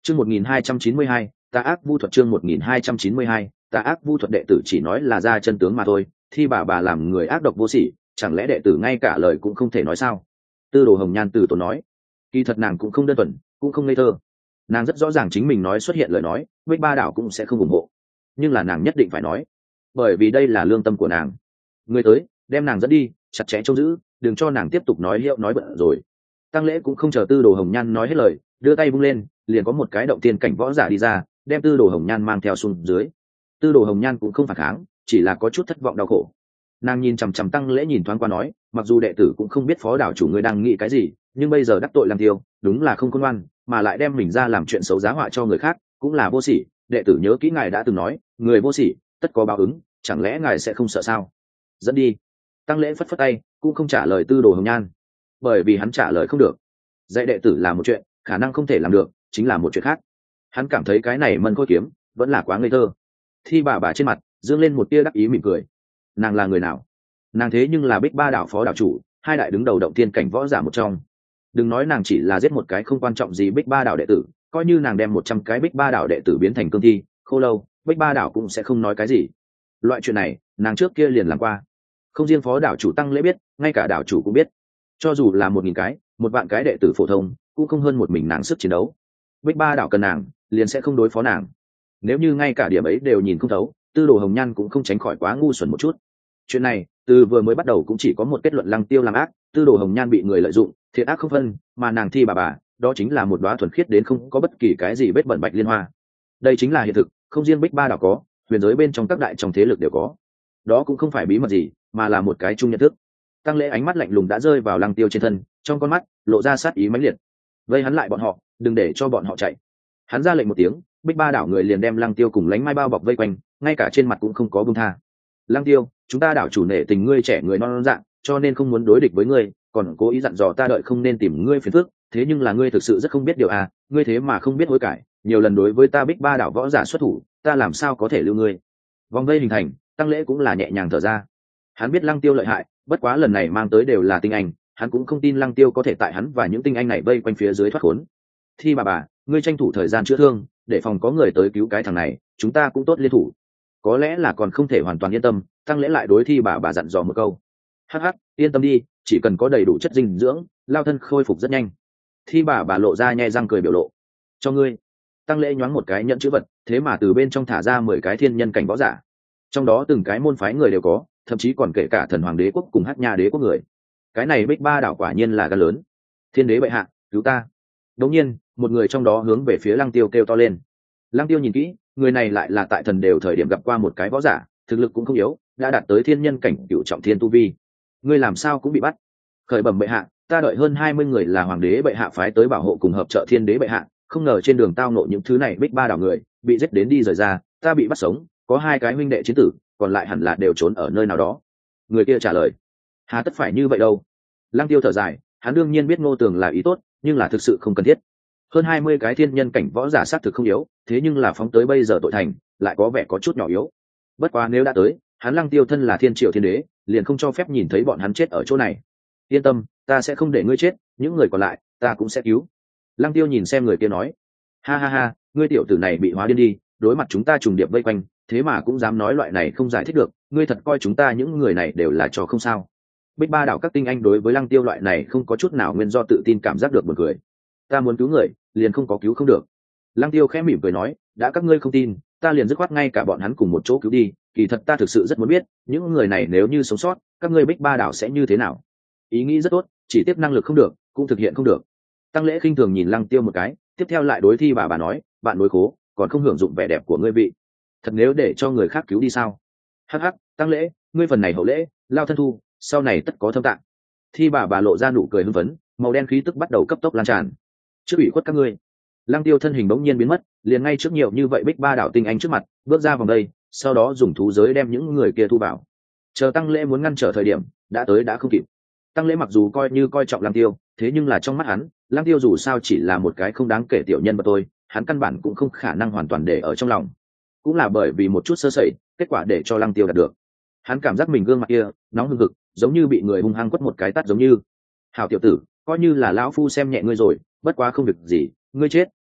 Chương 1292, tà ác vu thuật. Chương 1292, tà ác vu thuật. Đệ tử chỉ nói là ra chân tướng mà thôi, thi bà làm người ác độc vô sỉ, chẳng lẽ đệ tử ngay cả lời cũng không thể nói sao? Tư Đồ Hồng Nhan từ tốn nói. Kỳ thật nàng cũng không đơn thuần, cũng không ngây thơ. Nàng rất rõ ràng chính mình nói xuất hiện lời nói, Bích Ba Đảo cũng sẽ không ủng hộ. Nhưng là nàng nhất định phải nói, bởi vì đây là lương tâm của nàng. Người tới, đem nàng dẫn đi, chặt chẽ trông giữ, đừng cho nàng tiếp tục nói hiệu nói bậy rồi. Tăng Lễ cũng không chờ Tư Đồ Hồng Nhan nói hết lời, đưa tay vung lên, liền có một cái động tiên cảnh võ giả đi ra, đem Tư Đồ Hồng Nhan mang theo xuống dưới. Tư Đồ Hồng Nhan cũng không phản kháng, chỉ là có chút thất vọng đau khổ. Nàng nhìn chằm chằm Tăng Lễ nhìn thoáng qua nói, mặc dù đệ tử cũng không biết phó đảo chủ ngươi đang nghĩ cái gì, nhưng bây giờ đắc tội làm tiêu, đúng là không khôn ngoan, mà lại đem mình ra làm chuyện xấu giá họa cho người khác, cũng là vô sỉ. Đệ tử nhớ kỹ ngài đã từng nói, người vô sỉ tất có báo ứng, chẳng lẽ ngài sẽ không sợ sao? Dẫn đi. Tăng Lễ phất phất tay, cũng không trả lời Tư Đồ Hồng Nhan, bởi vì hắn trả lời không được. Dạy đệ tử là một chuyện, khả năng không thể làm được chính là một chuyện khác. Hắn cảm thấy cái này Mân Khôi kiếm vẫn là quá ngây thơ. Thi bà trên mặt dương lên một tia đắc ý mỉm cười. Nàng là người nào? Nàng thế nhưng là Bích Ba Đảo phó đảo chủ, hai đại đứng đầu động tiên cảnh võ giả một trong. Đừng nói nàng chỉ là giết một cái không quan trọng gì Bích Ba Đảo đệ tử, coi như nàng đem 100 cái Bích Ba Đảo đệ tử biến thành cương thi, khô lâu, Bích Ba Đảo cũng sẽ không nói cái gì. Loại chuyện này nàng trước kia liền làm qua. Không riêng phó đảo chủ Tăng Lễ biết, ngay cả đảo chủ cũng biết. Cho dù là 1000 cái, 1 vạn cái đệ tử phổ thông, cũng không hơn một mình nàng sức chiến đấu. Bích Ba Đảo cần nàng, liền sẽ không đối phó nàng. Nếu như ngay cả điểm ấy đều nhìn không thấu, Tư Đồ Hồng Nhan cũng không tránh khỏi quá ngu xuẩn một chút. Chuyện này từ vừa mới bắt đầu cũng chỉ có một kết luận: Lăng Tiêu làm ác, Tư Đồ Hồng Nhan bị người lợi dụng, thiện ác không phân, mà nàng Thi bà đó chính là một đóa thuần khiết đến không có bất kỳ cái gì vết bẩn bạch liên hoa. Đây chính là hiện thực, không riêng Bích Ba Đảo có, huyền giới bên trong các đại trong thế lực đều có. Đó cũng không phải bí mật gì, mà là một cái chung nhận thức. Tăng Lễ ánh mắt lạnh lùng đã rơi vào Lăng Tiêu trên thân, trong con mắt lộ ra sát ý mãnh liệt. Vây hắn lại bọn họ, đừng để cho bọn họ chạy. Hắn ra lệnh một tiếng, Bích Ba Đảo người liền đem Lăng Tiêu cùng Lánh Mai bao bọc vây quanh, ngay cả trên mặt cũng không có buông tha. Lăng Tiêu, chúng ta đảo chủ nể tình ngươi trẻ người non dạng, cho nên không muốn đối địch với ngươi, còn cố ý dặn dò ta đợi không nên tìm ngươi phiền phức, thế nhưng là ngươi thực sự rất không biết điều à, ngươi thế mà không biết hối cải, nhiều lần đối với ta Bích Ba Đảo võ giả xuất thủ, ta làm sao có thể lưu ngươi. Vòng vây hình thành, Tăng Lễ cũng là nhẹ nhàng thở ra. Hắn biết Lăng Tiêu lợi hại, bất quá lần này mang tới đều là tinh anh, hắn cũng không tin Lăng Tiêu có thể tại hắn và những tinh anh này vây quanh phía dưới thoát khốn. Thi bà, ngươi tranh thủ thời gian chữa thương, để phòng có người tới cứu cái thằng này, chúng ta cũng tốt liên thủ. Có lẽ là còn không thể hoàn toàn yên tâm, Tăng Lễ lại đối Thi bà dặn dò một câu. Hắc hắc, yên tâm đi, chỉ cần có đầy đủ chất dinh dưỡng, lao thân khôi phục rất nhanh. Thi bà lộ ra nhe răng cười biểu lộ. Cho ngươi. Tăng Lễ nhoáng một cái nhận chữ vật, thế mà từ bên trong thả ra 10 cái thiên nhân cảnh võ giả. Trong đó từng cái môn phái người đều có, thậm chí còn kể cả Thần Hoàng Đế quốc cùng Hắc Nha Đế quốc người. Cái này Bích Ba Đảo quả nhiên là gan lớn. Thiên đế bệ hạ, cứu ta. Đột nhiên, một người trong đó hướng về phía Lăng Tiêu kêu to lên. Lăng Tiêu nhìn kỹ, người này lại là tại Thần Đều thời điểm gặp qua một cái võ giả, thực lực cũng không yếu, đã đạt tới thiên nhân cảnh cửu trọng thiên tu vi. Ngươi làm sao cũng bị bắt? Khởi bẩm bệ hạ, ta đợi hơn 20 người là Hoàng đế bệ hạ phái tới bảo hộ cùng hợp trợ Thiên đế bệ hạ, không ngờ trên đường tao nộ những thứ này Bích Ba Đảo người, bị giết đến đi rời ra, ta bị bắt sống, có 2 cái huynh đệ chiến tử, còn lại hẳn là đều trốn ở nơi nào đó. Người kia trả lời. Hà tất phải như vậy đâu? Lăng Tiêu thở dài, hắn đương nhiên biết Ngô Tường là ý tốt, nhưng là thực sự không cần thiết. Hơn 20 cái thiên nhân cảnh võ giả xác thực không yếu, thế nhưng là phóng tới bây giờ tội thành, lại có vẻ có chút nhỏ yếu. Bất quá nếu đã tới, hắn Lăng Tiêu thân là Thiên Triệu Thiên đế, liền không cho phép nhìn thấy bọn hắn chết ở chỗ này. Yên tâm, ta sẽ không để ngươi chết, những người còn lại, ta cũng sẽ cứu. Lăng Tiêu nhìn xem người kia nói. Ha ha ha, ngươi tiểu tử này bị hóa điên đi, đối mặt chúng ta trùng điệp vây quanh, thế mà cũng dám nói loại này không giải thích được, ngươi thật coi chúng ta những người này đều là trò không sao. Bích Ba Đảo các tinh anh đối với Lăng Tiêu loại này không có chút nào nguyên do tự tin cảm giác được buồn cười. Ta muốn cứu người, liền không có cứu không được. Lăng Tiêu khẽ mỉm cười nói, đã các ngươi không tin, ta liền dứt khoát ngay cả bọn hắn cùng một chỗ cứu đi, kỳ thật ta thực sự rất muốn biết, những người này nếu như sống sót, các ngươi Bích Ba Đảo sẽ như thế nào. Ý nghĩ rất tốt, chỉ tiếp năng lực không được, cũng thực hiện không được. Tăng Lễ khinh thường nhìn Lăng Tiêu một cái, tiếp theo lại đối Thi bà nói, bạn đối khố, còn không hưởng dụng vẻ đẹp của ngươi vị. Thật nếu để cho người khác cứu đi sao? Hắc hắc, Tăng Lễ, ngươi phần này hậu lễ, lao thân thu, sau này tất có thâm tạng. Thi bà lộ ra nụ cười hưng phấn, màu đen khí tức bắt đầu cấp tốc lan tràn. Trước ủy khuất các ngươi. Lăng Tiêu thân hình bỗng nhiên biến mất, liền ngay trước nhiều như vậy Bích Ba Đảo tinh anh trước mặt, bước ra vòng đây, sau đó dùng thú giới đem những người kia thu vào. Chờ Tăng Lễ muốn ngăn trở thời điểm, đã tới đã không kịp. Tăng Lễ mặc dù coi như coi trọng Lăng Tiêu, thế nhưng là trong mắt hắn, Lăng Tiêu dù sao chỉ là một cái không đáng kể tiểu nhân vật thôi, hắn căn bản cũng không khả năng hoàn toàn để ở trong lòng. Cũng là bởi vì một chút sơ sẩy, kết quả để cho Lăng Tiêu đạt được. Hắn cảm giác mình gương mặt kia nóng hừng hực, giống như bị người hung hăng quất một cái tát giống như. Hảo tiểu tử, coi như là lão phu xem nhẹ ngươi rồi, bất quá không việc gì, ngươi chết,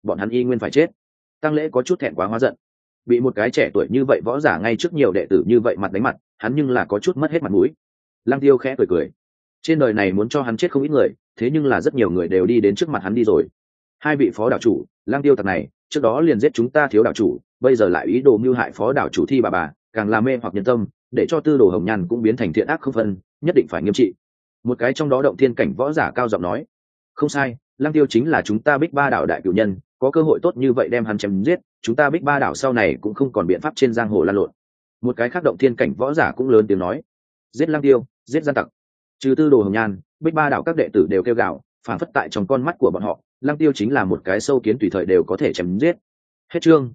bọn hắn y nguyên phải chết. Tăng Lễ có chút thẹn quá hóa giận, bị một cái trẻ tuổi như vậy võ giả ngay trước nhiều đệ tử như vậy mặt đánh mặt, hắn nhưng là có chút mất hết mặt mũi. Lăng Tiêu khẽ cười cười, trên đời này muốn cho hắn chết không ít người, thế nhưng là rất nhiều người đều đi đến trước mặt hắn đi rồi. Hai vị phó đạo chủ, Lăng Tiêu tặc này trước đó liền giết chúng ta thiếu đạo chủ, bây giờ lại ý đồ mưu hại phó đạo chủ Thi bà, càng làm mê hoặc nhân tâm, để cho Tư Đồ Hồng Nhan cũng biến thành thiện ác không phân, nhất định phải nghiêm trị. Một cái trong đó động thiên cảnh võ giả cao giọng nói. Không sai, Lăng Tiêu chính là chúng ta Bích Ba đảo đại cửu nhân, có cơ hội tốt như vậy đem hắn chém giết, chúng ta Bích Ba đảo sau này cũng không còn biện pháp trên giang hồ lan lộn. Một cái khác động thiên cảnh võ giả cũng lớn tiếng nói. Giết Lăng Tiêu, giết gian tặc. Trừ Tư Đồ Hồng Nhan, Bích Ba đảo các đệ tử đều kêu gào, phản phất tại trong con mắt của bọn họ, Lăng Tiêu chính là một cái sâu kiến tùy thời đều có thể chém giết. Hết chương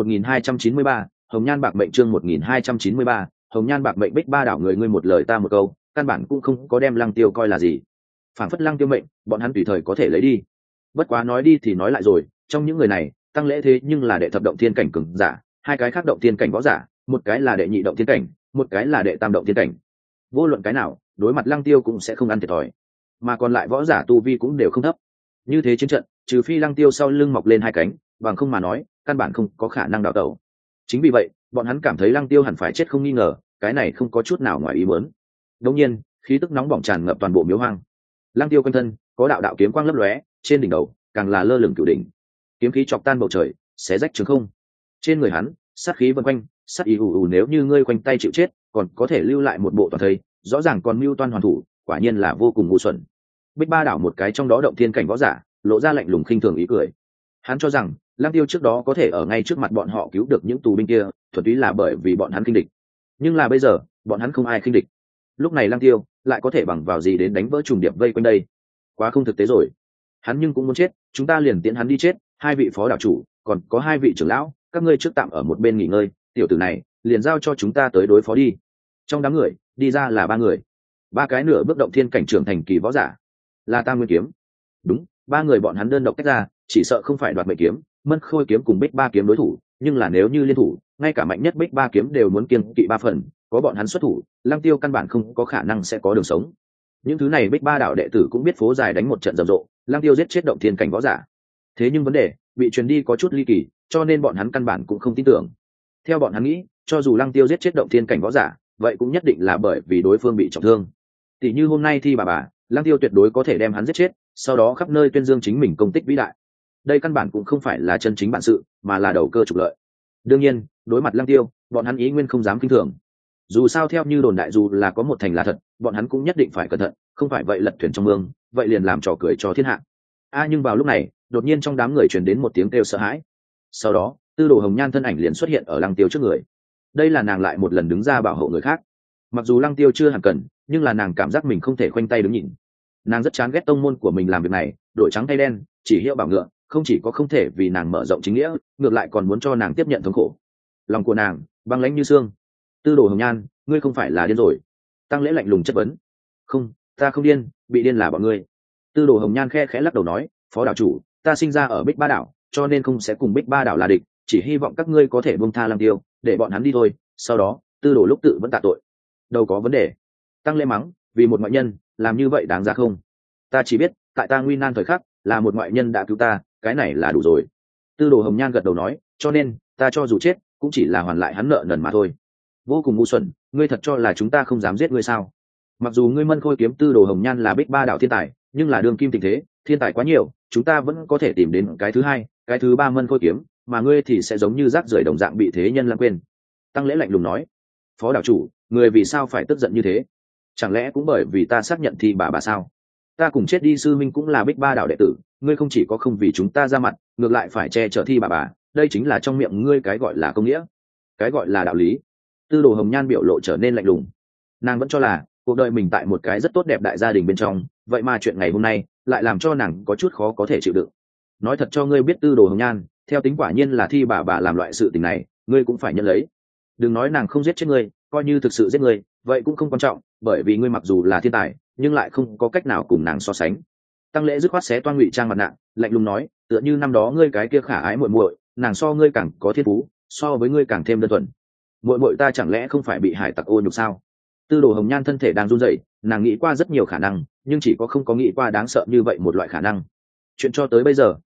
1293, Hồng Nhan bạc mệnh chương 1293, Hồng Nhan bạc mệnh. Bích Ba đảo người ngươi một lời ta một câu, căn bản cũng không có đem Lăng Tiêu coi là gì. Phản phất Lăng Tiêu mệnh, bọn hắn tùy thời có thể lấy đi. Bất quá nói đi thì nói lại rồi, trong những người này, Tăng Lễ thế nhưng là đệ thập động thiên cảnh cường giả, hai cái khác động thiên cảnh võ giả, một cái là đệ nhị động thiên cảnh, một cái là đệ tam động thiên cảnh. Vô luận cái nào, đối mặt Lăng Tiêu cũng sẽ không ăn thiệt thòi, mà còn lại võ giả tu vi cũng đều không thấp. Như thế chiến trận, trừ phi Lăng Tiêu sau lưng mọc lên hai cánh, bằng không mà nói, căn bản không có khả năng đào tẩu. Chính vì vậy, bọn hắn cảm thấy Lăng Tiêu hẳn phải chết không nghi ngờ, cái này không có chút nào ngoài ý muốn. Đương nhiên, khí tức nóng bỏng tràn ngập toàn bộ miếu hoang. Lăng Tiêu quanh thân có đạo đạo kiếm quang lấp lóe, trên đỉnh đầu càng là lơ lửng cửu đỉnh, kiếm khí chọc tan bầu trời, xé rách trường không. Trên người hắn, sát khí vần quanh, sát ý ù ù, nếu như ngươi quanh tay chịu chết, còn có thể lưu lại một bộ toàn thây, rõ ràng còn mưu toan hoàn thủ, quả nhiên là vô cùng ngu xuẩn. Bích Ba đảo một cái trong đó động thiên cảnh võ giả, lộ ra lạnh lùng khinh thường ý cười. Hắn cho rằng Lăng Tiêu trước đó có thể ở ngay trước mặt bọn họ cứu được những tù binh kia, thuần túy là bởi vì bọn hắn khinh địch. Nhưng là bây giờ, bọn hắn không ai khinh địch. Lúc này Lăng Tiêu lại có thể bằng vào gì đến đánh vỡ trùng điệp vây quanh đây? Quá không thực tế rồi. Hắn nhưng cũng muốn chết, chúng ta liền tiễn hắn đi chết. Hai vị phó đảo chủ, còn có hai vị trưởng lão, các ngươi trước tạm ở một bên nghỉ ngơi, tiểu tử này liền giao cho chúng ta tới đối phó đi. Trong đám người đi ra là ba người, ba cái nửa bước động thiên cảnh trưởng thành kỳ võ giả, là Tam Nguyên kiếm. Đúng, ba người bọn hắn đơn độc tách ra, chỉ sợ không phải Đoạt Mệnh kiếm, Mân Khôi kiếm cùng Bích Ba kiếm đối thủ, nhưng là nếu như liên thủ, ngay cả mạnh nhất Bích Ba kiếm đều muốn kiêng kỵ ba phần, có bọn hắn xuất thủ, Lăng Tiêu căn bản không có khả năng sẽ có đường sống. Những thứ này Bích Ba đảo đệ tử cũng biết phố dài đánh một trận rầm rộ, Lăng Tiêu giết chết động thiên cảnh võ giả. Thế nhưng vấn đề bị truyền đi có chút ly kỳ, cho nên bọn hắn căn bản cũng không tin tưởng. Theo bọn hắn nghĩ, cho dù Lăng Tiêu giết chết động thiên cảnh võ giả, vậy cũng nhất định là bởi vì đối phương bị trọng thương. Tỷ như hôm nay Thi bà, Lăng Tiêu tuyệt đối có thể đem hắn giết chết, sau đó khắp nơi tuyên dương chính mình công tích vĩ đại. Đây căn bản cũng không phải là chân chính bản sự, mà là đầu cơ trục lợi. Đương nhiên, đối mặt Lăng Tiêu, bọn hắn ý nguyên không dám kinh thường. Dù sao theo như đồn đại, dù là có một thành là thật, bọn hắn cũng nhất định phải cẩn thận, không phải vậy lật thuyền trong mương, vậy liền làm trò cười cho thiên hạ. Nhưng vào lúc này, đột nhiên trong đám người truyền đến một tiếng kêu sợ hãi. Sau đó, Tư Đồ Hồng Nhan thân ảnh liền xuất hiện ở Lăng Tiêu trước người. Đây là nàng lại một lần đứng ra bảo hộ người khác. Mặc dù Lăng Tiêu chưa hẳn cần, nhưng là nàng cảm giác mình không thể khoanh tay đứng nhìn. Nàng rất chán ghét tông môn của mình làm việc này, đổi trắng thay đen, chỉ hiệu bảo ngựa, không chỉ có không thể vì nàng mở rộng chính nghĩa, ngược lại còn muốn cho nàng tiếp nhận thống khổ. Lòng của nàng băng lãnh như xương. Tư Đồ Hồng Nhan, ngươi không phải là điên rồi? Tăng Lễ lạnh lùng chất vấn. Không, ta không điên, bị điên là bọn ngươi. Tư Đồ Hồng Nhan khẽ lắc đầu nói, phó đạo chủ, ta sinh ra ở Bích Ba đảo, cho nên không sẽ cùng Bích Ba đảo là địch, chỉ hy vọng các ngươi có thể buông tha Lăng Tiêu, để bọn hắn đi thôi. Sau đó, Tư Đồ lúc tự vẫn tạ tội. Đâu có vấn đề. Tăng Lễ mắng, vì một ngoại nhân làm như vậy đáng ra không? Ta chỉ biết tại ta nguy nan thời khắc là một ngoại nhân đã cứu ta, cái này là đủ rồi. Tư Đồ Hồng Nhan gật đầu nói, cho nên ta cho dù chết cũng chỉ là hoàn lại hắn nợ nần mà thôi. Vô cùng ngu xuẩn, ngươi thật cho là chúng ta không dám giết ngươi sao? Mặc dù ngươi Mân Khôi kiếm Tư Đồ Hồng Nhan là Bích Ba đảo thiên tài, nhưng là đương kim tình thế, thiên tài quá nhiều, chúng ta vẫn có thể tìm đến cái thứ hai, cái thứ ba Mân Khôi kiếm, mà ngươi thì sẽ giống như rác rưởi đồng dạng bị thế nhân lãng quên. Tăng Lễ lạnh lùng nói, phó đảo chủ, người vì sao phải tức giận như thế? Chẳng lẽ cũng bởi vì ta xác nhận Thi bà sao? Ta cùng chết đi sư minh cũng là Bích Ba đảo đệ tử, ngươi không chỉ có không vì chúng ta ra mặt, ngược lại phải che chở Thi bà, đây chính là trong miệng ngươi cái gọi là công nghĩa, cái gọi là đạo lý. Tư Đồ Hồng Nhan biểu lộ trở nên lạnh lùng. Nàng vẫn cho là cuộc đời mình tại một cái rất tốt đẹp đại gia đình bên trong, vậy mà chuyện ngày hôm nay lại làm cho nàng có chút khó có thể chịu đựng. Nói thật cho ngươi biết Tư Đồ Hồng Nhan, theo tính quả nhiên là Thi bà làm loại sự tình này, ngươi cũng phải nhận lấy. Đừng nói nàng không giết chết ngươi, coi như thực sự giết ngươi, vậy cũng không quan trọng, bởi vì ngươi mặc dù là thiên tài, nhưng lại không có cách nào cùng nàng so sánh. Tăng Lễ dứt khoát xé toan ngụy trang mặt nạ, lạnh lùng nói, tựa như năm đó ngươi cái kia khả ái muội muội, nàng so ngươi càng có thiên phú, so với ngươi càng thêm đơn thuần. Muội muội ta chẳng lẽ không phải bị hải tặc ô nhục sao? Tư Đồ Hồng Nhan thân thể đang run rẩy, nàng nghĩ qua rất nhiều khả năng, nhưng chỉ có không có nghĩ qua đáng sợ như vậy một loại khả năng. Chuyện cho tới bây giờ,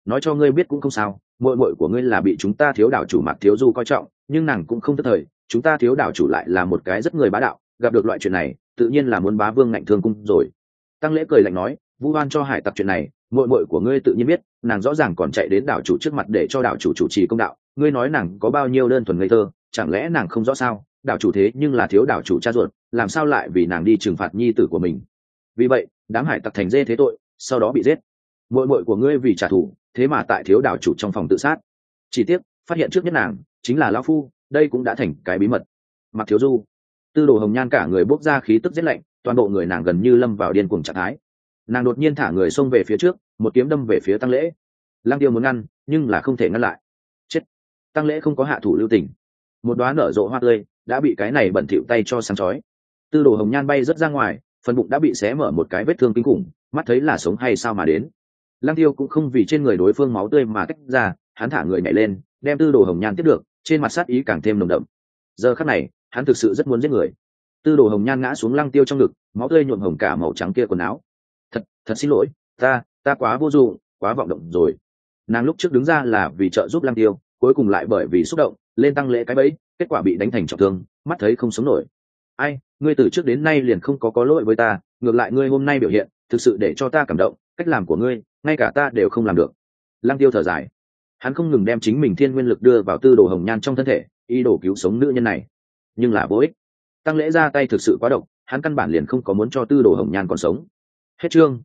nói cho ngươi biết cũng không sao, muội muội của ngươi là bị chúng ta thiếu đảo chủ Mạc Thiếu Du coi trọng, nhưng nàng cũng không thất thời, chúng ta thiếu đảo chủ lại là một cái rất người bá đạo, gặp được loại chuyện này tự nhiên là muốn bá vương ngạnh thương cung rồi. Tăng Lễ cười lạnh nói, vu oan cho hải tặc chuyện này muội muội của ngươi tự nhiên biết, nàng rõ ràng còn chạy đến đảo chủ trước mặt để cho đảo chủ chủ trì công đạo, ngươi nói nàng có bao nhiêu đơn thuần ngây thơ, chẳng lẽ nàng không rõ sao? Đảo chủ thế nhưng là thiếu đảo chủ cha ruột, làm sao lại vì nàng đi trừng phạt nhi tử của mình? Vì vậy đám hải tặc thành dê thế tội, sau đó bị giết. Muội muội của ngươi vì trả thù, thế mà tại thiếu đảo chủ trong phòng tự sát. Chỉ tiếc phát hiện trước nhất nàng chính là lão phu, đây cũng đã thành cái bí mật. Mặc Thiếu Du, Tư Đồ Hồng Nhan cả người bốc ra khí tức giết lạnh, toàn bộ người nàng gần như lâm vào điên cuồng trạng thái. Nàng đột nhiên thả người xông về phía trước, một kiếm đâm về phía Tăng Lễ. Lăng Tiêu muốn ngăn nhưng là không thể ngăn lại. Chết! Tăng Lễ không có hạ thủ lưu tình, một đóa nở rộ hoa tươi đã bị cái này bẩn thỉu tay cho sáng chói. Tư Đồ Hồng Nhan bay rất ra ngoài, phần bụng đã bị xé mở một cái vết thương kinh khủng, mắt thấy là sống hay sao mà đến. Lăng Tiêu cũng không vì trên người đối phương máu tươi mà tách ra, hắn thả người nhảy lên, đem Tư Đồ Hồng Nhan tiếp được, trên mặt sát ý càng thêm nồng đậm. Giờ khắc này, hắn thực sự rất muốn giết người. Tư Đồ Hồng Nhan ngã xuống Lăng Tiêu trong ngực, máu tươi nhuộm hồng cả màu trắng kia quần áo. Thật xin lỗi, ta quá vô dụng, quá vọng động rồi. Nàng lúc trước đứng ra là vì trợ giúp Lăng Tiêu, cuối cùng lại bởi vì xúc động lên Tăng Lễ cái bẫy, kết quả bị đánh thành trọng thương, mắt thấy không sống nổi. Ai, ngươi từ trước đến nay liền không có lỗi với ta, ngược lại ngươi hôm nay biểu hiện thực sự để cho ta cảm động, cách làm của ngươi ngay cả ta đều không làm được. Lăng Tiêu thở dài, hắn không ngừng đem chính mình thiên nguyên lực đưa vào Tư Đồ Hồng Nhan trong thân thể, ý đồ cứu sống nữ nhân này, nhưng là vô ích. Tăng Lễ ra tay thực sự quá độc, hắn căn bản liền không có muốn cho Tư Đồ Hồng Nhan còn sống. Hết chương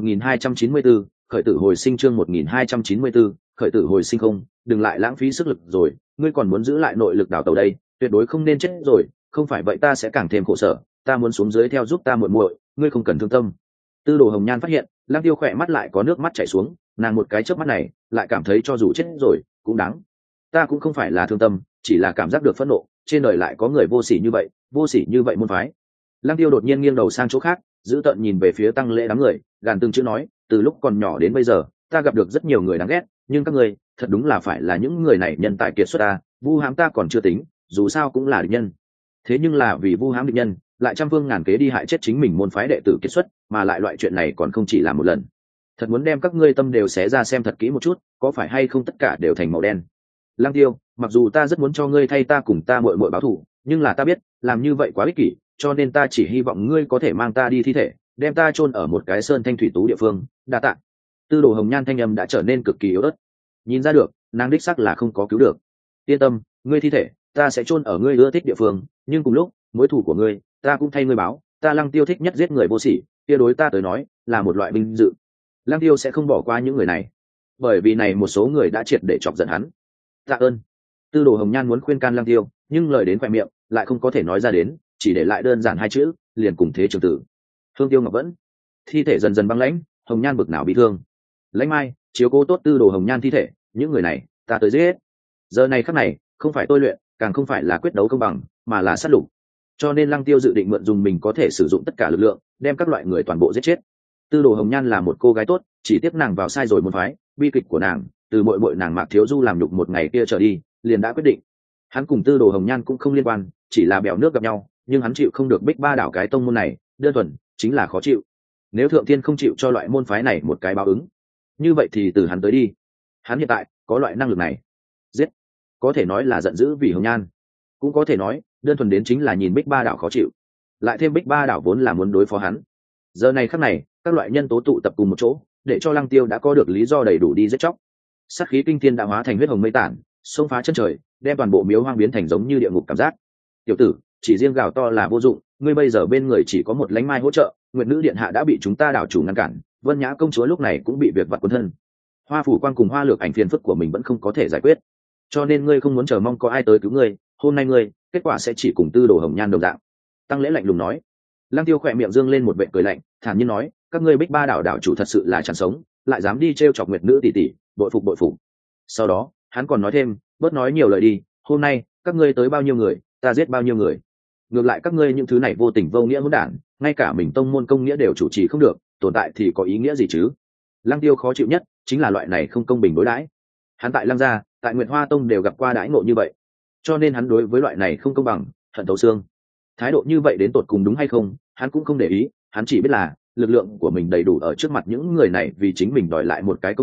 1294, khởi tử hồi sinh chương 1294, khởi tử hồi sinh. Không, đừng lại lãng phí sức lực rồi, ngươi còn muốn giữ lại nội lực đào tàu đây, tuyệt đối không nên chết rồi, không phải vậy ta sẽ càng thêm khổ sở, ta muốn xuống dưới theo giúp ta muội muội, ngươi không cần thương tâm. Tư Đồ Hồng Nhan phát hiện Lăng Tiêu khỏe mắt lại có nước mắt chảy xuống, nàng một cái chớp mắt này lại cảm thấy cho dù chết rồi cũng đáng. Ta cũng không phải là thương tâm, chỉ là cảm giác được phẫn nộ, trên đời lại có người vô sỉ như vậy môn phái. Lăng Tiêu đột nhiên nghiêng đầu sang chỗ khác, giữ tợn nhìn về phía Tăng Lễ đám người, gàn từng chữ nói, từ lúc còn nhỏ đến bây giờ ta gặp được rất nhiều người đáng ghét, nhưng các ngươi thật đúng là phải là những người này nhân tài kiệt xuất ta, vu hãm ta còn chưa tính, dù sao cũng là địch nhân, thế nhưng là vì vu hãm địch nhân lại trăm phương ngàn kế đi hại chết chính mình môn phái đệ tử kiệt xuất, mà lại loại chuyện này còn không chỉ là một lần. Thật muốn đem các ngươi tâm đều xé ra xem thật kỹ một chút, có phải hay không tất cả đều thành màu đen. Lăng Tiêu, mặc dù ta rất muốn cho ngươi thay ta cùng ta muội muội báo thù, nhưng là ta biết làm như vậy quá ích kỷ, cho nên ta chỉ hy vọng ngươi có thể mang ta đi thi thể, đem ta chôn ở một cái sơn thanh thủy tú địa phương. Đa tạ. Tư Đồ Hồng Nhan thanh âm đã trở nên cực kỳ yếu ớt, nhìn ra được nàng đích xác là không có cứu được. Yên tâm, ngươi thi thể ta sẽ chôn ở ngươi ưa thích địa phương, nhưng cùng lúc mối thù của ngươi ta cũng thay ngươi báo. Ta Lăng Tiêu thích nhất giết người vô sỉ, kia đối ta tới nói là một loại vinh dự. Lăng Tiêu sẽ không bỏ qua những người này, bởi vì này một số người đã triệt để chọc giận hắn. Tạ ơn. Tư Đồ Hồng Nhan muốn khuyên can Lăng Tiêu, nhưng lời đến khoe miệng lại không có thể nói ra đến, chỉ để lại đơn giản hai chữ, liền cùng thế trường tử. Hương Tiêu Ngọc vẫn thi thể dần dần băng lãnh, Hồng Nhan bực nào bị thương. Lãnh Mai chiếu cố tốt Tư Đồ Hồng Nhan thi thể, những người này ta tới giết. Giờ này khắc này không phải tôi luyện, càng không phải là quyết đấu công bằng, mà là sát lục. Cho nên Lăng Tiêu dự định mượn dùng mình có thể sử dụng tất cả lực lượng, đem các loại người toàn bộ giết chết. Tư Đồ Hồng Nhan là một cô gái tốt, chỉ tiếc nàng vào sai rồi môn phái, bi kịch của nàng từ muội muội nàng Mạc Thiếu Du làm nhục một ngày kia trở đi liền đã quyết định. Hắn cùng Tư Đồ Hồng Nhan cũng không liên quan, chỉ là bèo nước gặp nhau, nhưng hắn chịu không được Bích Ba đảo cái tông môn này, đơn thuần chính là khó chịu. Nếu Thượng Thiên không chịu cho loại môn phái này một cái báo ứng, như vậy thì từ hắn tới đi. Hắn hiện tại có loại năng lực này, giết, có thể nói là giận dữ vì Hồng Nhan, cũng có thể nói đơn thuần đến chính là nhìn Bích Ba đảo khó chịu, lại thêm Bích Ba đảo vốn là muốn đối phó hắn. Giờ này khắc này các loại nhân tố tụ tập cùng một chỗ, để cho Lăng Tiêu đã có được lý do đầy đủ đi giết chóc. Sát khí kinh thiên đã hóa thành huyết hồng mây tản, xông phá chân trời, đem toàn bộ miếu hoang biến thành giống như địa ngục cảm giác. Tiểu tử, chỉ riêng gào to là vô dụng, ngươi bây giờ bên người chỉ có một Lãnh Mai hỗ trợ, Nguyệt Nữ điện hạ đã bị chúng ta đảo chủ ngăn cản, Vân Nhã công chúa lúc này cũng bị việc vặt cuốn thân. Hoa Phủ Quan cùng Hoa Lược Ảnh phiền phức của mình vẫn không có thể giải quyết, cho nên ngươi không muốn chờ mong có ai tới cứu ngươi, hôm nay ngươi kết quả sẽ chỉ cùng Tư Đồ Hồng Nhan đồng dạng. Tăng Lễ lạnh lùng nói. Lăng Tiêu khỏe miệng dương lên một vệt cười lạnh, thản nhiên nói, các ngươi Bích Ba đảo đảo chủ thật sự là chẳng sống, lại dám đi trêu chọc Nguyệt Nữ tỷ tỷ, bội phục bội phục. Sau đó hắn còn nói thêm, bớt nói nhiều lời đi, hôm nay các ngươi tới bao nhiêu người ta giết bao nhiêu người, ngược lại các ngươi những thứ này vô tình vô nghĩa hỗn đản, ngay cả mình tông môn công nghĩa đều chủ trì không được, tồn tại thì có ý nghĩa gì chứ? Lăng Tiêu khó chịu nhất chính là loại này không công bình đối đãi. Hắn tại Lăng gia, tại Nguyệt Hoa tông đều gặp qua đãi ngộ như vậy, cho nên hắn đối với loại này không công bằng hận thấu xương. Thái độ như vậy đến tột cùng đúng hay không hắn cũng không để ý, hắn chỉ biết là lực lượng của mình đầy đủ ở trước mặt những người này vì chính mình đòi lại một cái công đạo,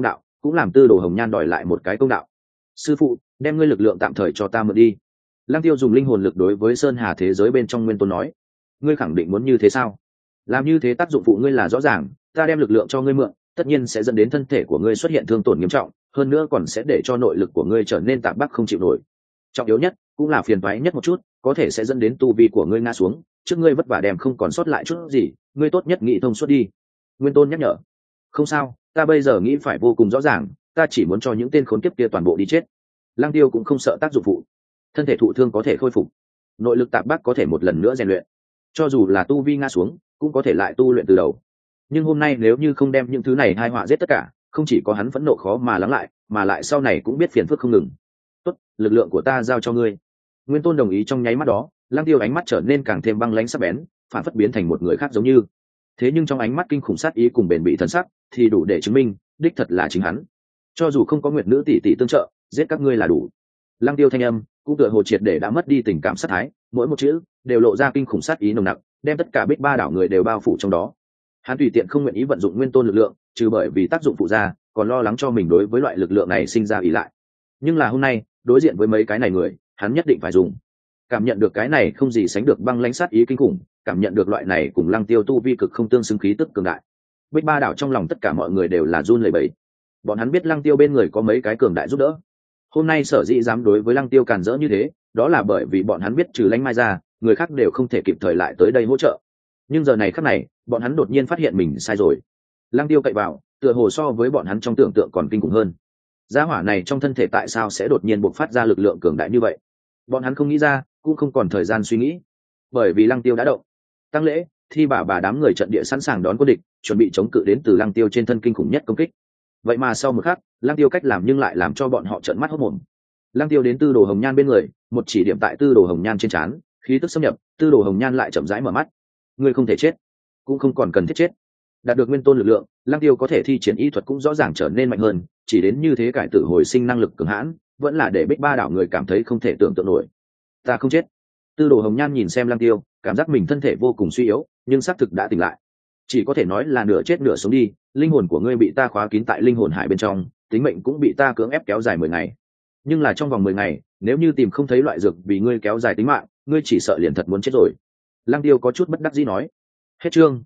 cũng làm Tư Đồ Hồng Nhan đòi lại một cái công đạo. Sư phụ, đem ngươi lực lượng tạm thời cho ta mượn đi. Lăng Tiêu dùng linh hồn lực đối với Sơn Hà thế giới bên trong Nguyên Tôn nói. Ngươi khẳng định muốn như thế sao? Làm như thế tác dụng phụ ngươi là rõ ràng, ta đem lực lượng cho ngươi mượn, tất nhiên sẽ dẫn đến thân thể của ngươi xuất hiện thương tổn nghiêm trọng, hơn nữa còn sẽ để cho nội lực của ngươi trở nên tạp bắc không chịu nổi. Trọng yếu nhất, cũng là phiền toái nhất một chút, có thể sẽ dẫn đến tu vi của ngươi ngã xuống, trước ngươi vất vả đem không còn sót lại chút gì, ngươi tốt nhất nghĩ thông suốt đi. Nguyên Tôn nhắc nhở. Không sao, ta bây giờ nghĩ phải vô cùng rõ ràng, ta chỉ muốn cho những tên khốn kiếp kia toàn bộ đi chết. Lăng Tiêu cũng không sợ tác dụng phụ, thân thể thụ thương có thể khôi phục, nội lực tạp bắc có thể một lần nữa rèn luyện, cho dù là tu vi ngã xuống cũng có thể lại tu luyện từ đầu. Nhưng hôm nay nếu như không đem những thứ này hai họa giết tất cả, không chỉ có hắn phẫn nộ khó mà lắng lại, mà lại sau này cũng biết phiền phức không ngừng. Tốt, lực lượng của ta giao cho ngươi. Nguyên Tôn đồng ý. Trong nháy mắt đó, Lăng Tiêu ánh mắt trở nên càng thêm băng lãnh sắc bén, phản phất biến thành một người khác giống như. Thế nhưng trong ánh mắt kinh khủng sát ý cùng bền bỉ thần sắc, thì đủ để chứng minh đích thật là chính hắn. Cho dù không có Nguyệt nữ tỷ tỷ tương trợ, giết các ngươi là đủ. Lăng Tiêu thanh âm cũng tựa hồ triệt để đã mất đi tình cảm sát thái, mỗi một chữ đều lộ ra kinh khủng sát ý nồng nặc, đem tất cả Bích Ba đảo người đều bao phủ trong đó. Hắn tùy tiện không nguyện ý vận dụng Nguyên Tôn lực lượng, trừ bởi vì tác dụng phụ ra, còn lo lắng cho mình đối với loại lực lượng này sinh ra ỷ lại. Nhưng là hôm nay, đối diện với mấy cái này người, hắn nhất định phải dùng. Cảm nhận được cái này không gì sánh được băng lãnh sát ý kinh khủng, cảm nhận được loại này cùng Lăng Tiêu tu vi cực không tương xứng khí tức cường đại. Bích Ba đảo trong lòng tất cả mọi người đều là run lẩy bẩy. Bọn hắn biết Lăng Tiêu bên người có mấy cái cường đại giúp đỡ. Hôm nay sở dĩ dám đối với Lăng Tiêu càn rỡ như thế, đó là bởi vì bọn hắn biết trừ Lãnh Mai ra, người khác đều không thể kịp thời lại tới đây hỗ trợ. Nhưng giờ này khắc này, bọn hắn đột nhiên phát hiện mình sai rồi. Lăng Tiêu cậy vào, tựa hồ so với bọn hắn trong tưởng tượng còn kinh khủng hơn. Gia hỏa này trong thân thể tại sao sẽ đột nhiên bộc phát ra lực lượng cường đại như vậy? Bọn hắn không nghĩ ra, cũng không còn thời gian suy nghĩ. Bởi vì Lăng Tiêu đã động. Tăng lễ, Thi bà đám người trận địa sẵn sàng đón quân địch, chuẩn bị chống cự đến từ Lăng Tiêu trên thân kinh khủng nhất công kích. Vậy mà sau một khắc, Lăng Tiêu cách làm nhưng lại làm cho bọn họ trợn mắt hốt mồm. Lăng Tiêu đến Tư Đồ Hồng Nhan bên người, một chỉ điểm tại Tư Đồ Hồng Nhan trên trán, khí tức xâm nhập, Tư Đồ Hồng Nhan lại chậm rãi mở mắt. Ngươi không thể chết, cũng không còn cần thiết chết. Đạt được Nguyên Tôn lực lượng, Lăng Tiêu có thể thi triển y thuật cũng rõ ràng trở nên mạnh hơn, chỉ đến như thế cải tử hồi sinh năng lực cường hãn, vẫn là để Bích Ba đảo người cảm thấy không thể tưởng tượng nổi. Ta không chết. Tư Đồ Hồng Nhan nhìn xem Lăng Tiêu, cảm giác mình thân thể vô cùng suy yếu, nhưng xác thực đã tỉnh lại. Chỉ có thể nói là nửa chết nửa sống đi, linh hồn của ngươi bị ta khóa kín tại linh hồn hải bên trong, tính mệnh cũng bị ta cưỡng ép kéo dài 10 ngày. Nhưng là trong vòng 10 ngày, nếu như tìm không thấy loại dược vì ngươi kéo dài tính mạng, ngươi chỉ sợ liền thật muốn chết rồi. Lăng Tiêu có chút bất đắc dĩ nói. Hết chương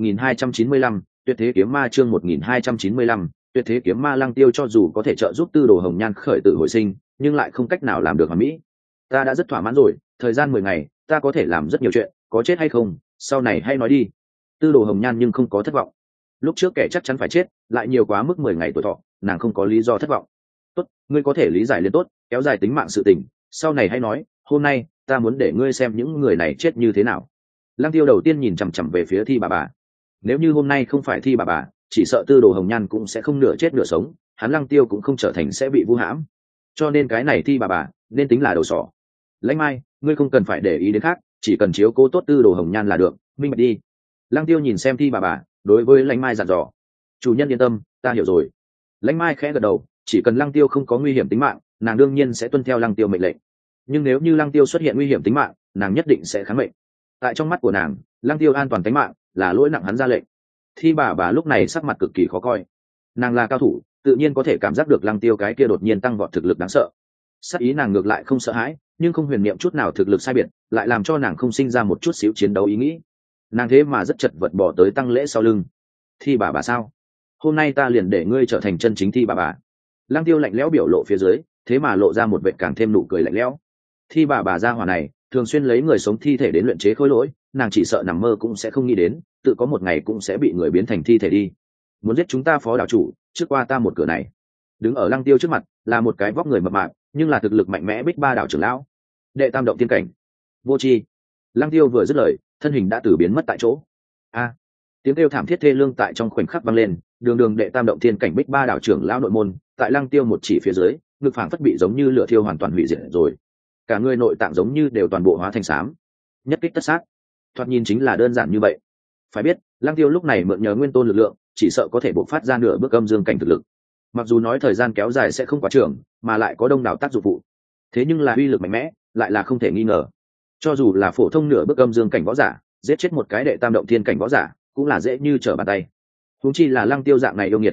1295, Tuyệt thế kiếm ma chương 1295, Tuyệt thế kiếm ma. Lăng Tiêu cho dù có thể trợ giúp Tư Đồ Hồng Nhan khởi tử hồi sinh, nhưng lại không cách nào làm được hoàn mỹ. Ta đã rất thỏa mãn rồi, thời gian 10 ngày, ta có thể làm rất nhiều chuyện, có chết hay không, sau này hay nói đi. Tư Đồ Hồng Nhan nhưng không có thất vọng. Lúc trước kẻ chắc chắn phải chết, lại nhiều quá mức 10 ngày tuổi thọ, nàng không có lý do thất vọng. Tốt, ngươi có thể lý giải liền tốt, kéo dài tính mạng sự tình, sau này hay nói, hôm nay ta muốn để ngươi xem những người này chết như thế nào. Lăng Tiêu đầu tiên nhìn chằm chằm về phía Thi bà. Nếu như hôm nay không phải Thi bà, chỉ sợ Tư Đồ Hồng Nhan cũng sẽ không nửa chết nửa sống, hắn Lăng Tiêu cũng không trở thành sẽ bị vu hãm. Cho nên cái này Thi bà nên tính là đầu sỏ. Lãnh Mai, ngươi không cần phải để ý đến khác, chỉ cần chiếu cố tốt Tư Đồ Hồng Nhan là được, minh bạch đi. Lăng Tiêu nhìn xem Thi bà, đối với Lãnh Mai dặn dò. Chủ nhân yên tâm, ta hiểu rồi. Lãnh Mai khẽ gật đầu, chỉ cần Lăng Tiêu không có nguy hiểm tính mạng, nàng đương nhiên sẽ tuân theo Lăng Tiêu mệnh lệnh. Nhưng nếu như Lăng Tiêu xuất hiện nguy hiểm tính mạng, nàng nhất định sẽ kháng mệnh. Tại trong mắt của nàng, Lăng Tiêu an toàn tính mạng là lỗi nặng hắn ra lệnh. Thi bà lúc này sắc mặt cực kỳ khó coi. Nàng là cao thủ, tự nhiên có thể cảm giác được Lăng Tiêu cái kia đột nhiên tăng vọt thực lực đáng sợ. Sát ý nàng ngược lại không sợ hãi, nhưng không huyền niệm chút nào thực lực sai biệt, lại làm cho nàng không sinh ra một chút xíu chiến đấu ý nghĩ. Nàng thế mà rất chật vật bỏ tới tăng lễ sau lưng. Thi bà sao? Hôm nay ta liền để ngươi trở thành chân chính Thi bà. Lăng Tiêu lạnh lẽo biểu lộ phía dưới, thế mà lộ ra một vẻ càng thêm nụ cười lạnh lẽo. Thi bà gia hỏa này, thường xuyên lấy người sống thi thể đến luyện chế khối lỗi, nàng chỉ sợ nằm mơ cũng sẽ không nghĩ đến, tự có một ngày cũng sẽ bị người biến thành thi thể đi. Muốn giết chúng ta phó đảo chủ, trước qua ta một cửa này. Đứng ở Lăng Tiêu trước mặt, là một cái vóc người mập mạp, nhưng là thực lực mạnh mẽ Bích Ba đảo trưởng lão. Đệ Tam động tiên cảnh. Vô tri. Lăng Tiêu vừa dứt lời, thân hình đã từ biến mất tại chỗ. A! Tiếng kêu thảm thiết thê lương tại trong khoảnh khắc vang lên, đường Đệ Tam động tiên cảnh Bích Ba đảo trưởng lão nội môn, tại Lăng Tiêu một chỉ phía dưới, ngực phảng phất bị giống như lửa thiêu hoàn toàn hủy diệt rồi. Cả người nội tạng giống như đều toàn bộ hóa thành xám. Nhất kích tất sát. Thoạt nhìn chính là đơn giản như vậy. Phải biết, Lăng Tiêu lúc này mượn nhờ Nguyên Tôn lực lượng, chỉ sợ có thể bộc phát ra nửa bước âm dương cảnh thực lực. Mặc dù nói thời gian kéo dài sẽ không quá trường, mà lại có đông đảo tác dụng phụ, thế nhưng là uy lực mạnh mẽ, lại là không thể nghi ngờ. Cho dù là phổ thông nửa bước âm dương cảnh võ giả, giết chết một cái Đệ Tam động thiên cảnh võ giả, cũng là dễ như trở bàn tay. Huống chi là Lăng Tiêu dạng này yêu nghiệt.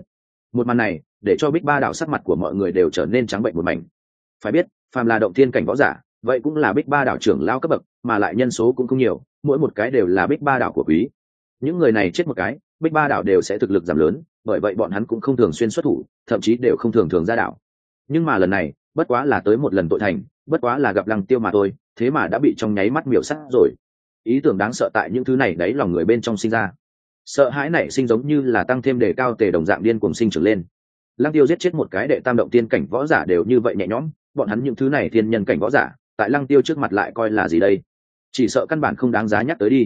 Một màn này để cho Bích Ba đảo sắc mặt của mọi người đều trở nên trắng bệnh một mảnh. Phải biết, phàm là động thiên cảnh võ giả, vậy cũng là Bích Ba đảo trưởng lao cấp bậc, mà lại nhân số cũng không nhiều, mỗi một cái đều là Bích Ba đảo của quý. Những người này chết một cái, Bích Ba đảo đều sẽ thực lực giảm lớn, bởi vậy bọn hắn cũng không thường xuyên xuất thủ, thậm chí đều không thường thường ra đảo. Nhưng mà lần này, bất quá là tới một lần tội thành, bất quá là gặp Lăng Tiêu mà thôi, thế mà đã bị trong nháy mắt miểu sát rồi. Ý tưởng đáng sợ tại những thứ này đấy lòng người bên trong sinh ra. Sợ hãi này sinh giống như là tăng thêm đề cao tề đồng dạng điên cuồng sinh trưởng lên. Lăng Tiêu giết chết một cái đệ tam động tiên cảnh võ giả đều như vậy nhẹ nhõm, bọn hắn những thứ này thiên nhân cảnh võ giả, tại Lăng Tiêu trước mặt lại coi là gì đây? Chỉ sợ căn bản không đáng giá nhắc tới đi.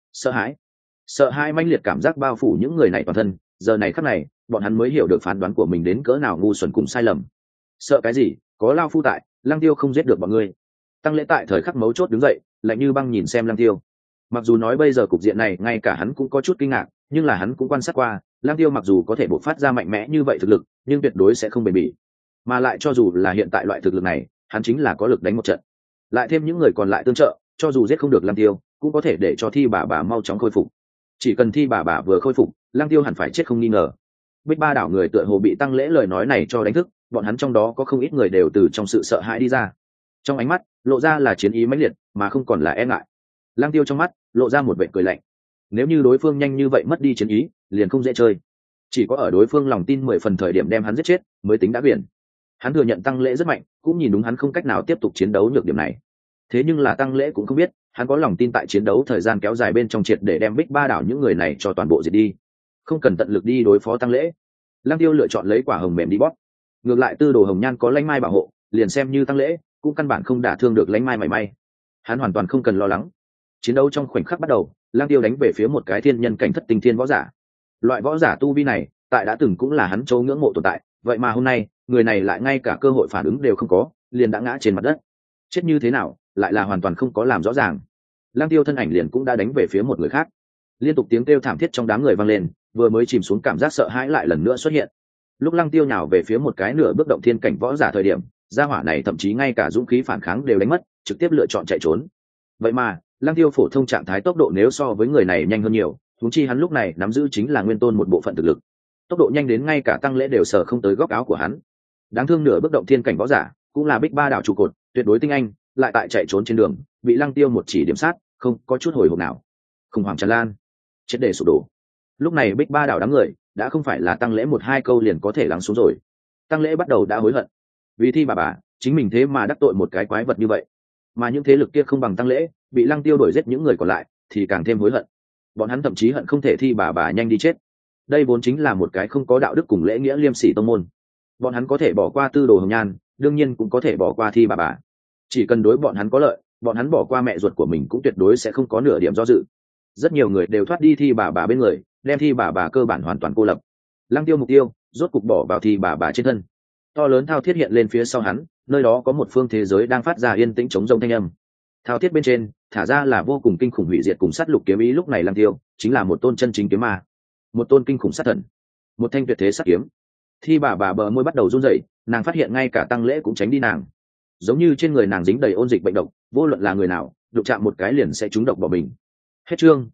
Sợ hãi mãnh liệt cảm giác bao phủ những người này toàn thân, giờ này khắc này, bọn hắn mới hiểu được phán đoán của mình đến cỡ nào ngu xuẩn cùng sai lầm. Sợ cái gì, có lao phu tại, Lăng Tiêu không giết được bọn ngươi. Tăng Lễ tại thời khắc mấu chốt đứng dậy, lạnh như băng nhìn xem Lăng Tiêu. Mặc dù nói bây giờ cục diện này ngay cả hắn cũng có chút kinh ngạc, nhưng là hắn cũng quan sát qua, Lăng Tiêu mặc dù có thể bộc phát ra mạnh mẽ như vậy thực lực, nhưng tuyệt đối sẽ không bền bỉ. Mà lại cho dù là hiện tại loại thực lực này, hắn chính là có lực đánh một trận. Lại thêm những người còn lại tương trợ, cho dù giết không được Lăng Tiêu, cũng có thể để cho Thi bà mau chóng khôi phục. Chỉ cần Thi bà vừa khôi phục, Lăng Tiêu hẳn phải chết không nghi ngờ. Bích Ba đảo người tựa hồ bị Tăng Lễ lời nói này cho đánh thức, bọn hắn trong đó có không ít người đều từ trong sự sợ hãi đi ra. Trong ánh mắt lộ ra là chiến ý mãnh liệt, mà không còn là e ngại. Lăng Tiêu trong mắt lộ ra một vẻ cười lạnh. Nếu như đối phương nhanh như vậy mất đi chiến ý, liền không dễ chơi. Chỉ có ở đối phương lòng tin 10 phần thời điểm đem hắn giết chết, mới tính đã biển. Hắn thừa nhận Tăng Lễ rất mạnh, cũng nhìn đúng hắn không cách nào tiếp tục chiến đấu nhược điểm này. Thế nhưng là Tăng Lễ cũng không biết, hắn có lòng tin tại chiến đấu thời gian kéo dài bên trong triệt để đem Bích Ba đảo những người này cho toàn bộ diệt đi. Không cần tận lực đi đối phó Tăng Lễ. Lăng Tiêu lựa chọn lấy quả hồng mềm đi bóp. Ngược lại Tư Đồ Hồng Nhan có Lãnh Mai bảo hộ, liền xem như Tăng Lễ, cũng căn bản không đả thương được Lãnh Mai mảy may. Hắn hoàn toàn không cần lo lắng. Chiến đấu trong khoảnh khắc bắt đầu, Lăng Tiêu đánh về phía một cái thiên nhân cảnh thất tinh thiên võ giả. Loại võ giả tu vi này, tại đã từng cũng là hắn châu ngưỡng mộ tồn tại, vậy mà hôm nay, người này lại ngay cả cơ hội phản ứng đều không có, liền đã ngã trên mặt đất. Chết như thế nào, lại là hoàn toàn không có làm rõ ràng. Lăng Tiêu thân ảnh liền cũng đã đánh về phía một người khác. Liên tục tiếng kêu thảm thiết trong đám người vang lên, vừa mới chìm xuống cảm giác sợ hãi lại lần nữa xuất hiện. Lúc Lăng Tiêu nhào về phía một cái nửa bước động thiên cảnh võ giả thời điểm, gia hỏa này thậm chí ngay cả dũng khí phản kháng đều đánh mất, trực tiếp lựa chọn chạy trốn. Vậy mà, Lăng Tiêu phổ thông trạng thái tốc độ nếu so với người này nhanh hơn nhiều, huống chi hắn lúc này nắm giữ chính là nguyên tôn một bộ phận thực lực. Tốc độ nhanh đến ngay cả Tăng Lễ đều sờ không tới góc áo của hắn. Đáng thương nửa bước động thiên cảnh võ giả, cũng là Bích Ba đảo trụ cột, tuyệt đối tinh anh, lại tại chạy trốn trên đường, bị Lăng Tiêu một chỉ điểm sát, không có chút hồi hộp nào. Khủng hoảng tràn lan, triệt để sụp đổ. Lúc này Bích Ba đảo đám người đã không phải là Tăng Lễ một hai câu liền có thể lắng xuống rồi. Tăng Lễ bắt đầu đã hối hận, vì Thi bà chính mình thế mà đắc tội một cái quái vật như vậy, mà những thế lực kia không bằng Tăng Lễ, bị Lăng Tiêu đuổi giết những người còn lại thì càng thêm hối hận. Bọn hắn thậm chí hận không thể Thi bà nhanh đi chết. Đây vốn chính là một cái không có đạo đức cùng lễ nghĩa liêm sỉ tông môn. Bọn hắn có thể bỏ qua Tư Đồ Hồng Nhan, đương nhiên cũng có thể bỏ qua Thi bà. Chỉ cần đối bọn hắn có lợi, bọn hắn bỏ qua mẹ ruột của mình cũng tuyệt đối sẽ không có nửa điểm do dự. Rất nhiều người đều thoát đi Thi bà bên người, đem Thi bà cơ bản hoàn toàn cô lập. Lăng Tiêu mục tiêu rốt cục bỏ vào Thi bà trên thân. To lớn thao thiết hiện lên phía sau hắn, nơi đó có một phương thế giới đang phát ra yên tĩnh chống rông thanh âm. Thao thiết bên trên thả ra là vô cùng kinh khủng hủy diệt cùng sát lục kiếm ý. Lúc này Lăng Tiêu chính là một tôn chân chính kiếm ma, một tôn kinh khủng sát thần, một thanh tuyệt thế sát kiếm. Thi bà bờ môi bắt đầu run rẩy, nàng phát hiện ngay cả Tăng Lễ cũng tránh đi nàng, giống như trên người nàng dính đầy ôn dịch bệnh độc, vô luận là người nào đụng chạm một cái liền sẽ trúng độc bỏ mình. Hết chương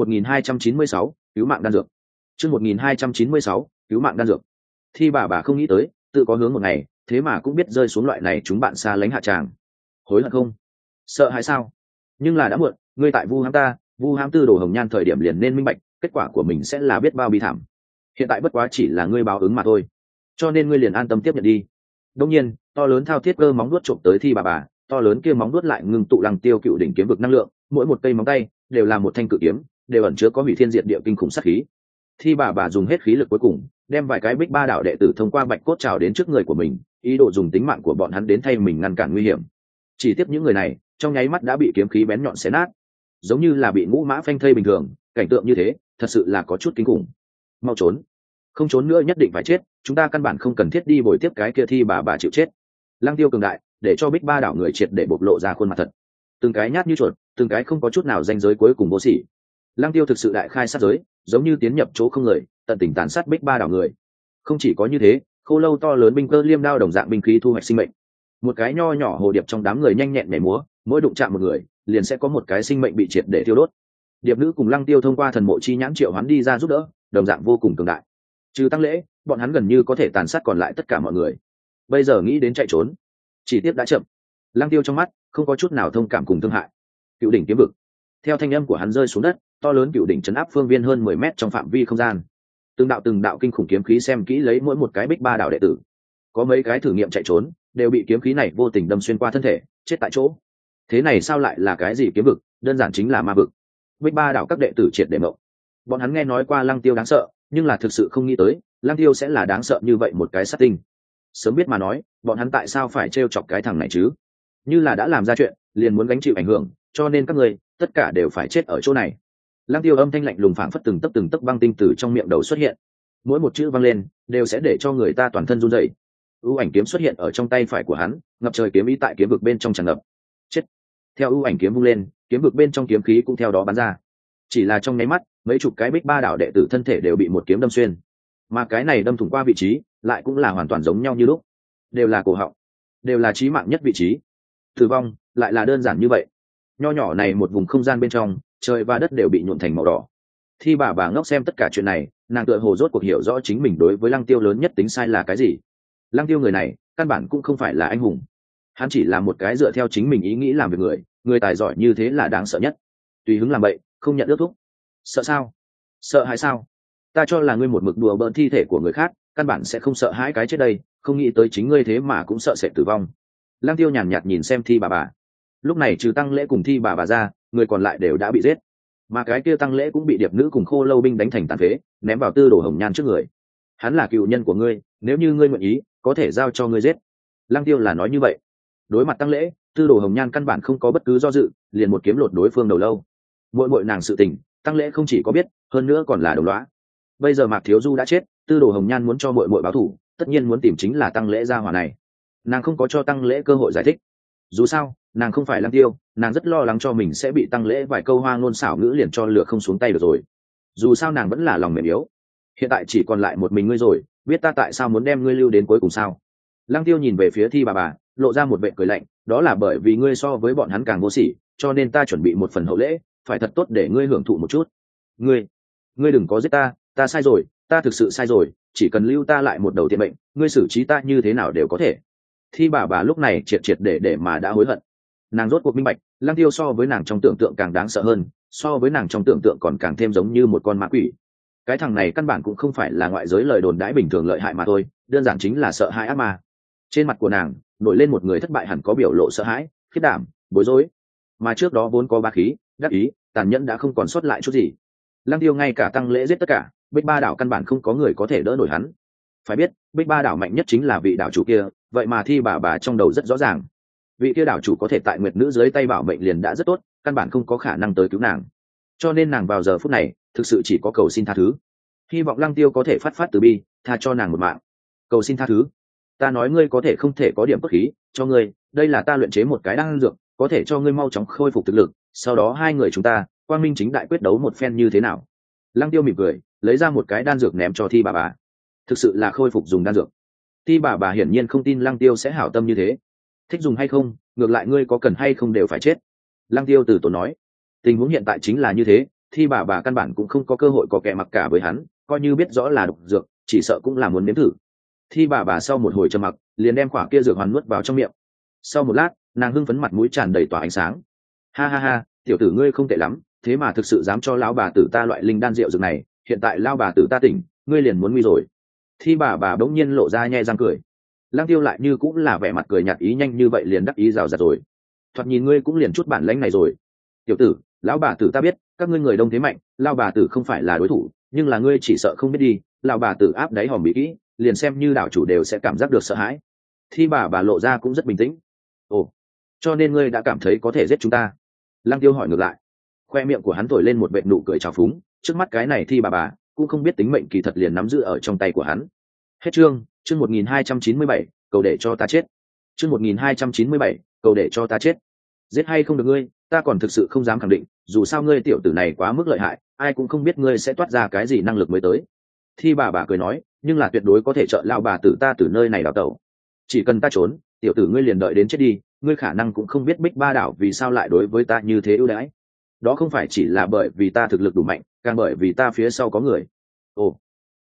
1296, cứu mạng đan dược. Chương 1296, cứu mạng đan dược. Thi bà không nghĩ tới, tự có hướng một ngày, thế mà cũng biết rơi xuống loại này chúng bạn xa lánh hạ tràng. Hối hận không? Sợ hãi sao? Nhưng là đã muộn, ngươi tại vu hãm ta, vu hãm Tư Đồ Hồng Nhan thời điểm liền nên minh bạch, kết quả của mình sẽ là biết bao bi thảm. Hiện tại bất quá chỉ là ngươi báo ứng mà thôi, cho nên ngươi liền an tâm tiếp nhận đi. Đương nhiên, to lớn thao thiết cơ móng vuốt trộm tới Thi bà, to lớn kia móng vuốt lại ngưng tụ Lăng Tiêu cựu đỉnh kiếm vực năng lượng, mỗi một cây móng tay đều là một thanh cự kiếm, đều ẩn chứa có hủy thiên diệt địa kinh khủng sát khí. Thi bà dùng hết khí lực cuối cùng, đem vài cái Bích Ba đảo đệ tử thông qua bạch cốt trào đến trước người của mình, ý đồ dùng tính mạng của bọn hắn đến thay mình ngăn cản nguy hiểm. Chỉ tiếp những người này, trong nháy mắt đã bị kiếm khí bén nhọn xé nát, giống như là bị ngũ mã phanh thây bình thường. Cảnh tượng như thế, thật sự là có chút kinh khủng. Mau trốn, không trốn nữa nhất định phải chết, chúng ta căn bản không cần thiết đi bồi tiếp cái kia Thi bà chịu chết. Lăng Tiêu cường đại, để cho Bích Ba đảo người triệt để bộc lộ ra khuôn mặt thật, từng cái nhát như chuột, từng cái không có chút nào danh giới cuối cùng vô sỉ. Lăng Tiêu thực sự đại khai sát giới, giống như tiến nhập chỗ không người, tận tình tàn sát Bích Ba đảo người. Không chỉ có như thế, khô lâu to lớn binh cơ liêm đao đồng dạng binh khí thu hoạch sinh mệnh. Một cái nho nhỏ hồ điệp trong đám người nhanh nhẹn nhảy múa, mỗi đụng chạm một người, liền sẽ có một cái sinh mệnh bị triệt để thiêu đốt. Điệp nữ cùng Lăng Tiêu thông qua thần mộ chi nhãn triệu hoán đi ra giúp đỡ, đồng dạng vô cùng cường đại. trừ tăng lễ, bọn hắn gần như có thể tàn sát còn lại tất cả mọi người. Bây giờ nghĩ đến chạy trốn, chỉ tiếc đã chậm. Lăng Tiêu trong mắt không có chút nào thông cảm cùng thương hại. Cựu đỉnh kiếm vực, theo thanh âm của hắn rơi xuống đất, to lớn cựu đỉnh chấn áp phương viên hơn 10 mét trong phạm vi không gian. Từng đạo kinh khủng kiếm khí xem kỹ lấy mỗi một cái Bích Ba đạo đệ tử. Có mấy cái thử nghiệm chạy trốn, đều bị kiếm khí này vô tình đâm xuyên qua thân thể, chết tại chỗ. Thế này sao lại là cái gì kiếm vực, đơn giản chính là ma vực. Bích Ba đạo các đệ tử triệt để mộng. Bọn hắn nghe nói qua Lăng Tiêu đáng sợ, nhưng là thực sự không nghĩ tới, Lăng Tiêu sẽ là đáng sợ như vậy một cái sát tinh. Sớm biết mà nói, bọn hắn tại sao phải trêu chọc cái thằng này chứ? Như là đã làm ra chuyện, liền muốn gánh chịu ảnh hưởng, cho nên các người tất cả đều phải chết ở chỗ này. Lăng Tiêu âm thanh lạnh lùng phảng phất từng tấc băng tinh từ trong miệng đầu xuất hiện. Mỗi một chữ vang lên, đều sẽ để cho người ta toàn thân run rẩy. U ảnh kiếm xuất hiện ở trong tay phải của hắn, ngập trời kiếm ý tại kiếm vực bên trong tràn ngập. Chết. Theo u ảnh kiếm vung lên, kiếm vực bên trong kiếm khí cũng theo đó bắn ra. Chỉ là trong nháy mắt, mấy chục cái Bích Ba đạo đệ tử thân thể đều bị một kiếm đâm xuyên. Mà cái này đâm thủng qua vị trí, lại cũng là hoàn toàn giống nhau như lúc. Đều là cổ họng, đều là chí mạng nhất vị trí. Tử vong lại là đơn giản như vậy. Nho nhỏ này một vùng không gian bên trong, trời và đất đều bị nhuộm thành màu đỏ. Thi bà ngốc xem tất cả chuyện này, nàng tựa hồ rốt cuộc hiểu rõ chính mình đối với Lăng Tiêu lớn nhất tính sai là cái gì. Lăng Tiêu người này căn bản cũng không phải là anh hùng, hắn chỉ là một cái dựa theo chính mình ý nghĩ làm việc người tài giỏi như thế là đáng sợ nhất. Tùy hứng làm bậy, không nhận ước thúc. Sợ sao? Sợ hãi sao? Ta cho là ngươi một mực đùa bỡn thi thể của người khác, căn bản sẽ không sợ hãi cái chết đây, không nghĩ tới chính ngươi thế mà cũng sợ sệt tử vong. Lăng Tiêu nhàn nhạt nhìn xem Thi bà. Lúc này trừ Tăng Lễ cùng Thi bà ra, người còn lại đều đã bị giết, mà cái kia Tăng Lễ cũng bị Điệp Nữ cùng Khô Lâu binh đánh thành tàn phế, ném vào Tư Đồ Hồng Nhan trước người. Hắn là cựu nhân của ngươi, nếu như ngươi nguyện ý, có thể giao cho ngươi giết. Lăng Tiêu là nói như vậy. Đối mặt Tăng Lễ, Tư Đồ Hồng Nhan căn bản không có bất cứ do dự, liền một kiếm lột đối phương đầu lâu. Muội nàng sự tình, Tăng Lễ không chỉ có biết, hơn nữa còn là đồng lõa. Bây giờ Mạc Thiếu Du đã chết, Tư Đồ Hồng Nhan muốn cho muội báo thù, tất nhiên muốn tìm chính là Tăng Lễ gia hỏa này. Nàng không có cho Tăng Lễ cơ hội giải thích. Dù sao, nàng không phải Lăng Tiêu, nàng rất lo lắng cho mình sẽ bị Tăng Lễ vài câu hoa ngôn xảo ngữ liền cho lửa không xuống tay được rồi. Dù sao nàng vẫn là lòng mềm yếu. Hiện tại chỉ còn lại một mình ngươi rồi, biết ta tại sao muốn đem ngươi lưu đến cuối cùng sao? Lăng Tiêu nhìn về phía Thi bà, lộ ra một vẻ cười lạnh, đó là bởi vì ngươi so với bọn hắn càng vô sỉ, cho nên ta chuẩn bị một phần hậu lễ, phải thật tốt để ngươi hưởng thụ một chút. Ngươi đừng có giết ta sai rồi, ta thực sự sai rồi, chỉ cần lưu ta lại một đầu tiện mệnh, ngươi xử trí ta như thế nào đều có thể. Thi bà lúc này triệt để mà đã hối hận. Nàng rốt cuộc minh bạch, Lăng Tiêu so với nàng trong tưởng tượng càng đáng sợ hơn, so với nàng trong tưởng tượng còn càng thêm giống như một con ma quỷ. Cái thằng này căn bản cũng không phải là ngoại giới lời đồn đãi bình thường lợi hại mà thôi, đơn giản chính là sợ hãi ác ma. Trên mặt của nàng nổi lên một người thất bại hẳn có biểu lộ sợ hãi, khiếp đảm, bối rối, mà trước đó vốn có bá khí, đắc ý, tàn nhẫn đã không còn sót lại chút gì. Lăng Tiêu ngay cả Tăng Lễ giết tất cả, Bích Ba đảo căn bản không có người có thể đỡ nổi hắn. Phải biết, Bích Ba đảo mạnh nhất chính là vị đảo chủ kia, vậy mà Thi bà trong đầu rất rõ ràng, vị kia đảo chủ có thể tại Nguyệt Nữ dưới tay bảo mệnh liền đã rất tốt, căn bản không có khả năng tới cứu nàng. Cho nên nàng vào giờ phút này thực sự chỉ có cầu xin tha thứ, hy vọng Lăng Tiêu có thể phát từ bi, tha cho nàng một mạng. Cầu xin tha thứ? Ta nói ngươi có thể không thể có điểm bất khí, cho ngươi, đây là ta luyện chế một cái đan dược, có thể cho ngươi mau chóng khôi phục thực lực, sau đó hai người chúng ta quang minh chính đại quyết đấu một phen như thế nào? Lăng Tiêu mỉm cười, lấy ra một cái đan dược ném cho Thi bà. Thực sự là khôi phục dùng đan dược. Thi bà hiển nhiên không tin Lăng Tiêu sẽ hảo tâm như thế. Thích dùng hay không, ngược lại ngươi có cần hay không đều phải chết. Lăng Tiêu từ tốn nói. Tình huống hiện tại chính là như thế, Thi bà căn bản cũng không có cơ hội có kẻ mặc cả với hắn, coi như biết rõ là độc dược, chỉ sợ cũng là muốn nếm thử. Thi bà sau một hồi trầm mặc, liền đem quả kia dược hoàn nuốt vào trong miệng. Sau một lát, nàng hưng phấn mặt mũi tràn đầy tỏa ánh sáng. Ha, tiểu tử ngươi không tệ lắm, thế mà thực sự dám cho lão bà tử ta loại linh đan rượu dược này, hiện tại lão bà tử ta tỉnh, ngươi liền muốn nguy rồi. Thi bà bỗng nhiên lộ ra nhe răng cười. Lăng Tiêu lại như cũng là vẻ mặt cười nhạt ý nhanh như vậy liền đắc ý rào rạt rồi. Thoạt nhìn ngươi cũng liền chút bản lãnh này rồi. Tiểu tử, lão bà tử ta biết, các ngươi người đông thế mạnh, lão bà tử không phải là đối thủ, nhưng là ngươi chỉ sợ không biết đi, lão bà tử áp đáy hòm bị kỹ, liền xem như đảo chủ đều sẽ cảm giác được sợ hãi. Thi bà lộ ra cũng rất bình tĩnh. Ồ, cho nên ngươi đã cảm thấy có thể giết chúng ta? Lăng Tiêu hỏi ngược lại. Khoe miệng của hắn thổi lên một vệt nụ cười trào phúng, trước mắt cái này Thi bà cũng không biết tính mệnh kỳ thật liền nắm giữ ở trong tay của hắn. Hết chương 1297, cầu để cho ta chết. Chương 1297, cầu để cho ta chết. Giết hay không được ngươi, ta còn thực sự không dám khẳng định, dù sao ngươi tiểu tử này quá mức lợi hại, ai cũng không biết ngươi sẽ toát ra cái gì năng lực mới tới. Thi bà cười nói, nhưng là tuyệt đối có thể trợ lão bà tử ta từ nơi này đào tẩu. Chỉ cần ta trốn, tiểu tử ngươi liền đợi đến chết đi, ngươi khả năng cũng không biết Bích Ba đảo vì sao lại đối với ta như thế ưu đãi. Đó không phải chỉ là bởi vì ta thực lực đủ mạnh, càng bởi vì ta phía sau có người. Ồ,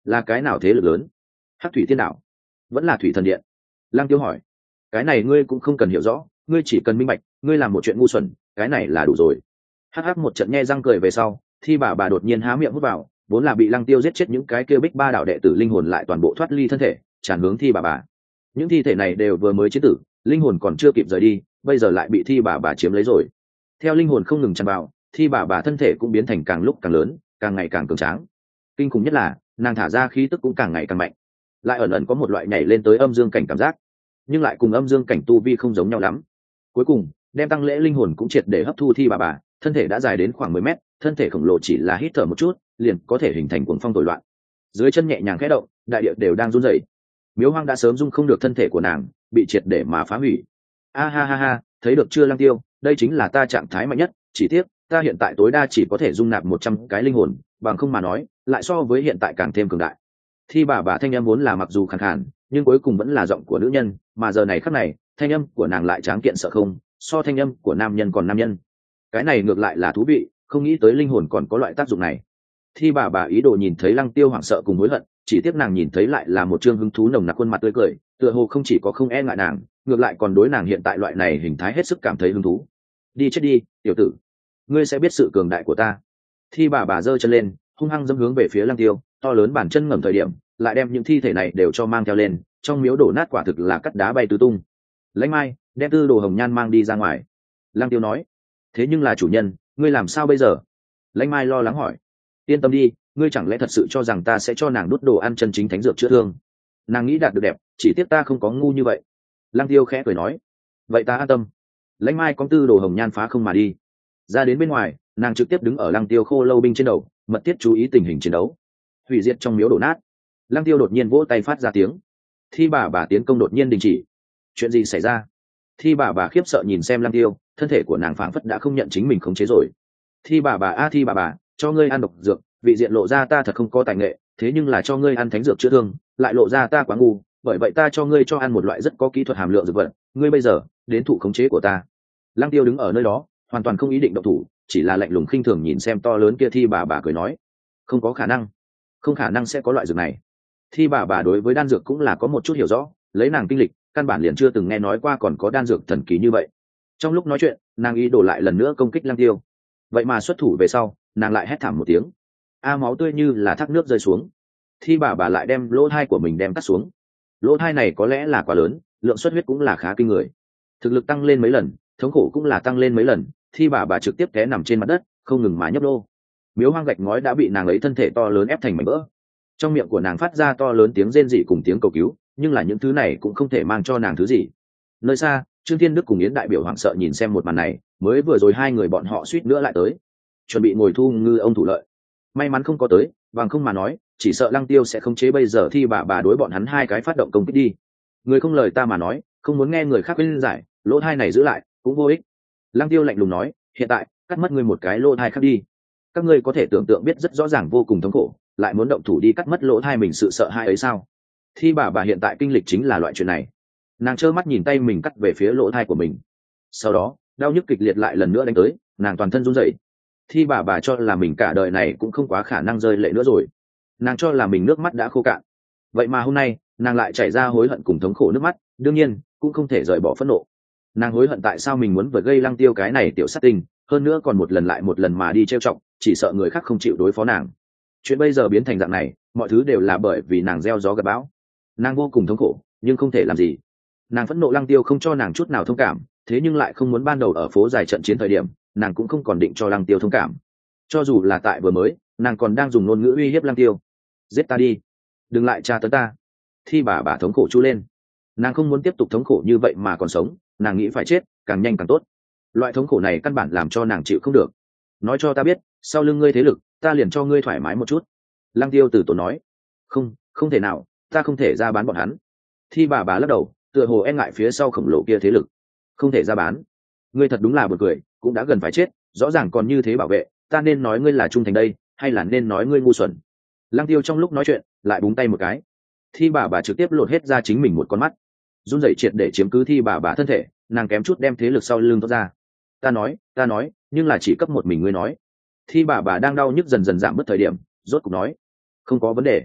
Là cái nào thế lực lớn? Hắc thủy tiên đảo vẫn là thủy thần điện? Lăng Tiêu hỏi. Cái này ngươi cũng không cần hiểu rõ, ngươi chỉ cần minh bạch, ngươi làm một chuyện ngu xuẩn, cái này là đủ rồi. Hắc hắc một trận nhe răng cười về sau, Thi bà đột nhiên há miệng hút vào, vốn là bị Lăng Tiêu giết chết những cái kia Bích Ba đạo đệ tử linh hồn lại toàn bộ thoát ly thân thể, tràn hướng Thi bà. Những thi thể này đều vừa mới chiến tử, linh hồn còn chưa kịp rời đi, bây giờ lại bị Thi bà chiếm lấy rồi. Theo linh hồn không ngừng tràn vào, Thi bà thân thể cũng biến thành càng lúc càng lớn, càng ngày càng cường tráng. Kinh khủng nhất là, nàng thả ra khí tức cũng càng ngày càng mạnh, lại ẩn ẩn có một loại nhảy lên tới âm dương cảnh cảm giác, nhưng lại cùng âm dương cảnh tu vi không giống nhau lắm. Cuối cùng đem tăng lễ linh hồn cũng triệt để hấp thu Thi bà, thân thể đã dài đến khoảng 10 mét, thân thể khổng lồ chỉ là hít thở một chút liền có thể hình thành cuồng phong tối loạn. Dưới chân nhẹ nhàng khẽ động, đại địa đều đang run rẩy. Miếu Hoang đã sớm dung không được thân thể của nàng, bị triệt để mà phá hủy. A ha ha ha, thấy được chưa Lăng Tiêu, đây chính là ta trạng thái mạnh nhất, chỉ tiếc ta hiện tại tối đa chỉ có thể dung nạp 100 cái linh hồn, bằng không mà nói lại so với hiện tại càng thêm cường đại. Thi bà thanh âm vốn là mặc dù khàn khàn, nhưng cuối cùng vẫn là giọng của nữ nhân, mà giờ này khắc này thanh âm của nàng lại tráng kiện sợ không, so thanh âm của nam nhân còn nam nhân. Cái này ngược lại là thú vị, không nghĩ tới linh hồn còn có loại tác dụng này. Thi bà ý đồ nhìn thấy Lăng Tiêu hoảng sợ cùng hối hận, chỉ tiếc nàng nhìn thấy lại là một trương hứng thú nồng nặc khuôn mặt tươi cười, tựa hồ không chỉ có không e ngại nàng, ngược lại còn đối nàng hiện tại loại này hình thái hết sức cảm thấy hứng thú. Đi chết đi, tiểu tử, ngươi sẽ biết sự cường đại của ta. Thi bà giơ chân lên, hung hăng dẫm hướng về phía Lăng Tiêu, to lớn bàn chân ngầm thời điểm, lại đem những thi thể này đều cho mang theo lên, trong miếu đổ nát quả thực là cắt đá bay tứ tung. Lãnh Mai, đem Tư Đồ Hồng Nhan mang đi ra ngoài. Lăng Tiêu nói. Thế nhưng là chủ nhân, ngươi làm sao bây giờ? Lãnh Mai lo lắng hỏi. Yên tâm đi, ngươi chẳng lẽ thật sự cho rằng ta sẽ cho nàng đút đồ ăn chân chính thánh dược chữa thương? Nàng nghĩ đạt được đẹp, chỉ tiếc ta không có ngu như vậy. Lăng Tiêu khẽ cười nói. Vậy ta an tâm. Lãnh Mai có Tư Đồ Hồng Nhan phá không mà đi. Ra đến bên ngoài, nàng trực tiếp đứng ở Lăng Tiêu khô lâu binh trên đầu, mật thiết chú ý tình hình chiến đấu. Hủy diệt trong miếu đổ nát. Lăng Tiêu đột nhiên vỗ tay phát ra tiếng. Thi bà tiến công đột nhiên đình chỉ. Chuyện gì xảy ra? Thi bà khiếp sợ nhìn xem Lăng Tiêu, thân thể của nàng phảng phất đã không nhận chính mình khống chế rồi. Thi bà, cho ngươi ăn độc dược, vị diện lộ ra ta thật không có tài nghệ, thế nhưng là cho ngươi ăn thánh dược chữa thương, lại lộ ra ta quá ngu, bởi vậy ta cho ngươi cho ăn một loại rất có kỹ thuật hàm lượng dược vật, ngươi bây giờ đến thụ khống chế của ta. Lăng Tiêu đứng ở nơi đó, hoàn toàn không ý định động thủ, chỉ là lạnh lùng khinh thường nhìn xem to lớn kia. Thi bà cười nói, không có khả năng, không khả năng sẽ có loại dược này. Thi bà đối với đan dược cũng là có một chút hiểu rõ, lấy nàng kinh lịch, căn bản liền chưa từng nghe nói qua còn có đan dược thần kỳ như vậy. Trong lúc nói chuyện, nàng ý đồ lại lần nữa công kích Lăng Tiêu, vậy mà xuất thủ về sau, nàng lại hét thảm một tiếng, máu tươi như là thác nước rơi xuống. Thi bà lại đem lỗ thai của mình đem cắt xuống. Lỗ thai này có lẽ là quá lớn, lượng xuất huyết cũng là khá kinh người, thực lực tăng lên mấy lần, thống khổ cũng là tăng lên mấy lần. Thi bà trực tiếp té nằm trên mặt đất, không ngừng mà nhấp đô. Miếu Hoang gạch ngói đã bị nàng ấy thân thể to lớn ép thành mảnh vỡ. Trong miệng của nàng phát ra to lớn tiếng rên rỉ cùng tiếng cầu cứu, nhưng là những thứ này cũng không thể mang cho nàng thứ gì. Nơi xa, Trương Thiên Đức cùng Yến đại biểu hoảng sợ nhìn xem một màn này, mới vừa rồi hai người bọn họ suýt nữa lại tới, chuẩn bị ngồi thu ngư ông thủ lợi. May mắn không có tới, bằng không mà nói, chỉ sợ Lăng Tiêu sẽ không chế bây giờ Thi bà đối bọn hắn hai cái phát động công kích đi. Người không lời ta mà nói, không muốn nghe người khác khuyên giải, lỗ thai này giữ lại cũng vô ích. Lăng Tiêu lạnh lùng nói, hiện tại cắt mất ngươi một cái lỗ thai khác đi. Các ngươi có thể tưởng tượng biết rất rõ ràng vô cùng thống khổ, lại muốn động thủ đi cắt mất lỗ thai mình, sự sợ hãi ấy sao? Thi bà hiện tại kinh lịch chính là loại chuyện này. Nàng trơ mắt nhìn tay mình cắt về phía lỗ thai của mình, sau đó đau nhức kịch liệt lại lần nữa đánh tới, nàng toàn thân run rẩy. Thi bà cho là mình cả đời này cũng không quá khả năng rơi lệ nữa rồi, nàng cho là mình nước mắt đã khô cạn, vậy mà hôm nay nàng lại chảy ra hối hận cùng thống khổ nước mắt, đương nhiên cũng không thể rời bỏ phẫn nộ. Nàng hối hận tại sao mình muốn vừa gây Lăng Tiêu cái này tiểu sát tinh, hơn nữa còn một lần lại một lần mà đi trêu chọc, chỉ sợ người khác không chịu đối phó nàng. Chuyện bây giờ biến thành dạng này, mọi thứ đều là bởi vì nàng gieo gió gặt bão. Nàng vô cùng thống khổ, nhưng không thể làm gì. Nàng phẫn nộ Lăng Tiêu không cho nàng chút nào thông cảm, thế nhưng lại không muốn ban đầu ở phố dài trận chiến thời điểm, nàng cũng không còn định cho Lăng Tiêu thông cảm. Cho dù là tại vừa mới, nàng còn đang dùng ngôn ngữ uy hiếp Lăng Tiêu. Giết ta đi, đừng lại tra tấn ta. Thi bà thống khổ chu lên. Nàng không muốn tiếp tục thống khổ như vậy mà còn sống, nàng nghĩ phải chết, càng nhanh càng tốt. Loại thống khổ này căn bản làm cho nàng chịu không được. Nói cho ta biết, sau lưng ngươi thế lực, ta liền cho ngươi thoải mái một chút. Lăng Tiêu từ tốn nói. Không thể nào, ta không thể ra bán bọn hắn. Thi bà lắc đầu, tựa hồ e ngại phía sau khổng lồ kia thế lực. Không thể ra bán? Ngươi thật đúng là buồn cười, cũng đã gần phải chết, rõ ràng còn như thế bảo vệ, ta nên nói ngươi là trung thành đây, hay là nên nói ngươi ngu xuẩn? Lăng Tiêu trong lúc nói chuyện, lại búng tay một cái. Thi bà trực tiếp lột hết ra chính mình một con mắt, run rẩy triệt để chiếm cứ Thi bà thân thể, nàng kém chút đem thế lực sau lưng thoát ra. Ta nói, nhưng là chỉ cấp một mình ngươi nói. Thi bà đang đau nhức dần dần giảm bớt thời điểm, rốt cục nói, không có vấn đề.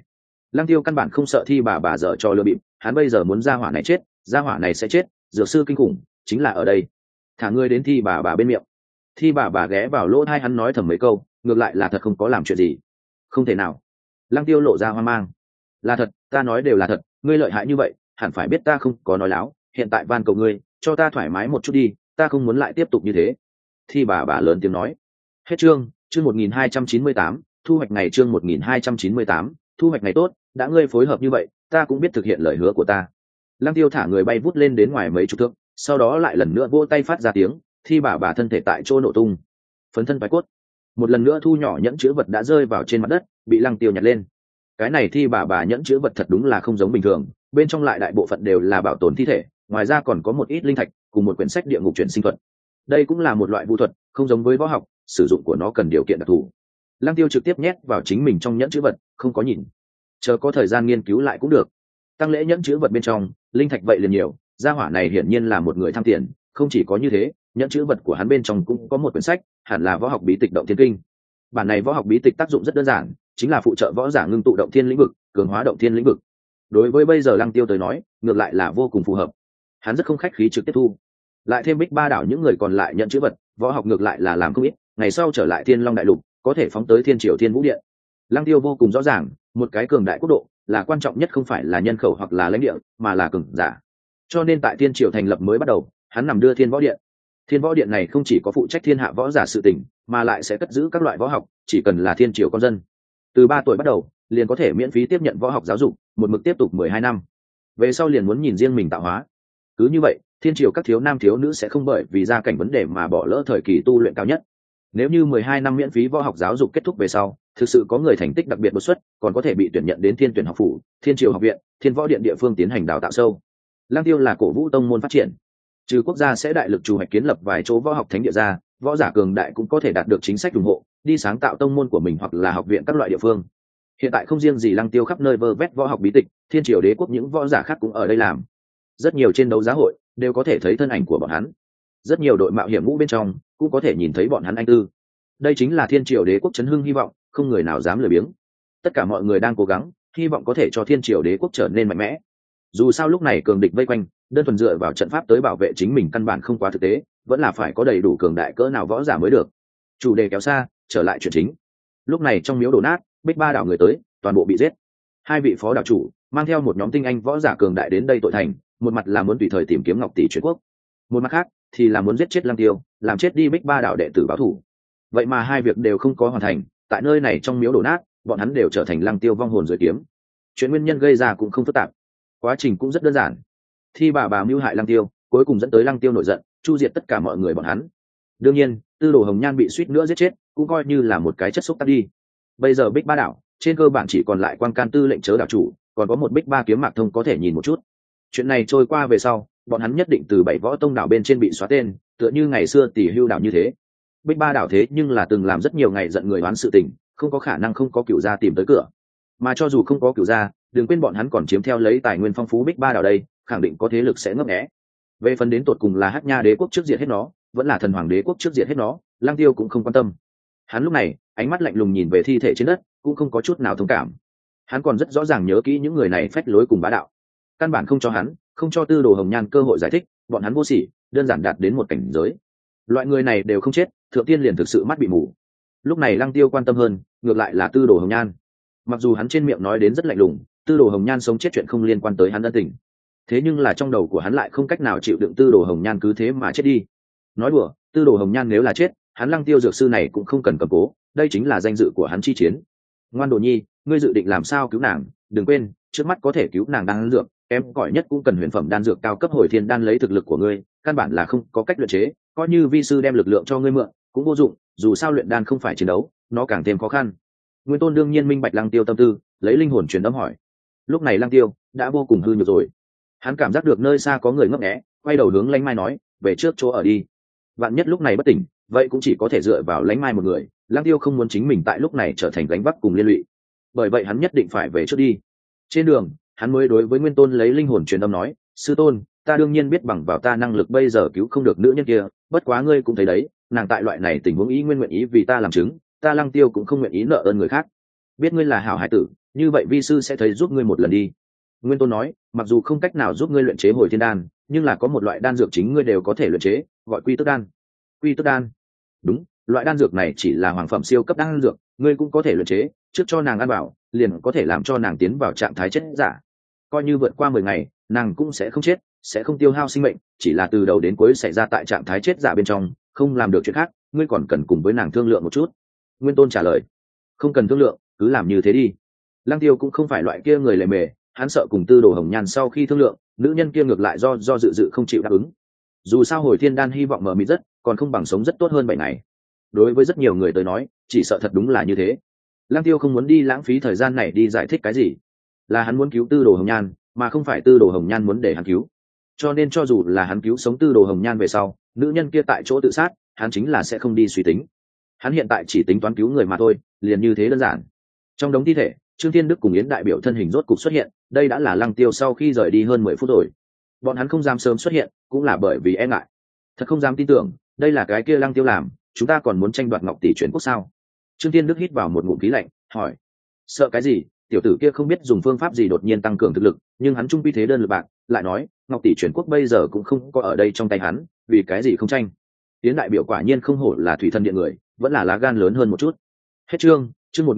Lăng Tiêu căn bản không sợ Thi bà dở cho lừa bịp, hắn bây giờ muốn gia hỏa này chết, gia hỏa này sẽ chết, dược sư kinh khủng chính là ở đây. Thả ngươi đến Thi bà bên miệng. Thi bà ghé vào lỗ tai hắn nói thầm mấy câu, ngược lại là thật không có làm chuyện gì. Không thể nào. Lăng Tiêu lộ ra hoang mang. Là thật, ta nói đều là thật, ngươi lợi hại như vậy, hẳn phải biết ta không có nói láo, hiện tại van cầu ngươi, cho ta thoải mái một chút đi, ta không muốn lại tiếp tục như thế. Thi bà lớn tiếng nói. Hết chương 1298, thu hoạch ngày chương 1298, thu hoạch ngày tốt, đã ngươi phối hợp như vậy, ta cũng biết thực hiện lời hứa của ta. Lăng Tiêu thả người bay vút lên đến ngoài mấy chục thước, sau đó lại lần nữa vỗ tay phát ra tiếng, Thi bà thân thể tại chỗ nổ tung, phấn thân phái cốt. Một lần nữa thu nhỏ nhẫn chứa vật đã rơi vào trên mặt đất, bị Lăng Tiêu nhặt lên. Cái này Thi bà nhẫn chứa vật thật đúng là không giống bình thường, bên trong lại đại bộ phận đều là bảo tồn thi thể, ngoài ra còn có một ít linh thạch cùng một quyển sách địa ngục chuyển sinh thuật. Đây cũng là một loại vu thuật, không giống với võ học, sử dụng của nó cần điều kiện đặc thù. Lăng Tiêu trực tiếp nhét vào chính mình trong nhẫn chữ vật, không có nhìn, chờ có thời gian nghiên cứu lại cũng được. Tăng lễ nhẫn chữ vật bên trong linh thạch vậy liền nhiều, gia hỏa này hiển nhiên là một người tham tiền. Không chỉ có như thế, nhẫn chữ vật của hắn bên trong cũng có một quyển sách, hẳn là võ học bí tịch động thiên kinh. Bản này võ học bí tịch tác dụng rất đơn giản, chính là phụ trợ võ giả ngưng tụ động thiên lĩnh vực, cường hóa động thiên lĩnh vực. Đối với bây giờ Lăng Tiêu tới nói, ngược lại là vô cùng phù hợp. Hắn rất không khách khí trực tiếp thu. Lại thêm Bích Ba đảo những người còn lại nhận chữ vật, võ học ngược lại là làm không ít, ngày sau trở lại Thiên Long đại lục, có thể phóng tới Thiên Triều Thiên Vũ Điện. Lăng Tiêu vô cùng rõ ràng, một cái cường đại quốc độ là quan trọng nhất không phải là nhân khẩu hoặc là lãnh địa, mà là cường giả. Cho nên tại Thiên Triều thành lập mới bắt đầu, hắn nằm đưa Thiên Võ Điện. Thiên Võ Điện này không chỉ có phụ trách thiên hạ võ giả sự tình, mà lại sẽ cất giữ các loại võ học, chỉ cần là Thiên Triều con dân. Từ 3 tuổi bắt đầu, liền có thể miễn phí tiếp nhận võ học giáo dục, một mực tiếp tục 12 năm. Về sau liền muốn nhìn riêng mình tạo hóa. Cứ như vậy, Thiên Triều các thiếu nam thiếu nữ sẽ không bởi vì gia cảnh vấn đề mà bỏ lỡ thời kỳ tu luyện cao nhất. Nếu như 12 năm miễn phí võ học giáo dục kết thúc về sau, thực sự có người thành tích đặc biệt đột xuất, còn có thể bị tuyển nhận đến Thiên Tuyển học phủ, Thiên Triều học viện, Thiên Võ Điện địa phương tiến hành đào tạo sâu. Lăng Tiêu là cổ vũ tông môn phát triển, trừ quốc gia sẽ đại lực chủ hoạch kiến lập vài chỗ võ học thánh địa ra, võ giả cường đại cũng có thể đạt được chính sách ủng hộ, đi sáng tạo tông môn của mình hoặc là học viện các loại địa phương. Hiện tại không riêng gì Lăng Tiêu khắp nơi vơ vét võ học bí tịch, Thiên Triều đế quốc những võ giả khác cũng ở đây làm. Rất nhiều trên đấu giá hội đều có thể thấy thân ảnh của bọn hắn, rất nhiều đội mạo hiểm ngũ bên trong cũng có thể nhìn thấy bọn hắn anh tư. Đây chính là Thiên Triều đế quốc chấn hưng hy vọng, không người nào dám lười biếng. Tất cả mọi người đang cố gắng, hy vọng có thể cho Thiên Triều đế quốc trở nên mạnh mẽ. Dù sao lúc này cường địch vây quanh, đơn thuần dựa vào trận pháp tới bảo vệ chính mình căn bản không quá thực tế, vẫn là phải có đầy đủ cường đại cỡ nào võ giả mới được. Chủ đề kéo xa, trở lại chuyện chính. Lúc này trong miếu đổ nát, Bích Ba đảo người tới, toàn bộ bị giết. 2 vị phó đảo chủ mang theo một nhóm tinh anh võ giả cường đại đến đây tội thành, một mặt là muốn tùy thời tìm kiếm Ngọc Tỷ chuyển quốc, một mặt khác thì là muốn giết chết Lăng Tiêu, làm chết đi Bích Ba đảo đệ tử báo thù. Vậy mà 2 việc đều không có hoàn thành, tại nơi này trong miếu đổ nát, bọn hắn đều trở thành Lăng Tiêu vong hồn dưới kiếm. Chuyện nguyên nhân gây ra cũng không phức tạp, quá trình cũng rất đơn giản. Thi bà mưu hại Lăng Tiêu, cuối cùng dẫn tới Lăng Tiêu nổi giận, chu diệt tất cả mọi người bọn hắn. Đương nhiên, Tư Đồ Hồng Nhan bị suýt nữa giết chết, cũng coi như là một cái chất xúc tác đi. Bây giờ Bích Ba đảo trên cơ bản chỉ còn lại Quang Can Tư lệnh chớ đảo chủ, còn có một Bích Ba kiếm Mạc Thông có thể nhìn một chút. Chuyện này trôi qua về sau, bọn hắn nhất định từ 7 võ tông đảo bên trên bị xóa tên, tựa như ngày xưa Tỷ Hưu đảo như thế. Bích Ba đảo thế nhưng là từng làm rất nhiều ngày giận người oán sự tình, không có khả năng không có cửu gia tìm tới cửa. Mà cho dù không có cửu gia, đừng quên bọn hắn còn chiếm theo lấy tài nguyên phong phú Bích Ba đảo đây, khẳng định có thế lực sẽ ngấp nghé. Về phần đến tột cùng là Hắc Nha đế quốc trước diệt hết nó, vẫn là Thần Hoàng đế quốc trước diệt hết nó, Lăng Tiêu cũng không quan tâm. Hắn lúc này ánh mắt lạnh lùng nhìn về thi thể trên đất, cũng không có chút nào thông cảm. Hắn còn rất rõ ràng nhớ kỹ những người này phách lối cùng bá đạo, căn bản không cho hắn, không cho Tư Đồ Hồng Nhan cơ hội giải thích, bọn hắn vô sỉ, đơn giản đạt đến một cảnh giới. Loại người này đều không chết, thượng tiên liền thực sự mắt bị mù. Lúc này Lăng Tiêu quan tâm hơn, ngược lại là Tư Đồ Hồng Nhan. Mặc dù hắn trên miệng nói đến rất lạnh lùng, Tư Đồ Hồng Nhan sống chết chuyện không liên quan tới hắn ân tình, thế nhưng là trong đầu của hắn lại không cách nào chịu đựng Tư Đồ Hồng Nhan cứ thế mà chết đi. Nói đùa, Tư Đồ Hồng Nhan nếu là chết, hắn Lăng Tiêu dược sư này cũng không cần cầm cố, đây chính là danh dự của hắn chi chiến. Ngoan Đồ Nhi, ngươi dự định làm sao cứu nàng? Đừng quên, trước mắt có thể cứu nàng đan dược, em cỏi nhất cũng cần huyền phẩm đan dược cao cấp hồi thiên đan, lấy thực lực của ngươi, căn bản là không có cách luyện chế, coi như vi sư đem lực lượng cho ngươi mượn, cũng vô dụng, dù sao luyện đan không phải chiến đấu, nó càng thêm khó khăn. Nguyên Tôn đương nhiên minh bạch Lăng Tiêu tâm tư, lấy linh hồn truyền âm hỏi. Lúc này Lăng Tiêu đã vô cùng hư nhược rồi, hắn cảm giác được nơi xa có người ngấp nghé, quay đầu hướng Lánh Mai nói, về trước chỗ ở đi. Vạn nhất lúc này bất tỉnh, vậy cũng chỉ có thể dựa vào Lánh Mai một người. Lăng Tiêu không muốn chính mình tại lúc này trở thành gánh vác cùng liên lụy, bởi vậy hắn nhất định phải về trước đi. Trên đường hắn mới đối với Nguyên Tôn lấy linh hồn truyền âm nói, sư tôn, ta đương nhiên biết bằng vào ta năng lực bây giờ cứu không được nữ nhân kia, bất quá ngươi cũng thấy đấy, nàng tại loại này tình huống ý nguyên nguyện ý vì ta làm chứng, ta Lăng Tiêu cũng không nguyện ý nợ ơn người khác. Biết ngươi là hảo hải tử, như vậy vi sư sẽ thấy giúp ngươi một lần đi. Nguyên Tôn nói, mặc dù không cách nào giúp ngươi luyện chế hồi thiên đan, nhưng là có một loại đan dược chính ngươi đều có thể luyện chế, gọi quy tức đan. Quy tức đan? Đúng, loại đan dược này chỉ là hoàng phẩm siêu cấp đan dược, ngươi cũng có thể luyện chế, trước cho nàng ăn vào, liền có thể làm cho nàng tiến vào trạng thái chết giả. Coi như vượt qua 10 ngày, nàng cũng sẽ không chết, sẽ không tiêu hao sinh mệnh, chỉ là từ đầu đến cuối xảy ra tại trạng thái chết giả bên trong, không làm được chuyện khác, ngươi còn cần cùng với nàng thương lượng một chút. Nguyên Tôn trả lời. Không cần thương lượng, cứ làm như thế đi. Lăng Tiêu cũng không phải loại kia người lề mề, hắn sợ cùng Tư Đồ Hồng Nhan sau khi thương lượng, nữ nhân kia ngược lại do dự không chịu đáp ứng. Dù sao hồi thiên đan hy vọng mờ mịt rất, còn không bằng sống rất tốt hơn 7 ngày. Đối với rất nhiều người tới nói, chỉ sợ thật đúng là như thế. Lăng Tiêu không muốn đi lãng phí thời gian này đi giải thích cái gì, là hắn muốn cứu Tư Đồ Hồng Nhan, mà không phải Tư Đồ Hồng Nhan muốn để hắn cứu. Cho nên cho dù là hắn cứu sống Tư Đồ Hồng Nhan về sau, nữ nhân kia tại chỗ tự sát, hắn chính là sẽ không đi suy tính. Hắn hiện tại chỉ tính toán cứu người mà thôi, liền như thế đơn giản. Trong đống thi thể, Trương Thiên Đức cùng Yến đại biểu thân hình rốt cục xuất hiện, đây đã là Lăng Tiêu sau khi rời đi hơn 10 phút rồi. Bọn hắn không dám sớm xuất hiện, cũng là bởi vì e ngại. Thật không dám tin tưởng, đây là cái kia Lăng Tiêu làm, chúng ta còn muốn tranh đoạt Ngọc tỷ chuyển quốc sao? Trương Thiên Đức hít vào một ngụm khí lạnh, hỏi: sợ cái gì? Tiểu tử kia không biết dùng phương pháp gì đột nhiên tăng cường thực lực, nhưng hắn trung quy thế đơn lực bạc, lại nói, Ngọc tỷ chuyển quốc bây giờ cũng không có ở đây trong tay hắn, vì cái gì không tranh? Yến đại biểu quả nhiên không hổ là Thủy Thần Điện người, vẫn là lá gan lớn hơn một chút. Hết chương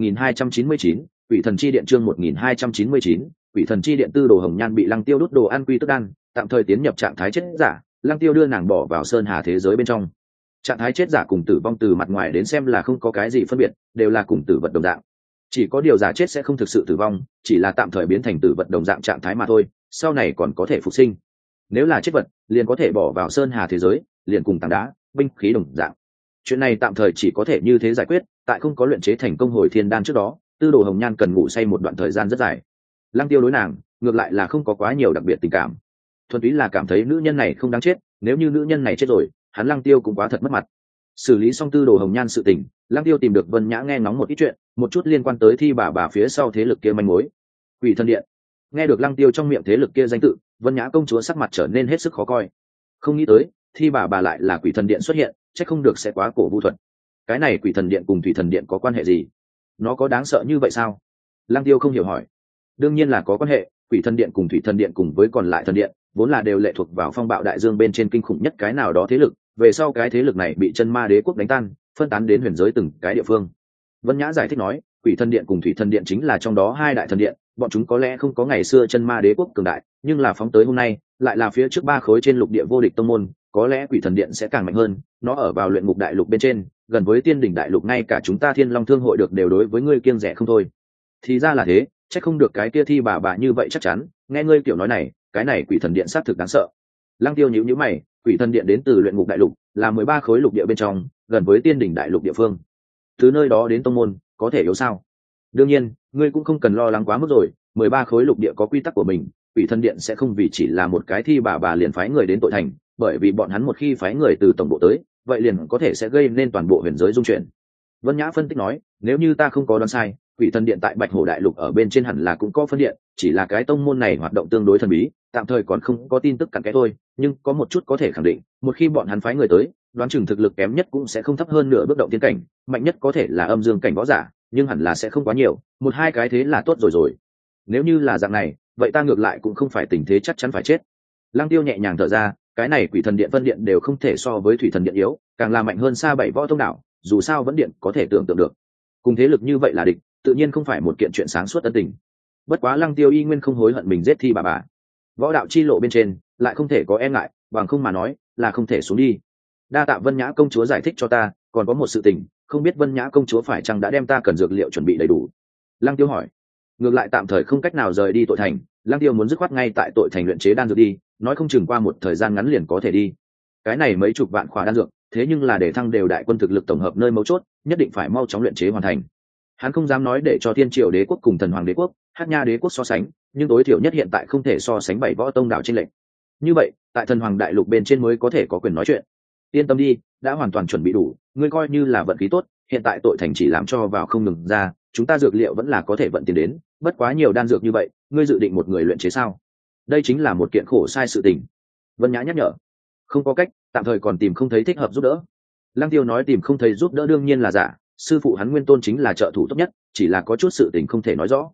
1299, Quỷ Thần Chi Điện chương 1299, Quỷ Thần Chi Điện. Tư Đồ Hồng Nhan bị Lăng Tiêu đốt đồ ăn quy tức đan, tạm thời tiến nhập trạng thái chết giả, Lăng Tiêu đưa nàng bỏ vào sơn hà thế giới bên trong. Trạng thái chết giả cùng tử vong từ mặt ngoài đến xem là không có cái gì phân biệt, đều là cùng tử vật đồng dạng. Chỉ có điều giả chết sẽ không thực sự tử vong, chỉ là tạm thời biến thành tử vật đồng dạng trạng thái mà thôi, sau này còn có thể phục sinh. Nếu là chết vật, liền có thể bỏ vào sơn hà thế giới, liền cùng tảng đá, binh khí đồng dạng. Chuyện này tạm thời chỉ có thể như thế giải quyết, tại không có luyện chế thành công hồi thiên đan trước đó, Tư Đồ Hồng Nhan cần ngủ say một đoạn thời gian rất dài. Lăng Tiêu đối nàng ngược lại là không có quá nhiều đặc biệt tình cảm, thuần túy là cảm thấy nữ nhân này không đáng chết, nếu như nữ nhân này chết rồi, hắn Lăng Tiêu cũng quá thật mất mặt. Xử lý xong Tư Đồ Hồng Nhan sự tình, Lăng Tiêu tìm được Vân Nhã nghe ngóng một ít chuyện, một chút liên quan tới Thi bà phía sau thế lực kia manh mối. Quỷ Thần Điện. Nghe được Lăng Tiêu trong miệng thế lực kia danh tự, Vân Nhã công chúa sắc mặt trở nên hết sức khó coi. Không nghĩ tới, Thi bà lại là Quỷ Thần Điện xuất hiện, chắc không được sẽ quá cổ vu thuật. Cái này Quỷ Thần Điện cùng Thủy Thần Điện có quan hệ gì? Nó có đáng sợ như vậy sao? Lăng Tiêu không hiểu hỏi. Đương nhiên là có quan hệ, Quỷ Thần Điện cùng Thủy Thần Điện cùng với còn lại thần điện, vốn là đều lệ thuộc vào phong bạo đại dương bên trên kinh khủng nhất cái nào đó thế lực, về sau cái thế lực này bị chân ma đế quốc đánh tan, phân tán đến huyền giới từng cái địa phương. Vân Nhã giải thích nói, Quỷ Thần Điện cùng Thủy Thần Điện chính là trong đó hai đại thần điện, bọn chúng có lẽ không có ngày xưa chân ma đế quốc cường đại, nhưng là phóng tới hôm nay, lại là phía trước 3 khối trên lục địa vô địch tông môn, có lẽ Quỷ Thần Điện sẽ càng mạnh hơn, nó ở vào luyện ngục đại lục bên trên, gần với Tiên đỉnh đại lục, ngay cả chúng ta Thiên Long Thương hội được đều đối với ngươi kiêng rẻ không thôi. Thì ra là thế, chắc không được cái kia Thi bà như vậy chắc chắn, nghe ngươi kiểu nói này, cái này Quỷ Thần Điện xác thực đáng sợ. Lăng Tiêu nhíu mày, Quỷ Thần Điện đến từ luyện ngục đại lục, là 13 khối lục địa bên trong, gần với Tiên đỉnh đại lục địa phương. Từ nơi đó đến tông môn, có thể yếu sao? Đương nhiên, ngươi cũng không cần lo lắng quá mức rồi, 13 khối lục địa có quy tắc của mình, Quỷ Thần Điện sẽ không vì chỉ là một cái Thi bà liền phái người đến tội thành, bởi vì bọn hắn một khi phái người từ tổng bộ tới, vậy liền có thể sẽ gây nên toàn bộ huyền giới dung chuyển. Vân Nhã phân tích nói, nếu như ta không có đoán sai, Quỷ Thần Điện tại Bạch Hổ đại lục ở bên trên hẳn là cũng có phân điện, chỉ là cái tông môn này hoạt động tương đối thần bí, tạm thời còn không có tin tức cặn kẽ thôi, nhưng có một chút có thể khẳng định, một khi bọn hắn phái người tới, đoán chừng thực lực kém nhất cũng sẽ không thấp hơn nửa bước động tiên cảnh, mạnh nhất có thể là âm dương cảnh võ giả, nhưng hẳn là sẽ không quá nhiều, một hai cái thế là tốt rồi. Nếu như là dạng này, vậy ta ngược lại cũng không phải tình thế chắc chắn phải chết. Lăng Tiêu nhẹ nhàng thở ra, cái này Quỷ Thần Điện phân điện đều không thể so với Thủy Thần Điện yếu, càng là mạnh hơn xa 7 võ tông đảo, dù sao vẫn điện có thể tưởng tượng được. Cùng thế lực như vậy là địch, tự nhiên không phải một kiện chuyện sáng suốt ân tình. Bất quá Lăng Tiêu y nguyên không hối hận mình giết Thi bà. Võ đạo chi lộ bên trên, lại không thể có e ngại, bằng không mà nói, là không thể xuống đi. Đa tạ Vân Nhã công chúa giải thích cho ta, còn có một sự tình, không biết Vân Nhã công chúa phải chăng đã đem ta cần dược liệu chuẩn bị đầy đủ? Lăng Tiêu hỏi. Ngược lại tạm thời không cách nào rời đi tội thành, Lăng Tiêu muốn dứt khoát ngay tại tội thành luyện chế đan dược đi, nói không chừng qua một thời gian ngắn liền có thể đi. Cái này mấy chục vạn khỏa đan dược, thế nhưng là để thăng đều đại quân thực lực tổng hợp nơi mấu chốt, nhất định phải mau chóng luyện chế hoàn thành. Hắn không dám nói để cho Thiên Triều đế quốc cùng Thần Hoàng đế quốc, Hắc Nha đế quốc so sánh, nhưng tối thiểu nhất hiện tại không thể so sánh 7 võ tông đảo trên lệnh. Như vậy, tại Thần Hoàng đại lục bên trên mới có thể có quyền nói chuyện. Yên tâm đi, đã hoàn toàn chuẩn bị đủ, ngươi coi như là vận khí tốt, hiện tại tội thành chỉ làm cho vào không ngừng ra, chúng ta dược liệu vẫn là có thể vận tiền đến, bất quá nhiều đan dược như vậy, ngươi dự định một người luyện chế sao? Đây chính là một kiện khổ sai sự tình. Vân Nhã nhắc nhở. Không có cách, tạm thời còn tìm không thấy thích hợp giúp đỡ. Lăng Tiêu nói tìm không thấy giúp đỡ đương nhiên là giả, sư phụ hắn Nguyên Tôn chính là trợ thủ tốt nhất, chỉ là có chút sự tình không thể nói rõ.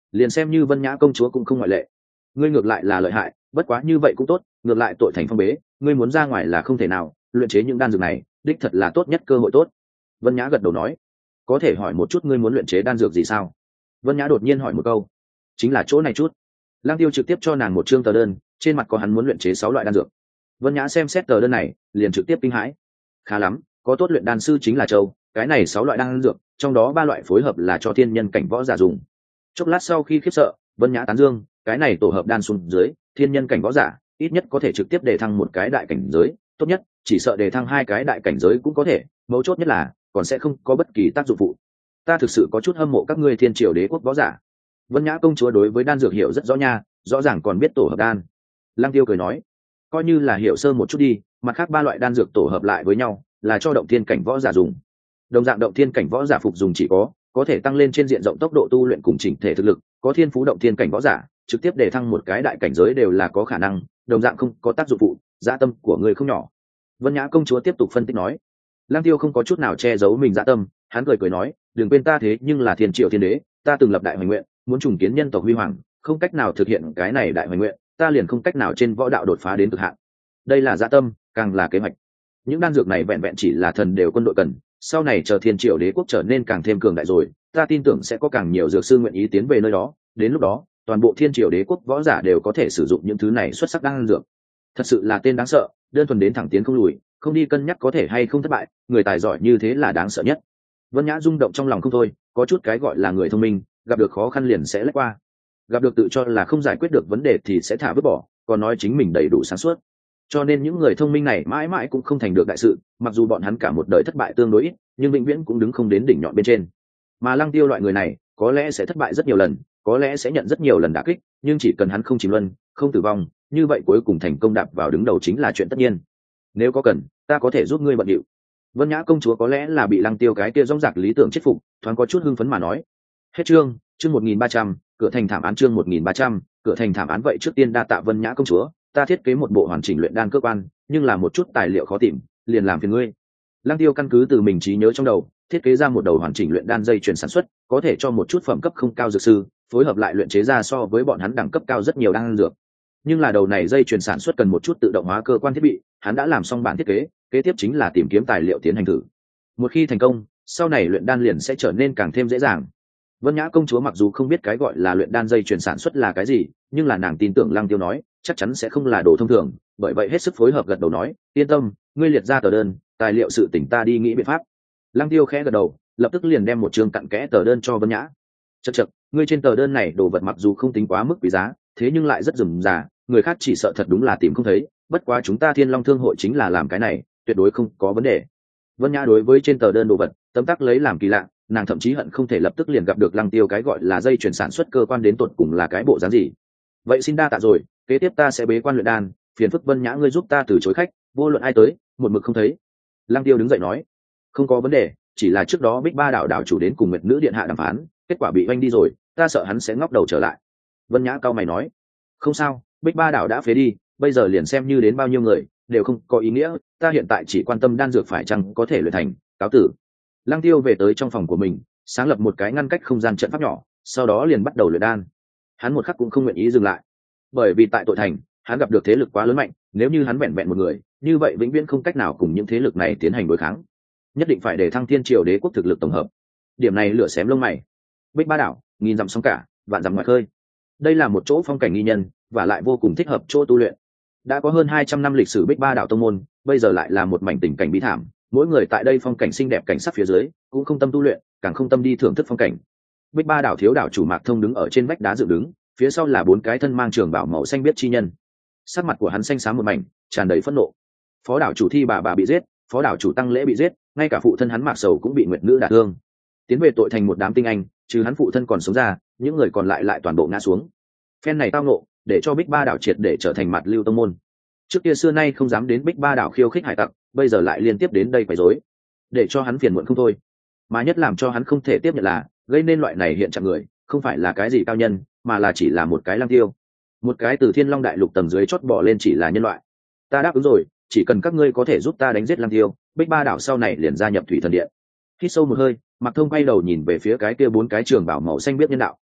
liền xem như Vân Nhã công chúa cũng không ngoại lệ. Ngươi ngược lại là lợi hại, bất quá như vậy cũng tốt, ngược lại tội thành phong bế, ngươi muốn ra ngoài là không thể nào, luyện chế những đan dược này đích thật là tốt nhất cơ hội tốt. Vân Nhã gật đầu nói, có thể hỏi một chút ngươi muốn luyện chế đan dược gì sao? Vân Nhã đột nhiên hỏi một câu. Chính là chỗ này chút. Lăng Tiêu trực tiếp cho nàng một chương tờ đơn, trên mặt có hắn muốn luyện chế 6 loại đan dược. Vân Nhã xem xét tờ đơn này, liền trực tiếp kinh hãi. Khá lắm, có tốt luyện đan sư chính là Châu, cái này 6 loại đan dược, trong đó 3 loại phối hợp là cho thiên nhân cảnh võ giả dùng. Chốc lát sau khi khiếp sợ, Vân Nhã tán dương, cái này tổ hợp đan xuống dưới, thiên nhân cảnh võ giả, ít nhất có thể trực tiếp đề thăng một cái đại cảnh giới, tốt nhất, chỉ sợ đề thăng 2 cái đại cảnh giới cũng có thể, mấu chốt nhất là, còn sẽ không có bất kỳ tác dụng phụ. Ta thực sự có chút hâm mộ các ngươi Thiên Triều Đế quốc võ giả. Vân Nhã công chúa đối với đan dược hiểu rất rõ nha, rõ ràng còn biết tổ hợp đan. Lăng Tiêu cười nói, coi như là hiểu sơ một chút đi, mặt khác 3 loại đan dược tổ hợp lại với nhau, là cho động thiên cảnh võ giả dùng. Đồng dạng động thiên cảnh võ giả phục dùng chỉ có thể tăng lên trên diện rộng tốc độ tu luyện cùng chỉnh thể thực lực, có thiên phú động thiên cảnh võ giả, trực tiếp để thăng một cái đại cảnh giới đều là có khả năng, đồng dạng không có tác dụng phụ, dạ tâm của người không nhỏ. Vân Nhã công chúa tiếp tục phân tích nói. Lăng Tiêu không có chút nào che giấu mình dạ tâm, hắn cười nói, đừng quên ta thế nhưng là Thiên Triều Thiên Đế, ta từng lập đại hoành nguyện, muốn trùng kiến nhân tộc huy hoàng, không cách nào thực hiện cái này đại hoành nguyện, ta liền không cách nào trên võ đạo đột phá đến cực hạn. Đây là dạ tâm, càng là kế hoạch. Những đan dược này vẹn vẹn chỉ là thần đều quân đội cần, sau này chờ Thiên Triều Đế quốc trở nên càng thêm cường đại rồi, ta tin tưởng sẽ có càng nhiều dược sư nguyện ý tiến về nơi đó, đến lúc đó, toàn bộ Thiên Triều Đế quốc võ giả đều có thể sử dụng những thứ này xuất sắc đan dược. Thật sự là tên đáng sợ, đơn thuần đến thẳng tiến không lùi, không đi cân nhắc có thể hay không thất bại, người tài giỏi như thế là đáng sợ nhất. Vân Nhã rung động trong lòng không thôi, có chút cái gọi là người thông minh, gặp được khó khăn liền sẽ lách qua, gặp được tự cho là không giải quyết được vấn đề thì sẽ thả vứt bỏ, còn nói chính mình đầy đủ sáng suốt. Cho nên những người thông minh này mãi mãi cũng không thành được đại sự, mặc dù bọn hắn cả một đời thất bại tương đối ít, nhưng vĩnh viễn cũng đứng không đến đỉnh nhọn bên trên. Mà Lăng Tiêu loại người này, có lẽ sẽ thất bại rất nhiều lần, có lẽ sẽ nhận rất nhiều lần đả kích, nhưng chỉ cần hắn không chìm luân, không tử vong, như vậy cuối cùng thành công đạp vào đứng đầu chính là chuyện tất nhiên. Nếu có cần, ta có thể giúp ngươi bận điệu. Vân Nhã công chúa có lẽ là bị Lăng Tiêu cái kia rõng rạc lý tưởng chết phục, thoáng có chút hưng phấn mà nói. Hết chương 1300, cửa thành thảm án chương 1300, cửa thành thảm án vậy trước tiên đa tạ Vân Nhã công chúa, ta thiết kế một bộ hoàn chỉnh luyện đan cơ quan, nhưng là một chút tài liệu khó tìm, liền làm phiền ngươi. Lăng Tiêu căn cứ từ mình trí nhớ trong đầu, thiết kế ra một đầu hoàn chỉnh luyện đan dây chuyền sản xuất, có thể cho một chút phẩm cấp không cao dược sư, phối hợp lại luyện chế ra so với bọn hắn đẳng cấp cao rất nhiều đan dược. Nhưng là đầu này dây chuyền sản xuất cần một chút tự động hóa cơ quan thiết bị, hắn đã làm xong bản thiết kế, kế tiếp chính là tìm kiếm tài liệu tiến hành thử. Một khi thành công, sau này luyện đan liền sẽ trở nên càng thêm dễ dàng. Vân Nhã công chúa mặc dù không biết cái gọi là luyện đan dây chuyền sản xuất là cái gì, nhưng là nàng tin tưởng Lăng Tiêu nói, chắc chắn sẽ không là đồ thông thường, bởi vậy hết sức phối hợp gật đầu nói, yên tâm, ngươi liệt ra tờ đơn, tài liệu sự tỉnh ta đi nghĩ biện pháp. Lăng Tiêu khẽ gật đầu, lập tức liền đem một chương cặn kẽ tờ đơn cho Vân Nhã. Chậc, ngươi trên tờ đơn này đồ vật mặc dù không tính quá mức quý giá, thế nhưng lại rất rườm rà, người khác chỉ sợ thật đúng là tìm không thấy, bất quá chúng ta Thiên Long Thương hội chính là làm cái này, tuyệt đối không có vấn đề. Vân Nhã đối với trên tờ đơn đồ vật, tấm tắc lấy làm kỳ lạ, nàng thậm chí hận không thể lập tức liền gặp được Lăng Tiêu cái gọi là dây chuyển sản xuất cơ quan đến tột cùng là cái bộ dáng gì. Vậy xin đa tạ rồi, kế tiếp ta sẽ bế quan luyện đan, phiền phức Vân Nhã ngươi giúp ta từ chối khách, vô luận ai tới, một mực không thấy. Lăng Tiêu đứng dậy nói, không có vấn đề, chỉ là trước đó Bích Ba đảo đảo chủ đến cùng Nguyệt Nữ điện hạ đàm phán, kết quả bị oanh đi rồi, ta sợ hắn sẽ ngóc đầu trở lại. Vân Nhã cau mày nói, không sao, Bích Ba đảo đã phế đi, bây giờ liền xem như đến bao nhiêu người đều không có ý nghĩa, ta hiện tại chỉ quan tâm đan dược phải chăng có thể luyện thành, cáo tử. Lăng Tiêu về tới trong phòng của mình, sáng lập một cái ngăn cách không gian trận pháp nhỏ, sau đó liền bắt đầu luyện đan. Hắn một khắc cũng không nguyện ý dừng lại, bởi vì tại tội thành, hắn gặp được thế lực quá lớn mạnh, nếu như hắn vẹn vẹn một người, như vậy vĩnh viễn không cách nào cùng những thế lực này tiến hành đối kháng. Nhất định phải để thăng Thiên Triều Đế quốc thực lực tổng hợp. Điểm này lửa xém lông mày. Bích Ba đảo, nghìn dặm sóng cả, vạn dặm ngoài khơi. Đây là một chỗ phong cảnh nghi nhân, và lại vô cùng thích hợp chỗ tu luyện. Đã có hơn 200 năm lịch sử Bích Ba đảo tông môn, bây giờ lại là một mảnh tình cảnh bí thảm, mỗi người tại đây phong cảnh xinh đẹp cảnh sắc phía dưới, cũng không tâm tu luyện, càng không tâm đi thưởng thức phong cảnh. Bích Ba đảo thiếu đảo chủ Mạc Thông đứng ở trên vách đá dựng đứng, phía sau là 4 cái thân mang trường bảo màu xanh biết chi nhân. Sắc mặt của hắn xanh xám một mảnh, tràn đầy phẫn nộ. Phó đảo chủ Thi bà bị giết, phó đảo chủ Tăng Lễ bị giết, ngay cả phụ thân hắn Mạc Sầu cũng bị Nguyệt Nữ đả thương. Tiến về tội thành một đám tinh anh, trừ hắn phụ thân còn sống ra, những người còn lại toàn bộ ngã xuống. Phen này tao nộ, để cho Bích Ba đảo triệt để trở thành mặt lưu tông môn. Trước kia xưa nay không dám đến Bích Ba đảo khiêu khích hải tặc, bây giờ lại liên tiếp đến đây quấy rối, để cho hắn phiền muộn không thôi. Mà nhất làm cho hắn không thể tiếp nhận là, gây nên loại này hiện trạng người, không phải là cái gì cao nhân, mà là chỉ là một cái Lăng Tiêu, một cái từ Thiên Long đại lục tầng dưới chót bỏ lên chỉ là nhân loại. Ta đáp ứng rồi, chỉ cần các ngươi có thể giúp ta đánh giết Lăng Tiêu, Bích Ba đảo sau này liền gia nhập Thủy Thần Điện. Hít sâu một hơi, Mạc Thông quay đầu nhìn về phía cái kia 4 cái trường bảo màu xanh biết nhân đạo.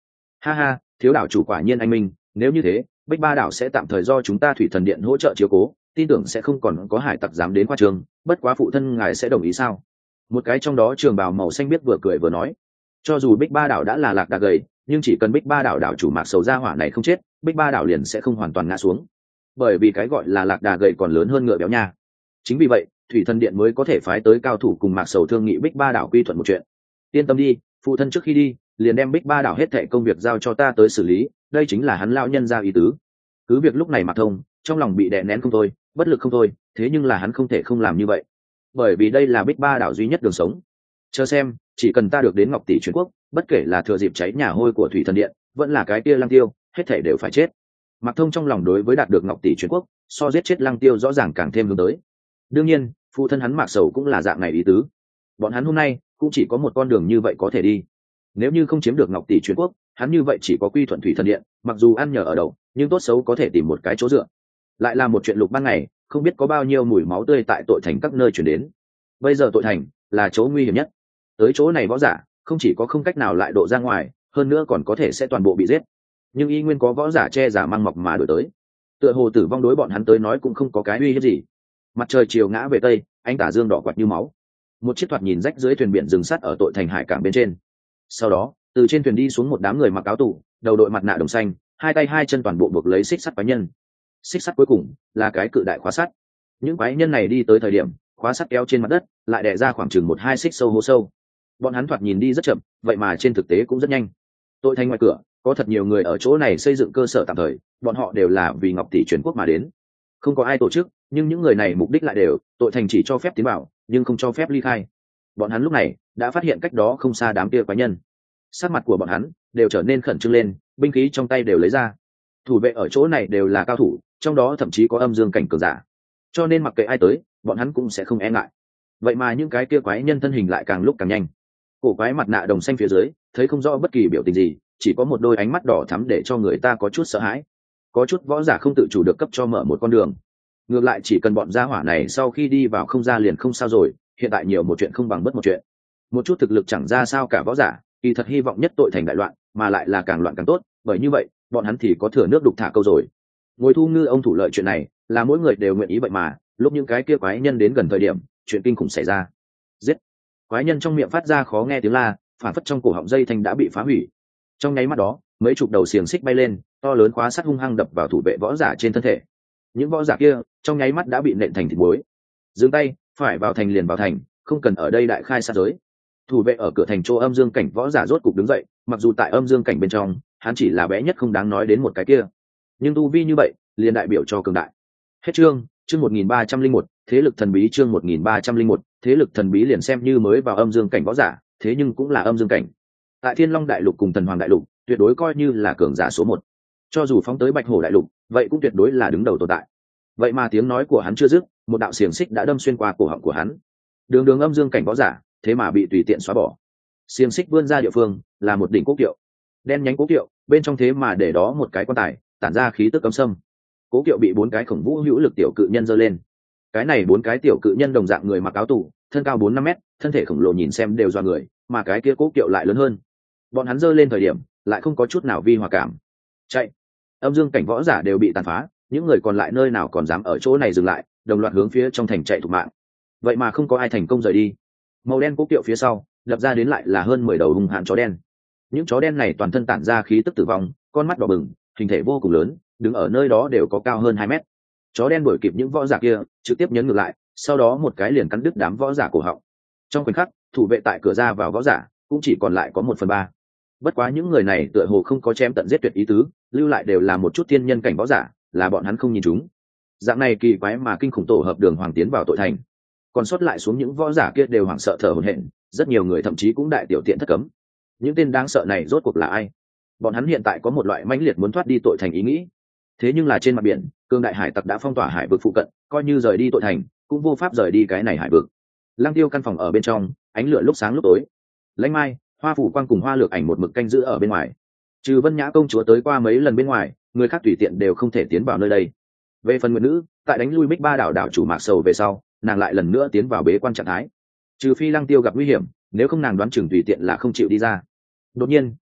Ha ha, thiếu đảo chủ quả nhiên anh minh, nếu như thế Bích Ba đảo sẽ tạm thời do chúng ta thủy thần điện hỗ trợ chiếu cố, tin tưởng sẽ không còn có hải tặc dám đến qua trường, bất quá phụ thân ngài sẽ đồng ý sao? Một cái trong đó trường bào màu xanh biết vừa cười vừa nói, cho dù Bích Ba đảo đã là lạc đà gầy, nhưng chỉ cần Bích Ba đảo đảo chủ Mạc Sầu gia hỏa này không chết, Bích Ba đảo liền sẽ không hoàn toàn ngã xuống, bởi vì cái gọi là lạc đà gầy còn lớn hơn ngựa béo nha. Chính vì vậy thủy thần điện mới có thể phái tới cao thủ cùng Mạc Sầu thương nghị Bích Ba đảo quy thuận một chuyện. Yên tâm đi, phụ thân trước khi đi liền đem Bích Ba đảo hết thệ công việc giao cho ta tới xử lý, đây chính là hắn lão nhân ra ý tứ. Cứ việc lúc này Mạc Thông trong lòng bị đè nén không thôi, bất lực không thôi, thế nhưng là hắn không thể không làm như vậy, bởi vì đây là Bích Ba đảo duy nhất đường sống. Chờ xem, chỉ cần ta được đến Ngọc Tỷ Truyền Quốc, bất kể là thừa dịp cháy nhà hôi của thủy thần điện vẫn là cái kia Lăng Tiêu, hết thảy đều phải chết. Mạc Thông trong lòng đối với đạt được Ngọc Tỷ Truyền Quốc so giết chết Lăng Tiêu rõ ràng càng thêm hướng tới. Đương nhiên phụ thân hắn Mạc Sầu cũng là dạng này ý tứ, bọn hắn hôm nay cũng chỉ có một con đường như vậy có thể đi. Nếu như không chiếm được Ngọc Tỷ Truyền Quốc, hắn như vậy chỉ có quy thuận thủy thần điện, mặc dù ăn nhờ ở đậu nhưng tốt xấu có thể tìm một cái chỗ dựa. Lại là một chuyện lục ban ngày, không biết có bao nhiêu mùi máu tươi tại tội thành các nơi chuyển đến. Bây giờ tội thành là chỗ nguy hiểm nhất, tới chỗ này võ giả không chỉ có không cách nào lại độ ra ngoài, hơn nữa còn có thể sẽ toàn bộ bị giết. Nhưng y nguyên có võ giả che giả mang mọc mà đổi tới, tựa hồ tử vong đối bọn hắn tới nói cũng không có cái uy hiếp gì. Mặt trời chiều ngã về tây, ánh tà dương đỏ quạt như máu, một chiếc thoạt nhìn rách dưới thuyền biển dừng sắt ở tội thành hải cảng bên trên. Sau đó từ trên thuyền đi xuống một đám người mặc áo tù, đầu đội mặt nạ đồng xanh, hai tay hai chân toàn bộ buộc lấy xích sắt quái nhân. Xích sắt cuối cùng là cái cự đại khóa sắt. Những quái nhân này đi tới thời điểm khóa sắt kéo trên mặt đất lại đè ra khoảng chừng 1-2 xích sâu hố sâu. Bọn hắn thoạt nhìn đi rất chậm, vậy mà trên thực tế cũng rất nhanh. Tội thành ngoài cửa có thật nhiều người ở chỗ này xây dựng cơ sở tạm thời, bọn họ đều là vì Ngọc Tỷ Truyền Quốc mà đến. Không có ai tổ chức, nhưng những người này mục đích lại đều, tội thành chỉ cho phép tiến vào nhưng không cho phép ly khai. Bọn hắn lúc này đã phát hiện cách đó không xa đám kia quái nhân, sắc mặt của bọn hắn đều trở nên khẩn trương lên, binh khí trong tay đều lấy ra. Thủ vệ ở chỗ này đều là cao thủ, trong đó thậm chí có âm dương cảnh cường giả, cho nên mặc kệ ai tới bọn hắn cũng sẽ không e ngại. Vậy mà những cái kia quái nhân thân hình lại càng lúc càng nhanh, cổ quái mặt nạ đồng xanh phía dưới thấy không rõ bất kỳ biểu tình gì, chỉ có một đôi ánh mắt đỏ thắm để cho người ta có chút sợ hãi. Có chút võ giả không tự chủ được cấp cho mở một con đường, ngược lại chỉ cần bọn gia hỏa này sau khi đi vào không ra liền không sao rồi, hiện tại nhiều một chuyện không bằng bất một chuyện. Một chút thực lực chẳng ra sao cả võ giả kỳ thật hy vọng nhất tội thành đại loạn, mà lại là càng loạn càng tốt, bởi như vậy bọn hắn thì có thừa nước đục thả câu rồi. Ngồi thu ngư ông thủ lợi chuyện này là mỗi người đều nguyện ý, vậy mà lúc những cái kia quái nhân đến gần thời điểm chuyện kinh khủng xảy ra. Giết! Quái nhân trong miệng phát ra khó nghe tiếng la, phản phất trong cổ họng dây thanh đã bị phá hủy. Trong nháy mắt đó mấy chục đầu xiềng xích bay lên, to lớn khóa sắt hung hăng đập vào thủ vệ võ giả trên thân thể. Những võ giả kia trong nháy mắt đã bị nện thành thịt muối. Dừng tay, phải vào thành liền vào thành, không cần ở đây đại khai sát giới. Thủ vệ ở cửa thành chỗ âm dương cảnh võ giả rốt cục đứng dậy, mặc dù tại âm dương cảnh bên trong hắn chỉ là bé nhất không đáng nói đến một cái kia, nhưng tu vi như vậy liền đại biểu cho cường đại. Hết chương 1301, thế lực thần bí. Chương 1301, thế lực thần bí liền xem như mới vào âm dương cảnh võ giả, thế nhưng cũng là âm dương cảnh. Tại Thiên Long đại lục cùng Thần Hoàng đại lục, tuyệt đối coi như là cường giả số 1. Cho dù phóng tới Bạch Hổ đại lục, vậy cũng tuyệt đối là đứng đầu tồn tại. Vậy mà tiếng nói của hắn chưa dứt, một đạo xiềng xích đã đâm xuyên qua cổ họng của hắn. Đường âm dương cảnh võ giả, thế mà bị tùy tiện xóa bỏ. Xiềng xích vươn ra địa phương là một đỉnh cố kiệu, đen nhánh cố kiệu, bên trong thế mà để đó một cái quan tài, tản ra khí tức cấm sâm. Cố kiệu bị 4 cái khổng vũ hữu lực tiểu cự nhân giơ lên. Cái này 4 cái tiểu cự nhân đồng dạng người mặc áo tù, thân cao 4-5 mét, thân thể khổng lồ nhìn xem đều doa người, mà cái kia cố kiệu lại lớn hơn. Bọn hắn giơ lên thời điểm lại không có chút nào vi hòa cảm. Chạy! Âm dương cảnh võ giả đều bị tàn phá, những người còn lại nơi nào còn dám ở chỗ này dừng lại, đồng loạt hướng phía trong thành chạy thục mạng. Vậy mà không có ai thành công rời đi. Màu đen cố kiệu phía sau lập ra đến lại là hơn 10 đầu hung hãn chó đen. Những chó đen này toàn thân tản ra khí tức tử vong, con mắt đỏ bừng, hình thể vô cùng lớn, đứng ở nơi đó đều có cao hơn 2 mét. Chó đen đuổi kịp những võ giả kia, trực tiếp nhấn ngược lại, sau đó một cái liền cắn đứt đám võ giả cổ họng. Trong khoảnh khắc, thủ vệ tại cửa ra vào võ giả cũng chỉ còn lại có 1/3. Bất quá những người này tựa hồ không có chém tận giết tuyệt ý tứ, lưu lại đều là một chút thiên nhân cảnh võ giả, là bọn hắn không nhìn chúng. Dạng này kỳ quái mà kinh khủng tổ hợp đường hoàng tiến vào tội thành, còn sót lại xuống những võ giả kia đều hoảng sợ thở hổn hển, rất nhiều người thậm chí cũng đại tiểu tiện thất cấm. Những tên đáng sợ này rốt cuộc là ai? Bọn hắn hiện tại có một loại mãnh liệt muốn thoát đi tội thành ý nghĩ. Thế nhưng là trên mặt biển, cương đại hải tặc đã phong tỏa hải vực phụ cận, coi như rời đi tội thành cũng vô pháp rời đi cái này hải vực. Lăng Tiêu căn phòng ở bên trong, ánh lửa lúc sáng lúc tối. Lãnh Mai, Hoa Phủ Quang cùng Hoa Lược Ảnh một mực canh giữ ở bên ngoài. Trừ Vân Nhã công chúa tới qua mấy lần bên ngoài, người khác tùy tiện đều không thể tiến vào nơi đây. Về phần Nguyệt Nữ, tại đánh lui Bích Ba đảo đảo chủ Mạc Sầu về sau, nàng lại lần nữa tiến vào bế quan trạng thái. Trừ phi Lăng Tiêu gặp nguy hiểm, nếu không nàng đoán chừng tùy tiện là không chịu đi ra. Đột nhiên,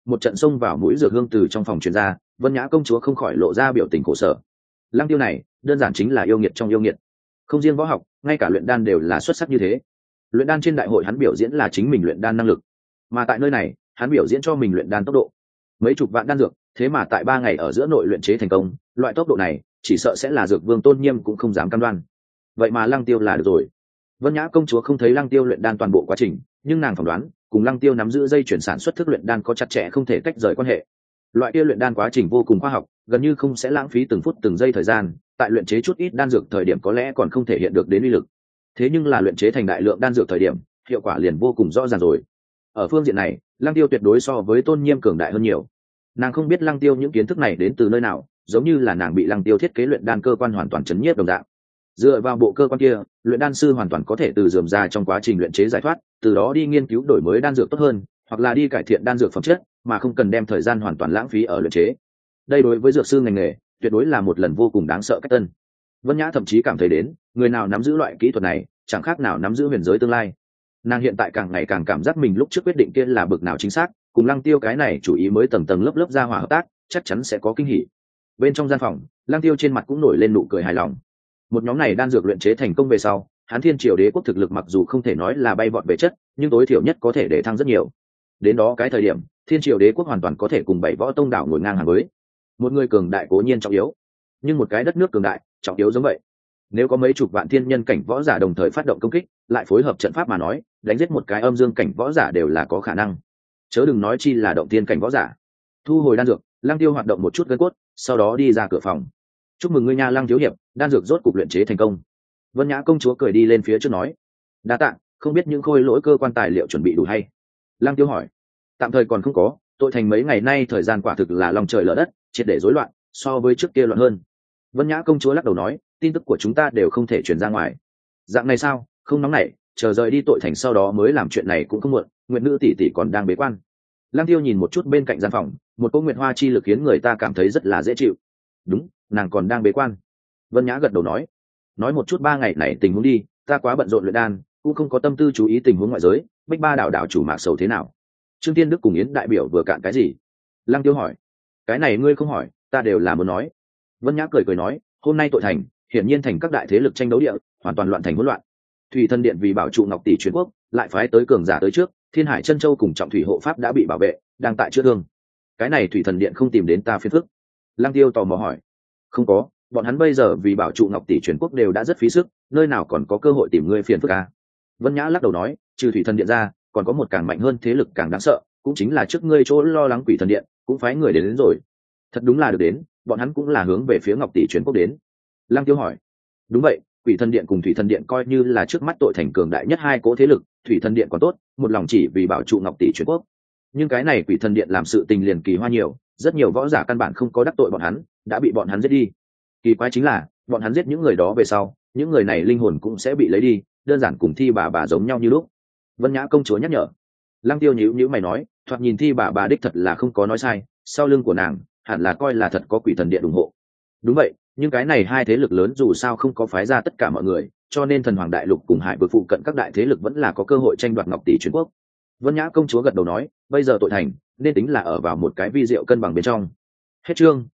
một trận xông vào mũi dược hương từ trong phòng truyền ra, Vân Nhã công chúa không khỏi lộ ra biểu tình khổ sở. Lăng Tiêu này đơn giản chính là yêu nghiệt trong yêu nghiệt, không riêng võ học, ngay cả luyện đan đều là xuất sắc như thế. Luyện đan trên đại hội hắn biểu diễn là chính mình luyện đan năng lực, mà tại nơi này hắn biểu diễn cho mình luyện đan tốc độ. Mấy chục vạn đan dược, thế mà tại 3 ngày ở giữa nội luyện chế thành công, loại tốc độ này chỉ sợ sẽ là Dược Vương Tôn Nghiêm cũng không dám cam đoan. Vậy mà Lăng Tiêu là được rồi. Vân Nhã công chúa không thấy Lăng Tiêu luyện đan toàn bộ quá trình, nhưng nàng phỏng đoán cùng Lăng Tiêu nắm giữ dây chuyển sản xuất thức luyện đan có chặt chẽ không thể tách rời quan hệ. Loại kia luyện đan quá trình vô cùng khoa học, gần như không sẽ lãng phí từng phút từng giây thời gian, tại luyện chế chút ít đan dược thời điểm có lẽ còn không thể hiện được đến uy lực. Thế nhưng là luyện chế thành đại lượng đan dược thời điểm, hiệu quả liền vô cùng rõ ràng rồi. Ở phương diện này, Lăng Tiêu tuyệt đối so với Tôn Nghiêm cường đại hơn nhiều. Nàng không biết Lăng Tiêu những kiến thức này đến từ nơi nào, giống như là nàng bị Lăng Tiêu thiết kế luyện đan cơ quan hoàn toàn chấn nhiếp đồng dạng. Dựa vào bộ cơ quan kia, luyện đan sư hoàn toàn có thể từ rườm rà trong quá trình luyện chế giải thoát, từ đó đi nghiên cứu đổi mới đan dược tốt hơn, hoặc là đi cải thiện đan dược phẩm chất, mà không cần đem thời gian hoàn toàn lãng phí ở luyện chế. Đây đối với dược sư ngành nghề, tuyệt đối là một lần vô cùng đáng sợ cách tân. Vân Nhã thậm chí cảm thấy đến, người nào nắm giữ loại kỹ thuật này, chẳng khác nào nắm giữ huyền giới tương lai. Nàng hiện tại càng ngày càng cảm giác mình lúc trước quyết định kia là bực nào chính xác, cùng Lăng Tiêu cái này chủ ý mới tầng tầng lớp lớp ra hòa hợp tác, chắc chắn sẽ có kinh hỉ. Bên trong gian phòng, Lăng Tiêu trên mặt cũng nổi lên nụ cười hài lòng. Một nhóm này đan dược luyện chế thành công về sau, hắn Thiên Triều Đế quốc thực lực mặc dù không thể nói là bay vọt về chất, nhưng tối thiểu nhất có thể để thăng rất nhiều. Đến đó cái thời điểm, Thiên Triều Đế quốc hoàn toàn có thể cùng 7 võ tông đảo ngồi ngang hàng với. Một người cường đại cố nhiên trọng yếu, nhưng một cái đất nước cường đại, trọng yếu giống vậy. Nếu có mấy chục vạn thiên nhân cảnh võ giả đồng thời phát động công kích, lại phối hợp trận pháp mà nói, đánh giết một cái âm dương cảnh võ giả đều là có khả năng. Chớ đừng nói chi là động thiên cảnh võ giả. Thu hồi đan dược, Lăng Tiêu hoạt động một chút gân cốt, sau đó đi ra cửa phòng. Chúc mừng ngươi nha Lăng thiếu hiệp, đan dược rốt cục luyện chế thành công. Vân Nhã công chúa cười đi lên phía trước nói, đa tạ, không biết những khôi lỗi cơ quan tài liệu chuẩn bị đủ hay? Lăng Tiêu hỏi. Tạm thời còn không có, tội thành mấy ngày nay thời gian quả thực là lòng trời lở đất, triệt để rối loạn, so với trước kia loạn hơn. Vân Nhã công chúa lắc đầu nói, tin tức của chúng ta đều không thể truyền ra ngoài. Dạng này sao? Không nóng nảy, chờ rời đi tội thành sau đó mới làm chuyện này cũng không muộn. Nguyệt nữ tỷ tỷ còn đang bế quan. Lăng Tiêu nhìn một chút bên cạnh gian phòng, một cỗ nguyệt hoa chi lực khiến người ta cảm thấy rất là dễ chịu. Đúng, nàng còn đang bế quan. Vân Nhã gật đầu nói một chút 3 ngày này tình huống đi, ta quá bận rộn luyện đan, cũng không có tâm tư chú ý tình huống ngoại giới. Bích Ba đảo đảo chủ Mạc Sầu thế nào? Trương Tiên Đức cùng Yến đại biểu vừa cạn cái gì? Lăng Tiêu hỏi. Cái này ngươi không hỏi, ta đều là muốn nói. Vân Nhã cười nói, hôm nay tội thành, hiển nhiên thành các đại thế lực tranh đấu địa, hoàn toàn loạn thành hỗn loạn. Thủy Thần Điện vì bảo trụ Ngọc Tỷ truyền quốc, lại phái tới cường giả tới trước, Thiên Hải Chân Châu cùng Trọng Thủy hộ pháp đã bị bảo vệ, đang tại chữa thương. Cái này Thủy Thần Điện không tìm đến ta phiền phức? Lăng Tiêu tò mò hỏi. Không có, bọn hắn bây giờ vì bảo trụ Ngọc Tỷ truyền quốc đều đã rất phí sức, nơi nào còn có cơ hội tìm ngươi phiền phức à? Vân Nhã lắc đầu nói, trừ Thủy Thần Điện ra, còn có một càng mạnh hơn thế lực càng đáng sợ, cũng chính là trước ngươi chỗ lo lắng Quỷ Thần Điện, cũng phái người đến rồi. Thật đúng là được đến, bọn hắn cũng là hướng về phía Ngọc Tỷ truyền quốc đến. Lăng Tiêu hỏi. Đúng vậy, Quỷ Thần Điện cùng Thủy Thần Điện coi như là trước mắt tội thành cường đại nhất hai cỗ thế lực, Thủy Thần Điện còn tốt, một lòng chỉ vì bảo trụ Ngọc Tỷ truyền quốc. Nhưng cái này Quỷ Thần Điện làm sự tình liền kỳ hoa nhiều, rất nhiều võ giả căn bản không có đắc tội bọn hắn, đã bị bọn hắn giết đi. Kỳ quái chính là, bọn hắn giết những người đó về sau, những người này linh hồn cũng sẽ bị lấy đi, đơn giản cùng Thi bà giống nhau như lúc. Vân Nhã công chúa nhắc nhở. Lăng Tiêu nhíu mày nói, thoạt nhìn Thi bà đích thật là không có nói sai, sau lưng của nàng hẳn là coi là thật có Quỷ Thần Điện ủng hộ. Đúng vậy, nhưng cái này hai thế lực lớn dù sao không có phái ra tất cả mọi người, cho nên Thần Hoàng Đại Lục cùng Hải vực phụ cận các đại thế lực vẫn là có cơ hội tranh đoạt Ngọc Tỷ truyền quốc. Vân Nhã công chúa gật đầu nói, bây giờ tội thành nên tính là ở vào một cái vi diệu cân bằng bên trong. Hết chương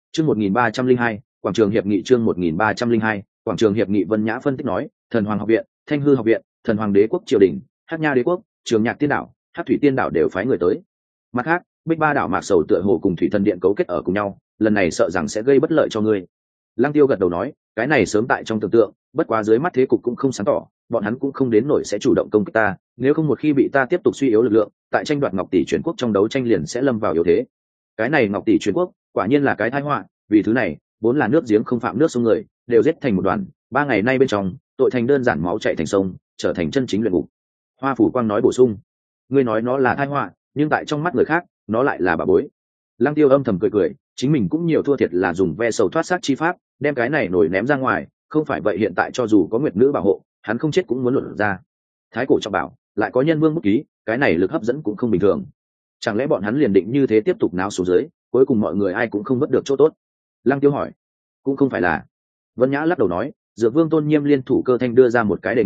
1302, quảng trường hiệp nghị chương 1302, quảng trường hiệp nghị. Vân Nhã phân tích nói, Thần Hoàng học viện, Thanh Hư học viện, Thần Hoàng Đế quốc triều đình, Hắc Nha Đế quốc, Trường Nhạc Tiên đảo, Hắc Thủy Tiên đảo đều phái người tới. Mặt khác, Bích Ba đảo Mạc Sầu tựa hồ cùng Thủy Thần Điện cấu kết ở cùng nhau, lần này sợ rằng sẽ gây bất lợi cho ngươi. Lăng Tiêu gật đầu nói, cái này sớm tại trong tưởng tượng, bất quá dưới mắt thế cục cũng không sáng tỏ, bọn hắn cũng không đến nổi sẽ chủ động công kích ta, nếu không một khi bị ta tiếp tục suy yếu lực lượng, tại tranh đoạt Ngọc Tỷ truyền quốc trong đấu tranh liền sẽ lâm vào yếu thế. Cái này Ngọc Tỷ truyền quốc, quả nhiên là cái tai họa, vì thứ này, vốn là nước giếng không phạm nước sông người, đều giết thành một đoàn, 3 ngày nay bên trong, tội thành đơn giản máu chảy thành sông, trở thành chân chính luyện ngục. Hoa Phủ Quang nói bổ sung, ngươi nói nó là tai họa, nhưng tại trong mắt người khác, nó lại là bảo bối. Lăng Tiêu âm thầm cười, chính mình cũng nhiều thua thiệt là dùng ve sầu thoát xác chi pháp, đem cái này nổi ném ra ngoài, không phải vậy hiện tại cho dù có Nguyệt nữ bảo hộ, hắn không chết cũng muốn luận ra. Thái cổ trọng bảo, lại có nhân vương bút ký, cái này lực hấp dẫn cũng không bình thường. Chẳng lẽ bọn hắn liền định như thế tiếp tục náo xuống dưới, cuối cùng mọi người ai cũng không vớt được chỗ tốt? Lăng Tiêu hỏi. Cũng không phải là. Vân Nhã lắc đầu nói, Dược Vương Tôn Nghiêm liên thủ Cơ Thanh đưa ra một cái đề nghị,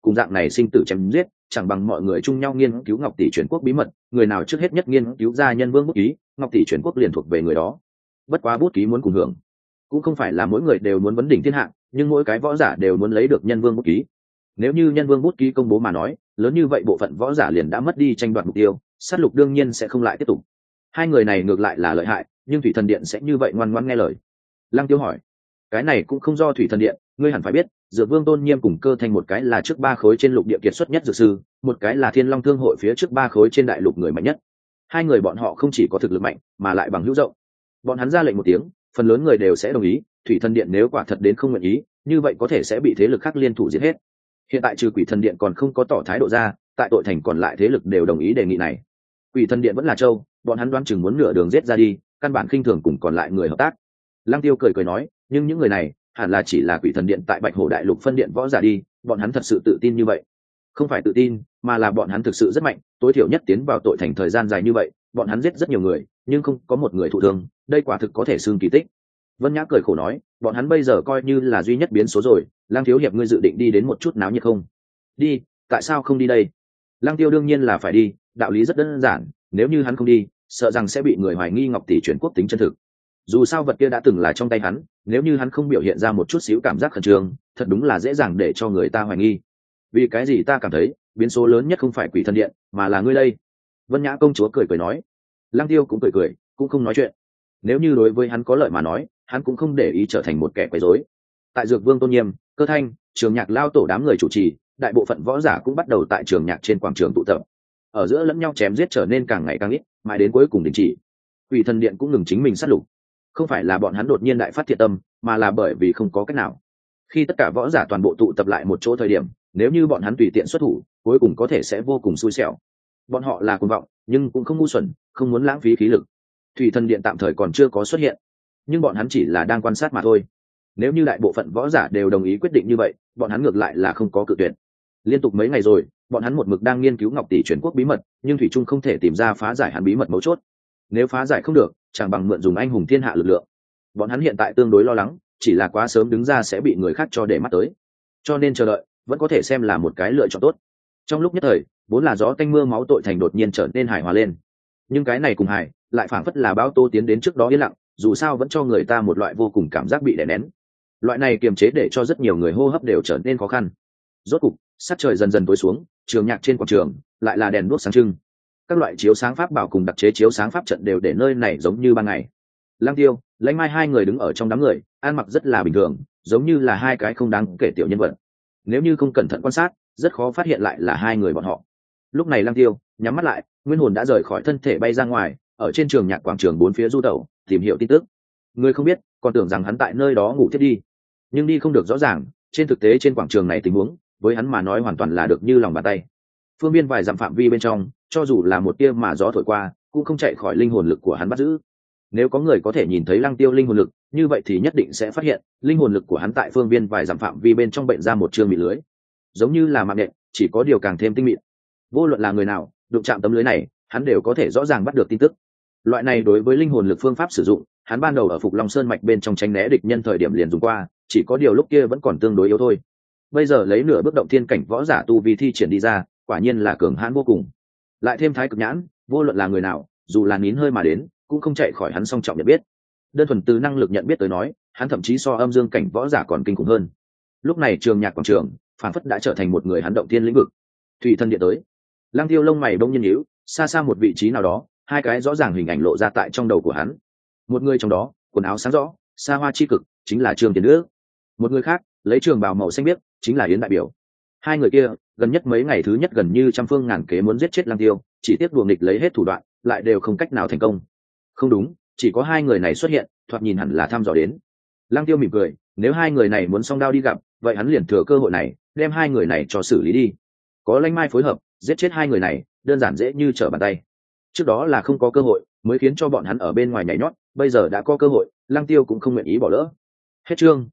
cùng dạng này sinh tử chém giết chẳng bằng mọi người chung nhau nghiên cứu ngọc tỷ chuyển quốc bí mật, người nào trước hết nhất nghiên cứu ra nhân vương bút ký, ngọc tỷ chuyển quốc liền thuộc về người đó. Bất quá bút ký muốn cùng hưởng, cũng không phải là mỗi người đều muốn vấn đỉnh thiên hạ, nhưng mỗi cái võ giả đều muốn lấy được nhân vương bút ký. Nếu như nhân vương bút ký công bố mà nói, lớn như vậy bộ phận võ giả liền đã mất đi tranh đoạt mục tiêu, sát lục đương nhiên sẽ không lại tiếp tục. Hai người này ngược lại là lợi hại, nhưng thủy thần điện sẽ như vậy ngoan ngoãn nghe lời? Lăng Tiêu hỏi. Cái này cũng không do thủy thần điện, ngươi hẳn phải biết, Dược Vương Tôn Nhiêm cùng Cơ Thanh một cái là trước 3 khối trên lục địa kiệt xuất nhất dược sư, một cái là Thiên Long Thương hội phía trước 3 khối trên đại lục người mạnh nhất. Hai người bọn họ không chỉ có thực lực mạnh, mà lại bằng hữu rộng. Bọn hắn ra lệnh một tiếng, phần lớn người đều sẽ đồng ý, thủy thần điện nếu quả thật đến không nguyện ý, như vậy có thể sẽ bị thế lực khác liên thủ giết hết. Hiện tại trừ Quỷ Thần Điện còn không có tỏ thái độ ra, tại tội thành còn lại thế lực đều đồng ý đề nghị này. Quỷ Thần Điện vẫn là châu, bọn hắn đoán chừng muốn nửa đường giết ra đi, căn bản khinh thường cùng còn lại người hợp tác. Lăng Tiêu cười cười nói, nhưng những người này hẳn là chỉ là Quỷ Thần Điện tại Bạch Hổ Đại Lục phân điện võ giả đi, bọn hắn thật sự tự tin như vậy? Không phải tự tin, mà là bọn hắn thực sự rất mạnh, tối thiểu nhất tiến vào tội thành thời gian dài như vậy, bọn hắn giết rất nhiều người, nhưng không có một người thụ thương, đây quả thực có thể xưng kỳ tích. Vân Nhã cười khổ nói, bọn hắn bây giờ coi như là duy nhất biến số rồi. Lăng thiếu hiệp, ngươi dự định đi đến một chút náo nhiệt không? Đi, tại sao không đi đây? Lăng Tiêu đương nhiên là phải đi, đạo lý rất đơn giản, nếu như hắn không đi, sợ rằng sẽ bị người hoài nghi Ngọc tỷ chuyển quốc tính chân thực. Dù sao vật kia đã từng là trong tay hắn, nếu như hắn không biểu hiện ra một chút xíu cảm giác khẩn trương, thật đúng là dễ dàng để cho người ta hoài nghi. Vì cái gì ta cảm thấy biến số lớn nhất không phải Quỷ Thần Điện, mà là ngươi đây? Vân Nhã công chúa cười cười nói. Lăng Tiêu cũng cười cười, cũng không nói chuyện. Nếu như đối với hắn có lợi mà nói, hắn cũng không để ý trở thành một kẻ quấy rối. Tại Dược Vương Tôn Nhiêm, Cơ Thanh, Trường Nhạc lao tổ đám người chủ trì, đại bộ phận võ giả cũng bắt đầu tại trường nhạc trên quảng trường tụ tập. Ở giữa lẫn nhau chém giết trở nên càng ngày càng ít, mãi đến cuối cùng đình chỉ. Quỷ Thần Điện cũng ngừng chính mình sát lục. Không phải là bọn hắn đột nhiên đại phát thiện tâm, mà là bởi vì không có cách nào. Khi tất cả võ giả toàn bộ tụ tập lại một chỗ thời điểm, nếu như bọn hắn tùy tiện xuất thủ, cuối cùng có thể sẽ vô cùng xui xẻo. Bọn họ là cuồng vọng, nhưng cũng không ngu xuẩn, không muốn lãng phí khí lực. Thủy Thần Điện tạm thời còn chưa có xuất hiện, nhưng bọn hắn chỉ là đang quan sát mà thôi. Nếu như đại bộ phận võ giả đều đồng ý quyết định như vậy, bọn hắn ngược lại là không có cự tuyệt. Liên tục mấy ngày rồi, bọn hắn một mực đang nghiên cứu Ngọc tỷ chuyển quốc bí mật, nhưng thủy trung không thể tìm ra phá giải hắn bí mật mấu chốt. Nếu phá giải không được, chẳng bằng mượn dùng anh hùng thiên hạ lực lượng. Bọn hắn hiện tại tương đối lo lắng, chỉ là quá sớm đứng ra sẽ bị người khác cho để mắt tới. Cho nên chờ đợi, vẫn có thể xem là một cái lựa chọn tốt. Trong lúc nhất thời, vốn là gió tanh mưa máu tội thành đột nhiên trở nên hài hòa lên. Nhưng cái này cùng hài, lại phảng phất là bão tố tiến đến trước đó yên lặng, dù sao vẫn cho người ta một loại vô cùng cảm giác bị đè nén. Loại này kiềm chế để cho rất nhiều người hô hấp đều trở nên khó khăn. Rốt cục, sắc trời dần dần tối xuống, trường nhạc trên quảng trường lại là đèn đuốc sáng trưng. Các loại chiếu sáng pháp bảo cùng đặc chế chiếu sáng pháp trận đều để nơi này giống như ban ngày. Lăng Tiêu, Lãnh Mai hai người đứng ở trong đám người, ăn mặc rất là bình thường, giống như là hai cái không đáng kể tiểu nhân vật. Nếu như không cẩn thận quan sát, rất khó phát hiện lại là hai người bọn họ. Lúc này Lăng Tiêu nhắm mắt lại, nguyên hồn đã rời khỏi thân thể bay ra ngoài, ở trên trường nhạc quảng trường bốn phía du tẩu, tìm hiểu tin tức. Người không biết, còn tưởng rằng hắn tại nơi đó ngủ thiết đi, nhưng đi không được rõ ràng. Trên thực tế trên quảng trường này tình huống, với hắn mà nói hoàn toàn là được như lòng bàn tay. Phương biên vài dặm phạm vi bên trong, cho dù là một tia mà gió thổi qua, cũng không chạy khỏi linh hồn lực của hắn bắt giữ. Nếu có người có thể nhìn thấy Lăng Tiêu linh hồn lực, như vậy thì nhất định sẽ phát hiện linh hồn lực của hắn tại phương biên vài dặm phạm vi bên trong bệnh ra một chương mịn lưới, giống như là mạng nhện, chỉ có điều càng thêm tinh mịn. Vô luận là người nào đụng chạm tấm lưới này, hắn đều có thể rõ ràng bắt được tin tức. Loại này đối với linh hồn lực phương pháp sử dụng, hắn ban đầu ở Phục Long Sơn mạch bên trong tránh né địch nhân thời điểm liền dùng qua, chỉ có điều lúc kia vẫn còn tương đối yếu thôi. Bây giờ lấy nửa bước động thiên cảnh võ giả tu vi thi triển đi ra, quả nhiên là cường hãn vô cùng. Lại thêm thái cực nhãn, vô luận là người nào, dù là nín hơi mà đến, cũng không chạy khỏi hắn song trọng nhận biết. Đơn thuần từ năng lực nhận biết tới nói, hắn thậm chí so âm dương cảnh võ giả còn kinh khủng hơn. Lúc này trường nhạc quảng trường, phản phất đã trở thành một người hắn động thiên lĩnh vực. Thủy Thần Điện tới. Lăng Tiêu lông mày bỗng nhiên nhíu, xa xa một vị trí nào đó, hai cái rõ ràng hình ảnh lộ ra tại trong đầu của hắn. Một người trong đó, quần áo sáng rõ, xa hoa chi cực, chính là Trương Tiền Nữ. Một người khác, lấy trường bào màu xanh biếc, chính là Yến đại biểu. Hai người kia, gần nhất mấy ngày thứ nhất gần như trăm phương ngàn kế muốn giết chết Lăng Tiêu, chỉ tiếc đùa nghịch lấy hết thủ đoạn, lại đều không cách nào thành công. Không đúng, chỉ có hai người này xuất hiện, thoạt nhìn hẳn là thăm dò đến. Lăng Tiêu mỉm cười, nếu hai người này muốn song đao đi gặp, vậy hắn liền thừa cơ hội này, đem hai người này cho xử lý đi. Có Lãnh Mai phối hợp, giết chết hai người này, đơn giản dễ như trở bàn tay. Trước đó là không có cơ hội, mới khiến cho bọn hắn ở bên ngoài nhảy nhót, bây giờ đã có cơ hội, Lăng Tiêu cũng không nguyện ý bỏ lỡ. Hết chương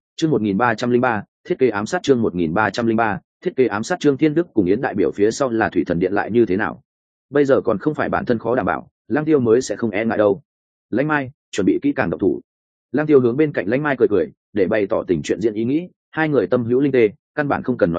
1303, thiết kế ám sát chương 1303, thiết kế ám sát Trương Thiên Đức cùng Yến đại biểu phía sau là Thủy Thần Điện lại như thế nào? Bây giờ còn không phải bản thân khó đảm bảo, Lăng Tiêu mới sẽ không e ngại đâu. Lãnh Mai, chuẩn bị kỹ càng động thủ. Lăng Tiêu hướng bên cạnh Lãnh Mai cười cười, để bày tỏ tình chuyện diễn ý nghĩ, hai người tâm hữu linh tê, căn bản không cần nói chuyện,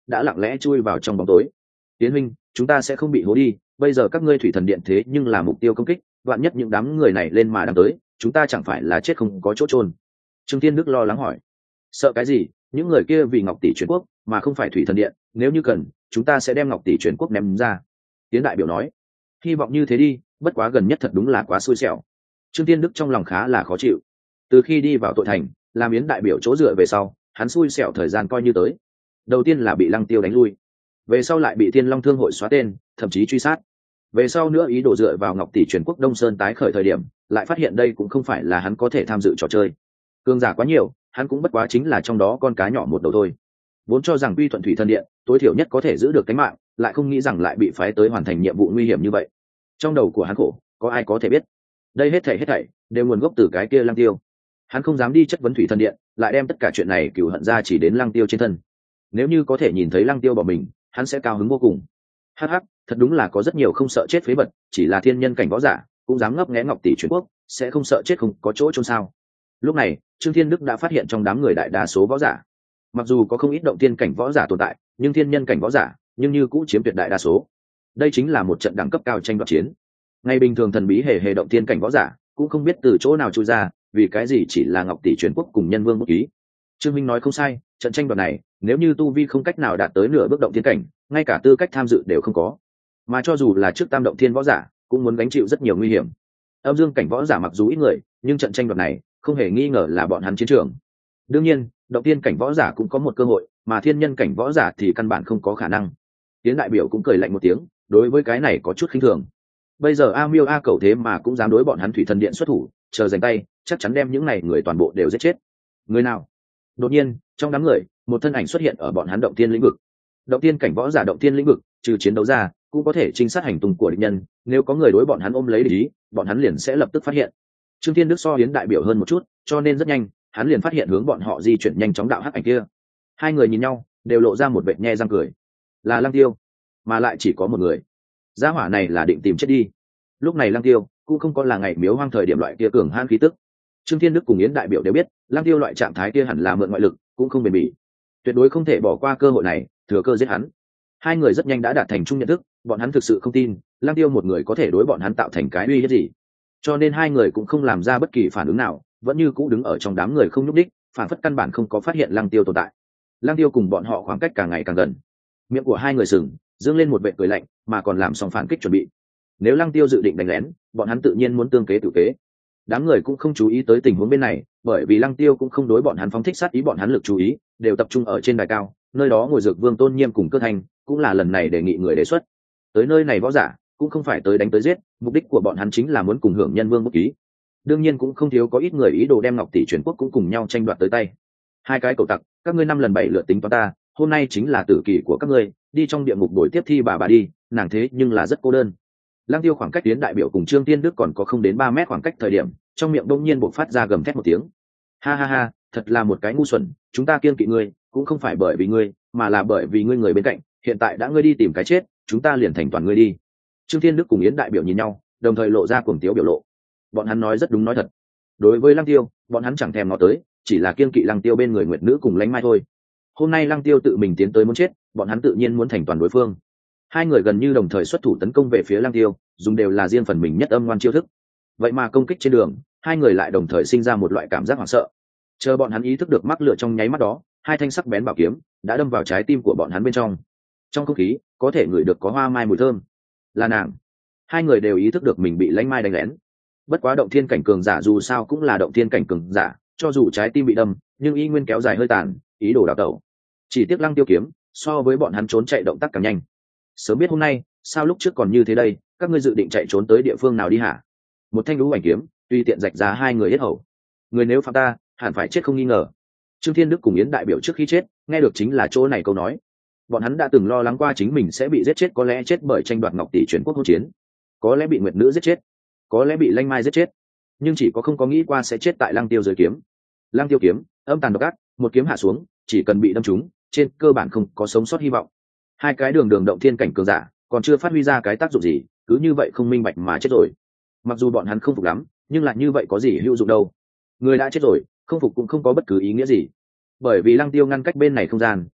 đã lặng lẽ chui vào trong bóng tối. Tiến huynh, chúng ta sẽ không bị hố đi, bây giờ các ngươi thủy thần điện thế nhưng là mục tiêu công kích, vạn nhất những đám người này lên mà đâm tới, chúng ta chẳng phải là chết không có chỗ chôn. Trương Thiên Đức lo lắng hỏi. Sợ cái gì, những người kia vì Ngọc tỷ chuyển quốc mà không phải thủy thần điện, nếu như cần chúng ta sẽ đem Ngọc tỷ chuyển quốc ném ra. Tiến đại biểu nói. Hy vọng như thế đi, bất quá gần nhất thật đúng là quá xui xẻo. Trương Thiên Đức trong lòng khá là khó chịu. Từ khi đi vào tội thành làm Yến đại biểu chỗ dựa về sau, hắn xui xẻo thời gian coi như tới. Đầu tiên là bị Lăng Tiêu đánh lui, về sau lại bị Thiên Long Thương hội xóa tên, thậm chí truy sát. Về sau nữa ý đồ dựa vào Ngọc tỷ truyền quốc Đông Sơn tái khởi thời điểm, lại phát hiện đây cũng không phải là hắn có thể tham dự trò chơi. Cường giả quá nhiều, hắn cũng bất quá chính là trong đó con cá nhỏ một đầu thôi. Vốn cho rằng Quy Thuận Thủy Thần Điện tối thiểu nhất có thể giữ được tính mạng, lại không nghĩ rằng lại bị phái tới hoàn thành nhiệm vụ nguy hiểm như vậy. Trong đầu của hắn khổ, có ai có thể biết. Đây hết thảy đều nguồn gốc từ cái kia Lăng Tiêu. Hắn không dám đi chất vấn Thủy Thần Điện, lại đem tất cả chuyện này cừu hận ra chỉ đến Lăng Tiêu trên thân. Nếu như có thể nhìn thấy Lăng Tiêu bỏ mình, hắn sẽ cao hứng vô cùng. Hắc hắc, thật đúng là có rất nhiều không sợ chết phế vật, chỉ là thiên nhân cảnh võ giả cũng dám ngấp nghé Ngọc tỷ truyền quốc, sẽ không sợ chết không có chỗ chôn sao? Lúc này, Trương Thiên Đức đã phát hiện trong đám người đại đa số võ giả, mặc dù có không ít động thiên cảnh võ giả tồn tại, nhưng thiên nhân cảnh võ giả nhưng như cũ chiếm tuyệt đại đa số. Đây chính là một trận đẳng cấp cao tranh đoạt chiến. Ngày bình thường thần bí hề động thiên cảnh võ giả cũng không biết từ chỗ nào chui ra, vì cái gì chỉ là Ngọc tỷ truyền quốc cùng Nhân Vương bút ký. Trương Minh nói không sai, trận tranh đoạt này, nếu như tu vi không cách nào đạt tới nửa bước động thiên cảnh, ngay cả tư cách tham dự đều không có. Mà cho dù là trước tam động thiên võ giả, cũng muốn gánh chịu rất nhiều nguy hiểm. Âm dương cảnh võ giả mặc dù ít người, nhưng trận tranh đoạt này không hề nghi ngờ là bọn hắn chiến trường. Đương nhiên, động thiên cảnh võ giả cũng có một cơ hội, mà thiên nhân cảnh võ giả thì căn bản không có khả năng. Tiến đại biểu cũng cười lạnh một tiếng, đối với cái này có chút khinh thường. Bây giờ A Miêu A Cẩu thế mà cũng dám đối bọn hắn Thủy Thần Điện xuất thủ, chờ giành tay, chắc chắn đem những này người toàn bộ đều giết chết. Người nào? Đột nhiên, trong đám người, một thân ảnh xuất hiện ở bọn hắn động thiên lĩnh vực. Động thiên cảnh võ giả động thiên lĩnh vực, trừ chiến đấu ra, cũng có thể trinh sát hành tung của địch nhân, nếu có người đối bọn hắn ôm lấy địch ý, bọn hắn liền sẽ lập tức phát hiện. Trương Thiên Đức so Yến đại biểu hơn một chút, cho nên rất nhanh, hắn liền phát hiện hướng bọn họ di chuyển nhanh chóng đạo hắc ảnh kia. Hai người nhìn nhau, đều lộ ra một vệt nhe răng cười. Là Lăng Tiêu, mà lại chỉ có một người. Gia hỏa này là định tìm chết đi. Lúc này Lăng Tiêu cũng không có là ngày miếu hoang thời điểm loại kia cường hãn khí tức. Trương Thiên Đức cùng Yến đại biểu đều biết, Lăng Tiêu loại trạng thái kia hẳn là mượn ngoại lực, cũng không bền bỉ. Tuyệt đối không thể bỏ qua cơ hội này, thừa cơ giết hắn. Hai người rất nhanh đã đạt thành chung nhận thức, bọn hắn thực sự không tin Lăng Tiêu một người có thể đối bọn hắn tạo thành cái uy hiếp gì, cho nên hai người cũng không làm ra bất kỳ phản ứng nào, vẫn như cũ đứng ở trong đám người không nhúc đích, phản phất căn bản không có phát hiện Lăng Tiêu tồn tại. Lăng Tiêu cùng bọn họ khoảng cách càng ngày càng gần, miệng của hai người sừng dương lên một vệt cười lạnh, mà còn làm xong phản kích chuẩn bị. Nếu Lăng Tiêu dự định đánh lén, bọn hắn tự nhiên muốn tương kế tự kế. Đám người cũng không chú ý tới tình huống bên này, bởi vì Lăng Tiêu cũng không đối bọn hắn phóng thích sát ý, bọn hắn lực chú ý đều tập trung ở trên đài cao, nơi đó ngồi Dược Vương Tôn Nghiêm cùng Cơ Thanh, cũng là lần này đề nghị người đề xuất. Tới nơi này võ giả cũng không phải tới đánh tới giết, mục đích của bọn hắn chính là muốn cùng hưởng Nhân Vương bút ký. Đương nhiên cũng không thiếu có ít người ý đồ đem Ngọc tỷ truyền quốc cũng cùng nhau tranh đoạt tới tay. Hai cái cậu tặc, các ngươi 5 lần 7 lượt tính toán ta, hôm nay chính là tử kỳ của các ngươi, đi trong địa ngục đổi tiếp thi bà đi, nàng thế nhưng là rất cô đơn. Lăng Tiêu khoảng cách Tiến đại biểu cùng Trương Tiên Đức còn có không đến 3 mét khoảng cách thời điểm, trong miệng đông nhiên bộc phát ra gầm thét một tiếng. Ha ha ha, thật là một cái ngu xuẩn, chúng ta kiêng kỵ ngươi, cũng không phải bởi vì ngươi, mà là bởi vì ngươi người bên cạnh, hiện tại đã ngươi đi tìm cái chết, chúng ta liền thành toàn ngươi đi. Trương Thiên Đức cùng Yến đại biểu nhìn nhau, đồng thời lộ ra cuồng tiếu biểu lộ. Bọn hắn nói rất đúng nói thật. Đối với Lăng Tiêu, bọn hắn chẳng thèm ngó tới, chỉ là kiêng kỵ Lăng Tiêu bên người Nguyệt Nữ cùng Lánh Mai thôi. Hôm nay Lăng Tiêu tự mình tiến tới muốn chết, bọn hắn tự nhiên muốn thành toàn đối phương. Hai người gần như đồng thời xuất thủ tấn công về phía Lăng Tiêu, dùng đều là riêng phần mình nhất âm ngoan chiêu thức. Vậy mà công kích trên đường, hai người lại đồng thời sinh ra một loại cảm giác hoảng sợ. Chờ bọn hắn ý thức được mắc lửa trong nháy mắt đó, hai thanh sắc bén bảo kiếm đã đâm vào trái tim của bọn hắn bên trong. Trong không khí có thể ngửi được có hoa mai mùi thơm. Là nàng. Hai người đều ý thức được mình bị Lánh Mai đánh lén. Bất quá động thiên cảnh cường giả dù sao cũng là động thiên cảnh cường giả, cho dù trái tim bị đâm, nhưng y nguyên kéo dài hơi tàn, ý đồ đào tẩu. Chỉ tiếc Lăng Tiêu kiếm so với bọn hắn trốn chạy động tác càng nhanh. Sớm biết hôm nay, sao lúc trước còn như thế đây, các ngươi dự định chạy trốn tới địa phương nào đi hả? Một thanh lũ ảnh kiếm tùy tiện rạch ra hai người hết hầu. Người nếu phạm ta, hẳn phải chết không nghi ngờ. Trương Thiên Đức cùng Yến đại biểu trước khi chết nghe được chính là chỗ này câu nói. Bọn hắn đã từng lo lắng qua chính mình sẽ bị giết chết, có lẽ chết bởi tranh đoạt Ngọc tỷ truyền quốc hỗn chiến, có lẽ bị Nguyệt Nữ giết chết, có lẽ bị Lanh Mai giết chết, nhưng chỉ có không có nghĩ qua sẽ chết tại Lăng Tiêu dưới kiếm. Lăng Tiêu kiếm âm tàn độc ác, một kiếm hạ xuống, chỉ cần bị đâm trúng, trên cơ bản không có sống sót hy vọng. Hai cái đường động thiên cảnh cường giả còn chưa phát huy ra cái tác dụng gì, cứ như vậy không minh bạch mà chết rồi. Mặc dù bọn hắn không phục lắm, nhưng lại như vậy có gì hữu dụng đâu. Người đã chết rồi, không phục cũng không có bất cứ ý nghĩa gì. Bởi vì Lăng Tiêu ngăn cách bên này không gian,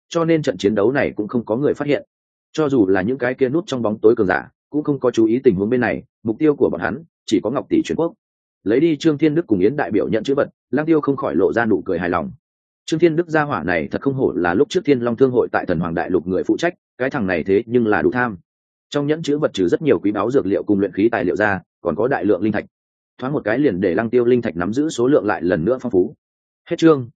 cho nên trận chiến đấu này cũng không có người phát hiện. Cho dù là những cái kia núp trong bóng tối cường giả cũng không có chú ý tình huống bên này, mục tiêu của bọn hắn chỉ có Ngọc Tỷ Truyền Quốc. Lấy đi Trương Thiên Đức cùng Yến đại biểu nhận chữ vật, Lăng Tiêu không khỏi lộ ra nụ cười hài lòng. Trương Thiên Đức gia hỏa này thật không hổ là lúc trước Thiên Long Thương hội tại Thần Hoàng Đại Lục người phụ trách, cái thằng này thế nhưng là đủ tham. Trong nhẫn chữ vật trừ rất nhiều quý báu dược liệu cùng luyện khí tài liệu ra, còn có đại lượng linh thạch. Thoáng một cái liền để Lăng Tiêu linh thạch nắm giữ số lượng lại lần nữa phong phú. Hết chương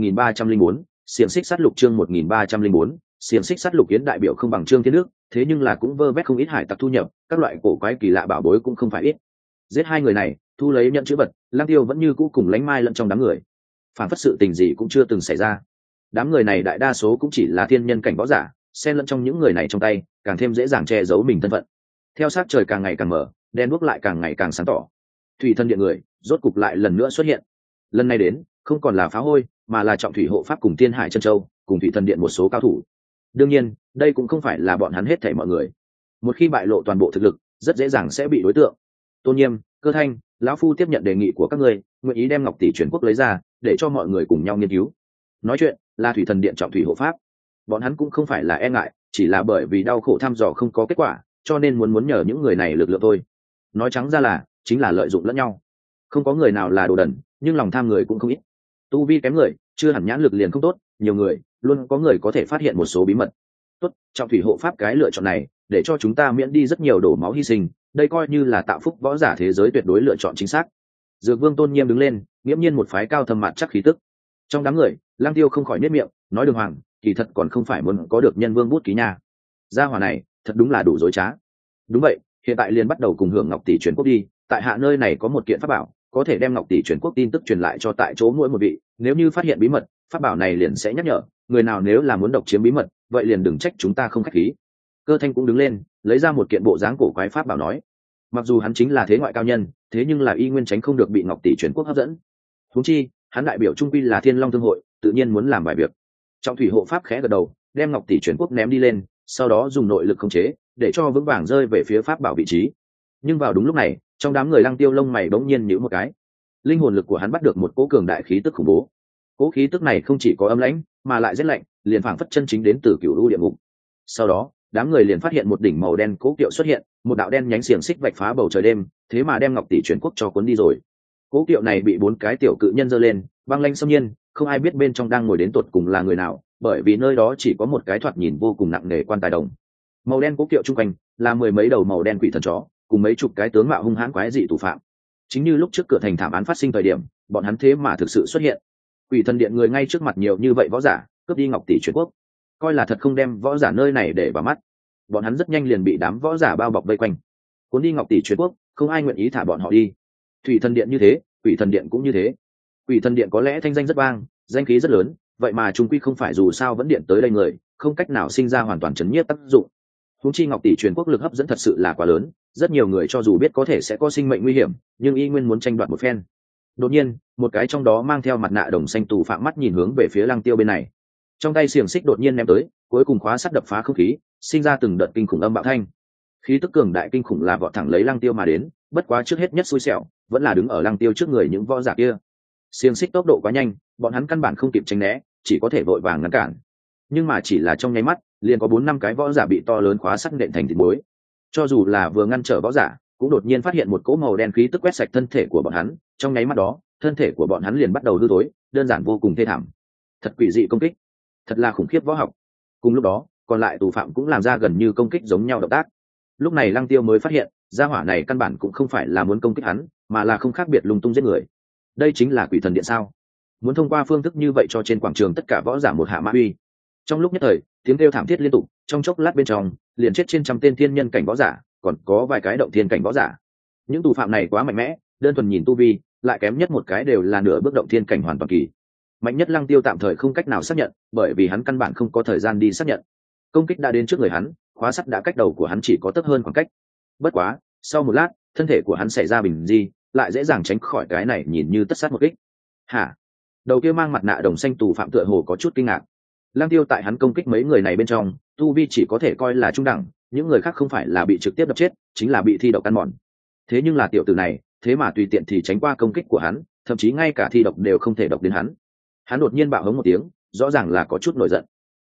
1304, xiềng xích sát lục chương 1304, xiềng xích sát lục. Yến đại biểu không bằng Trương Thiên Đức, thế nhưng là cũng vơ vét không ít hải tặc thu nhập, các loại cổ quái kỳ lạ bảo bối cũng không phải ít. Giết hai người này, thu lấy nhận chữ vật, Lăng Tiêu vẫn như cũ cùng lánh mai lẫn trong đám người, phản phất sự tình gì cũng chưa từng xảy ra. Đám người này đại đa số cũng chỉ là thiên nhân cảnh võ giả, xen lẫn trong những người này trong tay, càng thêm dễ dàng che giấu mình thân phận. Theo sát trời càng ngày càng mở, đen đuốc lại càng ngày càng sáng tỏ. Thủy thân điện người rốt cục lại lần nữa xuất hiện. Lần này đến không còn là phá hôi, mà là trọng thủy hộ pháp cùng Thiên Hải Chân Châu, cùng thủy thần điện một số cao thủ. Đương nhiên, đây cũng không phải là bọn hắn hết thảy mọi người. Một khi bại lộ toàn bộ thực lực, rất dễ dàng sẽ bị đối tượng. Tôn Nhiêm, Cơ Thanh, lão phu tiếp nhận đề nghị của các ngươi, nguyện ý đem Ngọc Tỷ Truyền Quốc lấy ra, để cho mọi người cùng nhau nghiên cứu. Nói chuyện là thủy thần điện trọng thủy hộ pháp. Bọn hắn cũng không phải là e ngại, chỉ là bởi vì đau khổ thăm dò không có kết quả, cho nên muốn nhờ những người này lực lượng thôi. Nói trắng ra là chính là lợi dụng lẫn nhau. Không có người nào là đồ đần, nhưng lòng tham người cũng không ít. Tu vi kém người chưa hẳn nhãn lực liền không tốt, nhiều người luôn có người có thể phát hiện một số bí mật. Tốt, trọng thủy hộ pháp cái lựa chọn này để cho chúng ta miễn đi rất nhiều đổ máu hy sinh, đây coi như là tạo phúc võ giả thế giới tuyệt đối lựa chọn chính xác. Dược Vương Tôn Nhiêm đứng lên, nghiễm nhiên một phái cao thâm mạn chắc khí tức. Trong đám người, Lăng Tiêu không khỏi nhếch miệng, nói Đường Hoàng, kỳ thật còn không phải muốn có được nhân vương bút ký nha. Gia hỏa này thật đúng là đủ dối trá. Đúng vậy, hiện tại liền bắt đầu cùng hưởng Ngọc Tỷ Truyền Quốc đi, tại hạ nơi này có một kiện pháp bảo, có thể đem Ngọc Tỷ Truyền Quốc tin tức truyền lại cho tại chỗ mỗi một vị, nếu như phát hiện bí mật, pháp bảo này liền sẽ nhắc nhở, người nào nếu là muốn độc chiếm bí mật, vậy liền đừng trách chúng ta không khách khí. Cơ Thanh cũng đứng lên, lấy ra một kiện bộ dáng cổ quái pháp bảo nói, mặc dù hắn chính là thế ngoại cao nhân, thế nhưng là y nguyên tránh không được bị Ngọc Tỷ Truyền Quốc hấp dẫn. Huống chi, hắn đại biểu trung quy là Thiên Long Thương hội, tự nhiên muốn làm vài việc. Trọng thủy hộ pháp khẽ gật đầu, đem Ngọc Tỷ Truyền Quốc ném đi lên, sau đó dùng nội lực khống chế, để cho vững vàng rơi về phía pháp bảo vị trí. Nhưng vào đúng lúc này, trong đám người Lăng Tiêu lông mày bỗng nhiên nhíu một cái. Linh hồn lực của hắn bắt được một cỗ cường đại khí tức khủng bố. Cỗ khí tức này không chỉ có âm lãnh, mà lại rất lạnh, liền phảng phất chân chính đến từ cửu u địa ngục. Sau đó, đám người liền phát hiện một đỉnh màu đen cố kiệu xuất hiện, một đạo đen nhánh xiềng xích vạch phá bầu trời đêm, thế mà đem Ngọc Tỷ Truyền Quốc cho cuốn đi rồi. Cố kiệu này bị 4 cái tiểu cự nhân giơ lên, băng lanh xâm nhiên, không ai biết bên trong đang ngồi đến tột cùng là người nào, bởi vì nơi đó chỉ có một cái thoạt nhìn vô cùng nặng nề quan tài đồng. Màu đen cố kiệu chung quanh là 10 mấy đầu màu đen quỷ thần chó, cùng mấy chục cái tướng mạo hung hãn quái dị thủ phạm. Chính như lúc trước cửa thành thảm án phát sinh thời điểm, bọn hắn thế mà thực sự xuất hiện. Quỷ thần điện người ngay trước mặt nhiều như vậy võ giả, cướp đi Ngọc Tỷ Truyền Quốc, coi là thật không đem võ giả nơi này để vào mắt. Bọn hắn rất nhanh liền bị đám võ giả bao bọc vây quanh. Cuốn đi Ngọc Tỷ Truyền Quốc, không ai nguyện ý thả bọn họ đi. Thủy thần điện như thế, quỷ thần điện cũng như thế. Quỷ thần điện có lẽ thanh danh rất vang, danh khí rất lớn, vậy mà trung quy không phải dù sao vẫn điện tới đây người, không cách nào sinh ra hoàn toàn chấn nhiếp tác dụng. Huống chi Ngọc Tỷ Truyền Quốc lực hấp dẫn thật sự là quá lớn, rất nhiều người cho dù biết có thể sẽ có sinh mệnh nguy hiểm, nhưng y nguyên muốn tranh đoạt một phen. Đột nhiên, một cái trong đó mang theo mặt nạ đồng xanh tù phạm mắt nhìn hướng về phía Lăng Tiêu bên này. Trong tay xiềng xích đột nhiên ném tới, cuối cùng khóa sắt đập phá không khí, sinh ra từng đợt kinh khủng âm bạo thanh. Khí tức cường đại kinh khủng là vọt thẳng lấy Lăng Tiêu mà đến, bất quá trước hết nhất xui xẻo, vẫn là đứng ở Lăng Tiêu trước người những võ giả kia. Xiềng xích tốc độ quá nhanh, bọn hắn căn bản không kịp tránh né, chỉ có thể vội vàng ngăn cản. Nhưng mà chỉ là trong nháy mắt, liền có 4-5 cái võ giả bị to lớn khóa sắt nện thành thịt muối. Cho dù là vừa ngăn trở võ giả, cũng đột nhiên phát hiện một cỗ màu đen khí tức quét sạch thân thể của bọn hắn, trong nháy mắt đó, thân thể của bọn hắn liền bắt đầu hư tối, đơn giản vô cùng thê thảm. Thật quỷ dị công kích, thật là khủng khiếp võ học. Cùng lúc đó, còn lại tù phạm cũng làm ra gần như công kích giống nhau động tác. Lúc này Lăng Tiêu mới phát hiện, gia hỏa này căn bản cũng không phải là muốn công kích hắn, mà là không khác biệt lung tung giết người. Đây chính là quỷ thần điện sao? Muốn thông qua phương thức như vậy cho trên quảng trường tất cả võ giả một hạ mã uy. Trong lúc nhất thời, tiếng kêu thảm thiết liên tục, trong chốc lát bên trong, liền chết trên trăm tên thiên nhân cảnh võ giả, còn có vài cái động thiên cảnh võ giả. Những tù phạm này quá mạnh mẽ, đơn thuần nhìn tu vi, lại kém nhất một cái đều là nửa bước động thiên cảnh hoàn toàn kỳ. Mạnh nhất Lăng Tiêu tạm thời không cách nào xác nhận, bởi vì hắn căn bản không có thời gian đi xác nhận. Công kích đã đến trước người hắn, khóa sắt đã cách đầu của hắn chỉ có tấp hơn khoảng cách. Bất quá, sau một lát, thân thể của hắn xảy ra bình di, lại dễ dàng tránh khỏi cái này nhìn như tất sát một kích. Hả? Đầu kia mang mặt nạ đồng xanh tù phạm tựa hồ có chút kinh ngạc. Lăng Tiêu tại hắn công kích mấy người này bên trong, tu vi chỉ có thể coi là trung đẳng, những người khác không phải là bị trực tiếp đập chết, chính là bị thi độc ăn mòn. Thế nhưng là tiểu tử này, thế mà tùy tiện thì tránh qua công kích của hắn, thậm chí ngay cả thi độc đều không thể độc đến hắn. Hắn đột nhiên bạo hống một tiếng, rõ ràng là có chút nổi giận.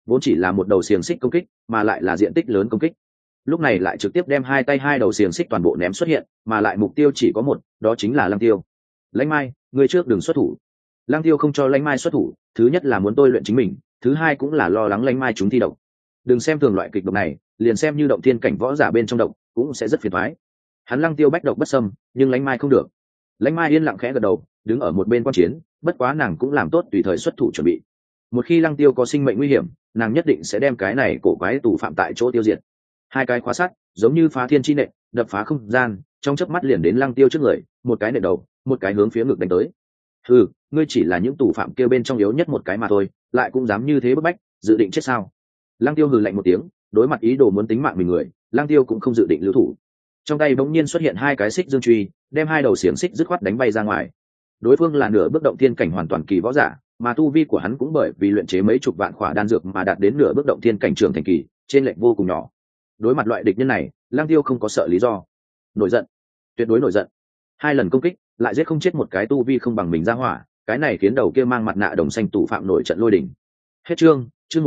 vốn chỉ là một đầu xiềng xích công kích mà lại là diện tích lớn công kích, lúc này lại trực tiếp đem hai tay hai đầu xiềng xích toàn bộ ném xuất hiện, mà lại mục tiêu chỉ có một, đó chính là Lăng Tiêu. Lãnh Mai, người trước đừng xuất thủ. Lăng Tiêu không cho Lãnh Mai xuất thủ, thứ nhất là muốn tôi luyện chính mình, thứ hai cũng là lo lắng Lãnh Mai chúng thi độc. Đừng xem thường loại kịch độc này, liền xem như động thiên cảnh võ giả bên trong độc cũng sẽ rất phiền toái. Hắn Lăng Tiêu bách độc bất xâm, nhưng Lãnh Mai không được. Lãnh Mai yên lặng khẽ gật đầu, đứng ở một bên quan chiến, bất quá nàng cũng làm tốt tùy thời xuất thủ chuẩn bị. Một khi Lăng Tiêu có sinh mệnh nguy hiểm, nàng nhất định sẽ đem cái này cổ quái tù phạm tại chỗ tiêu diệt. Hai cái khóa sắt giống như phá thiên chi nện, đập phá không gian, trong chớp mắt liền đến Lăng Tiêu trước người, một cái nện đầu, một cái hướng phía ngực đánh tới. Ừ, ngươi chỉ là những tù phạm kia bên trong yếu nhất một cái mà thôi, lại cũng dám như thế bức bách, dự định chết sao? Lăng Tiêu hừ lạnh một tiếng, đối mặt ý đồ muốn tính mạng mình người, Lăng Tiêu cũng không dự định lưu thủ. Trong tay bỗng nhiên xuất hiện hai cái xích dương truy, đem hai đầu xiềng xích dứt khoát đánh bay ra ngoài. Đối phương là nửa bước động thiên cảnh hoàn toàn kỳ võ giả, mà tu vi của hắn cũng bởi vì luyện chế mấy chục vạn khỏa đan dược mà đạt đến nửa bước động thiên cảnh trưởng thành kỳ, trên lệch vô cùng nhỏ. Đối mặt loại địch nhân này, Lăng Tiêu không có sợ lý do. Nổi giận, tuyệt đối nổi giận. Hai lần công kích, lại giết không chết một cái tu vi không bằng mình ra hỏa, cái này khiến đầu kia mang mặt nạ đồng xanh tù phạm nổi trận lôi đỉnh. Hết chương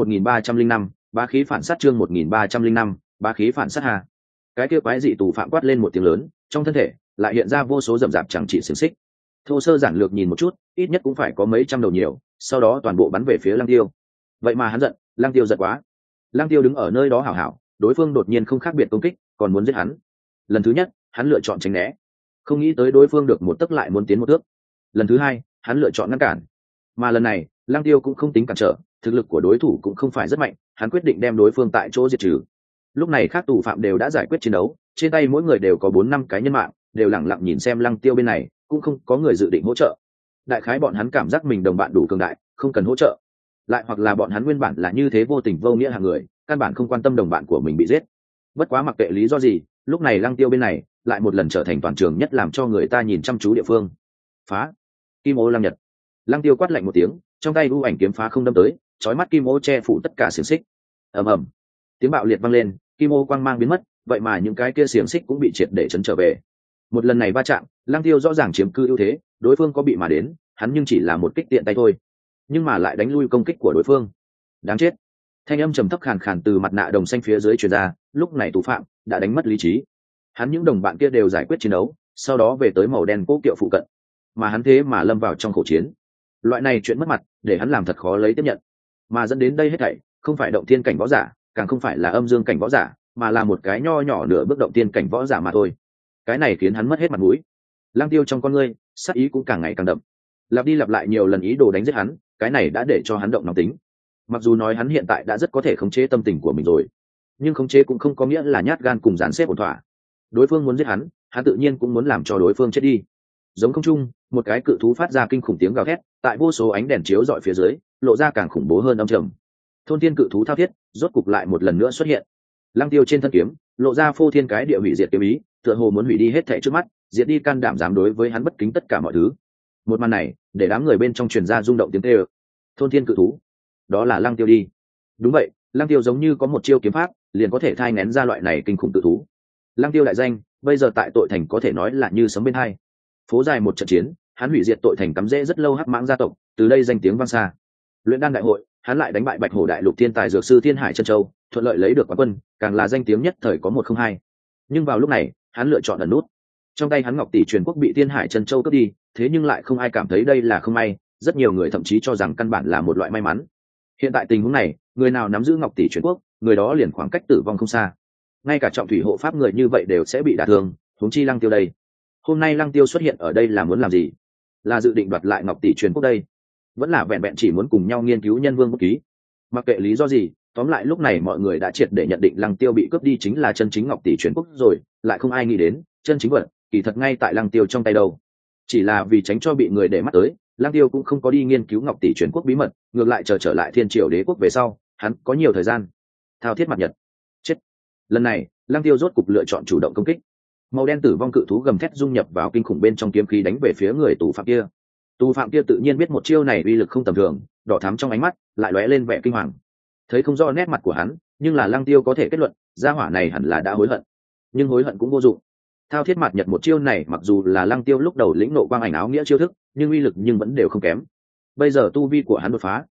1305, bá khí phản sát chương 1305, bá khí phản sát hà. Cái kia quái dị tù phạm quát lên một tiếng lớn, trong thân thể lại hiện ra vô số rậm rạp chẳng chỉ xiềng xích. Thô sơ giản lược nhìn một chút, ít nhất cũng phải có mấy trăm đầu nhiều, sau đó toàn bộ bắn về phía Lăng Tiêu. Vậy mà hắn giận, Lăng Tiêu giận quá. Lăng Tiêu đứng ở nơi đó hảo hảo, đối phương đột nhiên không khác biệt công kích, còn muốn giết hắn. Lần thứ nhất, hắn lựa chọn tránh né, không nghĩ tới đối phương được một tấc lại muốn tiến một thước. Lần thứ hai, hắn lựa chọn ngăn cản, mà lần này, Lăng Tiêu cũng không tính cản trở, thực lực của đối thủ cũng không phải rất mạnh, hắn quyết định đem đối phương tại chỗ diệt trừ. Lúc này các tù phạm đều đã giải quyết chiến đấu, trên tay mỗi người đều có 4-5 cái nhân mạng, đều lặng lặng nhìn xem Lăng Tiêu bên này, cũng không có người dự định hỗ trợ. Đại khái bọn hắn cảm giác mình đồng bạn đủ cường đại, không cần hỗ trợ. Lại hoặc là bọn hắn nguyên bản là như thế vô tình vô nghĩa hạng người, căn bản không quan tâm đồng bạn của mình bị giết. Bất quá mặc kệ lý do gì, lúc này Lăng Tiêu bên này lại một lần trở thành toàn trường nhất làm cho người ta nhìn chăm chú địa phương. Phá! Kim ô Lăng Nhật. Lăng Tiêu quát lạnh một tiếng, trong tay u ảnh kiếm phá không đâm tới, chói mắt kim ô che phủ tất cả xiềng xích. Ầm ầm, tiếng bạo liệt vang lên, kim ô quang mang biến mất, vậy mà những cái kia xiềng xích cũng bị triệt để chấn trở về. Một lần này va chạm, Lăng Tiêu rõ ràng chiếm cư ưu thế, đối phương có bị mà đến, hắn nhưng chỉ là một kích tiện tay thôi, nhưng mà lại đánh lui công kích của đối phương. Đáng chết! Thanh âm trầm thấp khàn khàn từ mặt nạ đồng xanh phía dưới truyền ra, lúc này tù phạm đã đánh mất lý trí. Hắn những đồng bạn kia đều giải quyết chiến đấu, sau đó về tới màu đen cố kiệu phụ cận, mà hắn thế mà lâm vào trong khẩu chiến. Loại này chuyện mất mặt, để hắn làm thật khó lấy tiếp nhận. Mà dẫn đến đây hết thảy, không phải động thiên cảnh võ giả, càng không phải là âm dương cảnh võ giả, mà là một cái nho nhỏ nửa bước động thiên cảnh võ giả mà thôi. Cái này khiến hắn mất hết mặt mũi. Lăng Tiêu trong con ngươi, sát ý cũng càng ngày càng đậm. Lặp đi lặp lại nhiều lần ý đồ đánh giết hắn, cái này đã để cho hắn động nóng tính. Mặc dù nói hắn hiện tại đã rất có thể khống chế tâm tình của mình rồi, nhưng khống chế cũng không có nghĩa là nhát gan cùng dàn xếp ổn thỏa. Đối phương muốn giết hắn, hắn tự nhiên cũng muốn làm cho đối phương chết đi. Giống không trung, một cái cự thú phát ra kinh khủng tiếng gào thét, tại vô số ánh đèn chiếu rọi phía dưới, lộ ra càng khủng bố hơn âm trầm. Thôn thiên cự thú thao thiết, rốt cục lại một lần nữa xuất hiện. Lăng Tiêu trên thân kiếm, lộ ra phô thiên cái địa hủy diệt kiếm ý, tựa hồ muốn hủy đi hết thảy trước mắt, diệt đi can đảm dám đối với hắn bất kính tất cả mọi thứ. Một màn này, để đám người bên trong truyền ra rung động tiếng kêu. Thôn thiên cự thú, đó là Lăng Tiêu đi. Đúng vậy, Lăng Tiêu giống như có một chiêu kiếm pháp, liền có thể thai nghén ra loại này kinh khủng cự thú. Lăng Tiêu đại danh, bây giờ tại tội thành có thể nói là như sấm bên hai. Phố dài một trận chiến, hắn hủy diệt tội thành cắm rễ rất lâu hắc mãng gia tộc, từ đây danh tiếng vang xa. Luyện đan đại hội, hắn lại đánh bại Bạch Hổ đại lục thiên tài dược sư Thiên Hải Chân Châu, thuận lợi lấy được quán quân, càng là danh tiếng nhất thời có 102. Nhưng vào lúc này, hắn lựa chọn ẩn nút. Trong tay hắn Ngọc Tỷ Truyền Quốc bị Thiên Hải Chân Châu cướp đi, thế nhưng lại không ai cảm thấy đây là không may, rất nhiều người thậm chí cho rằng căn bản là một loại may mắn. Hiện tại tình huống này, người nào nắm giữ Ngọc Tỷ Truyền Quốc, người đó liền khoảng cách tử vong không xa. Ngay cả trọng thủy hộ pháp người như vậy đều sẽ bị đả thương, huống chi Lăng Tiêu đây. Hôm nay Lăng Tiêu xuất hiện ở đây là muốn làm gì? Là dự định đoạt lại Ngọc Tỷ Truyền Quốc đây, vẫn là vẹn vẹn chỉ muốn cùng nhau nghiên cứu nhân vương bút ký? Mặc kệ lý do gì, tóm lại lúc này mọi người đã triệt để nhận định Lăng Tiêu bị cướp đi chính là chân chính Ngọc Tỷ Truyền Quốc rồi, lại không ai nghĩ đến chân chính vật kỳ thật ngay tại Lăng Tiêu trong tay đâu. Chỉ là vì tránh cho bị người để mắt tới, Lăng Tiêu cũng không có đi nghiên cứu Ngọc Tỷ Truyền Quốc bí mật, ngược lại trở lại Thiên Triều Đế quốc về sau, hắn có nhiều thời gian. Thao thiết mặt nhật, chết. Lần này, Lăng Tiêu rốt cục lựa chọn chủ động công kích. Màu đen tử vong cự thú gầm thét dung nhập vào kinh khủng bên trong kiếm khí đánh về phía người tù phạm kia. Tù phạm kia tự nhiên biết một chiêu này uy lực không tầm thường, đỏ thắm trong ánh mắt lại lóe lên vẻ kinh hoàng. Thấy không rõ nét mặt của hắn, nhưng là Lăng Tiêu có thể kết luận, gia hỏa này hẳn là đã hối hận. Nhưng hối hận cũng vô dụng. Thao thiết mặt nhật một chiêu này mặc dù là Lăng Tiêu lúc đầu lĩnh nộ quang ảnh áo nghĩa chiêu thức, nhưng uy lực nhưng vẫn đều không kém. Bây giờ tu vi của hắn đột phá,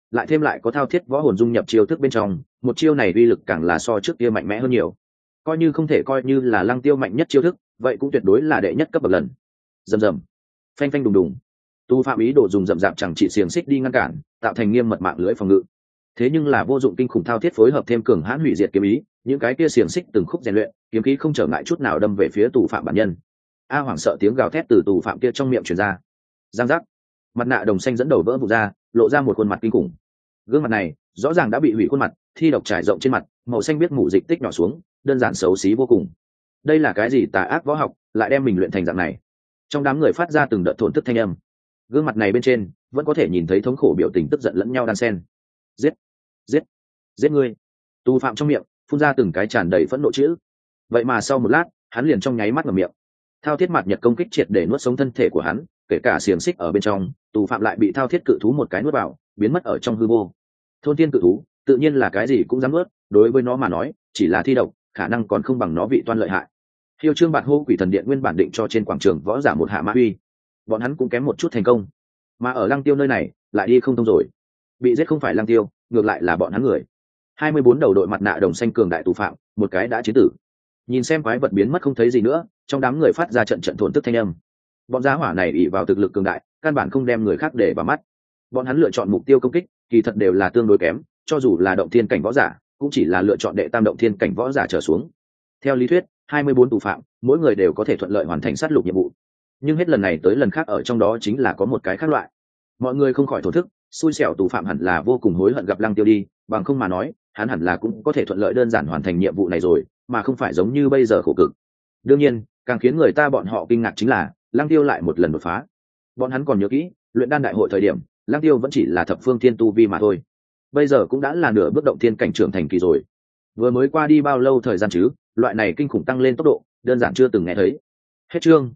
lại thêm lại có thao thiết võ hồn dung nhập chiêu thức bên trong, một chiêu này uy lực càng là so trước kia mạnh mẽ hơn nhiều. Coi như không thể coi như là Lăng Tiêu mạnh nhất chiêu thức, vậy cũng tuyệt đối là đệ nhất cấp bậc lần. Rầm rầm, phanh phanh đùng đùng, tu phạm ý đồ dùng rậm rạp chẳng trị xiềng xích đi ngăn cản, tạo thành nghiêm mật mạng lưới phòng ngự. Thế nhưng là vô dụng, kinh khủng thao thiết phối hợp thêm cường hãn hủy diệt kiếm ý, những cái kia xiềng xích từng khúc rèn luyện, kiếm khí không trở ngại chút nào đâm về phía tù phạm bản nhân. A hoảng sợ tiếng gào thét từ tù phạm kia trong miệng truyền ra. Giang giác, mặt nạ đồng xanh dẫn đầu vỡ vụn ra, lộ ra một khuôn mặt kinh khủng. Gương mặt này rõ ràng đã bị hủy khuôn mặt, thi độc trải rộng trên mặt, màu xanh biết mủ dịch tích nhỏ xuống, đơn giản xấu xí vô cùng. Đây là cái gì tà ác võ học, lại đem mình luyện thành dạng này? Trong đám người phát ra từng đợt thổn thức thanh âm. Gương mặt này bên trên vẫn có thể nhìn thấy thống khổ biểu tình tức giận lẫn nhau đan xen. Giết, giết, giết ngươi! Tù phạm trong miệng phun ra từng cái tràn đầy phẫn nộ chữ. Vậy mà sau một lát, hắn liền trong nháy mắt ngậm miệng. Thao thiết mặt nhật công kích triệt để nuốt sống thân thể của hắn, kể cả xiềng xích ở bên trong, tù phạm lại bị thao thiết cự thú một cái nuốt vào, biến mất ở trong hư vô. Thôn thiên cự thú tự nhiên là cái gì cũng dám nuốt, đối với nó mà nói chỉ là thi độc, khả năng còn không bằng nó vị toan lợi hại. Hiêu Trương Bạt hô Quỷ Thần Điện nguyên bản định cho trên quảng trường võ giả một hạ mã uy, bọn hắn cũng kém một chút thành công, mà ở Lăng Tiêu nơi này lại đi không thông rồi. Bị giết không phải Lăng Tiêu, ngược lại là bọn hắn người. 24 đầu đội mặt nạ đồng xanh cường đại tù phạm, một cái đã chiến tử. Nhìn xem quái vật biến mất không thấy gì nữa, trong đám người phát ra trận trận thổn thức thanh âm. Bọn giá hỏa này ỷ vào thực lực cường đại, căn bản không đem người khác để vào mắt. Bọn hắn lựa chọn mục tiêu công kích, kỳ thật đều là tương đối kém, cho dù là động thiên cảnh võ giả, cũng chỉ là lựa chọn đệ tam động thiên cảnh võ giả trở xuống. Theo lý thuyết, 24 tù phạm, mỗi người đều có thể thuận lợi hoàn thành sát lục nhiệm vụ. Nhưng hết lần này tới lần khác ở trong đó chính là có một cái khác loại. Mọi người không khỏi thổn thức, xui xẻo tù phạm hẳn là vô cùng hối hận gặp Lăng Tiêu đi, bằng không mà nói, hắn hẳn là cũng có thể thuận lợi đơn giản hoàn thành nhiệm vụ này rồi, mà không phải giống như bây giờ khổ cực. Đương nhiên, càng khiến người ta bọn họ kinh ngạc chính là, Lăng Tiêu lại một lần đột phá. Bọn hắn còn nhớ kỹ, luyện đan đại hội thời điểm, Lăng Tiêu vẫn chỉ là thập phương thiên tu vi mà thôi. Bây giờ cũng đã là nửa bước động thiên cảnh trưởng thành kỳ rồi. Vừa mới qua đi bao lâu thời gian chứ, loại này kinh khủng tăng lên tốc độ, đơn giản chưa từng nghe thấy. Hết chương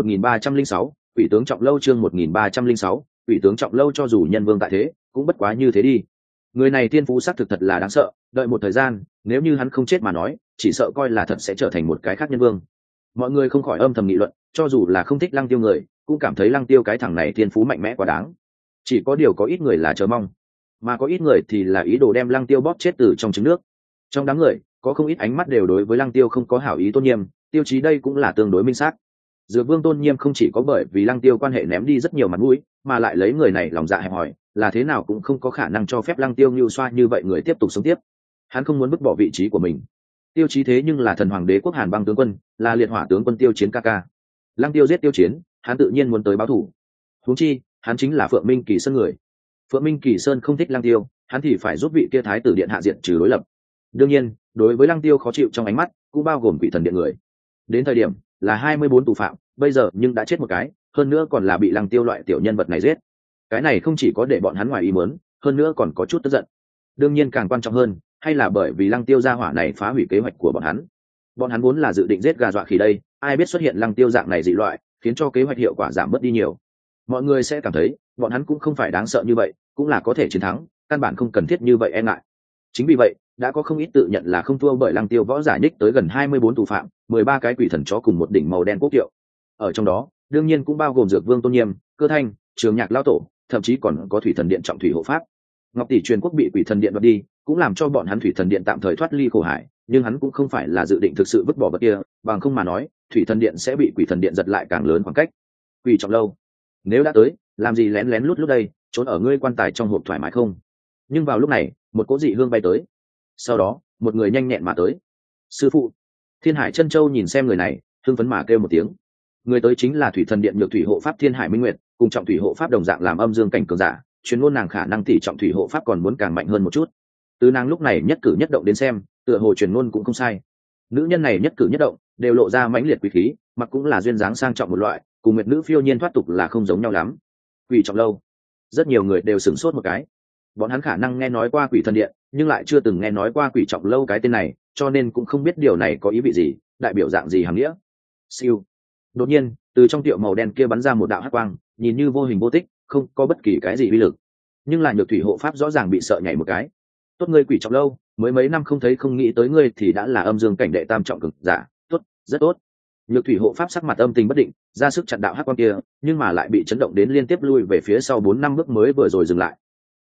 1306, Quỷ tướng Trọng Lâu chương 1306, Quỷ tướng Trọng Lâu cho dù nhân vương tại thế, cũng bất quá như thế đi. Người này thiên phú xác thực thật là đáng sợ, đợi một thời gian, nếu như hắn không chết mà nói, chỉ sợ coi là thật sẽ trở thành một cái khác nhân vương. Mọi người không khỏi âm thầm nghị luận, cho dù là không thích Lăng Tiêu người, cũng cảm thấy Lăng Tiêu cái thằng này thiên phú mạnh mẽ quá đáng. Chỉ có điều có ít người là chờ mong, mà có ít người thì là ý đồ đem Lăng Tiêu bóp chết từ trong trứng nước. Trong đám người, có không ít ánh mắt đều đối với Lăng Tiêu không có hảo ý Tôn Nhiêm, tiêu chí đây cũng là tương đối minh xác. Dược Vương Tôn Nhiêm không chỉ có bởi vì Lăng Tiêu quan hệ ném đi rất nhiều mặt mũi, mà lại lấy người này lòng dạ hẹp hòi, là thế nào cũng không có khả năng cho phép Lăng Tiêu như xoa như vậy người tiếp tục sống tiếp. Hắn không muốn vứt bỏ vị trí của mình. Tiêu chí thế nhưng là thần hoàng đế quốc Hàn Băng tướng quân, là liệt hỏa tướng quân Tiêu Chiến ca ca. Lăng Tiêu giết Tiêu Chiến, hắn tự nhiên muốn tới báo thù. Huống chi, hắn chính là Phượng Minh Kỳ Sơn người. Phượng Minh Kỳ Sơn không thích Lăng Tiêu, hắn thì phải giúp vị kia thái tử điện hạ diện trừ đối lập. Đương nhiên, đối với Lăng Tiêu khó chịu trong ánh mắt, cũng bao gồm Quỷ Thần Điện người. Đến thời điểm là 24 tù phạm, bây giờ nhưng đã chết một cái, hơn nữa còn là bị Lăng Tiêu loại tiểu nhân vật này giết. Cái này không chỉ có để bọn hắn ngoài ý muốn, hơn nữa còn có chút tức giận. Đương nhiên càng quan trọng hơn, hay là bởi vì Lăng Tiêu gia hỏa này phá hủy kế hoạch của bọn hắn. Bọn hắn vốn là dự định giết gà dọa khỉ đây, ai biết xuất hiện Lăng Tiêu dạng này dị loại, khiến cho kế hoạch hiệu quả giảm bớt đi nhiều. Mọi người sẽ cảm thấy, bọn hắn cũng không phải đáng sợ như vậy, cũng là có thể chiến thắng, căn bản không cần thiết như vậy e ngại. Chính vì vậy, đã có không ít tự nhận là không thua bởi Lăng Tiêu võ giả nhích tới gần 24 tù phạm, 13 cái quỷ thần chó cùng một đỉnh màu đen quốc hiệu. Ở trong đó, đương nhiên cũng bao gồm Dược Vương Tôn Nhiêm, Cơ Thanh, Trường Nhạc lão tổ, thậm chí còn có Thủy Thần Điện trọng thủy hộ pháp. Ngọc Tỷ truyền quốc bị Quỷ Thần Điện đoạt đi, cũng làm cho bọn hắn Thủy Thần Điện tạm thời thoát ly khổ hải, nhưng hắn cũng không phải là dự định thực sự vứt bỏ vật kia, bằng không mà nói, Thủy Thần Điện sẽ bị Quỷ Thần Điện giật lại càng lớn khoảng cách. Quỷ Trọng Lâu, nếu đã tới, làm gì lén lén lút lút đây, trốn ở ngươi quan tài trong hộp thoải mái không? Nhưng vào lúc này, một cỗ dị hương bay tới. Sau đó, một người nhanh nhẹn mà tới. Sư phụ. Thiên Hải Chân Châu nhìn xem người này, hưng phấn mà kêu một tiếng. Người tới chính là Thủy Thần Điện nhược thủy hộ pháp Thiên Hải Minh Nguyệt, cùng trọng thủy hộ pháp đồng dạng làm âm dương cảnh cường giả, chuyên môn nàng khả năng tỷ trọng thủy hộ pháp còn muốn càng mạnh hơn một chút. Từ nàng lúc này nhất cử nhất động đến xem, tựa hồ truyền ngôn cũng không sai. Nữ nhân này nhất cử nhất động đều lộ ra mãnh liệt quý khí, mặc cũng là duyên dáng sang trọng một loại, cùng Nguyệt nữ phiêu nhiên thoát tục là không giống nhau lắm. Quỷ Trọng Lâu, rất nhiều người đều sửng sốt một cái. Bọn hắn khả năng nghe nói qua Quỷ Thần Điện, nhưng lại chưa từng nghe nói qua Quỷ Trọng Lâu cái tên này, cho nên cũng không biết điều này có ý vị gì, đại biểu dạng gì hàm nghĩa. Siêu. Đột nhiên, từ trong tiệu màu đen kia bắn ra một đạo hắc quang, nhìn như vô hình vô tích, không có bất kỳ cái gì uy lực. Nhưng là nhược thủy hộ pháp rõ ràng bị sợ nhảy một cái. Tốt ngươi Quỷ Trọng Lâu, mới mấy năm không thấy không nghĩ tới ngươi thì đã là âm dương cảnh đệ tam trọng cường giả, tốt, rất tốt. Nhược thủy hộ pháp sắc mặt âm tình bất định, ra sức chặn đạo hắc quang kia, nhưng mà lại bị chấn động đến liên tiếp lui về phía sau 4 năm bước mới vừa rồi dừng lại.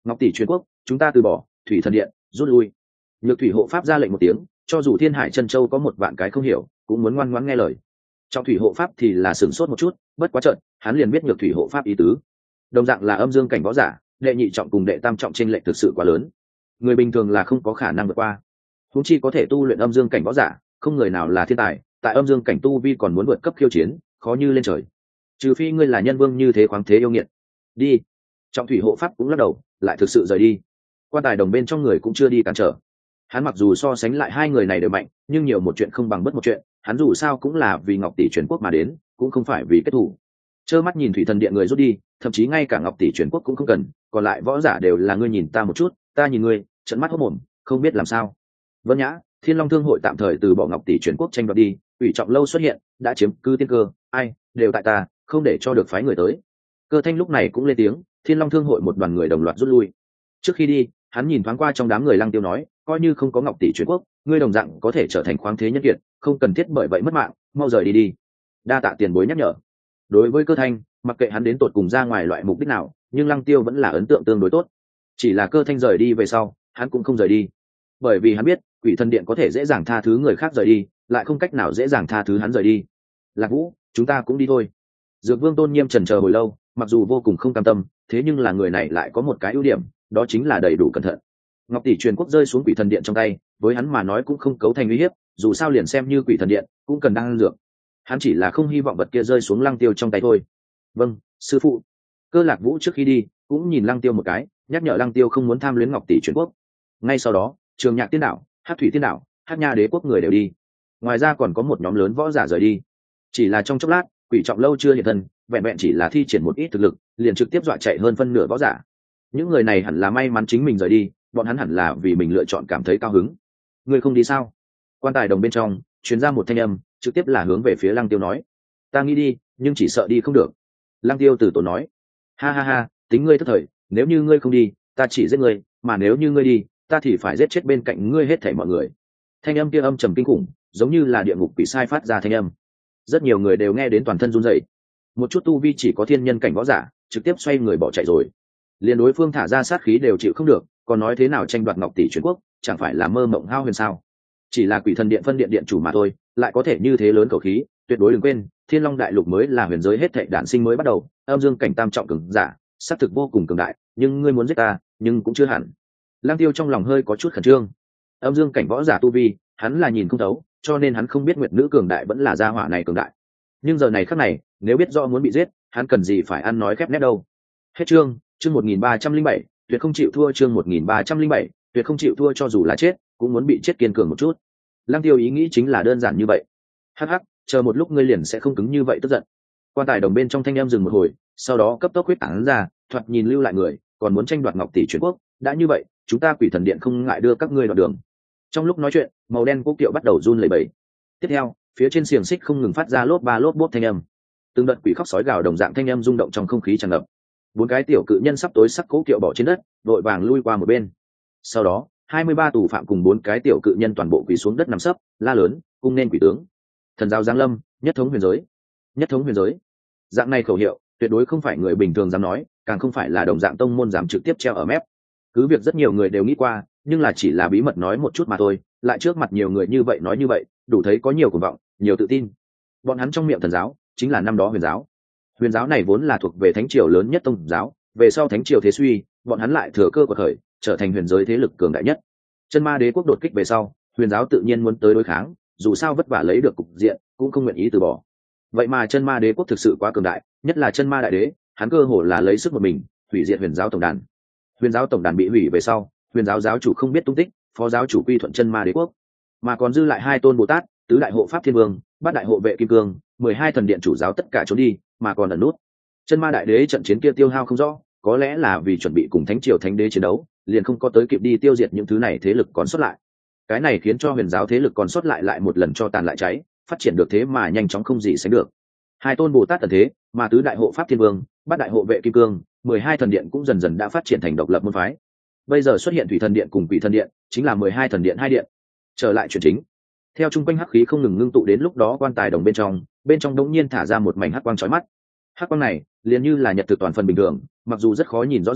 Ngọc tỷ truyền quốc, chúng ta từ bỏ. Thủy thần điện rút lui. Nhược thủy hộ pháp ra lệnh một tiếng, cho dù thiên hải chân châu có một vạn cái không hiểu, cũng muốn ngoan ngoãn nghe lời. Trong thủy hộ pháp thì là sửng sốt một chút, bất quá trận hắn liền biết nhược thủy hộ pháp ý tứ. Đồng dạng là âm dương cảnh võ giả, đệ nhị trọng cùng đệ tam trọng trên lệnh thực sự quá lớn, người bình thường là không có khả năng vượt qua. Huống chi có thể tu luyện âm dương cảnh võ giả, không người nào là thiên tài, tại âm dương cảnh tu vi còn muốn vượt cấp khiêu chiến, khó như lên trời. Trừ phi ngươi là nhân vương như thế khoáng thế yêu nghiệt. Đi. Trọng thủy hộ pháp cũng lắc đầu, lại thực sự rời đi. Quan tài đồng bên trong người cũng chưa đi cản trở. Hắn mặc dù so sánh lại hai người này đều mạnh, nhưng nhiều một chuyện không bằng bất một chuyện, hắn dù sao cũng là vì Ngọc tỷ truyền quốc mà đến, cũng không phải vì kết thù. Trơ mắt nhìn thủy thần điện người rút đi, thậm chí ngay cả Ngọc tỷ truyền quốc cũng không cần, còn lại võ giả đều là ngươi nhìn ta một chút, ta nhìn ngươi, trợn mắt hốt mồm, không biết làm sao. Vân Nhã, Thiên Long Thương hội tạm thời từ bỏ Ngọc tỷ truyền quốc tranh đoạt đi, ủy trọng lâu xuất hiện, đã chiếm cứ tiên cơ, ai, đều tại ta, không để cho được phái người tới. Cơ Thanh lúc này cũng lên tiếng, Thiên Long Thương hội một đoàn người đồng loạt rút lui. Trước khi đi, hắn nhìn thoáng qua trong đám người Lăng Tiêu nói, coi như không có Ngọc tỷ truyền quốc, ngươi đồng dạng có thể trở thành khoáng thế nhân kiệt, không cần thiết bởi vậy mất mạng, mau rời đi đi. Đa tạ tiền bối nhắc nhở. Đối với Cơ Thanh, mặc kệ hắn đến tột cùng ra ngoài loại mục đích nào, nhưng Lăng Tiêu vẫn là ấn tượng tương đối tốt. Chỉ là Cơ Thanh rời đi về sau, hắn cũng không rời đi, bởi vì hắn biết Quỷ Thần Điện có thể dễ dàng tha thứ người khác rời đi, lại không cách nào dễ dàng tha thứ hắn rời đi. Lạc Vũ, chúng ta cũng đi thôi. Dược Vương Tôn Nghiêm chần chờ hồi lâu, mặc dù vô cùng không cam tâm, thế nhưng là người này lại có một cái ưu điểm, đó chính là đầy đủ cẩn thận. Ngọc tỷ truyền quốc rơi xuống Quỷ Thần Điện trong tay, với hắn mà nói cũng không cấu thành uy hiếp, dù sao liền xem như Quỷ Thần Điện cũng cần đang dược. Hắn chỉ là không hy vọng vật kia rơi xuống Lăng Tiêu trong tay thôi. Vâng, sư phụ. Cơ Lạc Vũ trước khi đi cũng nhìn Lăng Tiêu một cái, nhắc nhở Lăng Tiêu không muốn tham luyến Ngọc tỷ truyền quốc. Ngay sau đó, Trường Nhạc Tiên Đạo, Hắc Thủy Tiên Đạo, Hắc Nha Đế quốc người đều đi. Ngoài ra còn có một nhóm lớn võ giả rời đi. Chỉ là trong chốc lát, Quỷ Trọng lâu chưa hiện thân, vẹn vẹn chỉ là thi triển một ít thực lực, liền trực tiếp dọa chạy hơn phân nửa võ giả. Những người này hẳn là may mắn chính mình rời đi, bọn hắn hẳn là vì mình lựa chọn cảm thấy cao hứng. Ngươi không đi sao? Quan tài đồng bên trong truyền ra một thanh âm, trực tiếp là hướng về phía Lăng Tiêu nói. Ta nghĩ đi, nhưng chỉ sợ đi không được. Lăng Tiêu từ tốn nói. Ha ha ha, tính ngươi thất thời, nếu như ngươi không đi, ta chỉ giết ngươi, mà nếu như ngươi đi, ta thì phải giết chết bên cạnh ngươi hết thảy mọi người. Thanh âm kia âm trầm kinh khủng, giống như là địa ngục quỷ sai phát ra thanh âm. Rất nhiều người đều nghe đến toàn thân run rẩy. Một chút tu vi chỉ có thiên nhân cảnh võ giả, trực tiếp xoay người bỏ chạy rồi. Liên đối phương thả ra sát khí đều chịu không được, còn nói thế nào tranh đoạt Ngọc tỷ truyền quốc, chẳng phải là mơ mộng hao huyền sao? Chỉ là Quỷ Thần Điện phân điện điện chủ mà thôi, lại có thể như thế lớn khẩu khí, tuyệt đối đừng quên, Thiên Long Đại Lục mới là huyền giới hết thảy đản sinh mới bắt đầu, âm dương cảnh tam trọng cường giả, sát thực vô cùng cường đại, nhưng ngươi muốn giết ta, nhưng cũng chưa hẳn. Lăng Tiêu trong lòng hơi có chút khẩn trương. Âm dương cảnh võ giả tu vi, hắn là nhìn không thấu, cho nên hắn không biết nguyệt nữ cường đại vẫn là gia hỏa này cường đại. Nhưng giờ này khắc này, nếu biết rõ muốn bị giết, hắn cần gì phải ăn nói khép nép đâu. Hết chương 1307, tuyệt không chịu thua chương 1307, tuyệt không chịu thua cho dù là chết, cũng muốn bị chết kiên cường một chút. Lăng Tiêu ý nghĩ chính là đơn giản như vậy. Hắc hắc, chờ một lúc ngươi liền sẽ không cứng như vậy tức giận. Quan tài đồng bên trong thanh em dừng một hồi, sau đó cấp tốc huyết tán ra, thoạt nhìn lưu lại người, còn muốn tranh đoạt Ngọc tỷ truyền quốc, đã như vậy, chúng ta Quỷ Thần Điện không ngại đưa các ngươi đoạn đường. Trong lúc nói chuyện, màu đen quốc kiệu bắt đầu run lẩy bẩy. Tiếp theo, phía trên xiềng xích không ngừng phát ra lốp ba lốp bốp thanh âm. Từng đợt quỷ khóc sói gào đồng dạng thanh âm rung động trong không khí tràn ngập. Bốn cái tiểu cự nhân sắp tối sắc cố kiệu bỏ trên đất, vội vàng lui qua một bên. Sau đó, 23 tù phạm cùng bốn cái tiểu cự nhân toàn bộ quỳ xuống đất nằm sấp, la lớn, cung nên quỷ tướng. Thần giáo giáng lâm, nhất thống huyền giới. Nhất thống huyền giới. Dạng này khẩu hiệu, tuyệt đối không phải người bình thường dám nói, càng không phải là đồng dạng tông môn dám trực tiếp treo ở mép. Cứ việc rất nhiều người đều nghĩ qua, nhưng là chỉ là bí mật nói một chút mà thôi, lại trước mặt nhiều người như vậy nói như vậy, đủ thấy có nhiều cuồng vọng, nhiều tự tin. Bọn hắn trong miệng thần giáo, chính là năm đó huyền giáo. Huyền giáo này vốn là thuộc về thánh triều lớn nhất tông giáo, về sau thánh triều thế suy, bọn hắn lại thừa cơ của khởi, trở thành huyền giới thế lực cường đại nhất. Chân Ma Đế quốc đột kích về sau, huyền giáo tự nhiên muốn tới đối kháng, dù sao vất vả lấy được cục diện, cũng không nguyện ý từ bỏ. Vậy mà Chân Ma Đế quốc thực sự quá cường đại, nhất là Chân Ma Đại Đế, hắn cơ hồ là lấy sức một mình, hủy diệt huyền giáo tổng đàn. Huyền giáo tổng đàn bị hủy về sau, huyền giáo giáo chủ không biết tung tích, phó giáo chủ quy thuận Chân Ma Đế quốc, mà còn dư lại hai tôn Bồ Tát, tứ đại hộ pháp thiên vương, bát đại hộ vệ kim cương, 12 thần điện chủ giáo tất cả trốn đi, mà còn ẩn nút. Chân Ma Đại Đế trận chiến kia tiêu hao không rõ, có lẽ là vì chuẩn bị cùng thánh triều thánh đế chiến đấu, liền không có tới kịp đi tiêu diệt những thứ này thế lực còn sót lại. Cái này khiến cho huyền giáo thế lực còn sót lại một lần cho tàn lại cháy, phát triển được thế mà nhanh chóng không gì sánh được. Hai tôn Bồ Tát tận thế, mà tứ đại hộ pháp thiên vương, bát đại hộ vệ kim cương, 12 thần điện cũng dần dần đã phát triển thành độc lập môn phái. Bây giờ xuất hiện Thủy Thần Điện cùng Quỷ Thần Điện, chính là 12 thần điện hai điện. Trở lại chuyện chính. Theo trung quanh hắc khí không ngừng ngưng tụ đến lúc đó quan tài đồng bên trong đống nhiên thả ra một mảnh hắc quang chói mắt. Hắc quang này, liền như là nhật thực toàn phần bình thường, mặc dù rất khó nhìn rõ ràng,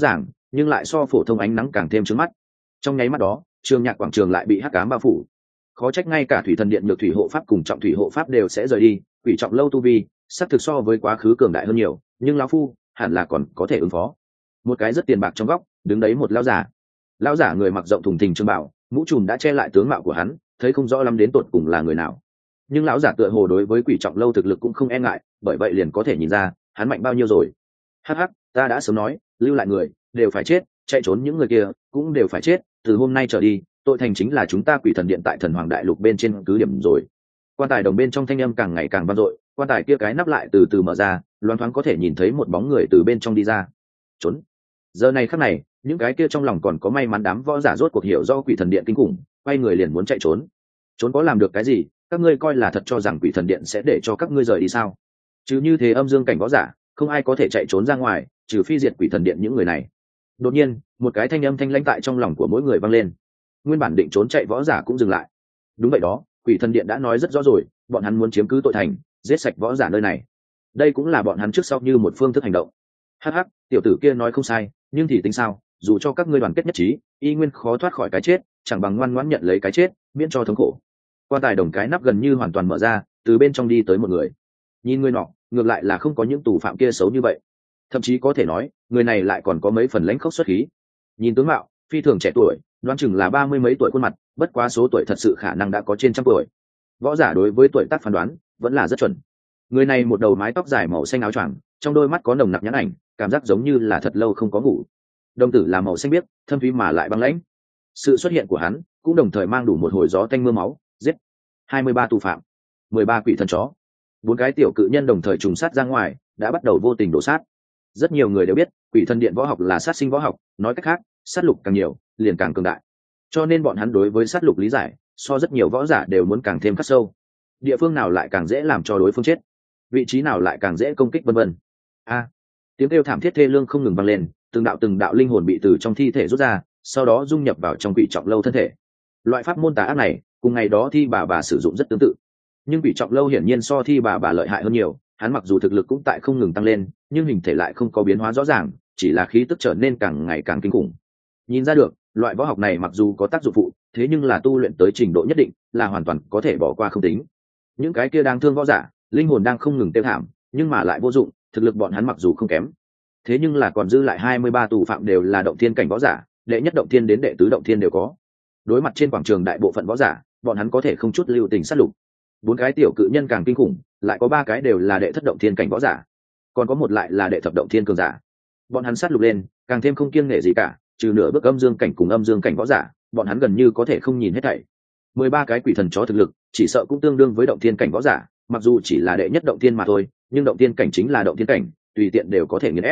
nhưng lại so phổ thông ánh nắng càng thêm trướng mắt. Trong nháy mắt đó, trường nhạc quảng trường lại bị hắc ám bao phủ. Khó trách ngay cả thủy thần điện nhược thủy hộ pháp cùng trọng thủy hộ pháp đều sẽ rời đi. Quỷ trọng lâu tu vi xác thực so với quá khứ cường đại hơn nhiều, nhưng lão phu hẳn là còn có thể ứng phó. Một cái rất tiền bạc trong góc đứng đấy một lão giả. Lão giả người mặc rộng thùng thình trương bảo, mũ trùm đã che lại tướng mạo của hắn, thấy không rõ lắm đến tột cùng là người nào. Nhưng lão giả tựa hồ đối với quỷ trọng lâu thực lực cũng không e ngại, bởi vậy liền có thể nhìn ra hắn mạnh bao nhiêu rồi. Hắc hắc, ta đã sớm nói, lưu lại người đều phải chết, chạy trốn những người kia cũng đều phải chết, từ hôm nay trở đi tội thành chính là chúng ta quỷ thần điện tại thần hoàng đại lục bên trên cứ điểm rồi. Quan tài đồng bên trong thanh âm càng ngày càng vang dội, quan tài kia cái nắp lại từ từ mở ra, loáng thoáng có thể nhìn thấy một bóng người từ bên trong đi ra. Trốn. Giờ này khắc này, những cái kia trong lòng còn có may mắn đám võ giả rốt cuộc hiểu do quỷ thần điện kinh khủng, quay người liền muốn chạy trốn. Trốn có làm được cái gì? Các ngươi coi là thật cho rằng quỷ thần điện sẽ để cho các ngươi rời đi sao? Chứ như thế âm dương cảnh võ giả, không ai có thể chạy trốn ra ngoài, trừ phi diệt quỷ thần điện những người này. Đột nhiên, một cái thanh âm thanh lãnh tại trong lòng của mỗi người vang lên. Nguyên bản định trốn chạy võ giả cũng dừng lại. Đúng vậy đó, quỷ thần điện đã nói rất rõ rồi, bọn hắn muốn chiếm cứ tội thành, giết sạch võ giả nơi này. Đây cũng là bọn hắn trước sau như một phương thức hành động. Hắc hắc, tiểu tử kia nói không sai, nhưng thì tính sao, dù cho các ngươi đoàn kết nhất trí, y nguyên khó thoát khỏi cái chết, chẳng bằng ngoan ngoãn nhận lấy cái chết, miễn cho thống khổ. Quan tài đồng cái nắp gần như hoàn toàn mở ra, từ bên trong đi tới một người. Nhìn người nọ, ngược lại là không có những tù phạm kia xấu như vậy, thậm chí có thể nói người này lại còn có mấy phần lãnh khốc xuất khí. Nhìn tướng mạo phi thường trẻ tuổi, đoán chừng là 30 mấy tuổi khuôn mặt, bất quá số tuổi thật sự khả năng đã có trên trăm tuổi. Võ giả đối với tuổi tác phán đoán vẫn là rất chuẩn. Người này một đầu mái tóc dài màu xanh áo choàng, trong đôi mắt có nồng nặc nhãn ảnh, cảm giác giống như là thật lâu không có ngủ. Đồng tử là màu xanh biếc, thâm thúy mà lại băng lãnh. Sự xuất hiện của hắn cũng đồng thời mang đủ một hồi gió tanh mưa máu. Giết 23 tù phạm, 13 quỷ thần chó, 4 cái tiểu cự nhân đồng thời trùng sát ra ngoài, đã bắt đầu vô tình đổ sát. Rất nhiều người đều biết quỷ thần điện võ học là sát sinh võ học, nói cách khác sát lục càng nhiều liền càng cường đại, cho nên bọn hắn đối với sát lục lý giải so rất nhiều võ giả đều muốn càng thêm khắc sâu. Địa phương nào lại càng dễ làm cho đối phương chết, vị trí nào lại càng dễ công kích, vân vân. Tiếng kêu thảm thiết thê lương không ngừng vang lên, từng đạo linh hồn bị từ trong thi thể rút ra, sau đó dung nhập vào trong quỷ trọng lâu thân thể. Loại pháp môn tà ác này cùng ngày đó thi bà sử dụng rất tương tự, nhưng quỷ trọng lâu hiển nhiên so thi bà lợi hại hơn nhiều. Hắn mặc dù thực lực cũng tại không ngừng tăng lên, nhưng hình thể lại không có biến hóa rõ ràng, chỉ là khí tức trở nên càng ngày càng kinh khủng. Nhìn ra được, loại võ học này mặc dù có tác dụng phụ, thế nhưng là tu luyện tới trình độ nhất định là hoàn toàn có thể bỏ qua không tính. Những cái kia đang thương võ giả, linh hồn đang không ngừng tiêu thảm, nhưng mà lại vô dụng, thực lực bọn hắn mặc dù không kém, thế nhưng là còn dư lại 23 tù phạm đều là động thiên cảnh võ giả, đệ nhất động thiên đến đệ tứ động thiên đều có. Đối mặt trên quảng trường đại bộ phận võ giả, bọn hắn có thể không chút lưu tình sát lục. 4 cái tiểu cự nhân càng kinh khủng, lại có 3 cái đều là đệ thất động thiên cảnh võ giả, còn có một lại là đệ thập động thiên cường giả. Bọn hắn sát lục lên càng thêm không kiêng nể gì cả, trừ nửa bước âm dương cảnh cùng âm dương cảnh võ giả, bọn hắn gần như có thể không nhìn hết thảy. 13 cái quỷ thần chó thực lực chỉ sợ cũng tương đương với động thiên cảnh võ giả, mặc dù chỉ là đệ nhất động thiên mà thôi, nhưng động thiên cảnh chính là động thiên cảnh, tùy tiện đều có thể nghiền ép.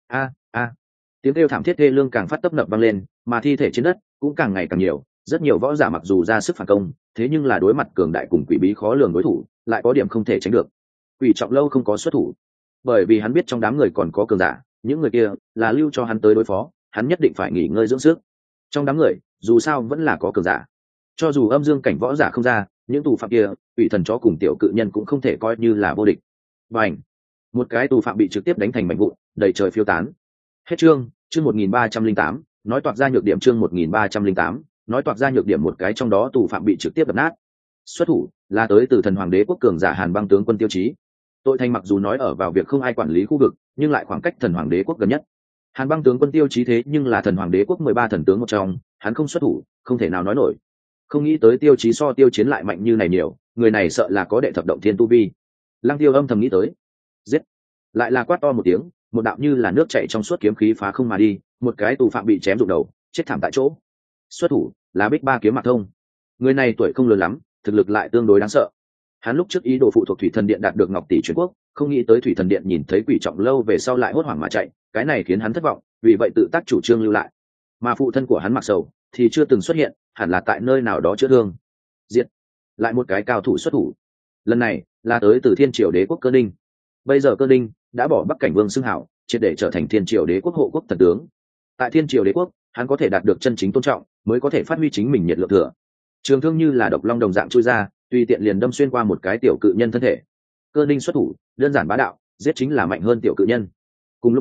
Tiếng kêu thảm thiết thê lương càng phát tấp nập vang lên, mà thi thể trên đất cũng càng ngày càng nhiều. Rất nhiều võ giả mặc dù ra sức phản công, thế nhưng là đối mặt cường đại cùng quỷ bí khó lường đối thủ, lại có điểm không thể tránh được. Quỷ trọng lâu không có xuất thủ, bởi vì hắn biết trong đám người còn có cường giả, những người kia là lưu cho hắn tới đối phó, hắn nhất định phải nghỉ ngơi dưỡng sức. Trong đám người dù sao vẫn là có cường giả, cho dù âm dương cảnh võ giả không ra, những tù phạm kia quỷ thần chó cùng tiểu cự nhân cũng không thể coi như là vô địch. Bành! Một cái tù phạm bị trực tiếp đánh thành mảnh vụn, đầy trời phiêu tán. Hết chương 1308, nói toạc ra nhược điểm. Chương 1308, nói toạc ra nhược điểm. Một cái trong đó tù phạm bị trực tiếp đập nát. Xuất thủ là tới từ thần hoàng đế quốc cường giả Hàn Băng tướng quân Tiêu Chí. Tội thành mặc dù nói ở vào việc không ai quản lý khu vực, nhưng lại khoảng cách thần hoàng đế quốc gần nhất. Hàn Băng tướng quân Tiêu Chí thế nhưng là thần hoàng đế quốc 13 thần tướng một trong, hắn không xuất thủ không thể nào nói nổi. Không nghĩ tới Tiêu Chí so Tiêu Chiến lại mạnh như này nhiều, người này sợ là có đệ thập động thiên tu vi. Lăng Tiêu âm thầm nghĩ tới. Giết! Lại là quát to một tiếng, một đạo như là nước chảy trong suốt kiếm khí phá không mà đi, một cái tù phạm bị chém rụng đầu, chết thảm tại chỗ. Xuất thủ là Bích Ba Kiếm Mạc Thông. Người này tuổi không lớn lắm, thực lực lại tương đối đáng sợ. Hắn lúc trước ý đồ phụ thuộc Thủy Thần Điện đạt được Ngọc Tỷ truyền quốc, không nghĩ tới Thủy Thần Điện nhìn thấy quỷ trọng lâu về sau lại hốt hoảng mà chạy, cái này khiến hắn thất vọng, vì vậy tự tác chủ trương lưu lại. Mà phụ thân của hắn Mạc Sầu thì chưa từng xuất hiện, hẳn là tại nơi nào đó chữa thương. Diệt! Lại một cái cao thủ xuất thủ. Lần này là tới từ Thiên Triều Đế quốc Cơ Ninh. Bây giờ Cơ Ninh đã bỏ Bắc Cảnh Vương xưng hảo, triệt để trở thành Thiên Triều Đế quốc hộ quốc thần tướng. Tại Thiên Triều Đế quốc, hắn có thể đạt được chân chính tôn trọng, mới có thể phát huy chính mình nhiệt lượng thừa. Trường thương như là độc long đồng dạng chui ra, tùy tiện liền đâm xuyên qua một cái tiểu cự nhân thân thể. Cơ Ninh xuất thủ đơn giản bá đạo, giết chính là mạnh hơn tiểu cự nhân. Cùng lúc đó,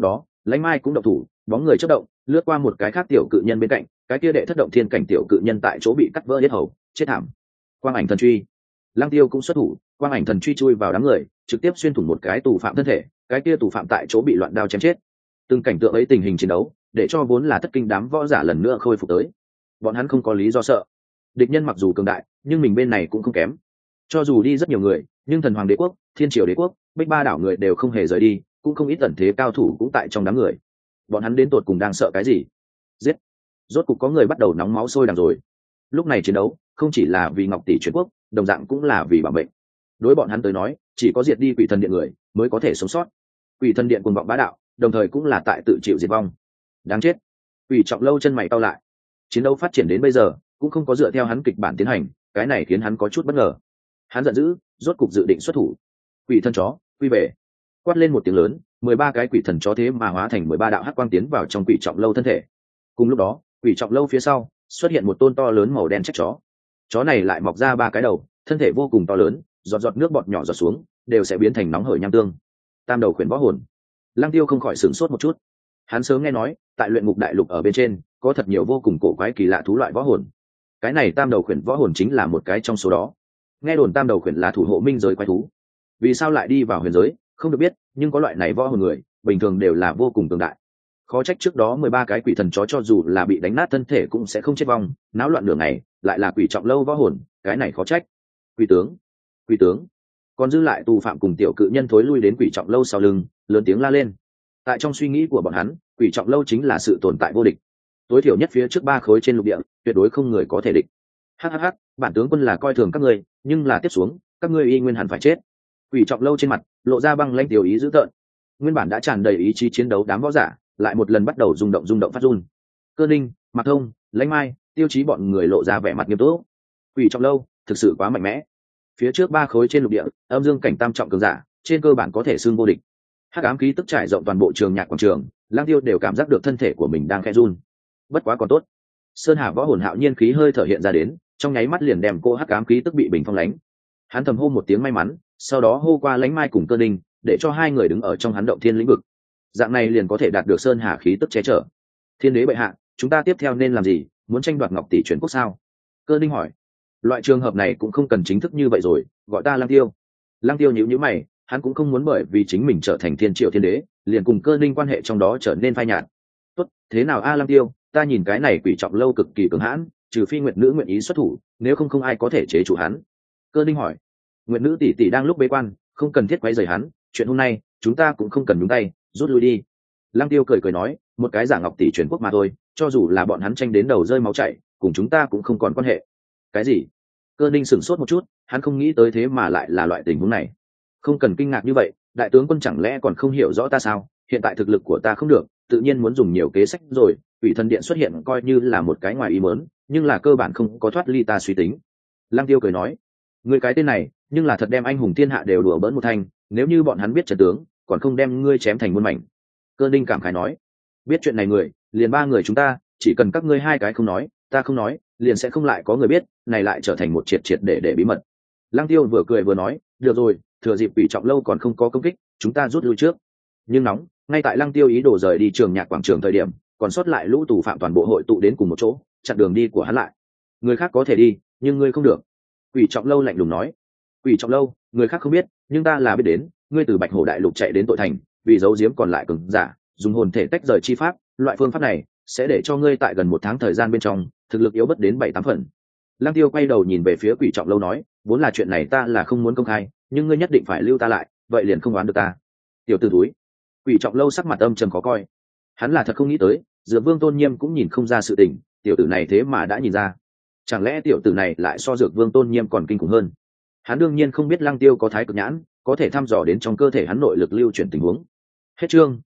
Lãnh Mai cũng động thủ, bóng người chớp động, lướt qua một cái khác tiểu cự nhân bên cạnh, cái kia đệ thất động thiên cảnh tiểu cự nhân tại chỗ bị cắt vỡ hết hầu, chết thảm. Quang ảnh thần truy, Lăng Tiêu cũng xuất thủ, quang ảnh thần truy chui vào đám người, trực tiếp xuyên thủng một cái tù phạm thân thể, cái kia tù phạm tại chỗ bị loạn đao chém chết. Từng cảnh tượng ấy tình hình chiến đấu, để cho vốn là thất kinh đám võ giả lần nữa khôi phục tới. Bọn hắn không có lý do sợ. Địch nhân mặc dù cường đại, nhưng mình bên này cũng không kém. Cho dù đi rất nhiều người, nhưng thần hoàng đế quốc, thiên triều đế quốc, bích ba đảo người đều không hề rời đi, cũng không ít tận thế cao thủ cũng tại trong đám người. Bọn hắn đến tột cùng đang sợ cái gì? Giết! Rốt cục có người bắt đầu nóng máu sôi đằng rồi. Lúc này chiến đấu không chỉ là vì ngọc tỷ chuyển quốc, đồng dạng cũng là vì bảo mệnh. Đối bọn hắn tới nói, chỉ có diệt đi quỷ thần điện người mới có thể sống sót. Quỷ thần điện cuồng vọng bá đạo, đồng thời cũng là tại tự chịu diệt vong. Đáng chết! Quỷ Trọng Lâu chân mày cau lại. Chiến đấu phát triển đến bây giờ cũng không có dựa theo hắn kịch bản tiến hành, cái này khiến hắn có chút bất ngờ. Hắn giận dữ, rốt cục dự định xuất thủ. Quỷ thân chó, quy về! Quát lên một tiếng lớn, 13 cái quỷ thần chó thế mà hóa thành 13 đạo hắc quang tiến vào trong Quỷ Trọng Lâu thân thể. Cùng lúc đó, Quỷ Trọng Lâu phía sau xuất hiện một tôn to lớn màu đen trách chó. Chó này lại mọc ra 3 cái đầu, thân thể vô cùng to lớn, giọt giọt nước bọt nhỏ giọt xuống đều sẽ biến thành nóng hởi nham tương. Tam đầu khuyển võ hồn. Lăng Tiêu không khỏi sửng sốt một chút. Hắn sớm nghe nói tại luyện ngục đại lục ở bên trên có thật nhiều vô cùng cổ quái kỳ lạ thú loại võ hồn, cái này tam đầu khuyển võ hồn chính là một cái trong số đó. Nghe đồn tam đầu khuyển là thủ hộ minh giới quái thú, vì sao lại đi vào huyền giới không được biết, nhưng có loại này võ hồn người bình thường đều là vô cùng cường đại. Khó trách trước đó 13 cái quỷ thần chó cho dù là bị đánh nát thân thể cũng sẽ không chết vong, náo loạn nửa ngày lại là Quỷ Trọng Lâu võ hồn, cái này khó trách. Quỷ tướng, quỷ tướng! Còn dư lại tù phạm cùng tiểu cự nhân thối lui đến Quỷ Trọng Lâu sau lưng, lớn tiếng la lên. Tại trong suy nghĩ của bọn hắn, Quỷ Trọng Lâu chính là sự tồn tại vô địch, tối thiểu nhất phía trước 3 khối trên lục địa tuyệt đối không người có thể địch. Hhh, bản tướng quân là coi thường các ngươi, nhưng là tiếp xuống các ngươi y nguyên hẳn phải chết. Quỷ Trọng Lâu trên mặt lộ ra băng lãnh tiểu ý dữ tợn. Nguyên bản đã tràn đầy ý chí chiến đấu đám võ giả lại một lần bắt đầu rung động phát run. Cơ Ninh, Mạc Thông, Lãnh Mai, Tiêu Chí bọn người lộ ra vẻ mặt nghiêm túc. Quỷ Trọng Lâu thực sự quá mạnh mẽ. Phía trước 3 khối trên lục địa, âm dương cảnh tam trọng cường giả trên cơ bản có thể xưng vô địch. Hắc ám khí tức trải rộng toàn bộ trường nhạc quảng trường, Lang Tiêu đều cảm giác được thân thể của mình đang khẽ run. Bất quá còn tốt, Sơn Hà võ hồn hạo nhiên khí hơi thở hiện ra đến, trong nháy mắt liền đem cô hắc ám khí tức bị bình phong lánh. Hắn thầm hô một tiếng may mắn, sau đó hô qua Lãnh Mai cùng Cơ Ninh, để cho 2 người đứng ở trong hắn động thiên lĩnh vực. Dạng này liền có thể đạt được Sơn Hà khí tức che chở. Thiên đế bệ hạ, chúng ta tiếp theo nên làm gì? Muốn tranh đoạt ngọc tỷ chuyển quốc sao? Cơ Ninh hỏi. Loại trường hợp này cũng không cần chính thức như vậy rồi, gọi ta Lang Tiêu. Lang Tiêu nhíu nhíu mày, hắn cũng không muốn bởi vì chính mình trở thành thiên triệu thiên đế liền cùng Cơ Ninh quan hệ trong đó trở nên phai nhạt. Tốt, thế nào Lang Tiêu, ta nhìn cái này Quỷ Trọng Lâu cực kỳ cường hãn, trừ phi Nguyệt nữ nguyện ý xuất thủ, nếu không không ai có thể chế chủ hắn. Cơ Ninh hỏi. Nguyệt nữ tỷ tỷ đang lúc bế quan, không cần thiết quấy rầy hắn, chuyện hôm nay chúng ta cũng không cần nhúng tay, rút lui đi. Lang Tiêu cười cười nói, một cái giả ngọc tỷ chuyển quốc mà thôi, cho dù là bọn hắn tranh đến đầu rơi máu chảy, cùng chúng ta cũng không còn quan hệ. Cái gì? Cơ Ninh sửng sốt một chút, hắn không nghĩ tới thế mà lại là loại tình huống này. Không cần kinh ngạc như vậy, đại tướng quân chẳng lẽ còn không hiểu rõ ta sao? Hiện tại thực lực của ta không được, tự nhiên muốn dùng nhiều kế sách rồi. Quỷ thần điện xuất hiện coi như là một cái ngoài ý muốn, nhưng là cơ bản không có thoát ly ta suy tính. Lang Tiêu cười nói, ngươi cái tên này, nhưng là thật đem anh hùng thiên hạ đều đùa bỡn một thanh, nếu như bọn hắn biết trận tướng, còn không đem ngươi chém thành muôn mảnh. Cơ Ninh cảm khái nói, biết chuyện này người, liền 3 người chúng ta, chỉ cần các ngươi 2 cái không nói, ta không nói, liền sẽ không lại có người biết, này lại trở thành một triệt để bí mật. Lang Tiêu vừa cười vừa nói, được rồi, thừa dịp Quỷ Trọng Lâu còn không có công kích, chúng ta rút lui trước. Nhưng nóng, ngay tại Lang Tiêu ý đồ rời đi trường nhạc quảng trường thời điểm, còn sót lại lũ tù phạm toàn bộ hội tụ đến cùng một chỗ, chặn đường đi của hắn lại. Người khác có thể đi, nhưng ngươi không được. Quỷ Trọng Lâu lạnh lùng nói. Quỷ Trọng Lâu, người khác không biết, nhưng ta là biết đến, ngươi từ Bạch Hổ đại lục chạy đến tội thành, vì giấu giếm còn lại cường giả, dùng hồn thể tách rời chi pháp, loại phương pháp này sẽ để cho ngươi tại gần 1 tháng thời gian bên trong, thực lực yếu bất đến 7-8 phần. Lang Tiêu quay đầu nhìn về phía Quỷ Trọng Lâu nói, vốn là chuyện này ta là không muốn công khai, nhưng ngươi nhất định phải lưu ta lại, vậy liền không oán được ta. Tiểu tử túi. Quỷ Trọng Lâu sắc mặt âm trầm khó coi. Hắn là thật không nghĩ tới, Dược Vương Tôn Nhiêm cũng nhìn không ra sự tình, tiểu tử này thế mà đã nhìn ra. Chẳng lẽ tiểu tử này lại so Dược Vương Tôn Nhiêm còn kinh khủng hơn? Hắn đương nhiên không biết Lang Tiêu có thái cực nhãn, có thể thăm dò đến trong cơ thể hắn nội lực lưu chuyển tình huống. Hết chương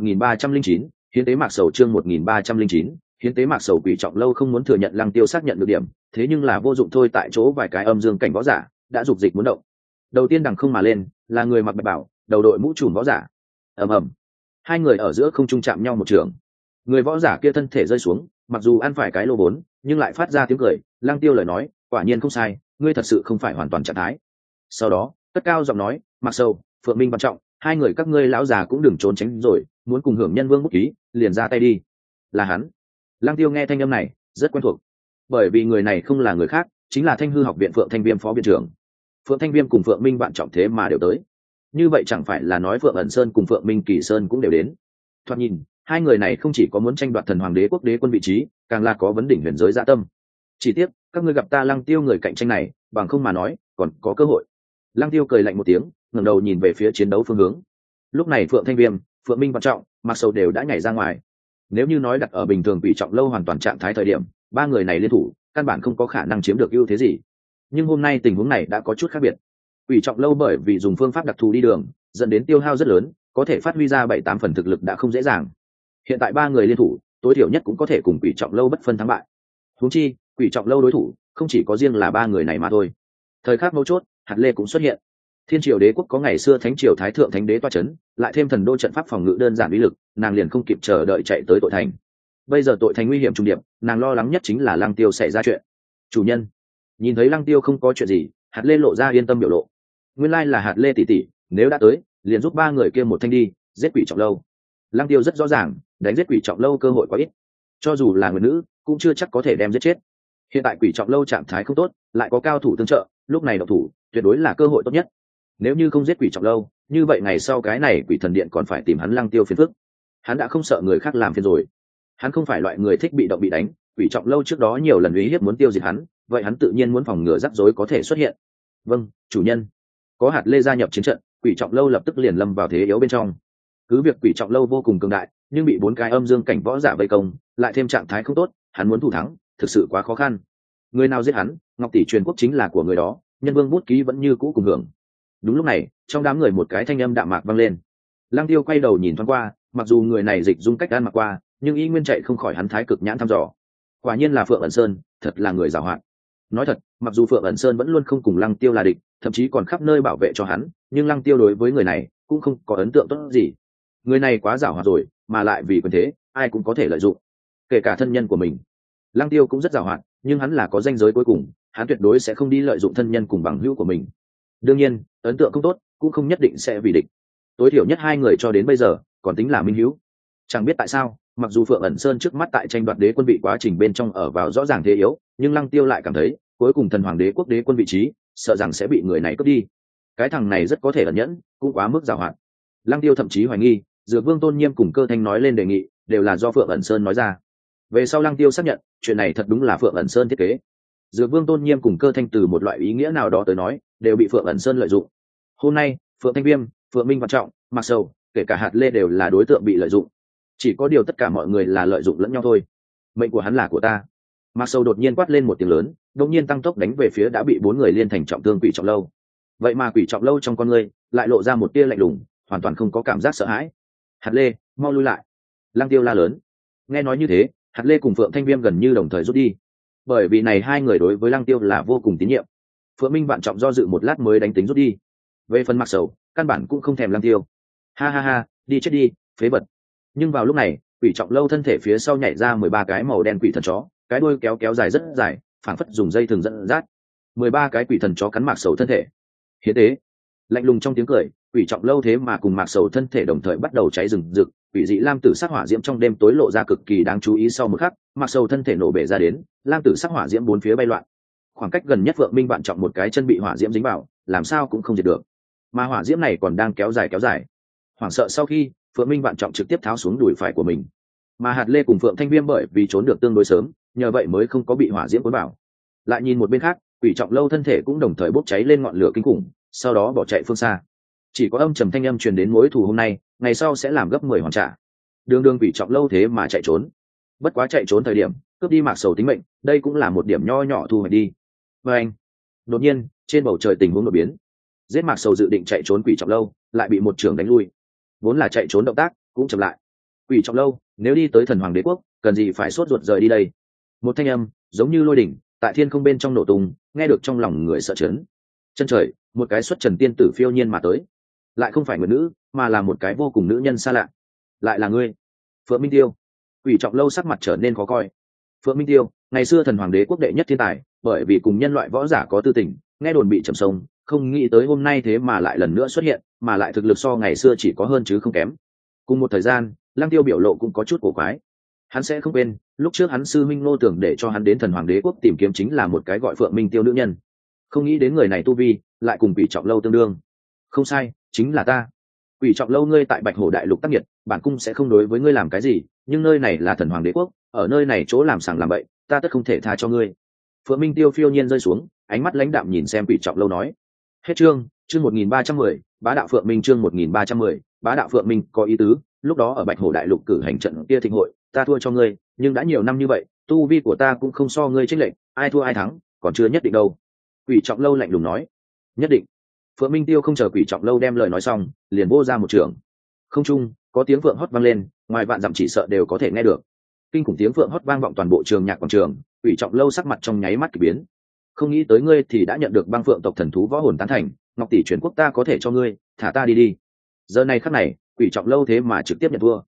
1309, hiến tế mạc sầu chương 1309, hiến tế mạc sầu. Quỷ Trọng Lâu không muốn thừa nhận Lang Tiêu xác nhận được điểm, thế nhưng là vô dụng thôi, tại chỗ vài cái âm dương cảnh võ giả đã dục dịch muốn động. Đầu tiên đằng không mà lên là người mặc bạch bảo, đầu đội mũ trùm võ giả. Ầm ầm, 2 người ở giữa không trung chạm nhau một trường. Người võ giả kia thân thể rơi xuống, mặc dù ăn phải cái lô vốn, nhưng lại phát ra tiếng cười. Lang Tiêu lời nói, quả nhiên không sai, ngươi thật sự không phải hoàn toàn trạng thái. Sau đó cất cao giọng nói, Mạc Sầu, Phượng Minh Văn Trọng, 2 người các ngươi lão già cũng đừng trốn tránh rồi, muốn cùng hưởng nhân vương bút ký liền ra tay đi. Là hắn. Lăng Tiêu nghe thanh âm này rất quen thuộc, bởi vì người này không là người khác, chính là Thanh hư học viện Phượng Thanh Viêm phó viện trưởng. Phượng Thanh Viêm cùng Phượng Minh Vạn Trọng thế mà đều tới, như vậy chẳng phải là nói Phượng ẩn sơn cùng Phượng Minh Kỳ Sơn cũng đều đến. Thoạt nhìn hai người này không chỉ có muốn tranh đoạt thần hoàng đế quốc đế quân vị trí, càng là có vấn đỉnh huyền giới dạ tâm. Chỉ tiếc các ngươi gặp ta Lăng Tiêu người cạnh tranh này, bằng không mà nói còn có cơ hội. Lăng Tiêu cười lạnh một tiếng, ngẩng đầu nhìn về phía chiến đấu phương hướng. Lúc này Phượng Thanh Viêm, Phượng Minh Vạn Trọng, Mặc Sầu đều đã nhảy ra ngoài. Nếu như nói đặt ở bình thường Quỷ Trọng Lâu hoàn toàn trạng thái thời điểm, ba người này liên thủ căn bản không có khả năng chiếm được ưu thế gì, nhưng hôm nay tình huống này đã có chút khác biệt. Quỷ Trọng Lâu bởi vì dùng phương pháp đặc thù đi đường, dẫn đến tiêu hao rất lớn, có thể phát huy ra 7-8 phần thực lực đã không dễ dàng. Hiện tại ba người liên thủ, tối thiểu nhất cũng có thể cùng Quỷ Trọng Lâu bất phân thắng bại. Huống chi, Quỷ Trọng Lâu đối thủ không chỉ có riêng là ba người này mà thôi. Thời khắc mấu chốt, Hạt Lê cũng xuất hiện. Thiên Triều Đế quốc có ngày xưa Thánh Triều Thái Thượng Thánh Đế toa chấn, lại thêm thần đô trận pháp phòng ngự đơn giản uy lực, nàng liền không kịp chờ đợi chạy tới tội thành. Bây giờ tội thành nguy hiểm trung điệp, nàng lo lắng nhất chính là Lăng Tiêu xảy ra chuyện. Chủ nhân, nhìn thấy Lăng Tiêu không có chuyện gì, Hạt Lê lộ ra yên tâm biểu lộ. Nguyên lai là Hạt Lê tỷ tỷ, nếu đã tới, liền giúp ba người kia một thanh đi, giết Quỷ Trọng Lâu. Lăng Tiêu rất rõ ràng, đánh giết Quỷ Trọng Lâu cơ hội quá ít, cho dù là người nữ, cũng chưa chắc có thể đem giết chết. Hiện tại Quỷ Trọng Lâu trạng thái không tốt, lại có cao thủ tương trợ, lúc này độc thủ, tuyệt đối là cơ hội tốt nhất. Nếu như không giết Quỷ Trọng Lâu, như vậy ngày sau cái này Quỷ Thần Điện còn phải tìm hắn Lăng Tiêu phiền phức. Hắn đã không sợ người khác làm phiền rồi. Hắn không phải loại người thích bị động bị đánh, Quỷ Trọng Lâu trước đó nhiều lần uy hiếp muốn tiêu diệt hắn, vậy hắn tự nhiên muốn phòng ngừa rắc rối có thể xuất hiện. Vâng, chủ nhân. Có Hạt Lê gia nhập chiến trận, Quỷ Trọng Lâu lập tức liền lâm vào thế yếu bên trong. Cứ việc Quỷ Trọng Lâu vô cùng cường đại, nhưng bị 4 cái âm dương cảnh võ giả vây công, lại thêm trạng thái không tốt, hắn muốn thủ thắng thực sự quá khó khăn. Người nào giết hắn, Ngọc tỷ truyền quốc chính là của người đó, nhân vương bút ký vẫn như cũ cùng hưởng. Đúng lúc này, trong đám người một cái thanh âm đạm mạc vang lên. Lăng Tiêu quay đầu nhìn thoáng qua, mặc dù người này dịch dung cách ăn mặc qua, nhưng y nguyên chạy không khỏi hắn thái cực nhãn thăm dò. Quả nhiên là Phượng ẩn sơn, thật là người giàu hoạt. Nói thật, mặc dù Phượng ẩn sơn vẫn luôn không cùng Lăng Tiêu là địch, thậm chí còn khắp nơi bảo vệ cho hắn, nhưng Lăng Tiêu đối với người này cũng không có ấn tượng tốt gì. Người này quá giàu hoạt rồi, mà lại vì quyền thế, ai cũng có thể lợi dụng, kể cả thân nhân của mình. Lăng Tiêu cũng rất giàu hoạt, nhưng hắn là có ranh giới cuối cùng, hắn tuyệt đối sẽ không đi lợi dụng thân nhân cùng bằng hữu của mình. Đương nhiên, ấn tượng không tốt cũng không nhất định sẽ vì địch. Tối thiểu nhất hai người cho đến bây giờ còn tính là minh hữu. Chẳng biết tại sao, mặc dù Phượng ẩn sơn trước mắt tại tranh đoạt đế quân vị quá trình bên trong ở vào rõ ràng thế yếu, nhưng Lăng Tiêu lại cảm thấy cuối cùng thần hoàng đế quốc đế quân vị trí sợ rằng sẽ bị người này cướp đi. Cái thằng này rất có thể ẩn nhẫn, cũng quá mức giàu hoạt. Lăng Tiêu thậm chí hoài nghi, Dược Vương Tôn Nhiêm cùng Cơ Thanh nói lên đề nghị đều là do Phượng ẩn sơn nói ra. Về sau Lăng Tiêu xác nhận chuyện này thật đúng là Phượng ẩn sơn thiết kế. Dược Vương Tôn Nhiêm cùng Cơ Thanh từ một loại ý nghĩa nào đó tới nói đều bị Phượng ẩn sơn lợi dụng. Hôm nay Phượng Thanh Viêm, Phượng Minh Vạn Trọng, Mặc Sầu, kể cả Hạt Lê đều là đối tượng bị lợi dụng. Chỉ có điều tất cả mọi người là lợi dụng lẫn nhau thôi. Mệnh của hắn là của ta. Mặc Sầu đột nhiên quát lên một tiếng lớn, đột nhiên tăng tốc đánh về phía đã bị 4 người liên thành trọng thương Quỷ Trọng Lâu. Vậy mà Quỷ Trọng Lâu trong con người lại lộ ra một tia lạnh lùng, hoàn toàn không có cảm giác sợ hãi. Hạt Lê, mau lui lại! Lăng Tiêu la lớn. Nghe nói như thế, Hạt Lê cùng Phượng Thanh Viêm gần như đồng thời rút đi, bởi vì này hai người đối với Lăng Tiêu là vô cùng tín nhiệm. Phượng Minh Vạn Trọng do dự một lát mới đánh tính rút đi. Về phần Mặc Sầu, căn bản cũng không thèm Lăng Tiêu. Ha ha ha, đi chết đi, phế vật! Nhưng vào lúc này, Quỷ Trọng Lâu thân thể phía sau nhảy ra 13 cái màu đen quỷ thần chó, cái đuôi kéo kéo dài rất dài, phảng phất dùng dây thừng dẫn dắt. 13 cái quỷ thần chó cắn Mạc Sầu thân thể. Hiến tế! Lạnh lùng trong tiếng cười, Quỷ Trọng Lâu thế mà cùng Mạc Sầu thân thể đồng thời bắt đầu cháy rừng rực, quỷ dị lam tử sắc hỏa diễm trong đêm tối lộ ra cực kỳ đáng chú ý. Sau một khắc, Mạc Sầu thân thể nổ bể ra đến, lam tử sắc hỏa diễm bốn phía bay loạn. Khoảng cách gần nhất Vượng Minh Vạn Trọng một cái chân bị hỏa diễm dính vào, làm sao cũng không diệt được. Mà hỏa diễm này còn đang kéo dài. Hoảng sợ sau khi, Phượng Minh Vạn Trọng trực tiếp tháo xuống đùi phải của mình. Mà Hạt Lê cùng Phượng Thanh Viêm bởi vì trốn được tương đối sớm, nhờ vậy mới không có bị hỏa diễm cuốn vào. Lại nhìn một bên khác, Quỷ Trọng Lâu thân thể cũng đồng thời bốc cháy lên ngọn lửa kinh khủng, sau đó bỏ chạy phương xa. Chỉ có âm trầm thanh âm truyền đến mối thù hôm nay, ngày sau sẽ làm gấp 10 hoàn trả. Đường Quỷ Trọng Lâu thế mà chạy trốn. Bất quá chạy trốn thời điểm, cướp đi Mạc Sầu tính mệnh, đây cũng là một điểm nho nhỏ thu hoạch đi. Và anh, đột nhiên, trên bầu trời tình huống đột biến. Giết Mạc Sầu dự định chạy trốn Quỷ Trọng Lâu, lại bị một trưởng đánh lui. Vốn là chạy trốn động tác, cũng chậm lại. Quỷ Trọng Lâu, nếu đi tới thần hoàng đế quốc, cần gì phải sốt ruột rời đi đây? Một thanh âm giống như lôi đỉnh tại thiên không bên trong nổ tung, nghe được trong lòng người sợ chấn. Chân trời, một cái xuất trần tiên tử phiêu nhiên mà tới, lại không phải người nữ, mà là một cái vô cùng nữ nhân xa lạ. Lại là ngươi, Phượng Minh Tiêu. Quỷ Trọng Lâu sắc mặt trở nên khó coi. Phượng Minh Tiêu, ngày xưa thần hoàng đế quốc đệ nhất thiên tài, bởi vì cùng nhân loại võ giả có tư tình, nghe đồn bị trầm sông, không nghĩ tới hôm nay thế mà lại lần nữa xuất hiện, mà lại thực lực so ngày xưa chỉ có hơn chứ không kém. Cùng một thời gian, Lăng Tiêu biểu lộ cũng có chút cổ quái. Hắn sẽ không quên, lúc trước hắn sư minh Ngô Tưởng để cho hắn đến Thần Hoàng Đế quốc tìm kiếm chính là một cái gọi Phượng Minh Tiêu nữ nhân. Không nghĩ đến người này tu vi lại cùng Quỷ Trọng Lâu tương đương. Không sai, chính là ta. Quỷ Trọng Lâu, ngươi tại Bạch Hổ Đại Lục tác nghiệt, bản cung sẽ không đối với ngươi làm cái gì, nhưng nơi này là Thần Hoàng Đế quốc, ở nơi này chỗ làm sàng làm bậy, ta tất không thể tha cho ngươi. Phượng Minh Tiêu phiêu nhiên rơi xuống, ánh mắt lãnh đạm nhìn xem Quỷ Trọng Lâu nói. Hết chương 1310, Bá đạo Phượng Minh chương 1310, Bá đạo Phượng Minh có ý tứ, lúc đó ở Bạch Hổ Đại Lục cử hành trận kia thịnh hội, ta thua cho ngươi, nhưng đã nhiều năm như vậy, tu vi của ta cũng không so ngươi chênh lệch, ai thua ai thắng, còn chưa nhất định đâu. Quỷ Trọng Lâu lạnh lùng nói. Nhất định. Phượng Minh Tiêu không chờ Quỷ Trọng Lâu đem lời nói xong, liền vô ra một trường. Không trung có tiếng phượng hót vang lên, ngoài vạn dặm chỉ sợ đều có thể nghe được. Kinh khủng tiếng phượng hót vang vọng toàn bộ trường nhạc quảng trường, Quỷ Trọng Lâu sắc mặt trong nháy mắt kỳ biến. Không nghĩ tới ngươi thì đã nhận được băng phượng tộc thần thú võ hồn tán thành, ngọc tỷ truyền quốc ta có thể cho ngươi, thả ta đi đi. Giờ này khắc này, Quỷ Trọng Lâu thế mà trực tiếp nhận thua.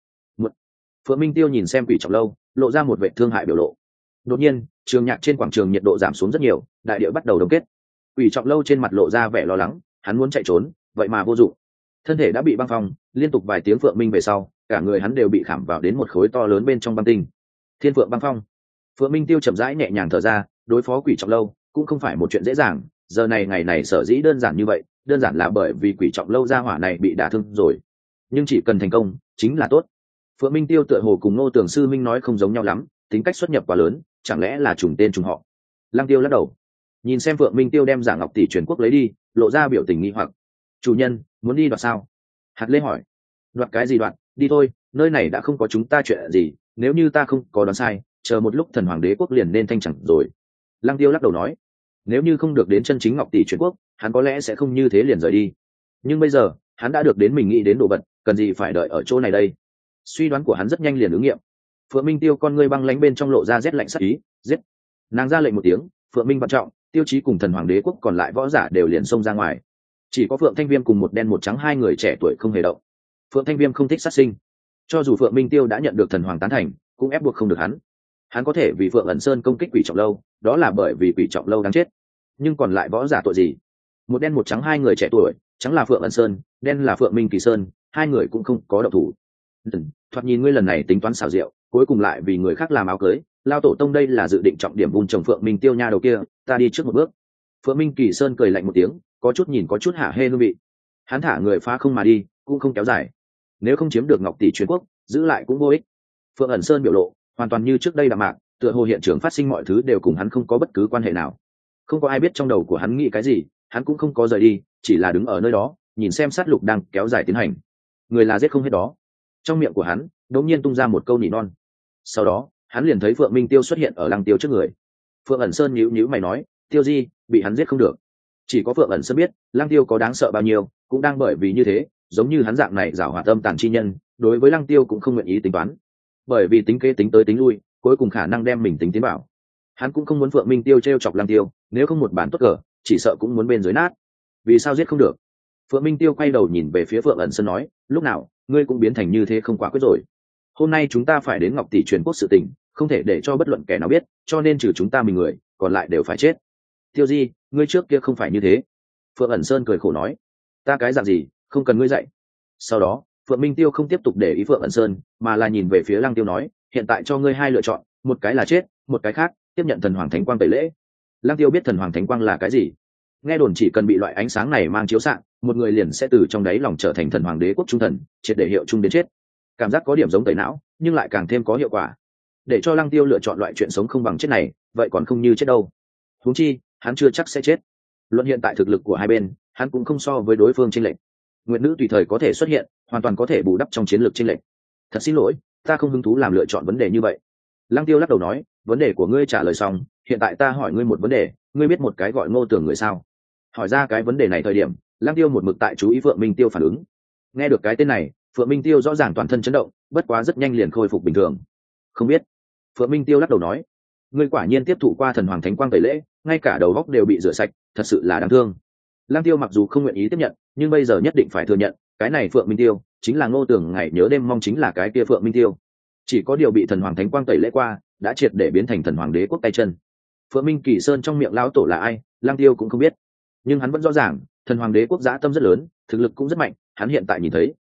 Phượng Minh Tiêu nhìn xem Quỷ Trọng Lâu, lộ ra một vẻ thương hại biểu lộ. Đột nhiên, trường nhạc trên quảng trường nhiệt độ giảm xuống rất nhiều, đại địa bắt đầu đông kết. Quỷ Trọng Lâu trên mặt lộ ra vẻ lo lắng, hắn muốn chạy trốn, vậy mà vô dụng. Thân thể đã bị băng phong, liên tục vài tiếng phượng minh về sau, cả người hắn đều bị khảm vào đến một khối to lớn bên trong băng tinh. Thiên Phượng băng phong. Phượng Minh Tiêu chậm rãi nhẹ nhàng thở ra, đối phó Quỷ Trọng Lâu cũng không phải một chuyện dễ dàng, giờ này ngày này sở dĩ đơn giản như vậy, đơn giản là bởi vì Quỷ Trọng Lâu gia hỏa này bị đả thương rồi. Nhưng chỉ cần thành công, chính là tốt. Phượng Minh Tiêu tựa hồ cùng Ngô Tưởng sư minh nói không giống nhau lắm, tính cách xuất nhập quá lớn, chẳng lẽ là trùng tên trùng họ. Lăng Tiêu lắc đầu, nhìn xem Phượng Minh Tiêu đem Giả Ngọc tỷ truyền quốc lấy đi, lộ ra biểu tình nghi hoặc. Chủ nhân muốn đi đoạt sao? Hạt Lê hỏi. Đoạt cái gì đoạt, đi thôi, nơi này đã không có chúng ta chuyện gì, nếu như ta không có đoán sai, chờ một lúc Thần Hoàng Đế quốc liền nên thanh chẳng rồi. Lăng Tiêu lắc đầu nói, nếu như không được đến chân chính Ngọc tỷ truyền quốc, hắn có lẽ sẽ không như thế liền rời đi. Nhưng bây giờ hắn đã được đến mình nghĩ đến đồ vật, cần gì phải đợi ở chỗ này đây? Suy đoán của hắn rất nhanh liền ứng nghiệm. Phượng Minh Tiêu con ngươi băng lánh bên trong lộ ra rét lạnh sắc ý, giết. Nàng ra lệnh một tiếng, Phượng Minh vận trọng, Tiêu Chí cùng Thần Hoàng Đế quốc còn lại võ giả đều liền xông ra ngoài. Chỉ có Phượng Thanh Viêm cùng một đen một trắng hai người trẻ tuổi không hề động. Phượng Thanh Viêm không thích sát sinh, cho dù Phượng Minh Tiêu đã nhận được Thần Hoàng tán thành, cũng ép buộc không được hắn. Hắn có thể vì Phượng ẩn sơn công kích Quỷ Trọng Lâu, đó là bởi vì Quỷ Trọng Lâu đáng chết. Nhưng còn lại võ giả tội gì? Một đen một trắng hai người trẻ tuổi, trắng là Phượng ẩn sơn, đen là Phượng Minh Kỳ Sơn, hai người cũng không có động thủ. Thoạt nhìn ngươi lần này tính toán xảo diệu, cuối cùng lại vì người khác làm áo cưới, lao tổ tông đây là dự định trọng điểm vun trồng Phượng Minh Tiêu nha đầu kia, ta đi trước một bước. Phượng Minh Kỳ Sơn cười lạnh một tiếng, có chút nhìn có chút hả hê hương vị. Hắn thả người phá không mà đi, cũng không kéo dài. Nếu không chiếm được Ngọc tỷ truyền quốc, giữ lại cũng vô ích. Phượng ẩn sơn biểu lộ hoàn toàn như trước đây đạm mạc, tựa hồ hiện trường phát sinh mọi thứ đều cùng hắn không có bất cứ quan hệ nào. Không có ai biết trong đầu của hắn nghĩ cái gì, hắn cũng không có rời đi, chỉ là đứng ở nơi đó, nhìn xem sát lục đang kéo dài tiến hành. Người là giết không hết đó. Trong miệng của hắn đột nhiên tung ra một câu nỉ non. Sau đó hắn liền thấy Phượng Minh Tiêu xuất hiện ở Lăng Tiêu trước người. Phượng ẩn sơn nhíu nhíu mày nói, Tiêu Di bị hắn giết không được. Chỉ có Phượng ẩn sơn biết Lăng Tiêu có đáng sợ bao nhiêu, cũng đang bởi vì như thế, giống như hắn dạng này giảo hoạt tâm tàn chi nhân, đối với Lăng Tiêu cũng không nguyện ý tính toán, bởi vì tính kế tính tới tính lui, cuối cùng khả năng đem mình tính tiến bảo. Hắn cũng không muốn Phượng Minh Tiêu trêu chọc Lăng Tiêu, nếu không một bản tốt cờ, chỉ sợ cũng muốn bên dưới nát. Vì sao giết không được? Phượng Minh Tiêu quay đầu nhìn về phía Phượng ẩn sơn nói, lúc nào ngươi cũng biến thành như thế không quả quyết rồi. Hôm nay chúng ta phải đến Ngọc tỷ truyền quốc sự tình, không thể để cho bất luận kẻ nào biết, cho nên trừ chúng ta mình người, còn lại đều phải chết. Tiêu Di, ngươi trước kia không phải như thế. Phượng ẩn sơn cười khổ nói, ta cái dạng gì, không cần ngươi dạy. Sau đó Phượng Minh Tiêu không tiếp tục để ý Phượng ẩn sơn, mà là nhìn về phía Lăng Tiêu nói, hiện tại cho ngươi hai lựa chọn, một cái là chết, một cái khác tiếp nhận thần hoàng thánh quang tẩy lễ. Lăng Tiêu biết thần hoàng thánh quang là cái gì, nghe đồn chỉ cần bị loại ánh sáng này mang chiếu xạ, một người liền sẽ từ trong đáy lòng trở thành thần hoàng đế quốc trung thần, triệt để hiệu chung đến chết. Cảm giác có điểm giống tẩy não, nhưng lại càng thêm có hiệu quả. Để cho Lăng Tiêu lựa chọn loại chuyện sống không bằng chết này, vậy còn không như chết đâu. Huống chi hắn chưa chắc sẽ chết. Luận hiện tại thực lực của hai bên, hắn cũng không so với đối phương chênh lệch. Nguyệt nữ tùy thời có thể xuất hiện, hoàn toàn có thể bù đắp trong chiến lược chênh lệch. Thật xin lỗi, ta không hứng thú làm lựa chọn vấn đề như vậy. Lăng Tiêu lắc đầu nói, vấn đề của ngươi trả lời xong, hiện tại ta hỏi ngươi một vấn đề, ngươi biết một cái gọi Ngô Tưởng người sao? Hỏi ra cái vấn đề này thời điểm, Lăng Tiêu một mực tại chú ý Phượng Minh Tiêu phản ứng. Nghe được cái tên này, Phượng Minh Tiêu rõ ràng toàn thân chấn động, bất quá rất nhanh liền khôi phục bình thường. Không biết. Phượng Minh Tiêu lắc đầu nói, ngươi quả nhiên tiếp thụ qua thần hoàng thánh quang tẩy lễ, ngay cả đầu óc đều bị rửa sạch, thật sự là đáng thương. Lăng Tiêu mặc dù không nguyện ý tiếp nhận, nhưng bây giờ nhất định phải thừa nhận, cái này Phượng Minh Tiêu chính là Ngô Tưởng ngày nhớ đêm mong chính là cái kia Phượng Minh Tiêu. Chỉ có điều bị thần hoàng thánh quang tẩy lễ qua, đã triệt để biến thành thần hoàng đế quốc tay chân. Phượng Minh Kỳ Sơn trong miệng lão tổ là ai, Lăng Tiêu cũng không biết, nhưng hắn vẫn rõ ràng, thần hoàng đế quốc dã tâm rất lớn, thực lực cũng rất mạnh, hắn hiện tại nhìn thấy,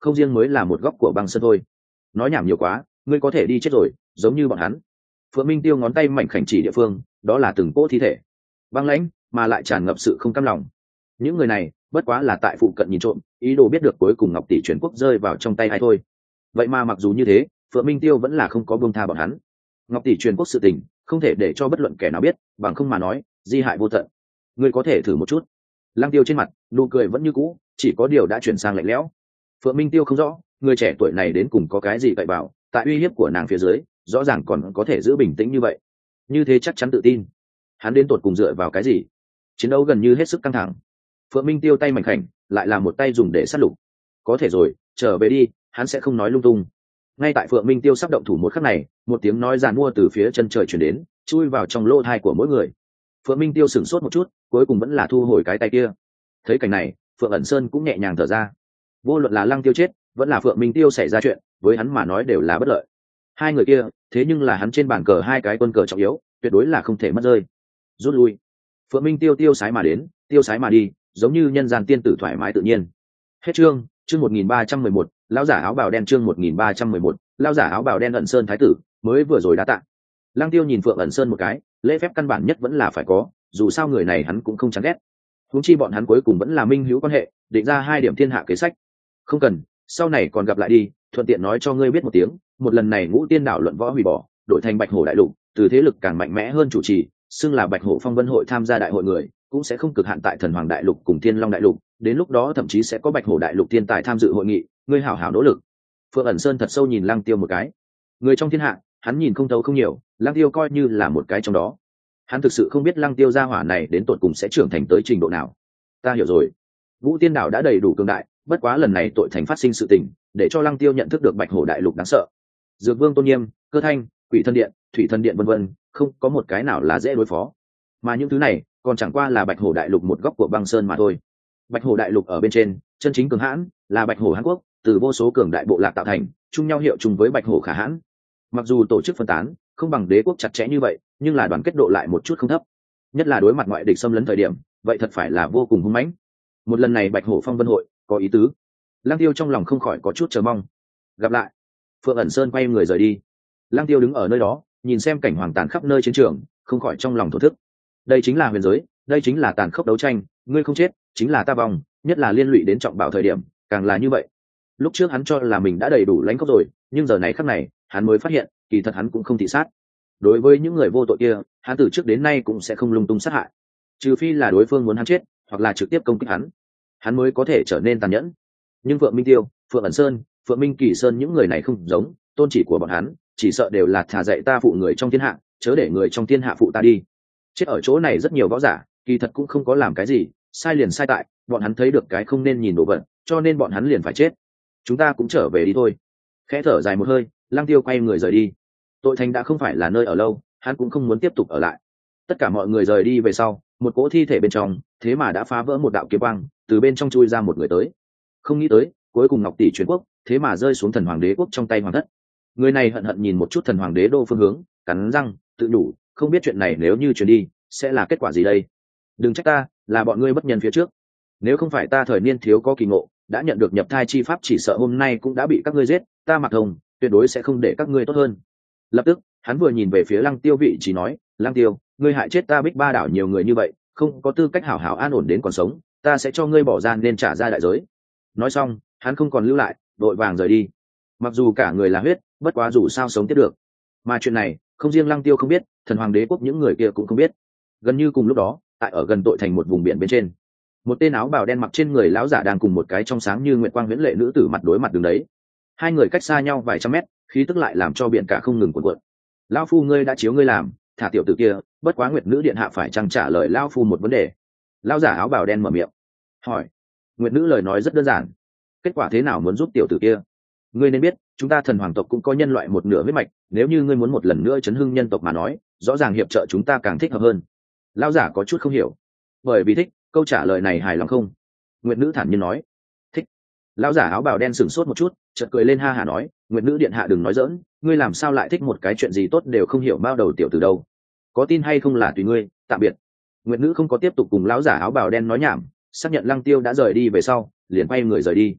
không riêng mới là một góc của băng sơn thôi. Nói nhảm nhiều quá, ngươi có thể đi chết rồi, giống như bọn hắn. Phượng Minh Tiêu ngón tay mảnh khảnh chỉ địa phương, đó là từng cỗ thi thể, băng lãnh mà lại tràn ngập sự không cam lòng. Những người này bất quá là tại phụ cận nhìn trộm, ý đồ biết được cuối cùng ngọc tỷ truyền quốc rơi vào trong tay ai thôi. Vậy mà mặc dù như thế, Phượng Minh Tiêu vẫn là không có buông tha bọn hắn. Ngọc tỷ truyền quốc sự tình không thể để cho bất luận kẻ nào biết, bằng không mà nói di hại vô tận. Ngươi có thể thử một chút. Lăng Tiêu trên mặt nụ cười vẫn như cũ, chỉ có điều đã chuyển sang lạnh lẽo. Phượng Minh Tiêu không rõ người trẻ tuổi này đến cùng có cái gì cậy vào, tại uy hiếp của nàng phía dưới rõ ràng còn có thể giữ bình tĩnh như vậy, như thế chắc chắn tự tin. Hắn đến tột cùng dựa vào cái gì? Chiến đấu gần như hết sức căng thẳng. Phượng Minh Tiêu tay mảnh khảnh lại là một tay dùng để sát lục. Có thể rồi, trở về đi, hắn sẽ không nói lung tung. Ngay tại Phượng Minh Tiêu sắp động thủ một khắc này, một tiếng nói giàn mua từ phía chân trời chuyển đến, chui vào trong lỗ tai của mỗi người. Phượng Minh Tiêu sửng sốt một chút, cuối cùng vẫn là thu hồi cái tay kia. Thấy cảnh này, Phượng ẩn sơn cũng nhẹ nhàng thở ra. Vô luận là Lăng Tiêu chết vẫn là Phượng Minh Tiêu xảy ra chuyện, với hắn mà nói đều là bất lợi. Hai người kia thế nhưng là hắn trên bàn cờ hai cái quân cờ trọng yếu, tuyệt đối là không thể mất rơi. Rút lui. Phượng Minh Tiêu tiêu sái mà đến, tiêu sái mà đi, giống như nhân gian tiên tử thoải mái tự nhiên. Hết chương 1311, lão giả áo bào đen. Chương 1311, lão giả áo bào đen. Ẩn sơn thái tử mới vừa rồi đã tạ. Lăng Tiêu nhìn Phượng ẩn sơn một cái, lễ phép căn bản nhất vẫn là phải có, dù sao người này hắn cũng không chán ghét. Huống chi bọn hắn cuối cùng vẫn là minh hữu quan hệ, định ra hai điểm thiên hạ kế sách. Không cần, sau này còn gặp lại đi, thuận tiện nói cho ngươi biết một tiếng, một lần này Ngũ Tiên đảo luận võ hủy bỏ, đổi thành Bạch Hổ đại lục, từ thế lực càng mạnh mẽ hơn chủ trì, xưng là Bạch Hổ Phong Vân hội tham gia đại hội người, cũng sẽ không cực hạn tại Thần Hoàng đại lục cùng Thiên Long đại lục, đến lúc đó thậm chí sẽ có Bạch Hổ đại lục thiên tài tham dự hội nghị, ngươi hảo hảo nỗ lực. Phượng ẩn sơn thật sâu nhìn Lăng Tiêu một cái. Người trong thiên hạ, hắn nhìn không thấu không nhiều, Lăng Tiêu coi như là một cái trong đó. Hắn thực sự không biết Lăng Tiêu gia hỏa này đến tột cùng sẽ trưởng thành tới trình độ nào. Ta hiểu rồi. Vũ Tiên đảo đã đầy đủ cường đại, bất quá lần này tội thành phát sinh sự tình, để cho Lăng Tiêu nhận thức được Bạch Hổ đại lục đáng sợ. Dược Vương Tôn Nghiêm, Cơ Thanh, Quỷ Thân Điện, Thủy Thân Điện vân vân, không có một cái nào là dễ đối phó. Mà những thứ này, còn chẳng qua là Bạch Hổ đại lục một góc của băng sơn mà thôi. Bạch Hổ đại lục ở bên trên, chân chính cường hãn là Bạch Hổ Hán Quốc, từ vô số cường đại bộ lạc tạo thành, chung nhau hiệu chung với Bạch Hổ Khả Hãn. Mặc dù tổ chức phân tán, không bằng đế quốc chặt chẽ như vậy, nhưng là đoàn kết độ lại một chút không thấp. Nhất là đối mặt ngoại địch xâm lấn thời điểm, vậy thật phải là vô cùng hung mãnh. Một lần này Bạch Hổ Phong Vân hội có ý tứ. Lăng Tiêu trong lòng không khỏi có chút chờ mong. Gặp lại. Phượng ẩn sơn quay người rời đi. Lăng Tiêu đứng ở nơi đó, nhìn xem cảnh hoàng tàn khắp nơi chiến trường, không khỏi trong lòng thổ thức. Đây chính là huyền giới, đây chính là tàn khốc đấu tranh, ngươi không chết, chính là ta vong, nhất là liên lụy đến trọng bảo thời điểm, càng là như vậy. Lúc trước hắn cho là mình đã đầy đủ lãnh khốc rồi, nhưng giờ này khắc này, hắn mới phát hiện, kỳ thật hắn cũng không thị sát. Đối với những người vô tội kia, hắn từ trước đến nay cũng sẽ không lung tung sát hại, trừ phi là đối phương muốn hắn chết, hoặc là trực tiếp công kích hắn mới có thể trở nên tàn nhẫn. Nhưng Phượng Minh Tiêu, Phượng ẩn sơn, Phượng Minh Kỳ Sơn những người này không giống, tôn chỉ của bọn hắn chỉ sợ đều là thả dạy ta phụ người trong thiên hạ, chớ để người trong thiên hạ phụ ta đi. Chết ở chỗ này rất nhiều võ giả, kỳ thật cũng không có làm cái gì, sai liền sai tại bọn hắn thấy được cái không nên nhìn đồ vật, cho nên bọn hắn liền phải chết. Chúng ta cũng trở về đi thôi. Khẽ thở dài một hơi, Lăng Tiêu quay người rời đi. Tội thành đã không phải là nơi ở lâu, hắn cũng không muốn tiếp tục ở lại. Tất cả mọi người rời đi về sau, một cỗ thi thể bên trong thế mà đã phá vỡ một đạo kiếm quang, từ bên trong chui ra một người tới. Không nghĩ tới, cuối cùng ngọc tỷ truyền quốc thế mà rơi xuống thần hoàng đế quốc trong tay hoàng thất. Người này hận hận nhìn một chút thần hoàng đế đô phương hướng, cắn răng tự đủ, không biết chuyện này nếu như truyền đi sẽ là kết quả gì đây. Đừng trách ta, là bọn ngươi bất nhân phía trước. Nếu không phải ta thời niên thiếu có kỳ ngộ, đã nhận được nhập thai chi pháp, chỉ sợ hôm nay cũng đã bị các ngươi giết. Ta Mặc Hồng tuyệt đối sẽ không để các ngươi tốt hơn. Lập tức hắn vừa nhìn về phía Lăng Tiêu vị trí nói, Lăng Tiêu, ngươi hại chết ta Bích Ba đảo nhiều người như vậy, không có tư cách hảo hảo an ổn đến còn sống, ta sẽ cho ngươi bỏ ra nên trả ra đại giới. Nói xong hắn không còn lưu lại, đội vàng rời đi. Mặc dù cả người là huyết, bất quá dù sao sống tiếp được. Mà chuyện này không riêng Lăng Tiêu không biết, thần hoàng đế quốc những người kia cũng không biết. Gần như cùng lúc đó, tại ở gần tội thành một vùng biển bên trên, một tên áo bào đen mặc trên người lão giả đang cùng một cái trong sáng như nguyệt quang huyễn lệ nữ tử mặt đối mặt đứng đấy. Hai người cách xa nhau vài trăm mét, khí tức lại làm cho biển cả không ngừng cuộn cuộn. Lão phu, ngươi đã chiếu ngươi làm, thả tiểu tử kia, bất quá nguyệt nữ điện hạ phải chăng trả lời lão phu một vấn đề. Lão giả áo bào đen mở miệng hỏi. Nguyệt nữ lời nói rất đơn giản. Kết quả thế nào muốn giúp tiểu tử kia? Ngươi nên biết, chúng ta thần hoàng tộc cũng có nhân loại một nửa huyết mạch, nếu như ngươi muốn một lần nữa chấn hưng nhân tộc mà nói, rõ ràng hiệp trợ chúng ta càng thích hợp hơn. Lão giả có chút không hiểu. Bởi vì thích, câu trả lời này hài lòng không? Nguyệt nữ thản nhiên nói. Thích. Lão giả áo bào đen sửng sốt một chút, chợt cười lên ha hả nói, Nguyệt nữ điện hạ đừng nói giỡn, ngươi làm sao lại thích một cái chuyện gì tốt đều không hiểu bao đầu tiểu từ đâu. Có tin hay không là tùy ngươi, tạm biệt. Nguyệt nữ không có tiếp tục cùng lão giả áo bào đen nói nhảm, xác nhận Lăng Tiêu đã rời đi về sau, liền quay người rời đi.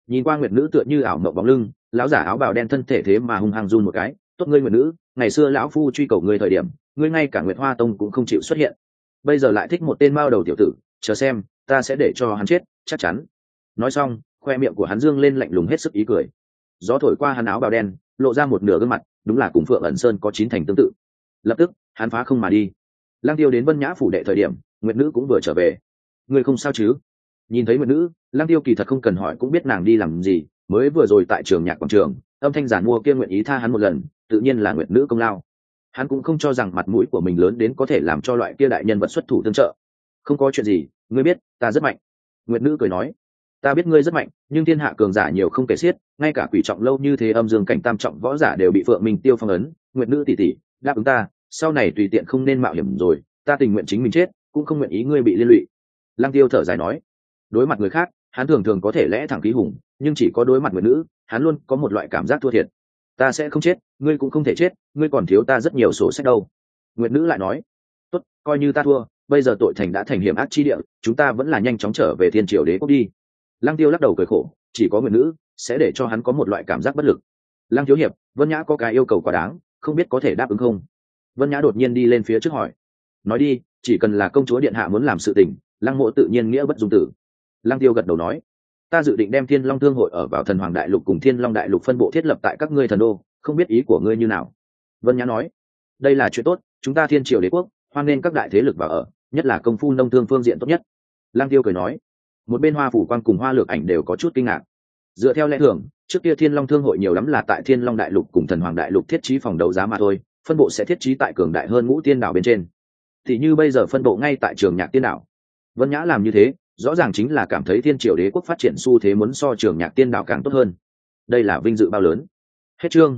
Nhìn qua nguyệt nữ tựa như ảo mộng bóng lưng, lão giả áo bào đen thân thể thế mà hung hăng run một cái. Tốt ngươi nguyệt nữ, ngày xưa lão phu truy cầu ngươi thời điểm, ngươi ngay cả Nguyệt Hoa Tông cũng không chịu xuất hiện, bây giờ lại thích một tên mao đầu tiểu tử, chờ xem, ta sẽ để cho hắn chết, chắc chắn. Nói xong, khoe miệng của hắn dương lên lạnh lùng hết sức ý cười. Gió thổi qua hắn áo bào đen, lộ ra một nửa gương mặt, đúng là cùng Phượng ẩn sơn có chín thành tương tự. Lập tức, hắn phá không mà đi. Lang Tiêu đến Vân Nhã phủ đệ thời điểm, Nguyệt nữ cũng vừa trở về. Ngươi không sao chứ? Nhìn thấy Nguyệt nữ, Lang Tiêu kỳ thật không cần hỏi cũng biết nàng đi làm gì, mới vừa rồi tại trường nhạc quảng trường, âm thanh giản mua kia nguyện ý tha hắn một lần, tự nhiên là Nguyệt nữ công lao. Hắn cũng không cho rằng mặt mũi của mình lớn đến có thể làm cho loại kia đại nhân vật xuất thủ tương trợ. Không có chuyện gì, ngươi biết ta rất mạnh. Nguyệt nữ cười nói, ta biết ngươi rất mạnh, nhưng thiên hạ cường giả nhiều không kể xiết, ngay cả quỷ trọng lâu như thế âm dương cảnh tam trọng võ giả đều bị Phượng Minh Tiêu phong ấn. Nguyệt nữ tỷ tỷ, đáp ứng ta, sau này tùy tiện không nên mạo hiểm rồi, ta tình nguyện chính mình chết, cũng không nguyện ý ngươi bị liên lụy. Lăng Tiêu thở dài nói, đối mặt người khác, hắn thường thường có thể lẽ thẳng khí hùng, nhưng chỉ có đối mặt Nguyệt nữ, hắn luôn có một loại cảm giác thua thiệt. Ta sẽ không chết, ngươi cũng không thể chết, ngươi còn thiếu ta rất nhiều sổ sách đâu. Nguyệt nữ lại nói, tốt, coi như ta thua, bây giờ tội thành đã thành hiểm ác chi địa, chúng ta vẫn là nhanh chóng trở về Thiên Triều Đế quốc đi. Lăng Tiêu lắc đầu cười khổ, chỉ có Nguyệt nữ sẽ để cho hắn có một loại cảm giác bất lực. Lăng thiếu hiệp, Vân Nhã có cái yêu cầu quá đáng, không biết có thể đáp ứng không? Vân Nhã đột nhiên đi lên phía trước hỏi. Nói đi, chỉ cần là công chúa điện hạ muốn làm sự tình, Lăng mộ tự nhiên nghĩa bất dung tử. Lăng Tiêu gật đầu nói, ta dự định đem Thiên Long Thương hội ở vào Thần Hoàng Đại Lục cùng Thiên Long Đại Lục phân bộ thiết lập tại các ngươi thần đô, không biết ý của ngươi như nào? Vân Nhã nói, đây là chuyện tốt, chúng ta Thiên Triều Đế quốc hoan nên các đại thế lực vào ở, nhất là công phu nông thương phương diện tốt nhất. Lăng Tiêu cười nói. Một bên Hoa Phủ Quang cùng Hoa Lược Ảnh đều có chút kinh ngạc. Dựa theo lẽ thường, trước kia Thiên Long Thương hội nhiều lắm là tại Thiên Long Đại Lục cùng Thần Hoàng Đại Lục thiết trí phòng đấu giá mà thôi, phân bộ sẽ thiết trí tại cường đại hơn Ngũ Tiên đảo bên trên. Thì như bây giờ phân bộ ngay tại Trường Nhạc Tiên đảo. Vân Nhã làm như thế, rõ ràng chính là cảm thấy Thiên Triều Đế quốc phát triển xu thế muốn so Trường Nhạc Tiên đảo càng tốt hơn. Đây là vinh dự bao lớn. Hết chương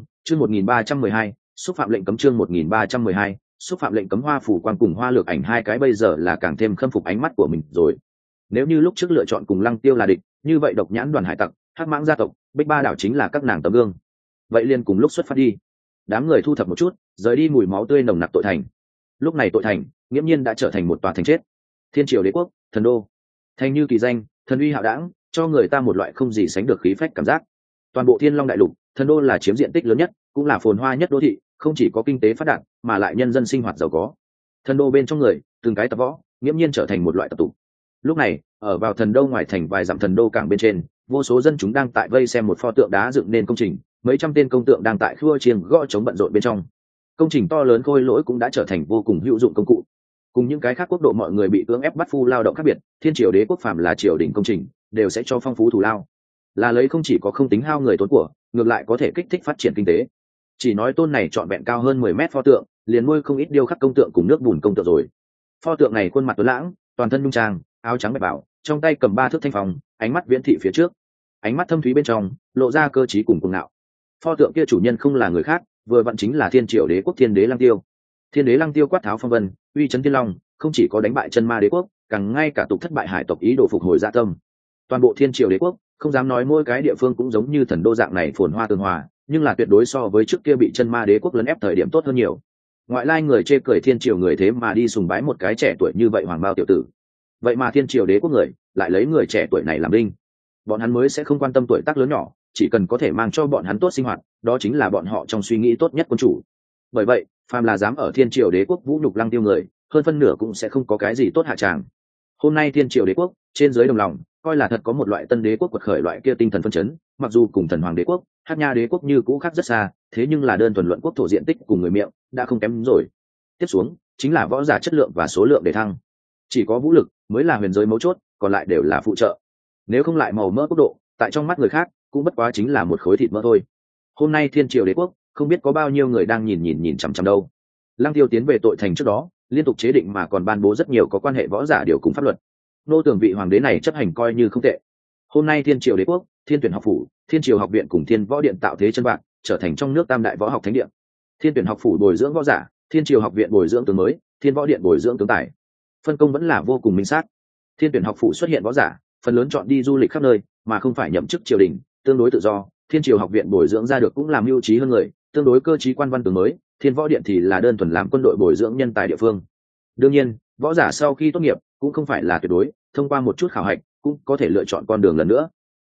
1312, xúc phạm lệnh cấm chương 1312, xúc phạm lệnh cấm. Hoa Phủ Quang cùng Hoa Lược Ảnh hai cái bây giờ là càng thêm khâm phục ánh mắt của mình rồi. Nếu như lúc trước lựa chọn cùng Lăng Tiêu là địch, như vậy Độc Nhãn đoàn hải tặc, Hắc Mãng gia tộc, Bích Ba đảo chính là các nàng tấm gương. Vậy liền cùng lúc xuất phát đi. Đám người thu thập một chút, rời đi mùi máu tươi nồng nặc tội thành. Lúc này tội thành nghiễm nhiên đã trở thành một tòa thành chết. Thiên Triều Đế quốc, thần đô. Thành như kỳ danh, thần uy hạo đãng, cho người ta một loại không gì sánh được khí phách cảm giác. Toàn bộ Thiên Long Đại Lục, thần đô là chiếm diện tích lớn nhất, cũng là phồn hoa nhất đô thị, không chỉ có kinh tế phát đạt, mà lại nhân dân sinh hoạt giàu có. Thần đô bên trong người, từng cái tập võ, nghiễm nhiên trở thành một loại tập tục. Lúc này, ở vào thần đô ngoài thành vài dặm thần đô cảng bên trên, vô số dân chúng đang tại vây xem một pho tượng đá dựng nên công trình, mấy trăm tên công tượng đang tại khua chiêng gõ trống bận rộn bên trong. Công trình to lớn khôi lỗi cũng đã trở thành vô cùng hữu dụng công cụ. Cùng những cái khác quốc độ mọi người bị cưỡng ép bắt phu lao động khác biệt, Thiên Triều Đế quốc phàm là triều đình công trình, đều sẽ cho phong phú thù lao. Là lấy không chỉ có không tính hao người tốn của, ngược lại có thể kích thích phát triển kinh tế. Chỉ nói tôn này trọn vẹn cao hơn 10 mét pho tượng, liền nuôi không ít điêu khắc công tượng cùng nước bùn công tượng rồi. Pho tượng này khuôn mặt tuấn lãng, toàn thân nhung trang, áo trắng bạch bảo, trong tay cầm 3 thước thanh phong, ánh mắt viễn thị phía trước, ánh mắt thâm thúy bên trong lộ ra cơ trí cùng cuồng ngạo. Pho tượng kia chủ nhân không là người khác, vừa vặn chính là Thiên Triều Đế quốc Thiên Đế Lăng Tiêu. Thiên Đế Lăng Tiêu quát tháo phong vân, uy chấn thiên long, không chỉ có đánh bại chân ma đế quốc, càng ngay cả tục thất bại hải tộc ý đồ phục hồi dạ tâm. Toàn bộ Thiên Triều Đế quốc, không dám nói mỗi cái địa phương cũng giống như thần đô dạng này phồn hoa tường hòa, nhưng là tuyệt đối so với trước kia bị chân ma đế quốc lấn ép thời điểm tốt hơn nhiều. Ngoại lai người chê cười Thiên Triều người thế mà đi sùng bái một cái trẻ tuổi như vậy hoàng bao tiểu tử. Vậy mà Thiên Triều Đế quốc người lại lấy người trẻ tuổi này làm đinh. Bọn hắn mới sẽ không quan tâm tuổi tác lớn nhỏ, chỉ cần có thể mang cho bọn hắn tốt sinh hoạt, đó chính là bọn họ trong suy nghĩ tốt nhất quân chủ. Bởi vậy, phàm là dám ở Thiên Triều Đế quốc vũ nhục Lăng Tiêu người, hơn phân nửa cũng sẽ không có cái gì tốt hạ tràng. Hôm nay Thiên Triều Đế quốc trên dưới đồng lòng, coi là thật có một loại tân đế quốc quật khởi loại kia tinh thần phân chấn, mặc dù cùng Thần Hoàng Đế quốc, Hắc Nha Đế quốc như cũ khác rất xa, thế nhưng là đơn thuần luận quốc thổ diện tích cùng người miệng đã không kém rồi. Tiếp xuống chính là võ giả chất lượng và số lượng để thăng. Chỉ có vũ lực mới là huyền giới mấu chốt, còn lại đều là phụ trợ. Nếu không lại màu mỡ quốc độ, tại trong mắt người khác cũng bất quá chính là một khối thịt mỡ thôi. Hôm nay Thiên Triều Đế quốc không biết có bao nhiêu người đang nhìn chằm chằm đâu. Lăng Tiêu tiến về tội thành trước đó, liên tục chế định mà còn ban bố rất nhiều có quan hệ võ giả điều cùng pháp luật. Nô tưởng vị hoàng đế này chấp hành coi như không tệ. Hôm nay Thiên Triều Đế quốc, Thiên Tuyển học phủ, Thiên Triều học viện cùng Thiên Võ điện tạo thế chân vạc, trở thành trong nước tam đại võ học thánh điện. Thiên Tuyển học phủ bồi dưỡng võ giả, Thiên Triều học viện bồi dưỡng tướng mới, Thiên Võ điện bồi dưỡng tướng tài. Phân công vẫn là vô cùng minh xác. Thiên Tuyển học phủ xuất hiện võ giả, phần lớn chọn đi du lịch khắp nơi, mà không phải nhậm chức triều đình, tương đối tự do. Thiên Triều học viện bồi dưỡng ra được cũng làm mưu trí hơn người, tương đối cơ trí quan văn tướng mới. Thiên Võ điện thì là đơn thuần làm quân đội bồi dưỡng nhân tài địa phương. Đương nhiên, võ giả sau khi tốt nghiệp cũng không phải là tuyệt đối, thông qua một chút khảo hạch cũng có thể lựa chọn con đường lần nữa.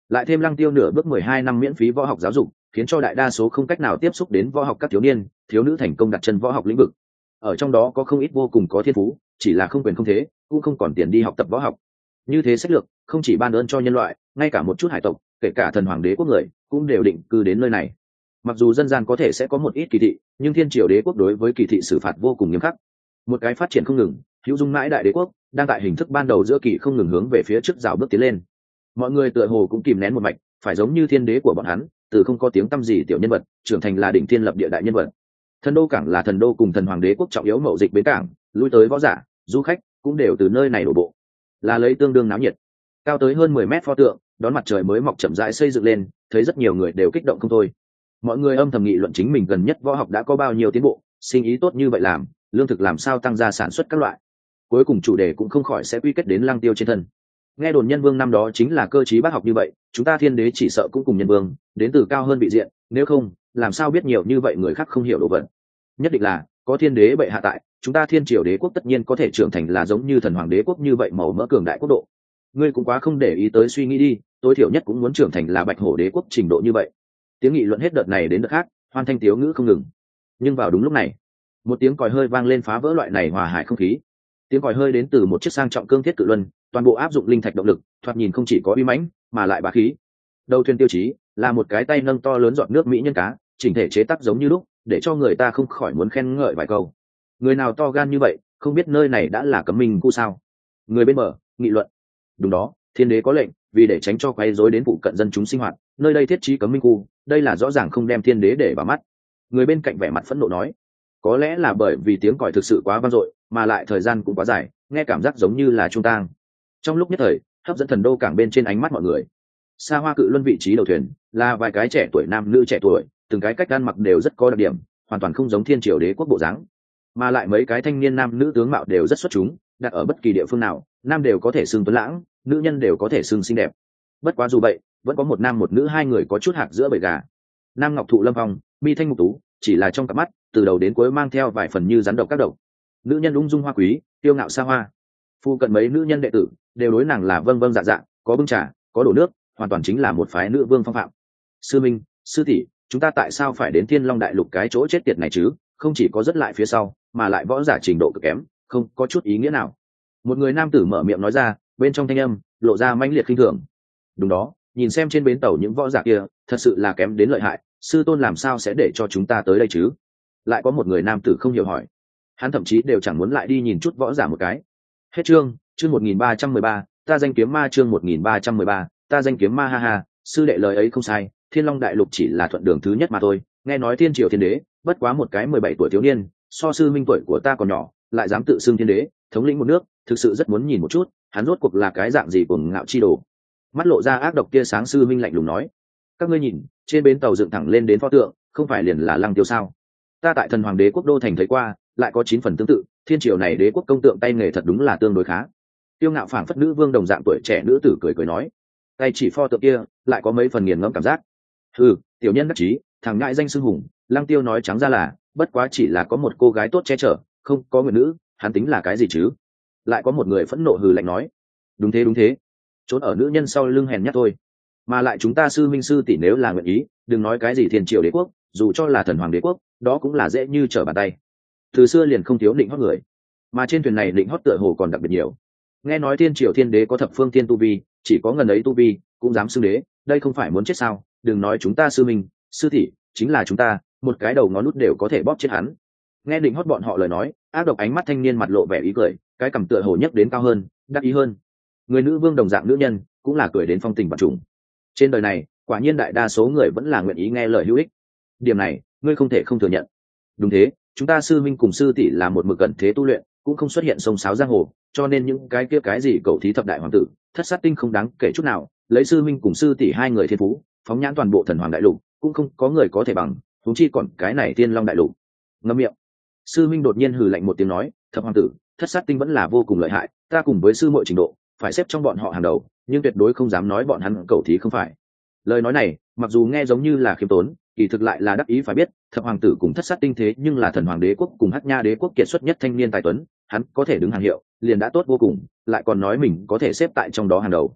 lại thêm Lăng Tiêu nửa bước 12 năm miễn phí võ học giáo dục, khiến cho đại đa số không cách nào tiếp xúc đến võ học các thiếu niên thiếu nữ thành công đặt chân võ học lĩnh vực. Ở trong đó có không ít vô cùng có thiên phú, chỉ là không quyền không thế, cũng không còn tiền đi học tập võ học. Như thế sách lược không chỉ ban ơn cho nhân loại, ngay cả một chút hải tộc, kể cả thần hoàng đế quốc người cũng đều định cư đến nơi này. Mặc dù dân gian có thể sẽ có một ít kỳ thị, nhưng thiên triều đế quốc đối với kỳ thị xử phạt vô cùng nghiêm khắc. Một cái phát triển không ngừng, hữu dung mãi đại đế quốc đang tại hình thức ban đầu giữa kỳ không ngừng hướng về phía trước rào bước tiến lên. Mọi người tựa hồ cũng kìm nén một mạch, phải giống như thiên đế của bọn hắn, từ không có tiếng tăm gì tiểu nhân vật trưởng thành là đỉnh thiên lập địa đại nhân vật. Thần đô cảng là thần đô cùng thần hoàng đế quốc trọng yếu mậu dịch bến cảng, lui tới võ giả du khách cũng đều từ nơi này đổ bộ, là lấy tương đương náo nhiệt. Cao tới hơn 10 mét pho tượng đón mặt trời mới mọc chậm rãi xây dựng lên, thấy rất nhiều người đều kích động không thôi. Mọi người âm thầm nghị luận chính mình gần nhất võ học đã có bao nhiêu tiến bộ, sinh ý tốt như vậy làm, lương thực làm sao tăng gia sản xuất các loại. Cuối cùng chủ đề cũng không khỏi sẽ quy kết đến Lăng Tiêu trên thân. Nghe đồn nhân vương năm đó chính là cơ trí bác học như vậy, chúng ta thiên đế chỉ sợ cũng cùng nhân vương đến từ cao hơn vị diện, nếu không làm sao biết nhiều như vậy người khác không hiểu đồ vật. Nhất định là có thiên đế bệ hạ tại, chúng ta thiên triều đế quốc tất nhiên có thể trưởng thành là giống như thần hoàng đế quốc như vậy màu mỡ cường đại quốc độ. Ngươi cũng quá không để ý tới suy nghĩ đi, tối thiểu nhất cũng muốn trưởng thành là bạch hổ đế quốc trình độ như vậy. Tiếng nghị luận hết đợt này đến đợt khác, hoan thanh tiếu ngữ không ngừng. Nhưng vào đúng lúc này, một tiếng còi hơi vang lên phá vỡ loại này hòa hải không khí. Tiếng còi hơi đến từ một chiếc sang trọng cương thiết cự luân, toàn bộ áp dụng linh thạch động lực, thoạt nhìn không chỉ có uy mãnh mà lại bá khí. Đầu thuyền tiêu chí là một cái tay nâng to lớn giọt nước mỹ nhân cá, chỉnh thể chế tác giống như lúc, để cho người ta không khỏi muốn khen ngợi vài câu. Người nào to gan như vậy, không biết nơi này đã là cấm minh khu sao? Người bên bờ nghị luận. Đúng đó, thiên đế có lệnh, vì để tránh cho quấy rối đến phụ cận dân chúng sinh hoạt, nơi đây thiết trí cấm minh khu, đây là rõ ràng không đem thiên đế để vào mắt. Người bên cạnh vẻ mặt phẫn nộ nói, có lẽ là bởi vì tiếng còi thực sự quá vang dội, mà lại thời gian cũng quá dài, nghe cảm giác giống như là trung tang. Trong lúc nhất thời, hấp dẫn thần đô cảng bên trên ánh mắt mọi người. Xa hoa cự luân vị trí đầu thuyền là vài cái trẻ tuổi nam nữ trẻ tuổi, từng cái cách ăn mặc đều rất có đặc điểm, hoàn toàn không giống thiên triều đế quốc bộ dáng, mà lại mấy cái thanh niên nam nữ tướng mạo đều rất xuất chúng, đặt ở bất kỳ địa phương nào, nam đều có thể xưng tuấn lãng, nữ nhân đều có thể xưng xinh đẹp. Bất quá dù vậy, vẫn có một nam một nữ hai người có chút hạc giữa bầy gà. Nam ngọc thụ lâm phong, mi thanh mục tú, chỉ là trong cặp mắt từ đầu đến cuối mang theo vài phần như rắn độc các độc. Nữ nhân ung dung hoa quý, tiêu ngạo xa hoa. Phu cận mấy nữ nhân đệ tử đều đối nàng là vâng vâng dạ dạ, có bưng trà có đổ nước, hoàn toàn chính là một phái nữ vương phong phạm. Sư minh, sư tỷ, chúng ta tại sao phải đến Thiên Long đại lục cái chỗ chết tiệt này chứ? Không chỉ có rất lại phía sau, mà lại võ giả trình độ cực kém, không có chút ý nghĩa nào. Một người nam tử mở miệng nói ra, bên trong thanh âm lộ ra mãnh liệt khinh thường. Đúng đó, nhìn xem trên bến tàu những võ giả kia, thật sự là kém đến lợi hại, sư tôn làm sao sẽ để cho chúng ta tới đây chứ? Lại có một người nam tử không hiểu hỏi. Hắn thậm chí đều chẳng muốn lại đi nhìn chút võ giả một cái. Hết chương 1313, ta danh kiếm ma chương 1313, ta danh kiếm ma ha ha, sư đệ lời ấy không sai, Thiên Long đại lục chỉ là thuận đường thứ nhất mà thôi, nghe nói thiên triều thiên đế, bất quá một cái 17 tuổi thiếu niên, so sư minh tuổi của ta còn nhỏ, lại dám tự xưng thiên đế, thống lĩnh một nước, thực sự rất muốn nhìn một chút, hắn rốt cuộc là cái dạng gì cuồng ngạo chi đồ. Mắt lộ ra ác độc kia sáng sư minh lạnh lùng nói, các ngươi nhìn, trên bến tàu dựng thẳng lên đến pho tượng, không phải liền là Lăng Tiêu sao? Ta tại thần hoàng đế quốc đô thành thấy qua, lại có 9 phần tương tự, thiên triều này đế quốc công tượng tay nghề thật đúng là tương đối khá. Tiêu ngạo phảng phất nữ vương đồng dạng tuổi trẻ nữ tử cười cười nói, tay chỉ pho tượng kia lại có mấy phần nghiền ngẫm cảm giác. Tiểu nhân đắc chí, thằng ngại danh sư hùng. Lăng Tiêu nói trắng ra là, bất quá chỉ là có một cô gái tốt che chở, không có người nữ, hắn tính là cái gì chứ? Lại có một người phẫn nộ hừ lạnh nói, đúng thế, trốn ở nữ nhân sau lưng hèn nhát thôi. Mà lại chúng ta sư minh sư tỷ nếu là nguyện ý, đừng nói cái gì thiên triều đế quốc, dù cho là thần hoàng đế quốc, đó cũng là dễ như trở bàn tay. Từ xưa liền không thiếu định hót người, mà trên thuyền này định hót tựa hồ còn đặc biệt nhiều. Nghe nói thiên triều thiên đế có thập phương thiên tu vi, chỉ có ngần ấy tu vi cũng dám xưng đế, đây không phải muốn chết sao? Đừng nói chúng ta sư minh sư tỷ, chính là chúng ta, một cái đầu ngón nút đều có thể bóp chết hắn. Nghe định hót bọn họ lời nói, ác độc ánh mắt thanh niên mặt lộ vẻ ý cười, cái cằm tựa hồ nhấc đến cao hơn, đắc ý hơn. Người nữ vương đồng dạng nữ nhân cũng là cười đến phong tình vạn trùng. Trên đời này quả nhiên đại đa số người vẫn là nguyện ý nghe lời hữu ích, điểm này ngươi không thể không thừa nhận. Đúng thế, chúng ta sư minh cùng sư tỷ là một mực cận thế tu luyện, cũng không xuất hiện sông sáo giang hồ, cho nên những cái kia cái gì cầu thí thập đại hoàng tử, thất sát tinh không đáng kể chút nào. Lấy sư minh cùng sư tỷ hai người thiên phú, phóng nhãn toàn bộ thần hoàng đại lục cũng không có người có thể bằng, huống chi còn cái này Thiên Long đại lục. Ngậm miệng. Sư minh đột nhiên hừ lạnh một tiếng nói, thập hoàng tử, thất sát tinh vẫn là vô cùng lợi hại, ta cùng với sư muội trình độ phải xếp trong bọn họ hàng đầu, nhưng tuyệt đối không dám nói bọn hắn cầu thí không phải. Lời nói này mặc dù nghe giống như là khiêm tốn, kỳ thực lại là đắc ý. Phải biết thập hoàng tử cùng thất sát tinh thế nhưng là thần hoàng đế quốc cùng hắc nha đế quốc kiệt xuất nhất thanh niên tài tuấn, hắn có thể đứng hàng hiệu liền đã tốt vô cùng, lại còn nói mình có thể xếp tại trong đó hàng đầu.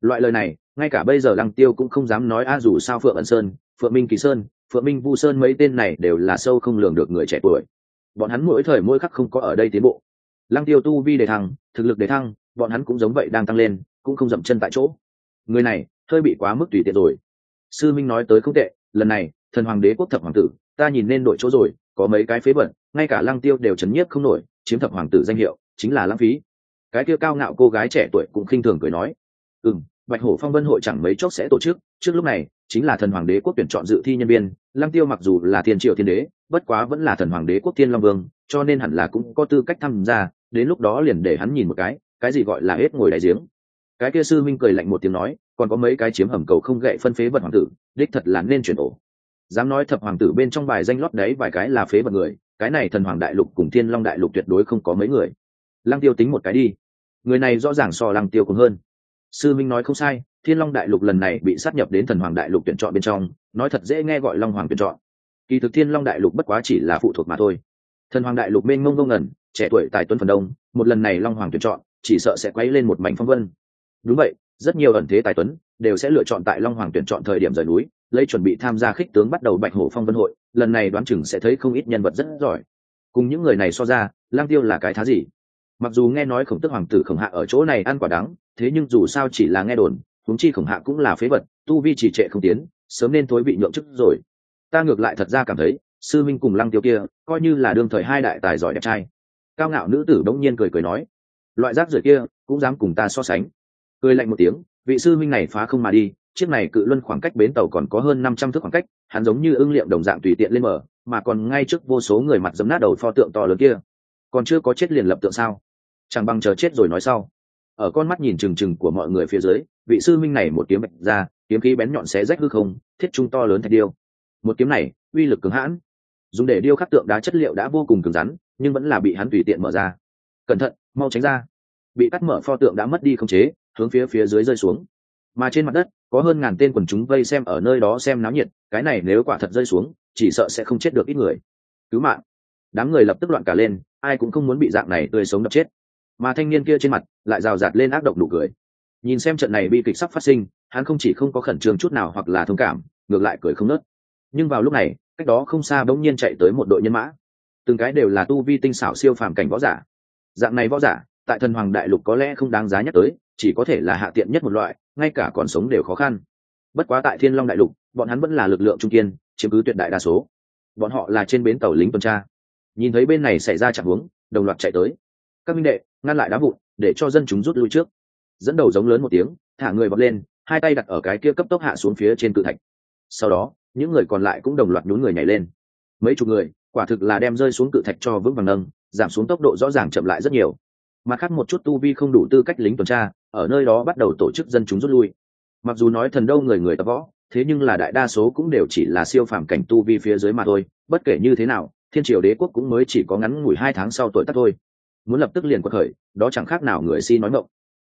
Loại lời này ngay cả bây giờ Lăng Tiêu cũng không dám nói a, dù sao Phượng Ẩn Sơn, Phượng Minh Kỳ Sơn, Phượng Minh Vu Sơn mấy tên này đều là sâu không lường được người trẻ tuổi, bọn hắn mỗi thời mỗi khắc không có ở đây tiến bộ. Lăng Tiêu tu vi đề thăng, thực lực đề thăng, bọn hắn cũng giống vậy đang tăng lên, cũng không dậm chân tại chỗ. Người này hơi bị quá mức tùy tiện rồi. Sư Minh nói tới không tệ, lần này thần hoàng đế quốc thập hoàng tử ta nhìn nên đổi chỗ rồi, có mấy cái phế bẩn ngay cả Lăng Tiêu đều chấn nhiếp không nổi, chiếm thập hoàng tử danh hiệu chính là lãng phí. Cái kia cao ngạo cô gái trẻ tuổi cũng khinh thường cười nói, Bạch Hổ Phong Vân hội chẳng mấy chốc sẽ tổ chức, trước lúc này chính là thần hoàng đế quốc tuyển chọn dự thi nhân viên. Lăng Tiêu mặc dù là thiên triệu thiên đế, bất quá vẫn là thần hoàng đế quốc Thiên Long Vương, cho nên hẳn là cũng có tư cách tham gia, đến lúc đó liền để hắn nhìn một cái gì gọi là hết ngồi đáy giếng. Cái kia sư minh cười lạnh một tiếng nói, còn có mấy cái chiếm hầm cầu không gậy phân phế vật hoàng tử, đích thật là nên chuyển ổ. Dám nói thập hoàng tử bên trong bài danh lót đấy vài cái là phế vật người, cái này thần hoàng đại lục cùng Thiên Long đại lục tuyệt đối không có mấy người. Lăng Tiêu tính một cái đi, người này rõ ràng so Lăng Tiêu còn hơn. Sư minh nói không sai, Thiên Long đại lục lần này bị sát nhập đến thần hoàng đại lục tuyển chọn bên trong, nói thật dễ nghe gọi Long Hoàng tuyển chọn, kỳ thực Thiên Long đại lục bất quá chỉ là phụ thuộc mà thôi. Thần hoàng đại lục mênh mông vô ngần, trẻ tuổi tài tuấn phần đông, một lần này Long Hoàng tuyển chọn chỉ sợ sẽ quấy lên một mảnh phong vân. Đúng vậy, rất nhiều ẩn thế tài tuấn đều sẽ lựa chọn tại Long Hoàng tuyển chọn thời điểm rời núi, lấy chuẩn bị tham gia khích tướng bắt đầu Bạch Hổ Phong Vân hội, lần này đoán chừng sẽ thấy không ít nhân vật rất giỏi. Cùng những người này so ra, Lang Tiêu là cái thá gì? Mặc dù nghe nói Khổng Tước hoàng tử Khổng Hạ ở chỗ này ăn quả đắng, thế nhưng dù sao chỉ là nghe đồn, huống chi Khổng Hạ cũng là phế vật, tu vi trì trệ không tiến, sớm nên thối bị nhượng chức rồi. Ta ngược lại thật ra cảm thấy, sư minh cùng Lăng Tiêu kia, coi như là đương thời hai đại tài giỏi đẹp trai. Cao ngạo nữ tử bỗng nhiên cười cười nói, loại rác rưởi kia cũng dám cùng ta so sánh. Cười lạnh một tiếng, vị sư minh này phá không mà đi, chiếc này cự luân khoảng cách bến tàu còn có hơn 500 thước khoảng cách, hắn giống như ưng liệm đồng dạng tùy tiện lên mở, mà còn ngay trước vô số người mặt giẫm nát đầu pho tượng to lớn kia. Còn chưa có chết liền lập tượng sao? Chẳng bằng chờ chết rồi nói sau. Ở con mắt nhìn trừng trừng của mọi người phía dưới, vị sư minh này một kiếm bạch ra, kiếm khí bén nhọn xé rách hư không, thiết trung to lớn thạch điêu. Một kiếm này uy lực cứng hãn, dùng để điêu khắc tượng đá chất liệu đã vô cùng cứng rắn, nhưng vẫn là bị hắn tùy tiện mở ra. Cẩn thận, mau tránh ra! Bị cắt mở pho tượng đã mất đi khống chế, hướng phía dưới rơi xuống. Mà trên mặt đất có hơn ngàn tên quần chúng vây xem ở nơi đó xem náo nhiệt, cái này nếu quả thật rơi xuống, chỉ sợ sẽ không chết được ít người. Cứu mạng! Đám người lập tức loạn cả lên, ai cũng không muốn bị dạng này tươi sống đập chết. Mà thanh niên kia trên mặt lại rào rạt lên ác độc nụ cười. Nhìn xem trận này bi kịch sắp phát sinh, hắn không chỉ không có khẩn trương chút nào hoặc là thông cảm, ngược lại cười không nớt. Nhưng vào lúc này, cách đó không xa bỗng nhiên chạy tới một đội nhân mã, từng cái đều là tu vi tinh xảo siêu phàm cảnh võ giả. Dạng này võ giả tại thần hoàng đại lục có lẽ không đáng giá nhắc tới, chỉ có thể là hạ tiện nhất một loại, ngay cả còn sống đều khó khăn. Bất quá tại Thiên Long đại lục, bọn hắn vẫn là lực lượng trung kiên, chiếm cứ tuyệt đại đa số. Bọn họ là trên bến tàu lính tuần tra, nhìn thấy bên này xảy ra trạng huống, đồng loạt chạy tới. Các minh đệ, ngăn lại đá vụn, để cho dân chúng rút lui trước. Dẫn đầu giống lớn một tiếng, thả người vọt lên, hai tay đặt ở cái kia cấp tốc hạ xuống phía trên cự thạch. Sau đó, những người còn lại cũng đồng loạt nhún người nhảy lên. Mấy chục người, quả thực là đem rơi xuống cự thạch cho vững vàng nâng, giảm xuống tốc độ rõ ràng chậm lại rất nhiều. Mặt khác một chút tu vi không đủ tư cách lính tuần tra, ở nơi đó bắt đầu tổ chức dân chúng rút lui. Mặc dù nói thần đâu người người tập võ, thế nhưng là đại đa số cũng đều chỉ là siêu phàm cảnh tu vi phía dưới mà thôi. Bất kể như thế nào, Thiên Triều Đế quốc cũng mới chỉ có ngắn ngủi 2 tháng sau tuổi tác thôi, muốn lập tức liền quật khởi, đó chẳng khác nào người si nói ngọng.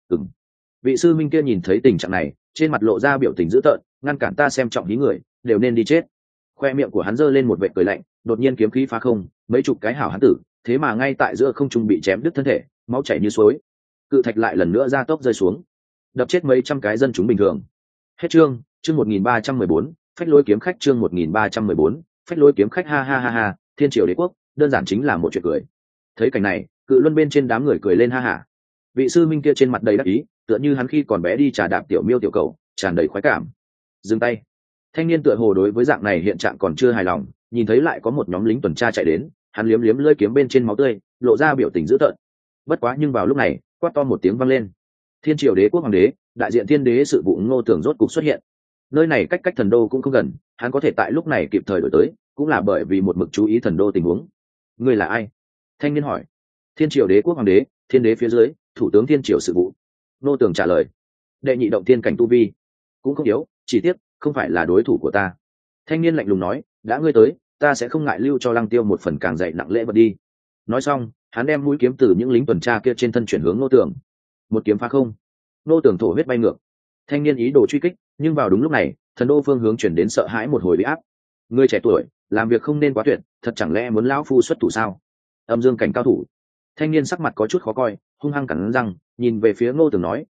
Vị sư minh kia nhìn thấy tình trạng này, trên mặt lộ ra biểu tình dữ tợn, ngăn cản ta xem trọng ý người, đều nên đi chết. Khoe miệng của hắn giơ lên một vệt cười lạnh, đột nhiên kiếm khí phá không, mấy chục cái hảo hán tử, thế mà ngay tại giữa không trung bị chém đứt thân thể, máu chảy như suối. Cự thạch lại lần nữa ra tốc rơi xuống, đập chết mấy trăm cái dân chúng bình thường. Hết chương 1314, phách lối kiếm khách chương 1314, phách lối kiếm khách ha ha ha ha, Thiên Triều Đế quốc, đơn giản chính là một chuyện cười. Thấy cảnh này, cự luân bên trên đám người cười lên ha hả. Vị sư minh kia trên mặt đầy đắc ý, tựa như hắn khi còn bé đi trà đạp tiểu miêu tiểu cầu, tràn đầy khoái cảm. Dừng tay! Thanh niên tựa hồ đối với dạng này hiện trạng còn chưa hài lòng, nhìn thấy lại có một nhóm lính tuần tra chạy đến, hắn liếm liếm lưỡi kiếm bên trên máu tươi, lộ ra biểu tình dữ tợn. Bất quá nhưng vào lúc này, quát to một tiếng vang lên. Thiên Triều Đế quốc hoàng đế, đại diện Thiên Đế sự vụ Ngô Tưởng rốt cục xuất hiện. Nơi này cách thần đô cũng không gần, hắn có thể tại lúc này kịp thời đổi tới, cũng là bởi vì một mực chú ý thần đô tình huống. Ngươi là ai? Thanh niên hỏi. Thiên Triều Đế quốc hoàng đế, Thiên Đế phía dưới, thủ tướng Thiên Triều sự vụ. Ngô Tưởng trả lời. Đệ nhị động thiên cảnh tu vi, cũng không yếu, chỉ tiếc không phải là đối thủ của ta. Thanh niên lạnh lùng nói, đã ngươi tới, ta sẽ không ngại lưu cho Lăng Tiêu một phần càng dày nặng lễ vật đi. Nói xong, hắn đem mũi kiếm từ những lính tuần tra kia trên thân chuyển hướng Ngô Tưởng. Một kiếm phá không, Ngô Tưởng thổ huyết bay ngược. Thanh niên ý đồ truy kích, nhưng vào đúng lúc này, thần đô phương hướng chuyển đến sợ hãi một hồi bị áp. Ngươi trẻ tuổi, làm việc không nên quá tuyệt, thật chẳng lẽ muốn lão phu xuất thủ sao? Âm dương cảnh cao thủ. Thanh niên sắc mặt có chút khó coi, hung hăng cắn răng, nhìn về phía Ngô Tưởng nói,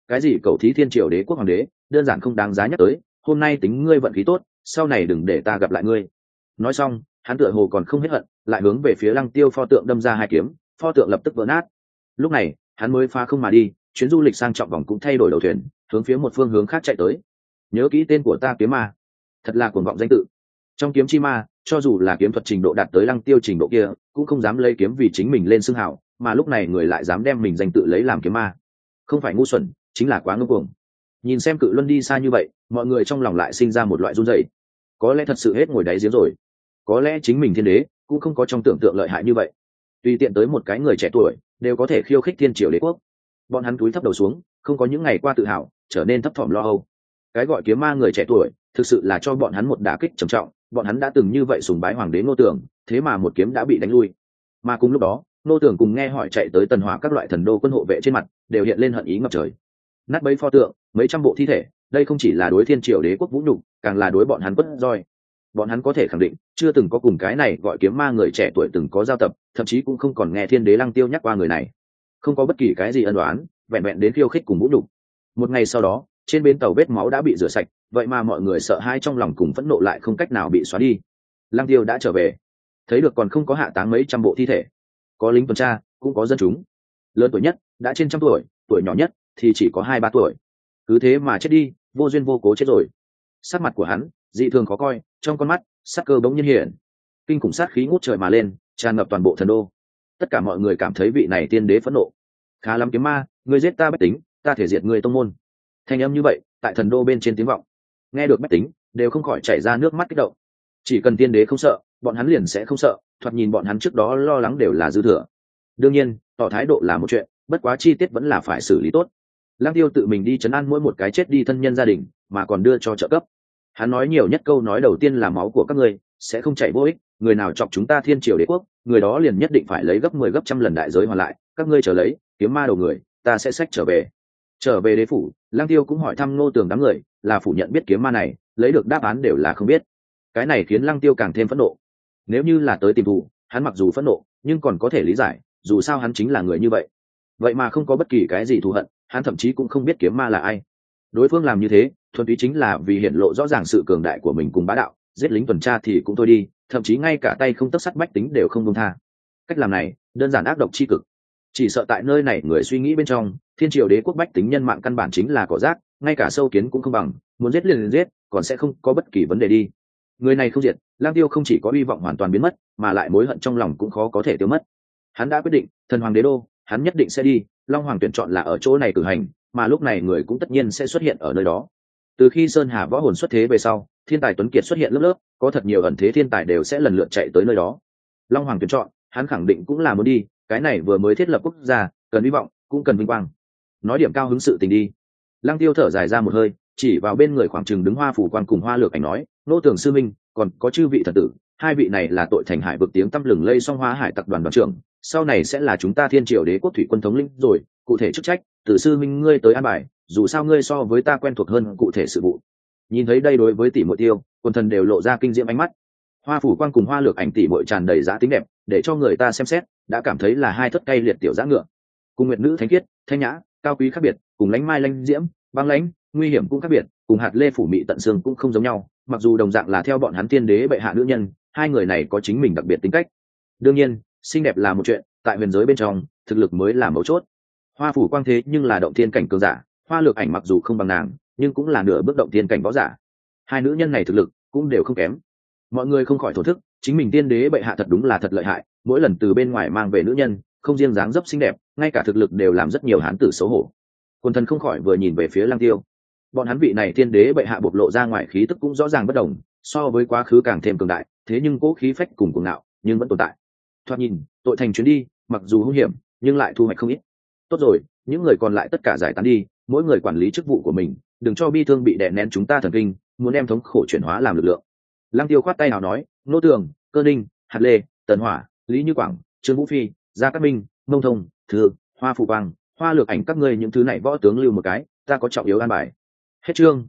cái gì cầu thí thiên triều đế quốc hoàng đế đơn giản không đáng giá nhắc tới, hôm nay tính ngươi vận khí tốt, sau này đừng để ta gặp lại ngươi. Nói xong hắn tựa hồ còn không hết hận, lại hướng về phía Lăng Tiêu pho tượng đâm ra hai kiếm, pho tượng lập tức vỡ nát. Lúc này hắn mới phá không mà đi, chuyến du lịch sang trọng vòng cũng thay đổi đầu thuyền, hướng phía một phương hướng khác chạy tới. Nhớ kỹ tên của ta, kiếm ma. Thật là cuồng vọng danh tự. Trong kiếm chi ma, cho dù là kiếm thuật trình độ đạt tới Lăng Tiêu trình độ kia, cũng không dám lấy kiếm vì chính mình lên xưng hào, mà lúc này người lại dám đem mình danh tự lấy làm kiếm ma. Không phải ngu xuẩn, chính là quá ngông cuồng. Nhìn xem Cự Luân đi xa như vậy, mọi người trong lòng lại sinh ra một loại run rẩy. Có lẽ thật sự hết ngồi đáy giếng rồi. Có lẽ chính mình thiên đế cũng không có trong tưởng tượng lợi hại như vậy. Tùy tiện tới một cái người trẻ tuổi đều có thể khiêu khích thiên triều đế quốc. Bọn hắn cúi thấp đầu xuống, không có những ngày qua tự hào, trở nên thấp thỏm lo âu. Cái gọi kiếm ma người trẻ tuổi thực sự là cho bọn hắn một đả kích trầm trọng. Bọn hắn đã từng như vậy sùng bái hoàng đế Ngô Tường, thế mà một kiếm đã bị đánh lui. Mà cùng lúc đó, Ngô Tường cùng nghe hỏi chạy tới Tần Hỏa các loại thần đô quân hộ vệ trên mặt đều hiện lên hận ý ngập trời. Nát bấy pho tượng, mấy trăm bộ thi thể, đây không chỉ là đối thiên triều đế quốc vũ nhục, càng là đối bọn hắn quất roi. Bọn hắn có thể khẳng định chưa từng có cùng cái này gọi kiếm ma người trẻ tuổi từng có giao tập, thậm chí cũng không còn nghe thiên đế Lăng Tiêu nhắc qua người này. Không có bất kỳ cái gì ân oán, vẹn vẹn đến khiêu khích cùng vũ nhục. Một ngày sau đó, trên bến tàu vết máu đã bị rửa sạch, vậy mà mọi người sợ hãi trong lòng cùng phẫn nộ lại không cách nào bị xóa đi. Lăng Tiêu đã trở về, thấy được còn không có hạ táng mấy trăm bộ thi thể, có lính tuần tra, cũng có dân chúng. Lớn tuổi nhất đã trên trăm tuổi, tuổi nhỏ nhất thì chỉ có 2-3 tuổi. Cứ thế mà chết đi, vô duyên vô cố chết rồi. Sắc mặt của hắn dị thường khó coi, trong con mắt sát cơ bỗng nhiên hiện, kinh khủng sát khí ngút trời mà lên, tràn ngập toàn bộ thần đô. Tất cả mọi người cảm thấy vị này tiên đế phẫn nộ. Khá lắm kiếm ma, ngươi giết ta bách tính, ta thể diệt ngươi tông môn. Thanh âm như vậy tại thần đô bên trên tiếng vọng, nghe được bách tính đều không khỏi chảy ra nước mắt kích động. Chỉ cần tiên đế không sợ, bọn hắn liền sẽ không sợ. Thoạt nhìn bọn hắn trước đó lo lắng đều là dư thừa. Đương nhiên tỏ thái độ là một chuyện, bất quá chi tiết vẫn là phải xử lý tốt. Lăng Tiêu tự mình đi trấn an mỗi một cái chết đi thân nhân gia đình, mà còn đưa cho trợ cấp. Hắn nói nhiều nhất câu nói đầu tiên là máu của các ngươi sẽ không chảy vô ích, người nào chọc chúng ta thiên triều đế quốc, người đó liền nhất định phải lấy gấp 10 gấp trăm lần đại giới hoàn lại, các ngươi chờ lấy, kiếm ma đầu người, ta sẽ xách trở về. Trở về đế phủ, Lăng Tiêu cũng hỏi thăm Ngô Tường đám người, là phủ nhận biết kiếm ma này, lấy được đáp án đều là không biết. Cái này khiến Lăng Tiêu càng thêm phẫn nộ. Nếu như là tới tìm thù, hắn mặc dù phẫn nộ, nhưng còn có thể lý giải, dù sao hắn chính là người như vậy. Vậy mà không có bất kỳ cái gì thù hận, hắn thậm chí cũng không biết kiếm ma là ai. Đối phương làm như thế thuần túy chính là vì hiện lộ rõ ràng sự cường đại của mình cùng bá đạo, giết lính tuần tra thì cũng thôi đi, thậm chí ngay cả tay không tấc sắt bách tính đều không buông tha. Cách làm này đơn giản ác độc chi cực. Chỉ sợ tại nơi này người suy nghĩ bên trong, thiên triều đế quốc bách tính nhân mạng căn bản chính là cỏ rác, ngay cả sâu kiến cũng không bằng, muốn giết liền giết, còn sẽ không có bất kỳ vấn đề đi. Người này không diệt, Lang Tiêu không chỉ có hy vọng hoàn toàn biến mất, mà lại mối hận trong lòng cũng khó có thể tiêu mất. Hắn đã quyết định, thần hoàng đế đô, hắn nhất định sẽ đi. Long Hoàng tuyển chọn là ở chỗ này cử hành, mà lúc này người cũng tất nhiên sẽ xuất hiện ở nơi đó. Từ khi Sơn Hà võ hồn xuất thế về sau, thiên tài tuấn kiệt xuất hiện lớp lớp, có thật nhiều ẩn thế thiên tài đều sẽ lần lượt chạy tới nơi đó. Long Hoàng tuyển chọn, hắn khẳng định cũng là muốn đi, cái này vừa mới thiết lập quốc gia, cần hy vọng, cũng cần vinh quang. Nói điểm cao hứng sự tình đi. Lăng Tiêu thở dài ra một hơi, chỉ vào bên người khoảng chừng đứng Hoa Phủ Quan cùng Hoa Lược Ảnh nói, Nô Tường sư minh, còn có chư vị thần tử, hai vị này là tội thành hải vực tiếng tăm lừng lây song Hoa Hải tập đoàn đoàn trưởng, sau này sẽ là chúng ta thiên triều đế quốc thủy quân thống lĩnh rồi, cụ thể chức trách từ sư minh ngươi tới an bài, dù sao ngươi so với ta quen thuộc hơn cụ thể sự vụ. Nhìn thấy đây đối với tỷ muội Tiêu, quần thần đều lộ ra kinh diễm ánh mắt. Hoa Phủ Quan cùng Hoa Lược Ảnh tỷ muội tràn đầy giá tính đẹp, để cho người ta xem xét đã cảm thấy là hai thất cây liệt tiểu dã ngựa. Cùng nguyệt nữ thánh khiết, thanh nhã, cao quý khác biệt, cùng lãnh mai lãnh diễm, băng lãnh, nguy hiểm cũng khác biệt, cùng hạt lê phủ mị tận xương cũng không giống nhau. Mặc dù đồng dạng là theo bọn hắn tiên đế bệ hạ nữ nhân, hai người này có chính mình đặc biệt tính cách. Đương nhiên, xinh đẹp là một chuyện, tại huyền giới bên trong, thực lực mới là mấu chốt. Hoa Phủ Quang thế nhưng là động thiên cảnh cường giả, Hoa Lược Ảnh mặc dù không bằng nàng, nhưng cũng là nửa bước động thiên cảnh võ giả. Hai nữ nhân này thực lực cũng đều không kém. Mọi người không khỏi thổ thức, chính mình tiên đế bệ hạ thật đúng là thật lợi hại, mỗi lần từ bên ngoài mang về nữ nhân, không riêng dáng dấp xinh đẹp, ngay cả thực lực đều làm rất nhiều hán tử xấu hổ. Quân thần không khỏi vừa nhìn về phía Lăng Tiêu. Bọn hắn vị này tiên đế bệ hạ bộc lộ ra ngoài khí tức cũng rõ ràng bất đồng, so với quá khứ càng thêm cường đại, thế nhưng cố khí phách cùng cuồng ngạo nhưng vẫn tồn tại. Thoạt nhìn, tội thành chuyến đi, mặc dù hung hiểm, nhưng lại thu hoạch không ít. Tốt rồi, những người còn lại tất cả giải tán đi, mỗi người quản lý chức vụ của mình, đừng cho bi thương bị đè nén chúng ta thần kinh, muốn đem thống khổ chuyển hóa làm lực lượng. Lăng Tiêu khoát tay nào nói, Nô Tường, Cơ Ninh, Hạt Lê, Tần Hỏa, Lý Như Quảng, Trương Vũ Phi, Gia Cát Minh, Mông Thông, Thư, Hoa Phủ Quang, Hoa Lược Ảnh các ngươi những thứ này võ tướng lưu một cái, ta có trọng yếu an bài. Hết chương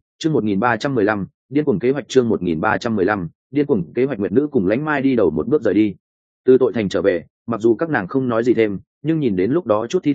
1315, điên cuồng kế hoạch chương 1315, điên cuồng kế hoạch nguyệt nữ cùng Lãnh Mai đi đầu một bước rời đi. Từ tội thành trở về, mặc dù các nàng không nói gì thêm, nhưng nhìn đến lúc đó chút thi thể,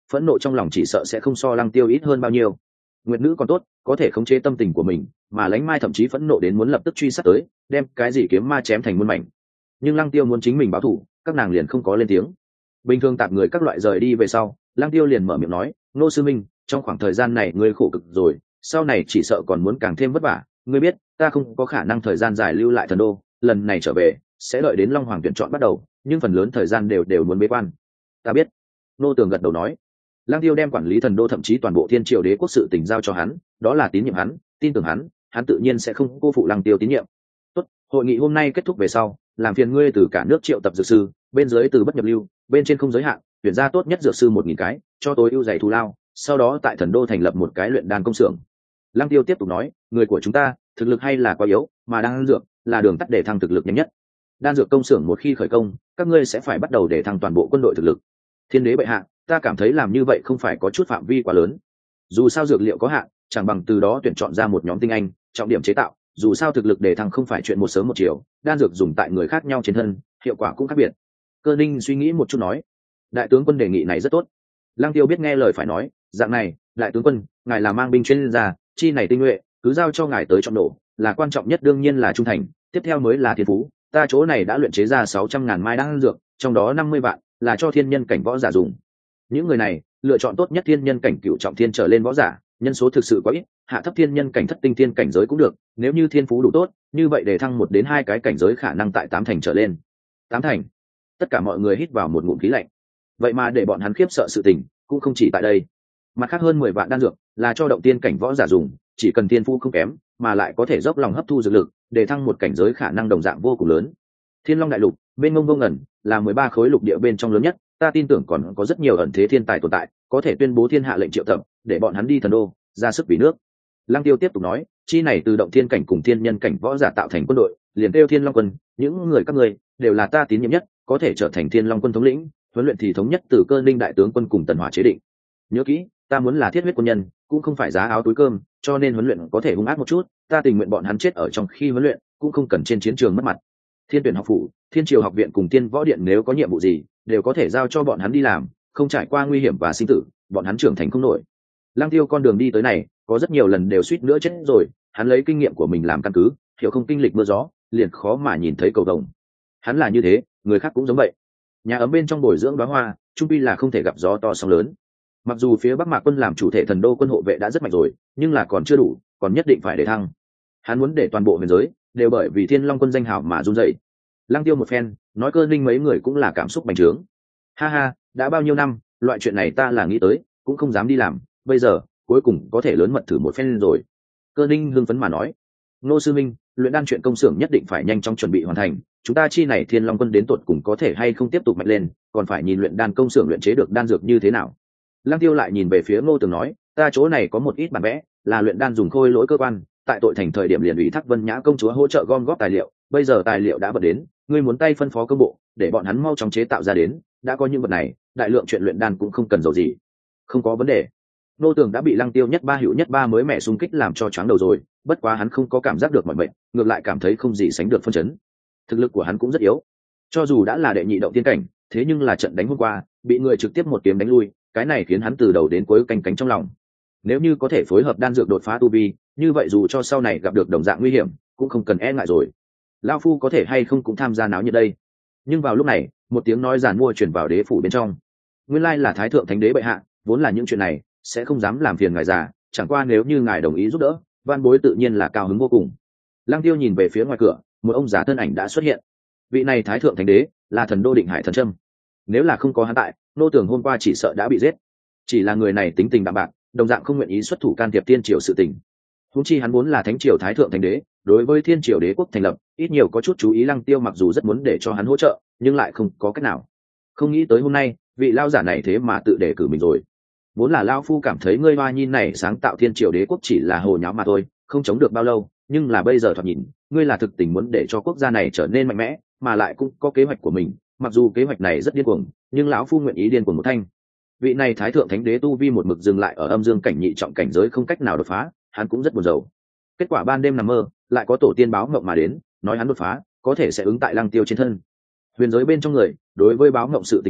phẫn nộ trong lòng chỉ sợ sẽ không so Lăng Tiêu ít hơn bao nhiêu. Nguyệt nữ còn tốt, có thể khống chế tâm tình của mình, mà Lãnh Mai thậm chí phẫn nộ đến muốn lập tức truy sát tới, đem cái gì kiếm ma chém thành muôn mảnh. Nhưng Lăng Tiêu muốn chính mình báo thù, các nàng liền không có lên tiếng. Bình thường tạp người các loại rời đi về sau, Lăng Tiêu liền mở miệng nói, Ngô sư minh, trong khoảng thời gian này ngươi khổ cực rồi, sau này chỉ sợ còn muốn càng thêm vất vả. Ngươi biết, ta không có khả năng thời gian dài lưu lại thần đô, lần này trở về sẽ đợi đến Long Hoàng tuyển chọn bắt đầu, nhưng phần lớn thời gian đều muốn bế quan. Ta biết. Nô Tường gật đầu nói. Lăng Tiêu đem quản lý thần đô thậm chí toàn bộ Thiên Triều Đế quốc sự tình giao cho hắn, đó là tín nhiệm hắn, tin tưởng hắn, hắn tự nhiên sẽ không cô phụ Lăng Tiêu tín nhiệm. Tốt, hội nghị hôm nay kết thúc về sau, làm phiền ngươi từ cả nước triệu tập dược sư, bên dưới từ bất nhập lưu, bên trên không giới hạn, tuyển ra tốt nhất dược sư 1000 cái, cho tối ưu dày thù lao, sau đó tại thần đô thành lập một cái luyện đan công xưởng. Lăng Tiêu tiếp tục nói, người của chúng ta thực lực hay là quá yếu, mà đan dược là đường tắt để thăng thực lực nhanh nhất. Đan dược công xưởng một khi khởi công, các ngươi sẽ phải bắt đầu để thăng toàn bộ quân đội thực lực. Thiên đế bệ hạ, ta cảm thấy làm như vậy không phải có chút phạm vi quá lớn. Dù sao dược liệu có hạn, chẳng bằng từ đó tuyển chọn ra một nhóm tinh anh, trọng điểm chế tạo, dù sao thực lực để thăng không phải chuyện một sớm một chiều, đan dược dùng tại người khác nhau trên thân, hiệu quả cũng khác biệt. Cơ Ninh suy nghĩ một chút nói, đại tướng quân đề nghị này rất tốt. Lăng Tiêu biết nghe lời phải nói, dạng này, đại tướng quân, ngài là mang binh chuyên gia, chi này tinh nhuệ, cứ giao cho ngài tới chọn nổ, là quan trọng nhất đương nhiên là trung thành, tiếp theo mới là thiên phú. Ta chỗ này đã luyện chế ra 600.000 mai đan dược, trong đó 50 vạn là cho thiên nhân cảnh võ giả dùng. Những người này lựa chọn tốt nhất thiên nhân cảnh cửu trọng thiên trở lên võ giả, nhân số thực sự quá ít, hạ thấp thiên nhân cảnh thất tinh thiên cảnh giới cũng được, nếu như thiên phú đủ tốt, như vậy để thăng 1 đến 2 cái cảnh giới khả năng tại 8 thành trở lên. 8 thành. Tất cả mọi người hít vào một ngụm khí lạnh. Vậy mà để bọn hắn khiếp sợ sự tình, cũng không chỉ tại đây. Mặt khác hơn 10 vạn đan dược là cho động tiên cảnh võ giả dùng, chỉ cần thiên phú không kém, mà lại có thể dốc lòng hấp thu dược lực, để thăng một cảnh giới khả năng đồng dạng vô cùng lớn. Thiên Long đại lục, bên ngông vô ngẩn, là 13 khối lục địa bên trong lớn nhất, ta tin tưởng còn có rất nhiều ẩn thế thiên tài tồn tại, có thể tuyên bố thiên hạ lệnh triệu tập, để bọn hắn đi thần đô, ra sức vì nước. Lăng Tiêu tiếp tục nói, chi này từ động thiên cảnh cùng thiên nhân cảnh võ giả tạo thành quân đội, liền kêu Thiên Long quân, những người các ngươi đều là ta tín nhiệm nhất, có thể trở thành Thiên Long quân thống lĩnh, huấn luyện thì thống nhất từ Cơ Ninh đại tướng quân cùng Tần Hỏa chế định. Nhớ kỹ, ta muốn là thiết huyết quân nhân, cũng không phải giá áo túi cơm, cho nên huấn luyện có thể hung ác một chút, ta tình nguyện bọn hắn chết ở trong khi huấn luyện, cũng không cần trên chiến trường mất mặt. Thiên Tuyển học phủ, Thiên Triều học viện cùng Tiên Võ điện nếu có nhiệm vụ gì, đều có thể giao cho bọn hắn đi làm, không trải qua nguy hiểm và sinh tử, bọn hắn trưởng thành không nổi. Lăng Tiêu con đường đi tới này, có rất nhiều lần đều suýt nữa chết rồi, hắn lấy kinh nghiệm của mình làm căn cứ, hiểu không kinh lịch mưa gió, liền khó mà nhìn thấy cầu vồng. Hắn là như thế, người khác cũng giống vậy. Nhà ấm bên trong bồi dưỡng đóa hoa, trung quy là không thể gặp gió to sóng lớn. Mặc dù phía Bắc Mạc quân làm chủ thể thần đô quân hộ vệ đã rất mạnh rồi, nhưng là còn chưa đủ, còn nhất định phải để thăng. Hắn muốn để toàn bộ huyền giới đều bởi vì Thiên Long quân danh hào mà run rẩy. Lăng Tiêu một phen, nói Cơ Ninh mấy người cũng là cảm xúc bành trướng. Ha ha, đã bao nhiêu năm, loại chuyện này ta là nghĩ tới, cũng không dám đi làm, bây giờ cuối cùng có thể lớn mật thử một phen rồi. Cơ Ninh hưng phấn mà nói, Ngô sư minh, luyện đan chuyện công xưởng nhất định phải nhanh chóng chuẩn bị hoàn thành, chúng ta chi này Thiên Long quân đến tột cùng có thể hay không tiếp tục mạnh lên, còn phải nhìn luyện đan công xưởng luyện chế được đan dược như thế nào. Lăng Tiêu lại nhìn về phía Ngô Tường nói, ta chỗ này có một ít bản vẽ, là luyện đan dùng khôi lỗi cơ quan, tại tội thành thời điểm liền ủy thác Vân Nhã công chúa hỗ trợ gom góp tài liệu, bây giờ tài liệu đã vận đến, ngươi muốn tay phân phó công bộ, để bọn hắn mau chóng chế tạo ra đến, đã có những vật này, đại lượng chuyện luyện đan cũng không cần dầu gì. Không có vấn đề. Ngô Tường đã bị Lăng Tiêu nhất ba mới mẹ xung kích làm cho choáng đầu rồi, bất quá hắn không có cảm giác được mọi mệnh, ngược lại cảm thấy không gì sánh được phân chấn. Thực lực của hắn cũng rất yếu, cho dù đã là đệ nhị động tiên cảnh, thế nhưng là trận đánh hôm qua, bị người trực tiếp một kiếm đánh lui, cái này khiến hắn từ đầu đến cuối canh cánh trong lòng. Nếu như có thể phối hợp đan dược đột phá tu vi, như vậy dù cho sau này gặp được đồng dạng nguy hiểm, cũng không cần e ngại rồi. Lão phu có thể hay không cũng tham gia náo nhiệt đây. Nhưng vào lúc này, một tiếng nói giàn mua truyền vào đế phủ bên trong. Nguyên lai là Thái thượng Thánh đế bệ hạ, vốn là những chuyện này sẽ không dám làm phiền ngài già, chẳng qua nếu như ngài đồng ý giúp đỡ, Van bối tự nhiên là cao hứng vô cùng. Lăng Tiêu nhìn về phía ngoài cửa, một ông già thân ảnh đã xuất hiện. Vị này Thái thượng Thánh đế là thần đô Định Hải thần trâm. Nếu là không có hắn tại, nô tường hôm qua chỉ sợ đã bị giết. Chỉ là người này tính tình đạm bạc, đồng dạng không nguyện ý xuất thủ can thiệp thiên triều sự tình. Huống chi hắn vốn là thánh triều Thái thượng Thánh đế, đối với thiên triều đế quốc thành lập, ít nhiều có chút chú ý. Lăng Tiêu mặc dù rất muốn để cho hắn hỗ trợ, nhưng lại không có cách nào. Không nghĩ tới hôm nay, vị lao giả này thế mà tự đề cử mình rồi. Vốn là lao phu cảm thấy ngươi hoa nhi này sáng tạo thiên triều đế quốc chỉ là hồ nháo mà thôi, không chống được bao lâu, nhưng là bây giờ thoạt nhìn, ngươi là thực tình muốn để cho quốc gia này trở nên mạnh mẽ, mà lại cũng có kế hoạch của mình. Mặc dù kế hoạch này rất điên cuồng, nhưng lão phu nguyện ý điên cuồng một thanh. Vị này Thái thượng Thánh đế tu vi một mực dừng lại ở âm dương cảnh nhị trọng cảnh giới, không cách nào đột phá, hắn cũng rất buồn rầu. Kết quả ban đêm nằm mơ, lại có tổ tiên báo mộng mà đến, nói hắn đột phá, có thể sẽ ứng tại Lăng Tiêu trên thân. Huyền giới bên trong người, đối với báo mộng sự tình này,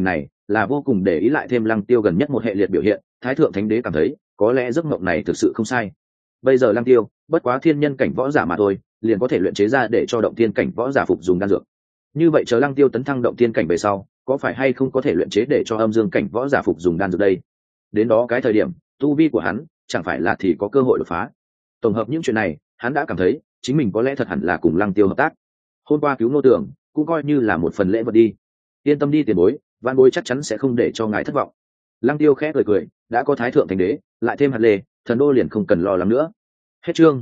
là vô cùng để ý, lại thêm Lăng Tiêu gần nhất một hệ liệt biểu hiện, thái thượng thánh đế cảm thấy có lẽ giấc mộng này thực sự không sai. Bây giờ Lăng Tiêu bất quá thiên nhân cảnh võ giả mà thôi, liền có thể luyện chế ra để cho động thiên cảnh võ giả phục dùng đan dược. Như vậy chờ Lăng Tiêu tấn thăng động thiên cảnh về sau, có phải hay không có thể luyện chế để cho âm dương cảnh võ giả phục dùng đan dược đây? Đến đó cái thời điểm, tu vi của hắn chẳng phải là thì có cơ hội đột phá. Tổng hợp những chuyện này, hắn đã cảm thấy chính mình có lẽ thật hẳn là cùng Lăng Tiêu hợp tác. Hôm qua cứu Ngô Tưởng cũng coi như là một phần lễ vật đi. Yên tâm đi tiền bối, van bối chắc chắn sẽ không để cho ngài thất vọng. Lăng Tiêu khẽ cười cười, đã có thái thượng thánh đế, lại thêm hạt lề, thần đô liền không cần lo lắng nữa. Hết chương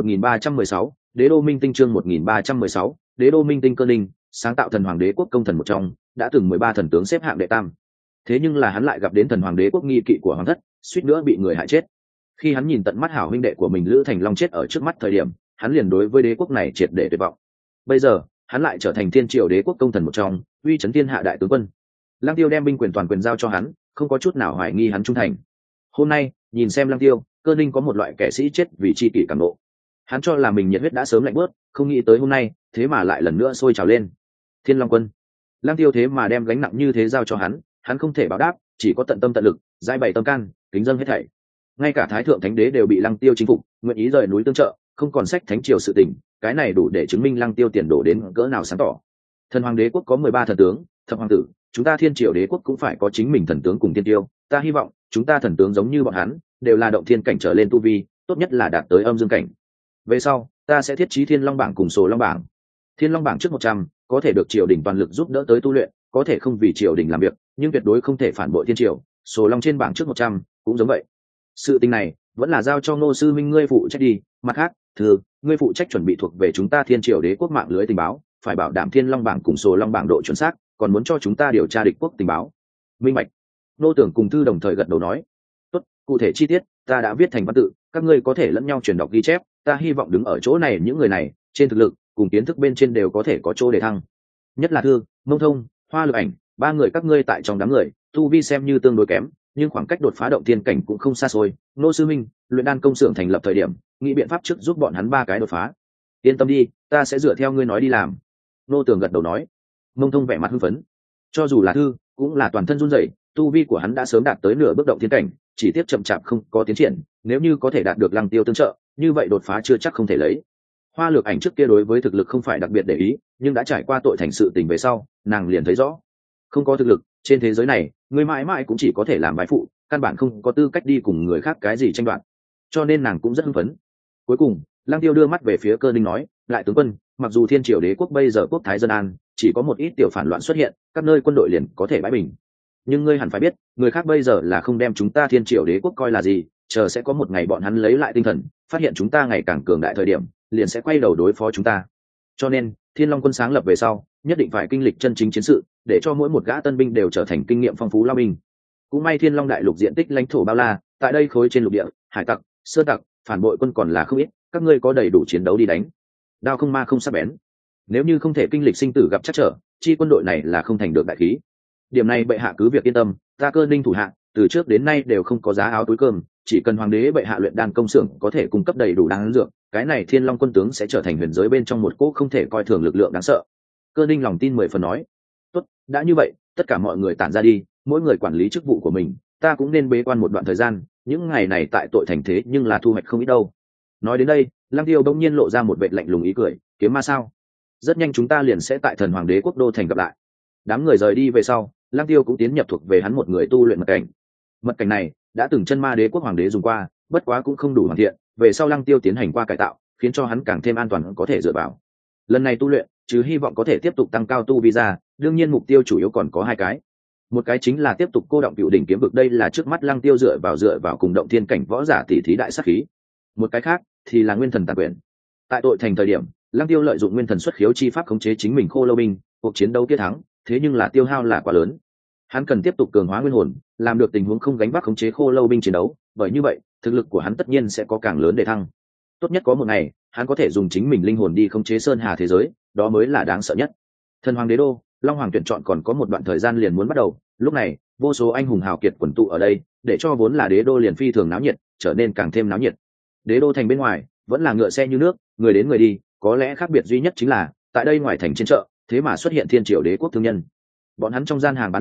1316, Đế đô minh tinh chương 1316, Đế đô minh tinh Cơ Ninh, sáng tạo thần hoàng đế quốc công thần một trong, đã từng 13 thần tướng xếp hạng đệ tam. Thế nhưng là hắn lại gặp đến thần hoàng đế quốc nghi kỵ của hoàng thất, suýt nữa bị người hại chết. Khi hắn nhìn tận mắt hảo huynh đệ của mình Lữ Thành Long chết ở trước mắt thời điểm, hắn liền đối với đế quốc này triệt để tuyệt vọng. Bây giờ, hắn lại trở thành thiên triều đế quốc công thần một trong, uy chấn thiên hạ đại tướng quân. Lăng Tiêu đem binh quyền toàn quyền giao cho hắn, không có chút nào hoài nghi hắn trung thành. Hôm nay, nhìn xem Lăng Tiêu, Cơ Ninh có một loại kẻ sĩ chết vì chi kỷ cảm nộ. Hắn cho là mình nhiệt huyết đã sớm lạnh bớt, không nghĩ tới hôm nay, thế mà lại lần nữa sôi trào lên. Thiên Long Quân, Lăng Tiêu thế mà đem gánh nặng như thế giao cho hắn không thể báo đáp, chỉ có tận tâm tận lực, giải bày tâm can, kính dâng hết thảy. Ngay cả thái thượng thánh đế đều bị Lăng Tiêu chinh phục, nguyện ý rời núi tương trợ, không còn sách thánh triều sự tình, cái này đủ để chứng minh Lăng Tiêu tiền đổ đến cỡ nào sáng tỏ. Thần hoàng đế quốc có 13 thần tướng, thập hoàng tử, chúng ta thiên triều đế quốc cũng phải có chính mình thần tướng cùng thiên tiêu. Ta hy vọng chúng ta thần tướng giống như bọn hắn, đều là động thiên cảnh trở lên tu vi, tốt nhất là đạt tới âm dương cảnh. Về sau, ta sẽ thiết trí thiên long bảng cùng sổ long bảng. Thiên long bảng trước 100, có thể được triều đình toàn lực giúp đỡ tới tu luyện, có thể không vì triều đình làm việc, nhưng tuyệt đối không thể phản bội thiên triều. Sổ long trên bảng trước 100 cũng giống vậy. Sự tình này vẫn là giao cho Ngô sư minh ngươi phụ trách đi. Mặt khác, ngươi phụ trách chuẩn bị thuộc về chúng ta thiên triều đế quốc mạng lưới tình báo, phải bảo đảm thiên long bảng cùng sổ long bảng độ chuẩn xác, còn muốn cho chúng ta điều tra địch quốc tình báo. Minh bạch. Nô Tưởng cùng Thư đồng thời gật đầu nói, tốt, cụ thể chi tiết ta đã viết thành văn tự, các ngươi có thể lẫn nhau truyền đọc ghi chép. Ta hy vọng đứng ở chỗ này những người này, trên thực lực cùng kiến thức bên trên đều có thể có chỗ để thăng. Nhất là Thư, Mông Thông, Hoa Lực Ảnh, ba người các ngươi tại trong đám người, tu vi xem như tương đối kém, nhưng khoảng cách đột phá động thiên cảnh cũng không xa xôi. Nô sư minh, luyện đan công xưởng thành lập thời điểm, nghĩ biện pháp trước giúp bọn hắn ba cái đột phá. Yên tâm đi, ta sẽ dựa theo ngươi nói đi làm. Nô Tường gật đầu nói. Mông Thông vẻ mặt hưng phấn. Cho dù là Thư, cũng là toàn thân run rẩy, tu vi của hắn đã sớm đạt tới nửa bước động thiên cảnh, chỉ tiếp chậm chạp không có tiến triển. Nếu như có thể đạt được Lăng Tiêu tương trợ, như vậy đột phá chưa chắc không thể lấy. Hoa Lược Ảnh trước kia đối với thực lực không phải đặc biệt để ý, nhưng đã trải qua tội thành sự tình về sau, nàng liền thấy rõ, không có thực lực trên thế giới này, người mãi mãi cũng chỉ có thể làm bái phụ, căn bản không có tư cách đi cùng người khác cái gì tranh đoạt. Cho nên nàng cũng rất hưng phấn. Cuối cùng, Lăng Tiêu đưa mắt về phía Cơ Ninh nói, lại tướng quân, mặc dù thiên triều đế quốc bây giờ quốc thái dân an, chỉ có một ít tiểu phản loạn xuất hiện, các nơi quân đội liền có thể bãi bình, nhưng ngươi hẳn phải biết, người khác bây giờ là không đem chúng ta thiên triều đế quốc coi là gì, chờ sẽ có một ngày bọn hắn lấy lại tinh thần, phát hiện chúng ta ngày càng cường đại thời điểm, liền sẽ quay đầu đối phó chúng ta. Cho nên Thiên Long quân sáng lập về sau, nhất định phải kinh lịch chân chính chiến sự, để cho mỗi một gã tân binh đều trở thành kinh nghiệm phong phú lao binh. Cũng may Thiên Long đại lục diện tích lãnh thổ bao la, tại đây khối trên lục địa, hải tặc, sơ tặc, phản bội quân còn là không ít, các ngươi có đầy đủ chiến đấu đi đánh. Đao không ma không sắc bén. Nếu như không thể kinh lịch sinh tử gặp trắc trở, chi quân đội này là không thành được đại khí. Điểm này bệ hạ cứ việc yên tâm, ta Cơ Ninh thủ hạ từ trước đến nay đều không có giá áo túi cơm, chỉ cần hoàng đế bệ hạ luyện đan công xưởng có thể cung cấp đầy đủ đan dược, cái này Thiên Long quân tướng sẽ trở thành huyền giới bên trong một cỗ không thể coi thường lực lượng đáng sợ. Cơ Ninh lòng tin 10 phần nói, tốt, đã như vậy, tất cả mọi người tản ra đi, mỗi người quản lý chức vụ của mình, ta cũng nên bế quan một đoạn thời gian, những ngày này tại tội thành thế nhưng là thu hoạch không ít đâu. Nói đến đây, Lăng Tiêu bỗng nhiên lộ ra một vẻ lạnh lùng ý cười, kiếm ma sao? Rất nhanh chúng ta liền sẽ tại Thần Hoàng đế quốc đô thành gặp lại. Đám người rời đi về sau, Lăng Tiêu cũng tiến nhập thuộc về hắn một người tu luyện mật cảnh. Mật cảnh này đã từng chân ma đế quốc hoàng đế dùng qua, bất quá cũng không đủ hoàn thiện, về sau Lăng Tiêu tiến hành qua cải tạo, khiến cho hắn càng thêm an toàn có thể dựa vào. Lần này tu luyện, chứ hy vọng có thể tiếp tục tăng cao tu vi ra, đương nhiên mục tiêu chủ yếu còn có hai cái. Một cái chính là tiếp tục cô động Cựu đỉnh kiếm vực, đây là trước mắt Lăng Tiêu dựa vào cùng động thiên cảnh võ giả tỷ thí đại sát khí. Một cái khác thì là nguyên thần tàn quyền. Tại tội thành thời điểm, Lăng Tiêu lợi dụng nguyên thần xuất khiếu chi pháp khống chế chính mình khô lâu binh, cuộc chiến đấu kia thắng, thế nhưng là tiêu hao là quá lớn. Hắn cần tiếp tục cường hóa nguyên hồn, làm được tình huống không gánh vác khống chế khô lâu binh chiến đấu, bởi như vậy, thực lực của hắn tất nhiên sẽ có càng lớn để thăng. Tốt nhất có một ngày, hắn có thể dùng chính mình linh hồn đi khống chế sơn hà thế giới, đó mới là đáng sợ nhất. Thần Hoàng đế đô, Long Hoàng tuyển chọn còn có một đoạn thời gian liền muốn bắt đầu, lúc này, vô số anh hùng hào kiệt quần tụ ở đây, để cho vốn là đế đô liền phi thường náo nhiệt, trở nên càng thêm náo nhiệt. Đế đô thành bên ngoài, vẫn là ngựa xe như nước, người đến người đi, có lẽ khác biệt duy nhất chính là, tại đây ngoài thành trên chợ, thế mà xuất hiện thiên triều đế quốc thương nhân. Bọn hắn trong gian hàng bán ra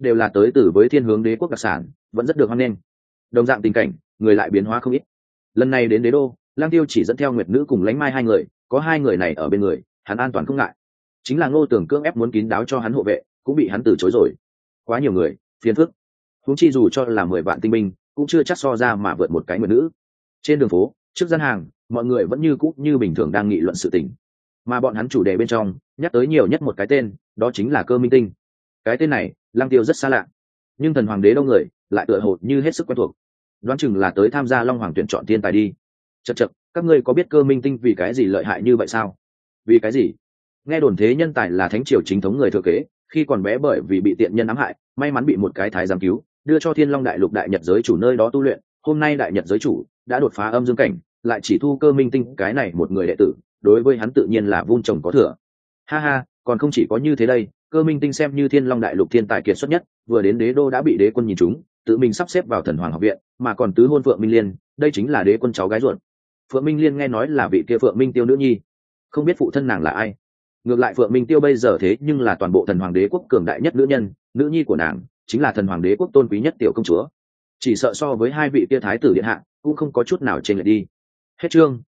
đều là tới từ với thiên hướng đế quốc đặc sản, vẫn rất được hoan nghênh. Đồng dạng tình cảnh, người lại biến hóa không ít. Lần này đến đế đô, Lang Tiêu chỉ dẫn theo Nguyệt Nữ cùng Lánh Mai hai người, có hai người này ở bên người, hắn an toàn không ngại. Chính là Ngô Tưởng cưỡng ép muốn kín đáo cho hắn hộ vệ, cũng bị hắn từ chối rồi. Quá nhiều người, phiền phức. Huống chi dù cho là 10 vạn tinh binh, cũng chưa chắc so ra mà vượt một cái Nguyệt Nữ. Trên đường phố, trước gian hàng, mọi người vẫn như cũ như bình thường đang nghị luận sự tình. Mà bọn hắn chủ đề bên trong, nhắc tới nhiều nhất một cái tên, đó chính là Cơ Minh Tinh. Cái tên này, Lang Tiêu rất xa lạ, nhưng thần hoàng đế đông người lại tựa hồ như hết sức quen thuộc. Đoán chừng là tới tham gia Long Hoàng tuyển chọn thiên tài đi. Chậc chậc, các ngươi có biết Cơ Minh Tinh vì cái gì lợi hại như vậy sao? Vì cái gì? Nghe đồn thế nhân tài là thánh triều chính thống người thừa kế, khi còn bé bởi vì bị tiện nhân ám hại, may mắn bị một cái thái giám cứu, đưa cho Thiên Long Đại Lục đại nhật giới chủ nơi đó tu luyện. Hôm nay đại nhật giới chủ đã đột phá âm dương cảnh, lại chỉ thu Cơ Minh Tinh cái này một người đệ tử, đối với hắn tự nhiên là vun trồng có thừa. Ha ha, còn không chỉ có như thế đây, Cơ Minh Tinh xem như Thiên Long Đại Lục thiên tài kiệt xuất nhất, vừa đến đế đô đã bị đế quân nhìn trúng, tự mình sắp xếp vào thần hoàng học viện, mà còn tứ hôn Phượng Minh Liên, đây chính là đế quân cháu gái ruột. Phượng Minh Liên nghe nói là vị kia Phượng Minh Tiêu nữ nhi, không biết phụ thân nàng là ai. Ngược lại Phượng Minh Tiêu bây giờ thế nhưng là toàn bộ thần hoàng đế quốc cường đại nhất nữ nhân, nữ nhi của nàng chính là thần hoàng đế quốc tôn quý nhất tiểu công chúa, chỉ sợ so với hai vị kia thái tử điện hạ cũng không có chút nào chênh lệch đi. Hết chương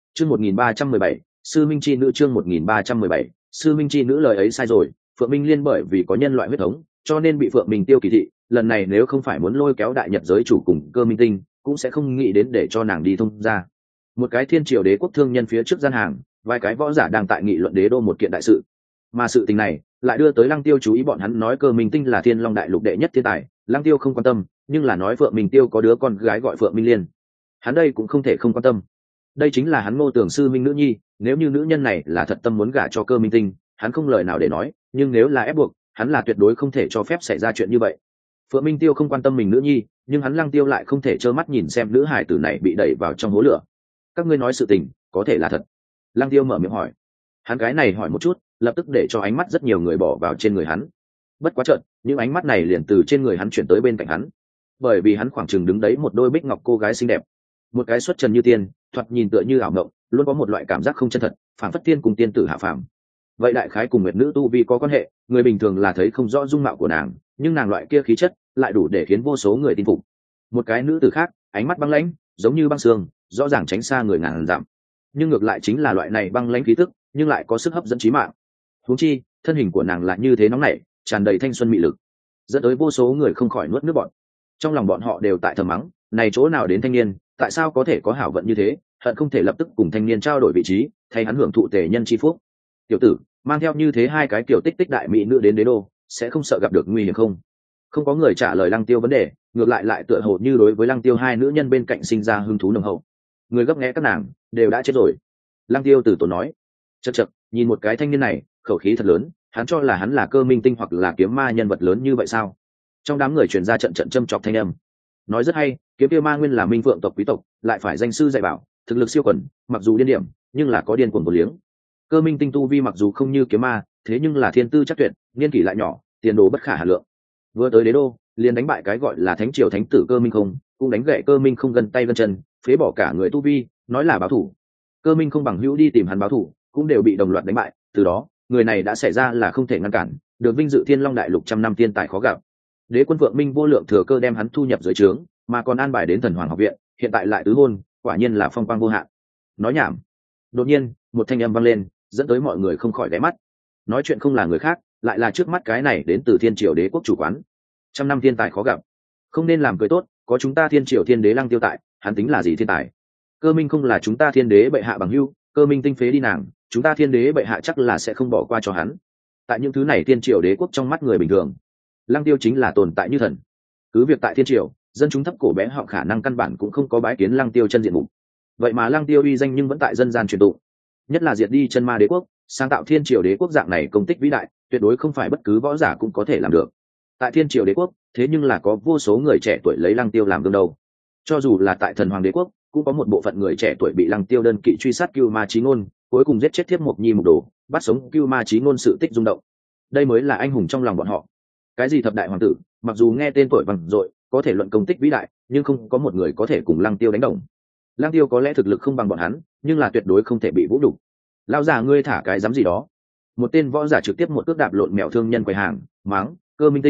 1317, sư minh chi nữ. Chương 1317, sư minh chi nữ. Lời ấy sai rồi, Phượng Minh Liên bởi vì có nhân loại huyết thống, cho nên bị Phượng Minh Tiêu kỳ thị, lần này nếu không phải muốn lôi kéo đại nhật giới chủ cùng Cơ Minh Tinh, cũng sẽ không nghĩ đến để cho nàng đi thông ra. Một cái thiên triều đế quốc thương nhân phía trước gian hàng, vài cái võ giả đang tại nghị luận đế đô một kiện đại sự, mà sự tình này lại đưa tới Lăng Tiêu chú ý. Bọn hắn nói Cơ Minh Tinh là Thiên Long Đại Lục đệ nhất thiên tài, Lăng Tiêu không quan tâm, nhưng là nói Phượng Minh Tiêu có đứa con gái gọi Phượng Minh Liên, hắn đây cũng không thể không quan tâm. Đây chính là hắn Ngô Tưởng sư minh nữ nhi, nếu như nữ nhân này là thật tâm muốn gả cho Cơ Minh Tinh, hắn không lời nào để nói, nhưng nếu là ép buộc, hắn là tuyệt đối không thể cho phép xảy ra chuyện như vậy. Phượng Minh Tiêu không quan tâm mình nữ nhi, nhưng hắn Lăng Tiêu lại không thể trơ mắt nhìn xem nữ hải tử này bị đẩy vào trong hố lửa. Các ngươi nói sự tình có thể là thật? Lăng Tiêu mở miệng hỏi. Hắn cái này hỏi một chút, lập tức để cho ánh mắt rất nhiều người bỏ vào trên người hắn. Bất quá chợt, những ánh mắt này liền từ trên người hắn chuyển tới bên cạnh hắn, bởi vì hắn khoảng chừng đứng đấy một đôi bích ngọc cô gái xinh đẹp, một cái xuất trần như tiên, thoạt nhìn tựa như ảo mộng, luôn có một loại cảm giác không chân thật, phảng phất tiên cùng tiên tử hạ phàm. Vậy đại khái cùng nguyệt nữ tu vi có quan hệ, người bình thường là thấy không rõ dung mạo của nàng, nhưng nàng loại kia khí chất lại đủ để khiến vô số người tin phục. Một cái nữ tử khác, ánh mắt băng lãnh, giống như băng sương, rõ ràng tránh xa người ngàn dặm, nhưng ngược lại chính là loại này băng lãnh khí tức, nhưng lại có sức hấp dẫn chí mạng. Huống chi, thân hình của nàng lại như thế nóng nảy, tràn đầy thanh xuân mị lực, dẫn tới vô số người không khỏi nuốt nước bọt. Trong lòng bọn họ đều tại thầm mắng, này chỗ nào đến thanh niên, tại sao có thể có hảo vận như thế, hận không thể lập tức cùng thanh niên trao đổi vị trí, thay hắn hưởng thụ tề nhân chi phúc. Tiểu tử, mang theo như thế hai cái tiểu tích tích đại mỹ nữ đến đế đô, sẽ không sợ gặp được nguy hiểm không? Không có người trả lời Lăng Tiêu vấn đề, ngược lại tựa hồ như đối với Lăng Tiêu hai nữ nhân bên cạnh sinh ra hứng thú nồng hậu. Người gấp nghé các nàng đều đã chết rồi. Lăng Tiêu từ tốn nói. Chậc chậc, nhìn một cái thanh niên này, khẩu khí thật lớn, hắn cho là hắn là Cơ Minh Tinh hoặc là kiếm ma nhân vật lớn như vậy sao? Trong đám người truyền ra trận châm chọc thanh âm. Nói rất hay, kiếm tiêu ma nguyên là minh phượng tộc quý tộc, lại phải danh sư dạy bảo, thực lực siêu quần, mặc dù điên điểm, nhưng là có điên cuồng vô liếng. Cơ Minh Tinh tu vi mặc dù không như kiếm ma, thế nhưng là thiên tư chắc tuyệt, niên kỷ lại nhỏ, tiền đồ bất khả hà lượng. Vừa tới đế đô, liền đánh bại cái gọi là thánh triều thánh tử Cơ Minh Không, cũng đánh gậy Cơ Minh Không gần tay gân chân, phế bỏ cả người tu vi, nói là báo thủ. Cơ Minh Không bằng hữu đi tìm hắn báo thủ, cũng đều bị đồng loạt đánh bại, từ đó, người này đã xảy ra là không thể ngăn cản, được vinh dự Thiên Long Đại Lục trăm năm tiên tài khó gặp. Đế quân Phượng Minh vô lượng thừa cơ đem hắn thu nhập dưới trướng, mà còn an bài đến thần hoàng học viện, hiện tại lại tứ hôn, quả nhiên là phong quang vô hạn. Nói nhảm. Đột nhiên, một thanh âm vang lên, dẫn tới mọi người không khỏi ghé mắt. Nói chuyện không là người khác, lại là trước mắt cái này đến từ Thiên Triều Đế quốc chủ quán. Trăm năm thiên tài khó gặp, không nên làm cười tốt, có chúng ta Thiên Triều Thiên Đế Lăng Tiêu tại, hắn tính là gì thiên tài? Cơ Minh không là chúng ta Thiên Đế bệ hạ bằng hữu, Cơ Minh tinh phế đi nàng, chúng ta Thiên Đế bệ hạ chắc là sẽ không bỏ qua cho hắn. Tại những thứ này Thiên Triều Đế quốc trong mắt người bình thường, Lăng Tiêu chính là tồn tại như thần. Cứ việc tại Thiên Triều, dân chúng thấp cổ bé họng khả năng căn bản cũng không có bái kiến Lăng Tiêu chân diện mục, vậy mà Lăng Tiêu uy danh nhưng vẫn tại dân gian truyền tụng, nhất là diệt đi chân ma đế quốc, sáng tạo Thiên Triều Đế quốc dạng này công tích vĩ đại, tuyệt đối không phải bất cứ võ giả cũng có thể làm được. Tại Thiên Triều Đế quốc, thế nhưng là có vô số người trẻ tuổi lấy Lăng Tiêu làm gương đầu. Cho dù là tại Thần Hoàng Đế quốc, cũng có một bộ phận người trẻ tuổi bị Lăng Tiêu đơn kỵ truy sát Cưu Ma Chí Ngôn, cuối cùng giết chết Thiếp Mộc Nhi Mục Đồ, bắt sống Cưu Ma Chí Ngôn sự tích rung động. Đây mới là anh hùng trong lòng bọn họ. Cái gì thập đại hoàng tử, mặc dù nghe tên tuổi vang dội, có thể luận công tích vĩ đại, nhưng không có một người có thể cùng Lăng Tiêu đánh đồng. Lăng Tiêu có lẽ thực lực không bằng bọn hắn, nhưng là tuyệt đối không thể bị vũ nhục. Lão già ngươi thả cái dám gì đó? Một tên võ giả trực tiếp một cước đạp lộn mèo thương nhân quầy hàng, mắng, Cơ Minh Tinh,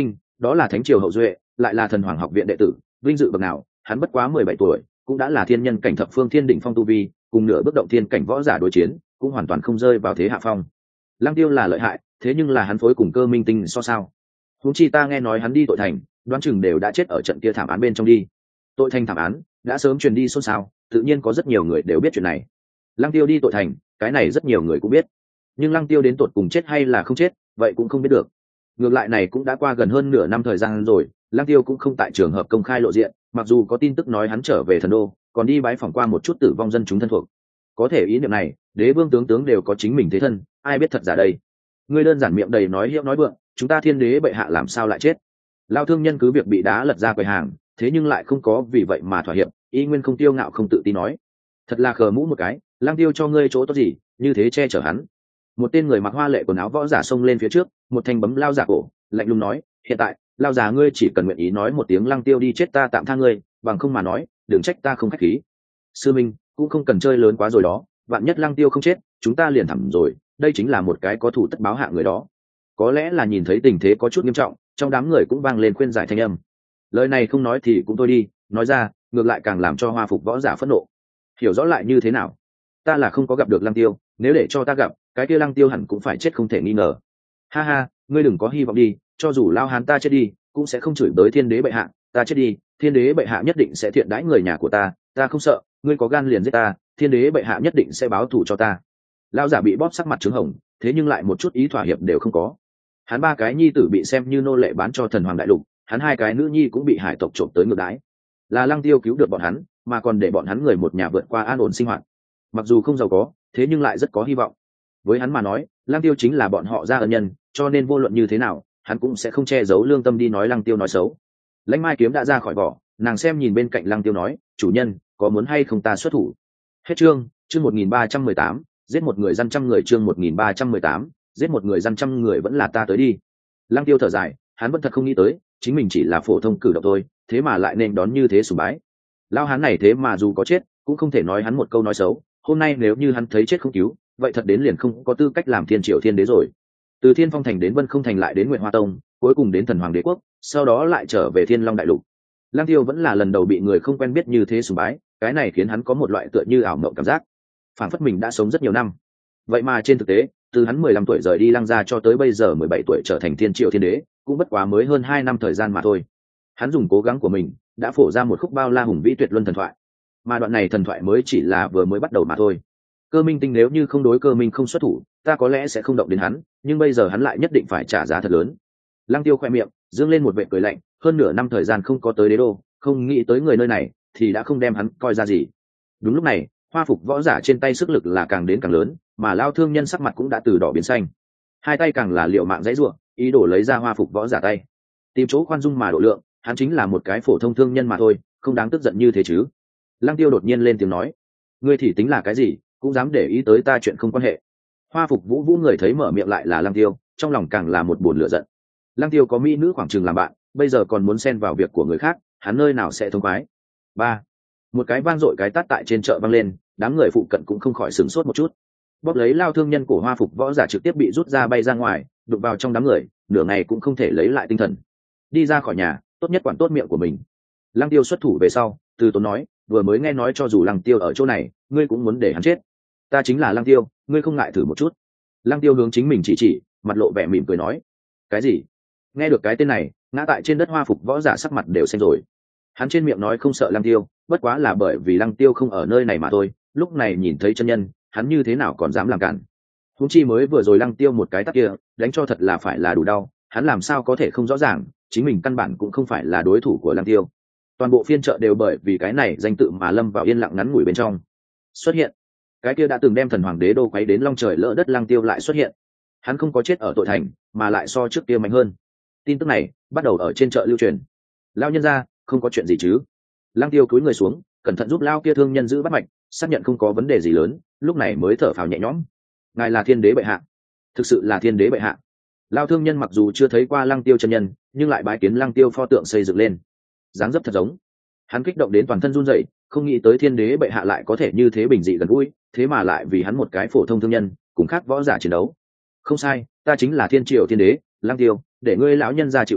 đó là thánh triều hậu duệ, lại là thần hoàng học viện đệ tử, vinh dự bậc nào, hắn bất quá 17 tuổi cũng đã là thiên nhân cảnh thập phương thiên đỉnh phong tu vi, cùng nửa bước động thiên cảnh võ giả đối chiến cũng hoàn toàn không rơi vào thế hạ phong. Lăng Tiêu là lợi hại, thế nhưng là hắn phối cùng Cơ Minh Tinh so sao? Huống chi ta nghe nói hắn đi tội thành, đoán chừng đều đã chết ở trận kia thảm án bên trong đi. Tội thành thảm án đã sớm truyền đi xôn xao, tự nhiên có rất nhiều người đều biết chuyện này. Lăng Tiêu đi tội thành, cái này rất nhiều người cũng biết, nhưng Lăng Tiêu đến tột cùng chết hay là không chết, vậy cũng không biết được. Ngược lại này cũng đã qua gần hơn nửa năm thời gian rồi, Lăng Tiêu cũng không tại trường hợp công khai lộ diện, mặc dù có tin tức nói hắn trở về thần đô, còn đi bái phỏng qua một chút tử vong dân chúng thân thuộc. Có thể ý niệm này, đế vương tướng đều có chính mình thế thân, ai biết thật giả đây. Ngươi đơn giản miệng đầy nói hiệu nói vượng, chúng ta thiên đế bệ hạ làm sao lại chết? Lao thương nhân cứ việc bị đá lật ra quầy hàng, thế nhưng lại không có vì vậy mà thỏa hiệp, y nguyên không tiêu ngạo không tự tin nói. Thật là khờ mũ một cái, Lăng Tiêu cho ngươi chỗ tốt gì, như thế che chở hắn. Một tên người mặc hoa lệ quần áo võ giả xông lên phía trước, một thanh bấm lao giả cổ, lạnh lùng nói, hiện tại, lao giả ngươi chỉ cần nguyện ý nói một tiếng Lăng Tiêu đi chết ta tạm tha ngươi, bằng không mà nói, đừng trách ta không khách khí. Sư minh, cũng không cần chơi lớn quá rồi đó, vạn nhất Lăng Tiêu không chết, chúng ta liền thẳng rồi, đây chính là một cái có thủ tất báo hạ người đó. Có lẽ là nhìn thấy tình thế có chút nghiêm trọng, trong đám người cũng vang lên khuyên giải thanh âm. Lời này không nói thì cũng thôi đi, nói ra ngược lại càng làm cho Hoa Phục võ giả phẫn nộ. Hiểu rõ lại như thế nào? Ta là không có gặp được Lăng Tiêu, nếu để cho ta gặp, cái kia Lăng Tiêu hẳn cũng phải chết không thể nghi ngờ. Ha ha, ngươi đừng có hy vọng đi, cho dù lao hán ta chết đi, cũng sẽ không chửi tới thiên đế bệ hạ, ta chết đi, thiên đế bệ hạ nhất định sẽ thiện đãi người nhà của ta không sợ, ngươi có gan liền giết ta, thiên đế bệ hạ nhất định sẽ báo thù cho ta. Lao giả bị bóp sắc mặt trướng hồng, thế nhưng lại một chút ý thỏa hiệp đều không có. Hắn ba cái nhi tử bị xem như nô lệ bán cho thần hoàng đại lục, hắn hai cái nữ nhi cũng bị hải tộc trộm tới ngược đái. Là Lăng Tiêu cứu được bọn hắn, mà còn để bọn hắn người một nhà vượt qua an ổn sinh hoạt. Mặc dù không giàu có, thế nhưng lại rất có hy vọng. Với hắn mà nói, Lăng Tiêu chính là bọn họ gia ân nhân, cho nên vô luận như thế nào, hắn cũng sẽ không che giấu lương tâm đi nói Lăng Tiêu nói xấu. Lãnh Mai kiếm đã ra khỏi vỏ, nàng xem nhìn bên cạnh Lăng Tiêu nói, chủ nhân, có muốn hay không ta xuất thủ? Hết chương 1318, giết một người dân trăm người, chương 1318, giết một người dân trăm người vẫn là ta tới đi. Lăng Tiêu thở dài, hắn vẫn thật không nghĩ tới, chính mình chỉ là phổ thông cử động thôi, thế mà lại nên đón như thế sùng bái. Lao hắn này thế mà dù có chết, cũng không thể nói hắn một câu nói xấu. Hôm nay nếu như hắn thấy chết không cứu, vậy thật đến liền không có tư cách làm thiên triệu thiên đế rồi. Từ Thiên Phong thành đến Vân Không thành lại đến Nguyệt Hoa tông, cuối cùng đến Thần Hoàng đế quốc, sau đó lại trở về Thiên Long đại lục. Lăng Tiêu vẫn là lần đầu bị người không quen biết như thế sùng bái, cái này khiến hắn có một loại tựa như ảo mộng cảm giác, phản phất mình đã sống rất nhiều năm. Vậy mà trên thực tế, từ hắn 15 tuổi rời đi Lăng gia cho tới bây giờ 17 tuổi trở thành thiên triệu thiên đế, cũng bất quá mới hơn 2 năm thời gian mà thôi. Hắn dùng cố gắng của mình, đã phổ ra một khúc bao la hùng vĩ tuyệt luân thần thoại. Mà đoạn này thần thoại mới chỉ là vừa mới bắt đầu mà thôi. Cơ Minh Tinh nếu như không đối Cơ Minh không xuất thủ, ta có lẽ sẽ không động đến hắn, nhưng bây giờ hắn lại nhất định phải trả giá thật lớn. Lăng Tiêu khoe miệng, dương lên một vệt cười lạnh, hơn nửa năm thời gian không có tới đế đô, không nghĩ tới người nơi này, thì đã không đem hắn coi ra gì. Đúng lúc này, Hoa Phục võ giả trên tay sức lực là càng đến càng lớn, mà Lao thương nhân sắc mặt cũng đã từ đỏ biến xanh. Hai tay càng là liều mạng dãy rủa, ý đồ lấy ra Hoa Phục võ giả tay. Tìm chỗ khoan dung mà độ lượng, hắn chính là một cái phổ thông thương nhân mà thôi, không đáng tức giận như thế chứ. Lăng Tiêu đột nhiên lên tiếng nói, ngươi thì tính là cái gì, cũng dám để ý tới ta chuyện không quan hệ. Hoa Phục vũ người thấy mở miệng lại là Lăng Tiêu, trong lòng càng là một buồn lửa giận. Lăng Tiêu có mỹ nữ khoảng chừng làm bạn, bây giờ còn muốn xen vào việc của người khác, hắn nơi nào sẽ thông khoái. Ba, một cái vang dội cái tát tại trên chợ vang lên, đám người phụ cận cũng không khỏi sửng sốt một chút. Bóp lấy Lao thương nhân của Hoa Phục võ giả trực tiếp bị rút ra bay ra ngoài, đụng vào trong đám người, nửa ngày cũng không thể lấy lại tinh thần. Đi ra khỏi nhà, tốt nhất quản tốt miệng của mình. Lăng Tiêu xuất thủ về sau, từ tốn nói, vừa mới nghe nói cho dù Lăng Tiêu ở chỗ này, ngươi cũng muốn để hắn chết. Ta chính là Lăng Tiêu, ngươi không ngại thử một chút. Lăng Tiêu hướng chính mình chỉ, mặt lộ vẻ mỉm cười nói, cái gì? Nghe được cái tên này, ngã tại trên đất Hoa Phục võ giả sắc mặt đều xanh rồi. Hắn trên miệng nói không sợ Lăng Tiêu, bất quá là bởi vì Lăng Tiêu không ở nơi này mà thôi, lúc này nhìn thấy chân nhân, hắn như thế nào còn dám làm cản. Huống chi mới vừa rồi Lăng Tiêu một cái tát kia, đánh cho thật là phải là đủ đau, hắn làm sao có thể không rõ ràng, chính mình căn bản cũng không phải là đối thủ của Lăng Tiêu. Toàn bộ phiên chợ đều bởi vì cái này danh tự mà lâm vào yên lặng ngắn ngủi bên trong. Xuất hiện, cái kia đã từng đem thần hoàng đế đô quấy đến long trời lỡ đất Lăng Tiêu lại xuất hiện. Hắn không có chết ở tội thành, mà lại so trước kia mạnh hơn. Tin tức này bắt đầu ở trên chợ lưu truyền. Lao nhân ra, không có chuyện gì chứ? Lăng Tiêu cúi người xuống, cẩn thận giúp Lao kia thương nhân giữ bắt mạch, xác nhận không có vấn đề gì lớn, lúc này mới thở phào nhẹ nhõm. Ngài là thiên đế bệ hạ, thực sự là thiên đế bệ hạ. Lao thương nhân mặc dù chưa thấy qua Lăng Tiêu chân nhân, nhưng lại bái kiến Lăng Tiêu pho tượng xây dựng lên, dáng dấp thật giống. Hắn kích động đến toàn thân run rẩy, không nghĩ tới thiên đế bệ hạ lại có thể như thế bình dị gần gũi, thế mà lại vì hắn một cái phổ thông thương nhân, cùng khác võ giả chiến đấu. Không sai, ta chính là thiên triều thiên đế, Lăng Tiêu, để ngươi lão nhân ra chịu khổ,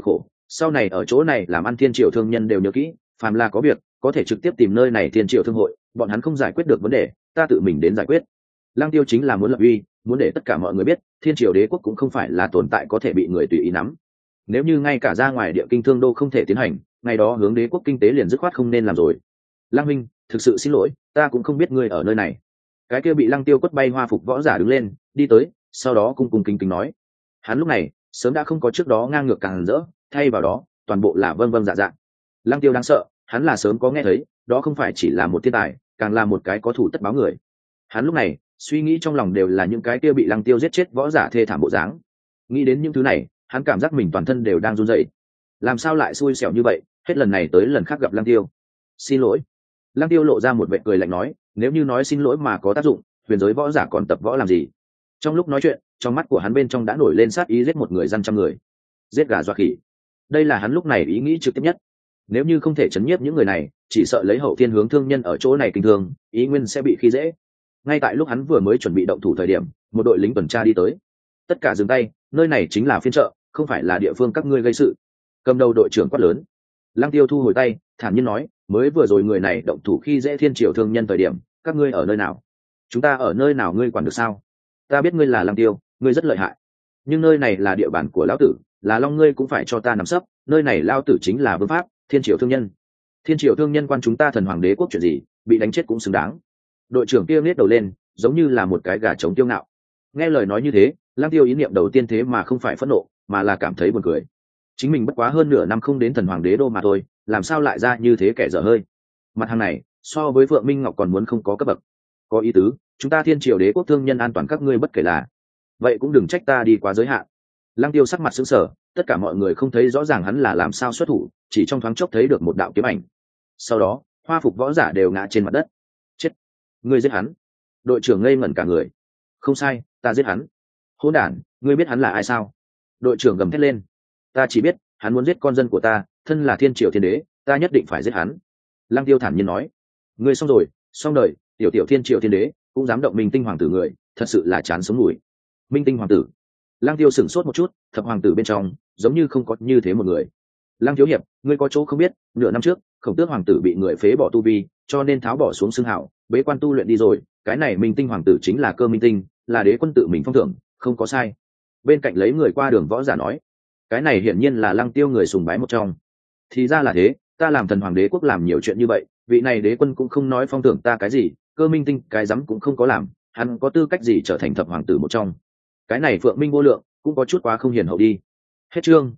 sau này ở chỗ này làm ăn thiên triều thương nhân đều nhớ kỹ, phàm là có việc có thể trực tiếp tìm nơi này thiên triều thương hội, bọn hắn không giải quyết được vấn đề ta tự mình đến giải quyết. Lăng Tiêu chính là muốn lập uy, muốn để tất cả mọi người biết thiên triều đế quốc cũng không phải là tồn tại có thể bị người tùy ý nắm. Nếu như ngay cả ra ngoài địa kinh thương đô không thể tiến hành, ngày đó hướng đế quốc kinh tế liền dứt khoát không nên làm rồi. Lăng Minh, thực sự xin lỗi, ta cũng không biết ngươi ở nơi này. Cái kia bị Lăng Tiêu quất bay hoa phục võ giả đứng lên đi tới, sau đó cung cung kính kính nói. Hắn lúc này sớm đã không có trước đó ngang ngược càng rỡ, thay vào đó toàn bộ là vâng vâng dạ dạ. Lăng Tiêu đáng sợ, hắn là sớm có nghe thấy, đó không phải chỉ là một thiên tài, càng là một cái có thủ tất báo người. Hắn lúc này suy nghĩ trong lòng đều là những cái kia bị Lăng Tiêu giết chết võ giả thê thảm bộ dáng. Nghĩ đến những thứ này, hắn cảm giác mình toàn thân đều đang run rẩy. Làm sao lại xui xẻo như vậy, hết lần này tới lần khác gặp Lăng Tiêu. Xin lỗi. Lăng Tiêu lộ ra một vẻ cười lạnh nói, nếu như nói xin lỗi mà có tác dụng, huyền giới võ giả còn tập võ làm gì? Trong lúc nói chuyện, trong mắt của hắn bên trong đã nổi lên sát ý giết một người dân trăm người, giết gà dọa khỉ. Đây là hắn lúc này ý nghĩ trực tiếp nhất. Nếu như không thể chấn nhiếp những người này, chỉ sợ lấy hậu thiên hướng thương nhân ở chỗ này kinh thương, ý nguyên sẽ bị khi dễ. Ngay tại lúc hắn vừa mới chuẩn bị động thủ thời điểm, một đội lính tuần tra đi tới. Tất cả dừng tay, nơi này chính là phiên chợ, không phải là địa phương các ngươi gây sự. Cầm đầu đội trưởng quát lớn. Lăng Tiêu thu hồi tay, thản nhiên nói, mới vừa rồi người này động thủ khi dễ thiên triều thương nhân thời điểm, các ngươi ở nơi nào? Chúng ta ở nơi nào ngươi quản được sao? Ta biết ngươi là Lăng Tiêu, ngươi rất lợi hại, nhưng nơi này là địa bàn của lão tử, là long ngươi cũng phải cho ta nắm sấp. Nơi này lão tử chính là vương pháp, thiên triều thương nhân. Thiên triều thương nhân quan chúng ta thần hoàng đế quốc chuyện gì, bị đánh chết cũng xứng đáng. Đội trưởng kia nhếch đầu lên, giống như là một cái gà trống kiêu ngạo. Nghe lời nói như thế, Lăng Tiêu ý niệm đầu tiên thế mà không phải phẫn nộ, mà là cảm thấy buồn cười. Chính mình bất quá hơn nửa năm không đến thần hoàng đế đô mà thôi, làm sao lại ra như thế kẻ dở hơi. Mặt hàng này so với Phượng Minh Ngọc còn muốn không có cấp bậc. Có ý tứ, chúng ta thiên triều đế quốc thương nhân an toàn các ngươi bất kể là, vậy cũng đừng trách ta đi quá giới hạn. Lăng Tiêu sắc mặt sững sờ, tất cả mọi người không thấy rõ ràng hắn là làm sao xuất thủ, chỉ trong thoáng chốc thấy được một đạo kiếm ảnh. Sau đó hoa phục võ giả đều ngã trên mặt đất. Chết, ngươi giết hắn. Đội trưởng ngây ngẩn cả người. Không sai, ta giết hắn. Hỗn đản, ngươi biết hắn là ai sao? Đội trưởng gầm thét lên. Ta chỉ biết hắn muốn giết con dân của ta, thân là thiên triều thiên đế, ta nhất định phải giết hắn. Lăng Tiêu thản nhiên nói. Ngươi xong rồi, xong đời, tiểu tiểu thiên triều thiên đế cũng dám động Minh Tinh hoàng tử người, thật sự là chán sống mùi. Minh Tinh hoàng tử. Lăng Tiêu sửng sốt một chút, thập hoàng tử bên trong giống như không có như thế một người. Lăng thiếu hiệp, ngươi có chỗ không biết, nửa năm trước Khổng Tước hoàng tử bị người phế bỏ tu vi, cho nên tháo bỏ xuống xương hảo, bế quan tu luyện đi rồi. Cái này Minh Tinh hoàng tử chính là Cơ Minh Tinh, là đế quân tự mình phong thưởng, không có sai. Bên cạnh lấy người qua đường võ giả nói, cái này hiển nhiên là Lăng Tiêu người sùng bái một trong. Thì ra là thế, ta làm thần hoàng đế quốc làm nhiều chuyện như vậy, vị này đế quân cũng không nói phong thưởng ta cái gì, Cơ Minh Tinh cái dám cũng không có làm, hắn có tư cách gì trở thành thập hoàng tử một trong? Cái này Phượng Minh vô lượng cũng có chút quá không hiền hậu đi. Hết chương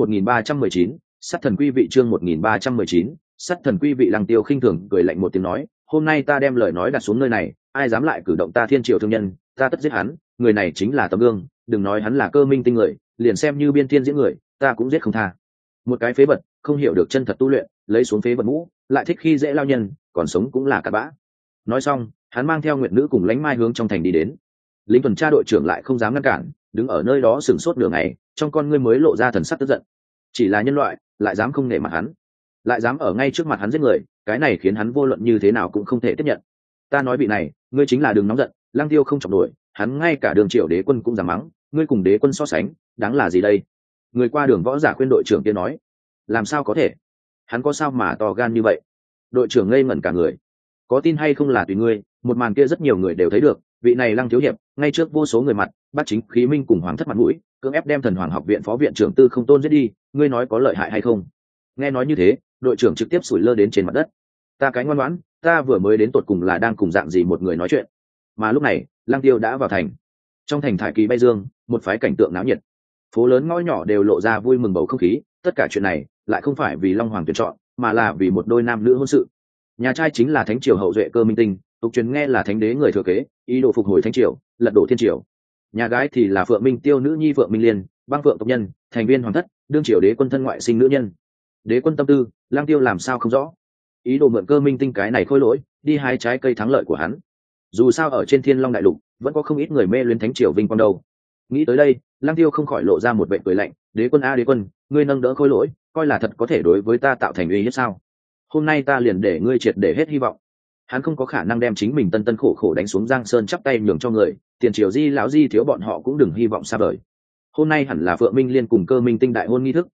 1319, sát thần quy vị chương 1319, sát thần quy vị. Lăng Tiêu khinh thường cười lạnh một tiếng nói, hôm nay ta đem lời nói đặt xuống nơi này, ai dám lại cử động ta thiên triều thương nhân, ta tất giết hắn. Người này chính là tấm gương, đừng nói hắn là Cơ Minh Tinh người, liền xem như biên thiên diễn người, ta cũng giết không tha. Một cái phế vật, không hiểu được chân thật tu luyện, lấy xuống phế vật mũ, lại thích khi dễ lao nhân, còn sống cũng là cặn bã. Nói xong, hắn mang theo Nguyệt Nữ cùng Lãnh Mai hướng trong thành đi đến. Lính tuần tra đội trưởng lại không dám ngăn cản, đứng ở nơi đó sửng sốt nửa ngày, trong con ngươi mới lộ ra thần sắc tức giận. Chỉ là nhân loại, lại dám không nể mặt hắn, lại dám ở ngay trước mặt hắn giết người, cái này khiến hắn vô luận như thế nào cũng không thể tiếp nhận. Ta nói vị này, ngươi chính là đừng nóng giận. Lăng Tiêu không chọc nổi, hắn ngay cả đường triều đế quân cũng dám mắng, ngươi cùng đế quân so sánh, đáng là gì đây? Người qua đường võ giả khuyên đội trưởng kia nói, làm sao có thể? Hắn có sao mà to gan như vậy? Đội trưởng ngây ngẩn cả người. Có tin hay không là tùy ngươi, một màn kia rất nhiều người đều thấy được, vị này Lăng thiếu hiệp, ngay trước vô số người mặt, bắt chính khí minh cùng hoàng thất mặt mũi, cưỡng ép đem thần hoàng học viện phó viện trưởng Tư Không Tôn giết đi, ngươi nói có lợi hại hay không? Nghe nói như thế, đội trưởng trực tiếp sủi lơ đến trên mặt đất. Ta cái ngoan ngoãn, ta vừa mới đến tột cùng là đang cùng dạng gì một người nói chuyện? Mà lúc này, Lăng Tiêu đã vào thành. Trong thành thải kỳ bay dương, một phái cảnh tượng náo nhiệt, phố lớn ngõ nhỏ đều lộ ra vui mừng bầu không khí. Tất cả chuyện này lại không phải vì Long Hoàng tuyển chọn, mà là vì một đôi nam nữ hôn sự. Nhà trai chính là thánh triều hậu duệ Cơ Minh Tinh, tục truyền nghe là thánh đế người thừa kế, ý đồ phục hồi thánh triều, lật đổ thiên triều. Nhà gái thì là Phượng Minh Tiêu nữ nhi Phượng Minh Liên, băng phượng tộc nhân, thành viên hoàng thất, đương triều đế quân thân ngoại sinh nữ nhân. Đế quân tâm tư, Lăng Tiêu làm sao không rõ, ý đồ mượn Cơ Minh Tinh cái này khôi lỗi, đi hái trái cây thắng lợi của hắn. Dù sao ở trên Thiên Long đại lục, vẫn có không ít người mê luyến thánh triều vinh quang đâu. Nghĩ tới đây, Lăng Tiêu không khỏi lộ ra một vẻ cười lạnh, đế quân a đế quân, ngươi nâng đỡ khôi lỗi, coi là thật có thể đối với ta tạo thành uy hiếp sao? Hôm nay ta liền để ngươi triệt để hết hy vọng. Hắn không có khả năng đem chính mình tân tân khổ khổ đánh xuống Giang Sơn chắp tay nhường cho người, tiền triều di lão di thiếu bọn họ cũng đừng hy vọng xa vời. Hôm nay hẳn là Phượng Minh Liên cùng Cơ Minh Tinh đại hôn nghi thức,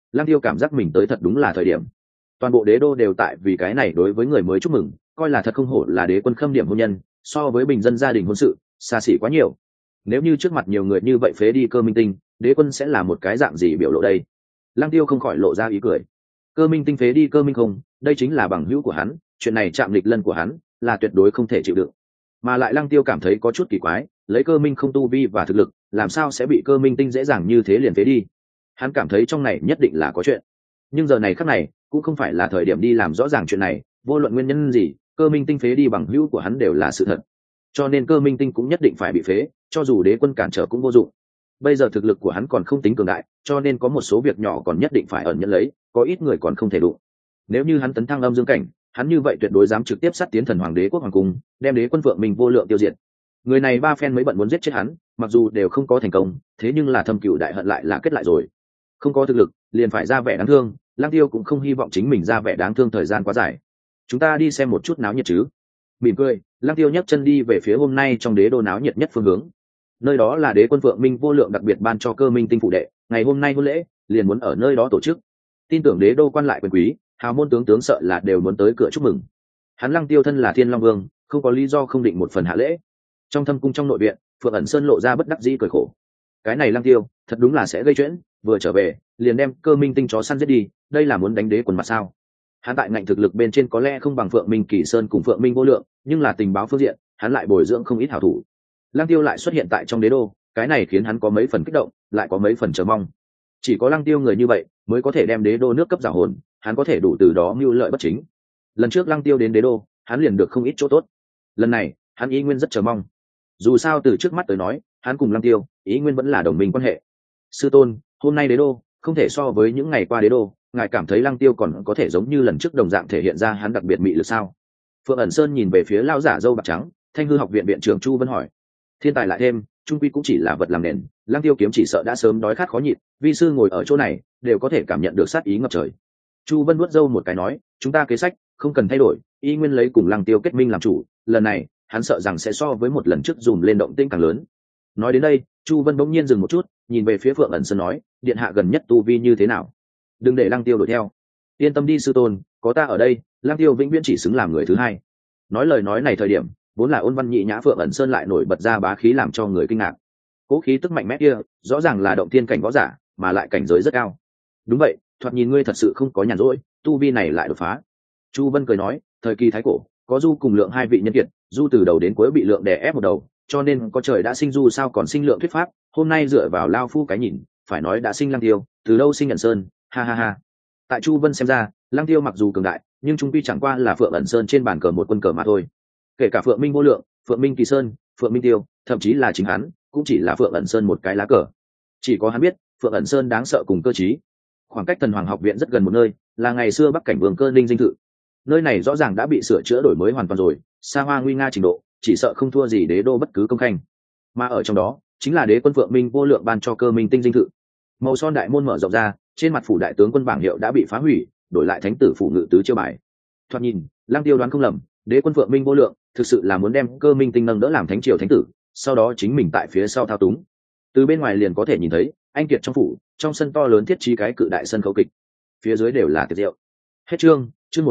Lăng Tiêu cảm giác mình tới thật đúng là thời điểm. Toàn bộ đế đô đều tại vì cái này đối với người mới chúc mừng, coi là thật không hổ là đế quân khâm điểm hôn nhân, so với bình dân gia đình hôn sự xa xỉ quá nhiều. Nếu như trước mặt nhiều người như vậy phế đi Cơ Minh Tinh, đế quân sẽ là một cái dạng gì biểu lộ đây? Lăng Tiêu không khỏi lộ ra ý cười. Cơ Minh Tinh phế đi Cơ Minh không, đây chính là bằng hữu của hắn, chuyện này chạm lịch lân của hắn là tuyệt đối không thể chịu đựng. Mà lại Lăng Tiêu cảm thấy có chút kỳ quái, lấy Cơ Minh không tu vi và thực lực, làm sao sẽ bị Cơ Minh Tinh dễ dàng như thế liền phế đi? Hắn cảm thấy trong này nhất định là có chuyện. Nhưng giờ này khắc này cũng không phải là thời điểm đi làm rõ ràng chuyện này, vô luận nguyên nhân gì, Cơ Minh Tinh phế đi bằng hữu của hắn đều là sự thật, cho nên Cơ Minh Tinh cũng nhất định phải bị phế, cho dù đế quân cản trở cũng vô dụng. Bây giờ thực lực của hắn còn không tính cường đại, cho nên có một số việc nhỏ còn nhất định phải ẩn nhẫn lấy, có ít người còn không thể đụng. Nếu như hắn tấn thăng âm dương cảnh, hắn như vậy tuyệt đối dám trực tiếp sát tiến thần hoàng đế quốc hoàng cung, đem đế quân Phượng Minh vô lượng tiêu diệt. Người này ba phen mới bận muốn giết chết hắn, mặc dù đều không có thành công, thế nhưng là thâm cửu đại hận lại là kết lại rồi. Không có thực lực liền phải ra vẻ đáng thương, Lăng Tiêu cũng không hy vọng chính mình ra vẻ đáng thương thời gian quá dài. Chúng ta đi xem một chút náo nhiệt chứ? Mỉm cười, Lăng Tiêu nhấc chân đi về phía hôm nay trong đế đô náo nhiệt nhất phương hướng. Nơi đó là đế quân Phượng Minh vô lượng đặc biệt ban cho Cơ Minh Tinh phụ đệ, ngày hôm nay hôn lễ liền muốn ở nơi đó tổ chức. Tin tưởng đế đô quan lại quyền quý, hào môn tướng sợ là đều muốn tới cửa chúc mừng. Hắn Lăng Tiêu thân là Thiên Long Vương, không có lý do không định một phần hạ lễ. Trong thâm cung trong nội viện, Phượng ẩn sơn lộ ra bất đắc dĩ cười khổ. Cái này Lăng Tiêu thật đúng là sẽ gây chuyện, vừa trở về liền đem Cơ Minh Tinh chó săn giết đi, đây là muốn đánh đế quần mặt sao? Hắn tại ngạnh thực lực bên trên có lẽ không bằng Phượng Minh Kỳ Sơn cùng Phượng Minh vô lượng, nhưng là tình báo phương diện hắn lại bồi dưỡng không ít hảo thủ. Lăng Tiêu lại xuất hiện tại trong đế đô, cái này khiến hắn có mấy phần kích động, lại có mấy phần chờ mong. Chỉ có Lăng Tiêu người như vậy mới có thể đem đế đô nước cấp giả hồn, hắn có thể đủ từ đó mưu lợi bất chính. Lần trước Lăng Tiêu đến đế đô, hắn liền được không ít chỗ tốt. Lần này hắn ý nguyên rất chờ mong. Dù sao từ trước mắt tới nói, hắn cùng Lăng Tiêu ý nguyên vẫn là đồng minh quan hệ. Sư tôn, hôm nay đế đô không thể so với những ngày qua đế đô, ngài cảm thấy Lăng Tiêu còn có thể giống như lần trước đồng dạng thể hiện ra hắn đặc biệt mị lực sao? Phượng ẩn sơn nhìn về phía lão giả dâu bạc trắng, Thanh hư học viện viện trưởng Chu Vân hỏi. Thiên tài lại thêm, trung quy cũng chỉ là vật làm nền, Lăng Tiêu kiếm chỉ sợ đã sớm đói khát khó nhịn, vi sư ngồi ở chỗ này đều có thể cảm nhận được sát ý ngập trời. Chu Vân vuốt râu một cái nói, chúng ta kế sách không cần thay đổi, y nguyên lấy cùng Lăng Tiêu kết minh làm chủ, lần này hắn sợ rằng sẽ so với một lần trước dùm lên động tĩnh càng lớn. Nói đến đây, Chu Vân bỗng nhiên dừng một chút, nhìn về phía Phượng ẩn sơn nói, điện hạ gần nhất tu vi như thế nào? Đừng để Lăng Tiêu đuổi theo. Yên tâm đi sư tôn, có ta ở đây, Lăng Tiêu vĩnh viễn chỉ xứng làm người thứ hai. Nói lời nói này thời điểm, vốn là ôn văn nhị nhã Phượng ẩn sơn lại nổi bật ra bá khí làm cho người kinh ngạc. Cố khí tức mạnh mẽ kia, rõ ràng là động thiên cảnh võ giả, mà lại cảnh giới rất cao. Đúng vậy, thoạt nhìn ngươi thật sự không có nhàn rỗi, tu vi này lại đột phá. Chu Vân cười nói, thời kỳ thái cổ, có Du cùng Lượng hai vị nhân kiệt, Du từ đầu đến cuối bị Lượng đè ép một đầu, cho nên có trời đã sinh Du sao còn sinh Lượng thuyết pháp, hôm nay dựa vào lao phu cái nhìn, phải nói đã sinh Lăng Tiêu, từ đâu sinh ẩn sơn, ha ha ha. Tại Chu Vân xem ra, Lăng Tiêu mặc dù cường đại, nhưng trung quy chẳng qua là Phượng ẩn sơn trên bàn cờ một quân cờ mà thôi. Kể cả Phượng Minh vô lượng, Phượng Minh Kỳ Sơn, Phượng Minh Tiêu, thậm chí là chính hắn, cũng chỉ là Phượng ẩn sơn một cái lá cờ. Chỉ có hắn biết, Phượng ẩn sơn đáng sợ cùng cơ trí. Khoảng cách Thần Hoàng học viện rất gần một nơi, là ngày xưa Bắc cảnh Vương Cơ Ninh dinh thự. Nơi này rõ ràng đã bị sửa chữa đổi mới hoàn toàn rồi, xa hoa nguy nga trình độ, chỉ sợ không thua gì đế đô bất cứ công khanh. Mà ở trong đó, chính là đế quân Phượng Minh vô lượng ban cho Cơ Minh Tinh dinh thự. Màu son đại môn mở rộng ra, trên mặt phủ đại tướng quân bảng hiệu đã bị phá hủy, đổi lại thánh tử phủ ngự tứ chiêu bài. Thoạt nhìn, Lăng Tiêu đoán không lầm, đế quân Phượng Minh vô lượng thực sự là muốn đem Cơ Minh Tinh nâng đỡ làm thánh triều thánh tử, sau đó chính mình tại phía sau thao túng. Từ bên ngoài liền có thể nhìn thấy, anh kiệt trong phủ, trong sân to lớn thiết trí cái cự đại sân khấu kịch, phía dưới đều là tiệc rượu. Hết chương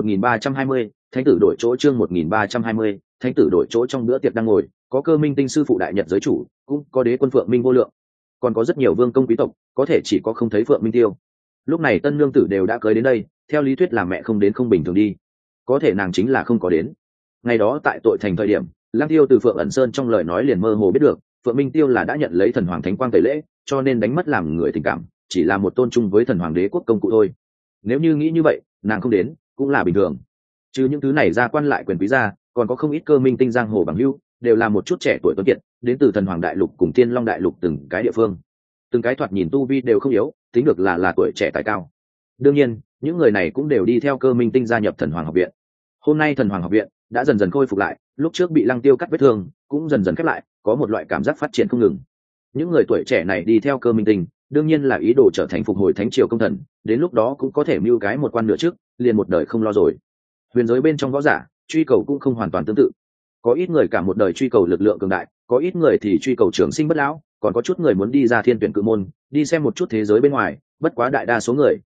1320, thánh tử đổi chỗ chương 1320, thánh tử đổi chỗ. Trong bữa tiệc đang ngồi, có Cơ Minh Tinh sư phụ đại nhật giới chủ, cũng có đế quân Phượng Minh vô lượng, còn có rất nhiều vương công quý tộc, có thể chỉ có không thấy Phượng Minh Tiêu. Lúc này tân nương tử đều đã cưới đến đây, theo lý thuyết làm mẹ không đến không bình thường đi, có thể nàng chính là không có đến. Ngày đó tại tội thành thời điểm, Lăng Tiêu từ Phượng ẩn sơn trong lời nói liền mơ hồ biết được, Phượng Minh Tiêu là đã nhận lấy thần hoàng thánh quang tẩy lễ, cho nên đánh mất làm người tình cảm, chỉ là một tôn trung với thần hoàng đế quốc công cụ thôi. Nếu như nghĩ như vậy, nàng không đến cũng là bình thường. Chứ những thứ này ra quan lại quyền quý ra, còn có không ít Cơ Minh Tinh giang hồ bằng hữu, đều là một chút trẻ tuổi tuấn kiệt, đến từ thần hoàng đại lục cùng Thiên Long đại lục từng cái địa phương. Từng cái thoạt nhìn tu vi đều không yếu, tính được là tuổi trẻ tài cao. Đương nhiên, những người này cũng đều đi theo Cơ Minh Tinh gia nhập thần hoàng học viện. Hôm nay thần hoàng học viện đã dần dần khôi phục lại, lúc trước bị Lăng Tiêu cắt vết thương cũng dần dần khép lại, có một loại cảm giác phát triển không ngừng. Những người tuổi trẻ này đi theo Cơ Minh Tinh, đương nhiên là ý đồ trở thành phục hồi thánh triều công thần, đến lúc đó cũng có thể mưu cái một quan nửa trước, liền một đời không lo rồi. Huyền giới bên trong võ giả, truy cầu cũng không hoàn toàn tương tự. Có ít người cả một đời truy cầu lực lượng cường đại, có ít người thì truy cầu trường sinh bất lão, còn có chút người muốn đi ra thiên tuyển cự môn, đi xem một chút thế giới bên ngoài, bất quá đại đa số người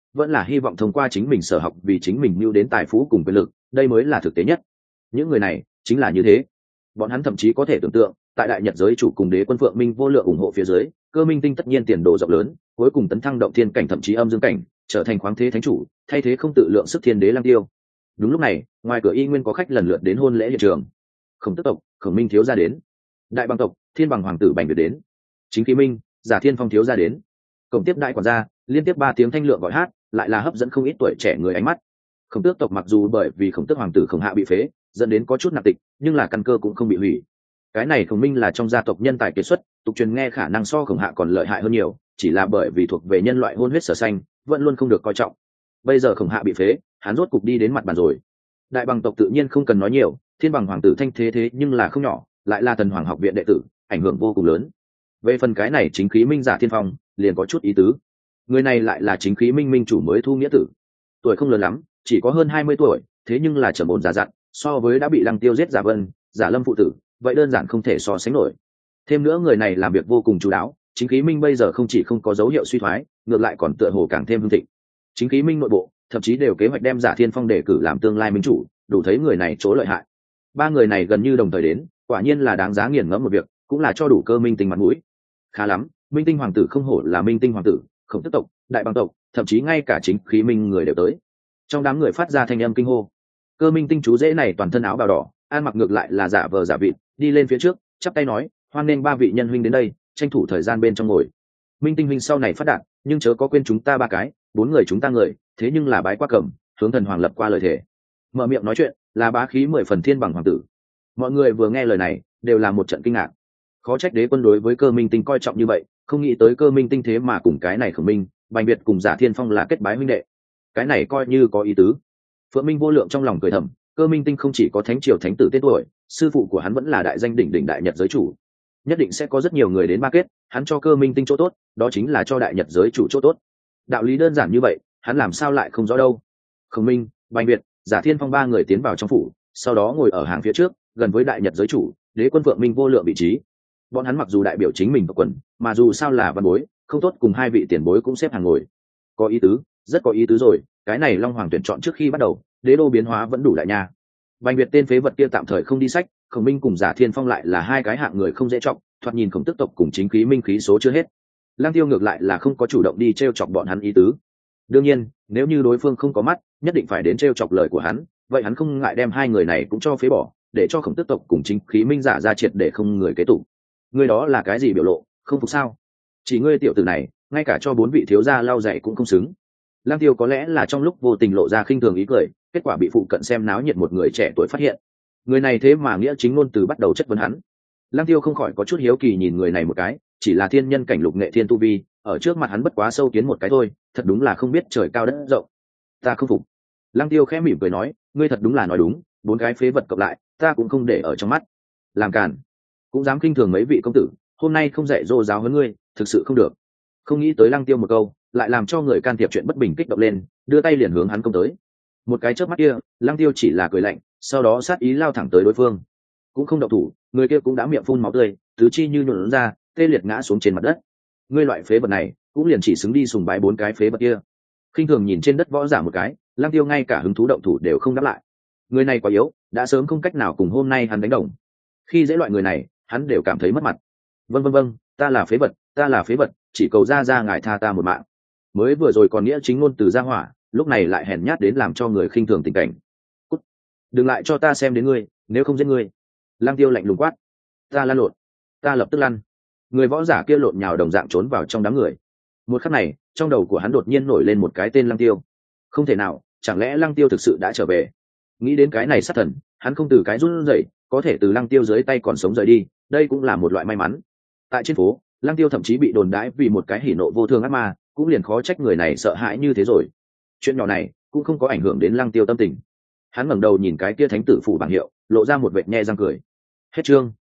vẫn là hy vọng thông qua chính mình sở học vì chính mình mưu đến tài phú cùng quyền lực, đây mới là thực tế nhất. Những người này chính là như thế. Bọn hắn thậm chí có thể tưởng tượng, tại đại nhật giới chủ cùng đế quân Phượng Minh vô lượng ủng hộ phía dưới, Cơ Minh Tinh tất nhiên tiền đồ rộng lớn, cuối cùng tấn thăng động thiên cảnh thậm chí âm dương cảnh, trở thành khoáng thế thánh chủ, thay thế không tự lượng sức thiên đế Lăng Tiêu. Đúng lúc này, ngoài cửa y nguyên có khách lần lượt đến hôn lễ hiện trường. Khổng Tức tộc, Khổng Minh thiếu gia đến. Đại Bằng tộc, Thiên Bằng hoàng tử Bành Việt đến. Chính Khí Minh, Giả Thiên Phong thiếu gia đến. Cổng tiếp đại quản gia, liên tiếp 3 tiếng thanh lượng gọi hát, lại là hấp dẫn không ít tuổi trẻ người ánh mắt. Khổng Tước tộc mặc dù bởi vì Khổng Tước hoàng tử Khổng Hạ bị phế, dẫn đến có chút nạp tịch, nhưng là căn cơ cũng không bị hủy. Cái này Khổng Minh là trong gia tộc nhân tài kiệt xuất, tục truyền nghe khả năng so Khổng Hạ còn lợi hại hơn nhiều, chỉ là bởi vì thuộc về nhân loại hôn huyết sở xanh, vẫn luôn không được coi trọng. Bây giờ Khổng Hạ bị phế, hắn rốt cục đi đến mặt bàn rồi. Đại Bằng tộc tự nhiên không cần nói nhiều, Thiên Bằng hoàng tử thanh thế nhưng là không nhỏ, lại là Thần Hoàng học viện đệ tử, ảnh hưởng vô cùng lớn. Về phần cái này Chính Khí Minh Giả Thiên Phong, liền có chút ý tứ. Người này lại là Chính Khí Minh minh chủ mới thu nghĩa tử, tuổi không lớn lắm, chỉ có hơn 20 tuổi, thế nhưng là trầm ổn già dặn, so với đã bị Lăng Tiêu giết Giả Vân, Giả Lâm phụ tử, vậy đơn giản không thể so sánh nổi. Thêm nữa người này làm việc vô cùng chú đáo, Chính Khí Minh bây giờ không chỉ không có dấu hiệu suy thoái, ngược lại còn tựa hồ càng thêm hưng thịnh. Chính Khí Minh nội bộ thậm chí đều kế hoạch đem Giả Thiên Phong đề cử làm tương lai minh chủ, đủ thấy người này chỗ lợi hại. 3 người này gần như đồng thời đến, quả nhiên là đáng giá nghiền ngẫm một việc, cũng là cho đủ Cơ Minh Tinh mặt mũi. Khá lắm, Minh Tinh hoàng tử không hổ là Minh Tinh hoàng tử, Khổng Tức tộc, Đại Bằng tộc, thậm chí ngay cả Chính Khí Minh người đều tới. Trong đám người phát ra thanh âm kinh hô. Cơ Minh Tinh chú rể này toàn thân áo bào đỏ, ăn mặc ngược lại là giả vờ giả vịt, đi lên phía trước, chắp tay nói, hoan nghênh 3 vị nhân huynh đến đây, tranh thủ thời gian bên trong ngồi. Minh Tinh huynh sau này phát đạt, nhưng chớ có quên chúng ta 3 cái, 4 người chúng ta người, thế nhưng là bái qua cẩm, hướng Thần Hoàng lập qua lời thề. Mở miệng nói chuyện, là bá khí 10 phần Thiên Bằng hoàng tử. Mọi người vừa nghe lời này, đều là một trận kinh ngạc. Khó trách đế quân đối với Cơ Minh Tinh coi trọng như vậy, không nghĩ tới Cơ Minh Tinh thế mà cùng cái này Khổng Minh, Bành Việt cùng Giả Thiên Phong là kết bái huynh đệ. Cái này coi như có ý tứ. Phượng Minh vô lượng trong lòng cười thầm, Cơ Minh Tinh không chỉ có thánh triều thánh tử tên tuổi, sư phụ của hắn vẫn là đại danh đỉnh đỉnh đại nhật giới chủ, nhất định sẽ có rất nhiều người đến ba kết, hắn cho Cơ Minh Tinh chỗ tốt, đó chính là cho đại nhật giới chủ chỗ tốt. Đạo lý đơn giản như vậy, hắn làm sao lại không rõ đâu. Khổng Minh, Bành Việt, Giả Thiên Phong 3 người tiến vào trong phủ, sau đó ngồi ở hàng phía trước, gần với đại nhật giới chủ, đế quân Phượng Minh vô lượng vị trí. Bọn hắn mặc dù đại biểu chính mình tộc quần, mà dù sao là văn bối, không tốt cùng 2 vị tiền bối cũng xếp hàng ngồi. Có ý tứ, rất có ý tứ rồi, cái này Long Hoàng tuyển chọn trước khi bắt đầu, đế đô biến hóa vẫn đủ đại nha. Bành Việt tên phế vật kia tạm thời không đi sách, Khổng Minh cùng Giả Thiên Phong lại là 2 cái hạng người không dễ trọng, thoạt nhìn Khổng Tức tộc cùng Chính Khí Minh khí số chưa hết. Lăng Tiêu ngược lại là không có chủ động đi trêu chọc bọn hắn ý tứ. Đương nhiên, nếu như đối phương không có mắt, nhất định phải đến trêu chọc lời của hắn, vậy hắn không ngại đem 2 người này cũng cho phế bỏ, để cho Khổng Tức tộc cùng Chính Khí Minh giả ra triệt để không người kế tục. Ngươi đó là cái gì biểu lộ, không phục sao? Chỉ ngươi tiểu tử này, ngay cả cho 4 vị thiếu gia lau dạy cũng không xứng. Lăng Tiêu có lẽ là trong lúc vô tình lộ ra khinh thường ý cười, kết quả bị phụ cận xem náo nhiệt một người trẻ tuổi phát hiện. Người này thế mà nghĩa chính ngôn từ bắt đầu chất vấn hắn. Lăng Tiêu không khỏi có chút hiếu kỳ nhìn người này một cái, chỉ là thiên nhân cảnh lục nghệ thiên tu vi, ở trước mặt hắn bất quá sâu kiến một cái thôi, thật đúng là không biết trời cao đất rộng. Ta không phục. Lăng Tiêu khẽ mỉm cười nói, ngươi thật đúng là nói đúng, 4 cái phế vật cộng lại, ta cũng không để ở trong mắt. Làm càn, cũng dám khinh thường mấy vị công tử, hôm nay không dạy dỗ giáo huấn ngươi, thực sự không được. Không nghĩ tới Lăng Tiêu một câu, lại làm cho người can thiệp chuyện bất bình kích động lên, đưa tay liền hướng hắn công tới. Một cái chớp mắt kia, Lăng Tiêu chỉ là cười lạnh, sau đó sát ý lao thẳng tới đối phương. Cũng không động thủ, người kia cũng đã miệng phun máu tươi, tứ chi như nhuộn ra, tê liệt ngã xuống trên mặt đất. Ngươi loại phế vật này, cũng liền chỉ xứng đi sùng bái 4 cái phế vật kia. Khinh thường nhìn trên đất võ giả một cái, Lăng Tiêu ngay cả hứng thú động thủ đều không đáp lại. Người này quá yếu, đã sớm không cách nào cùng hôm nay hắn đánh đồng. Khi dễ loại người này, hắn đều cảm thấy mất mặt. Vâng, ta là phế vật, ta là phế vật, chỉ cầu ra ngài tha ta một mạng. Mới vừa rồi còn nghĩa chính ngôn từ ra hỏa, lúc này lại hèn nhát đến làm cho người khinh thường tình cảnh. Cút, đừng lại cho ta xem đến ngươi, nếu không giết ngươi. Lăng Tiêu lạnh lùng quát. Ta lăn lộn, ta lập tức lăn. Người võ giả kia lộn nhào đồng dạng trốn vào trong đám người. Một khắc này, trong đầu của hắn đột nhiên nổi lên một cái tên Lăng Tiêu. Không thể nào, chẳng lẽ Lăng Tiêu thực sự đã trở về? Nghĩ đến cái này sát thần, hắn không từ cái run rẩy, có thể từ Lăng Tiêu dưới tay còn sống rời đi, đây cũng là một loại may mắn. Tại trên phố, Lăng Tiêu thậm chí bị đồn đãi vì một cái hỉ nộ vô thường ác ma, cũng liền khó trách người này sợ hãi như thế rồi. Chuyện nhỏ này cũng không có ảnh hưởng đến Lăng Tiêu tâm tình. Hắn ngẩng đầu nhìn cái kia thánh tử phủ bảng hiệu, lộ ra một vệt nhe răng cười. Hết chương.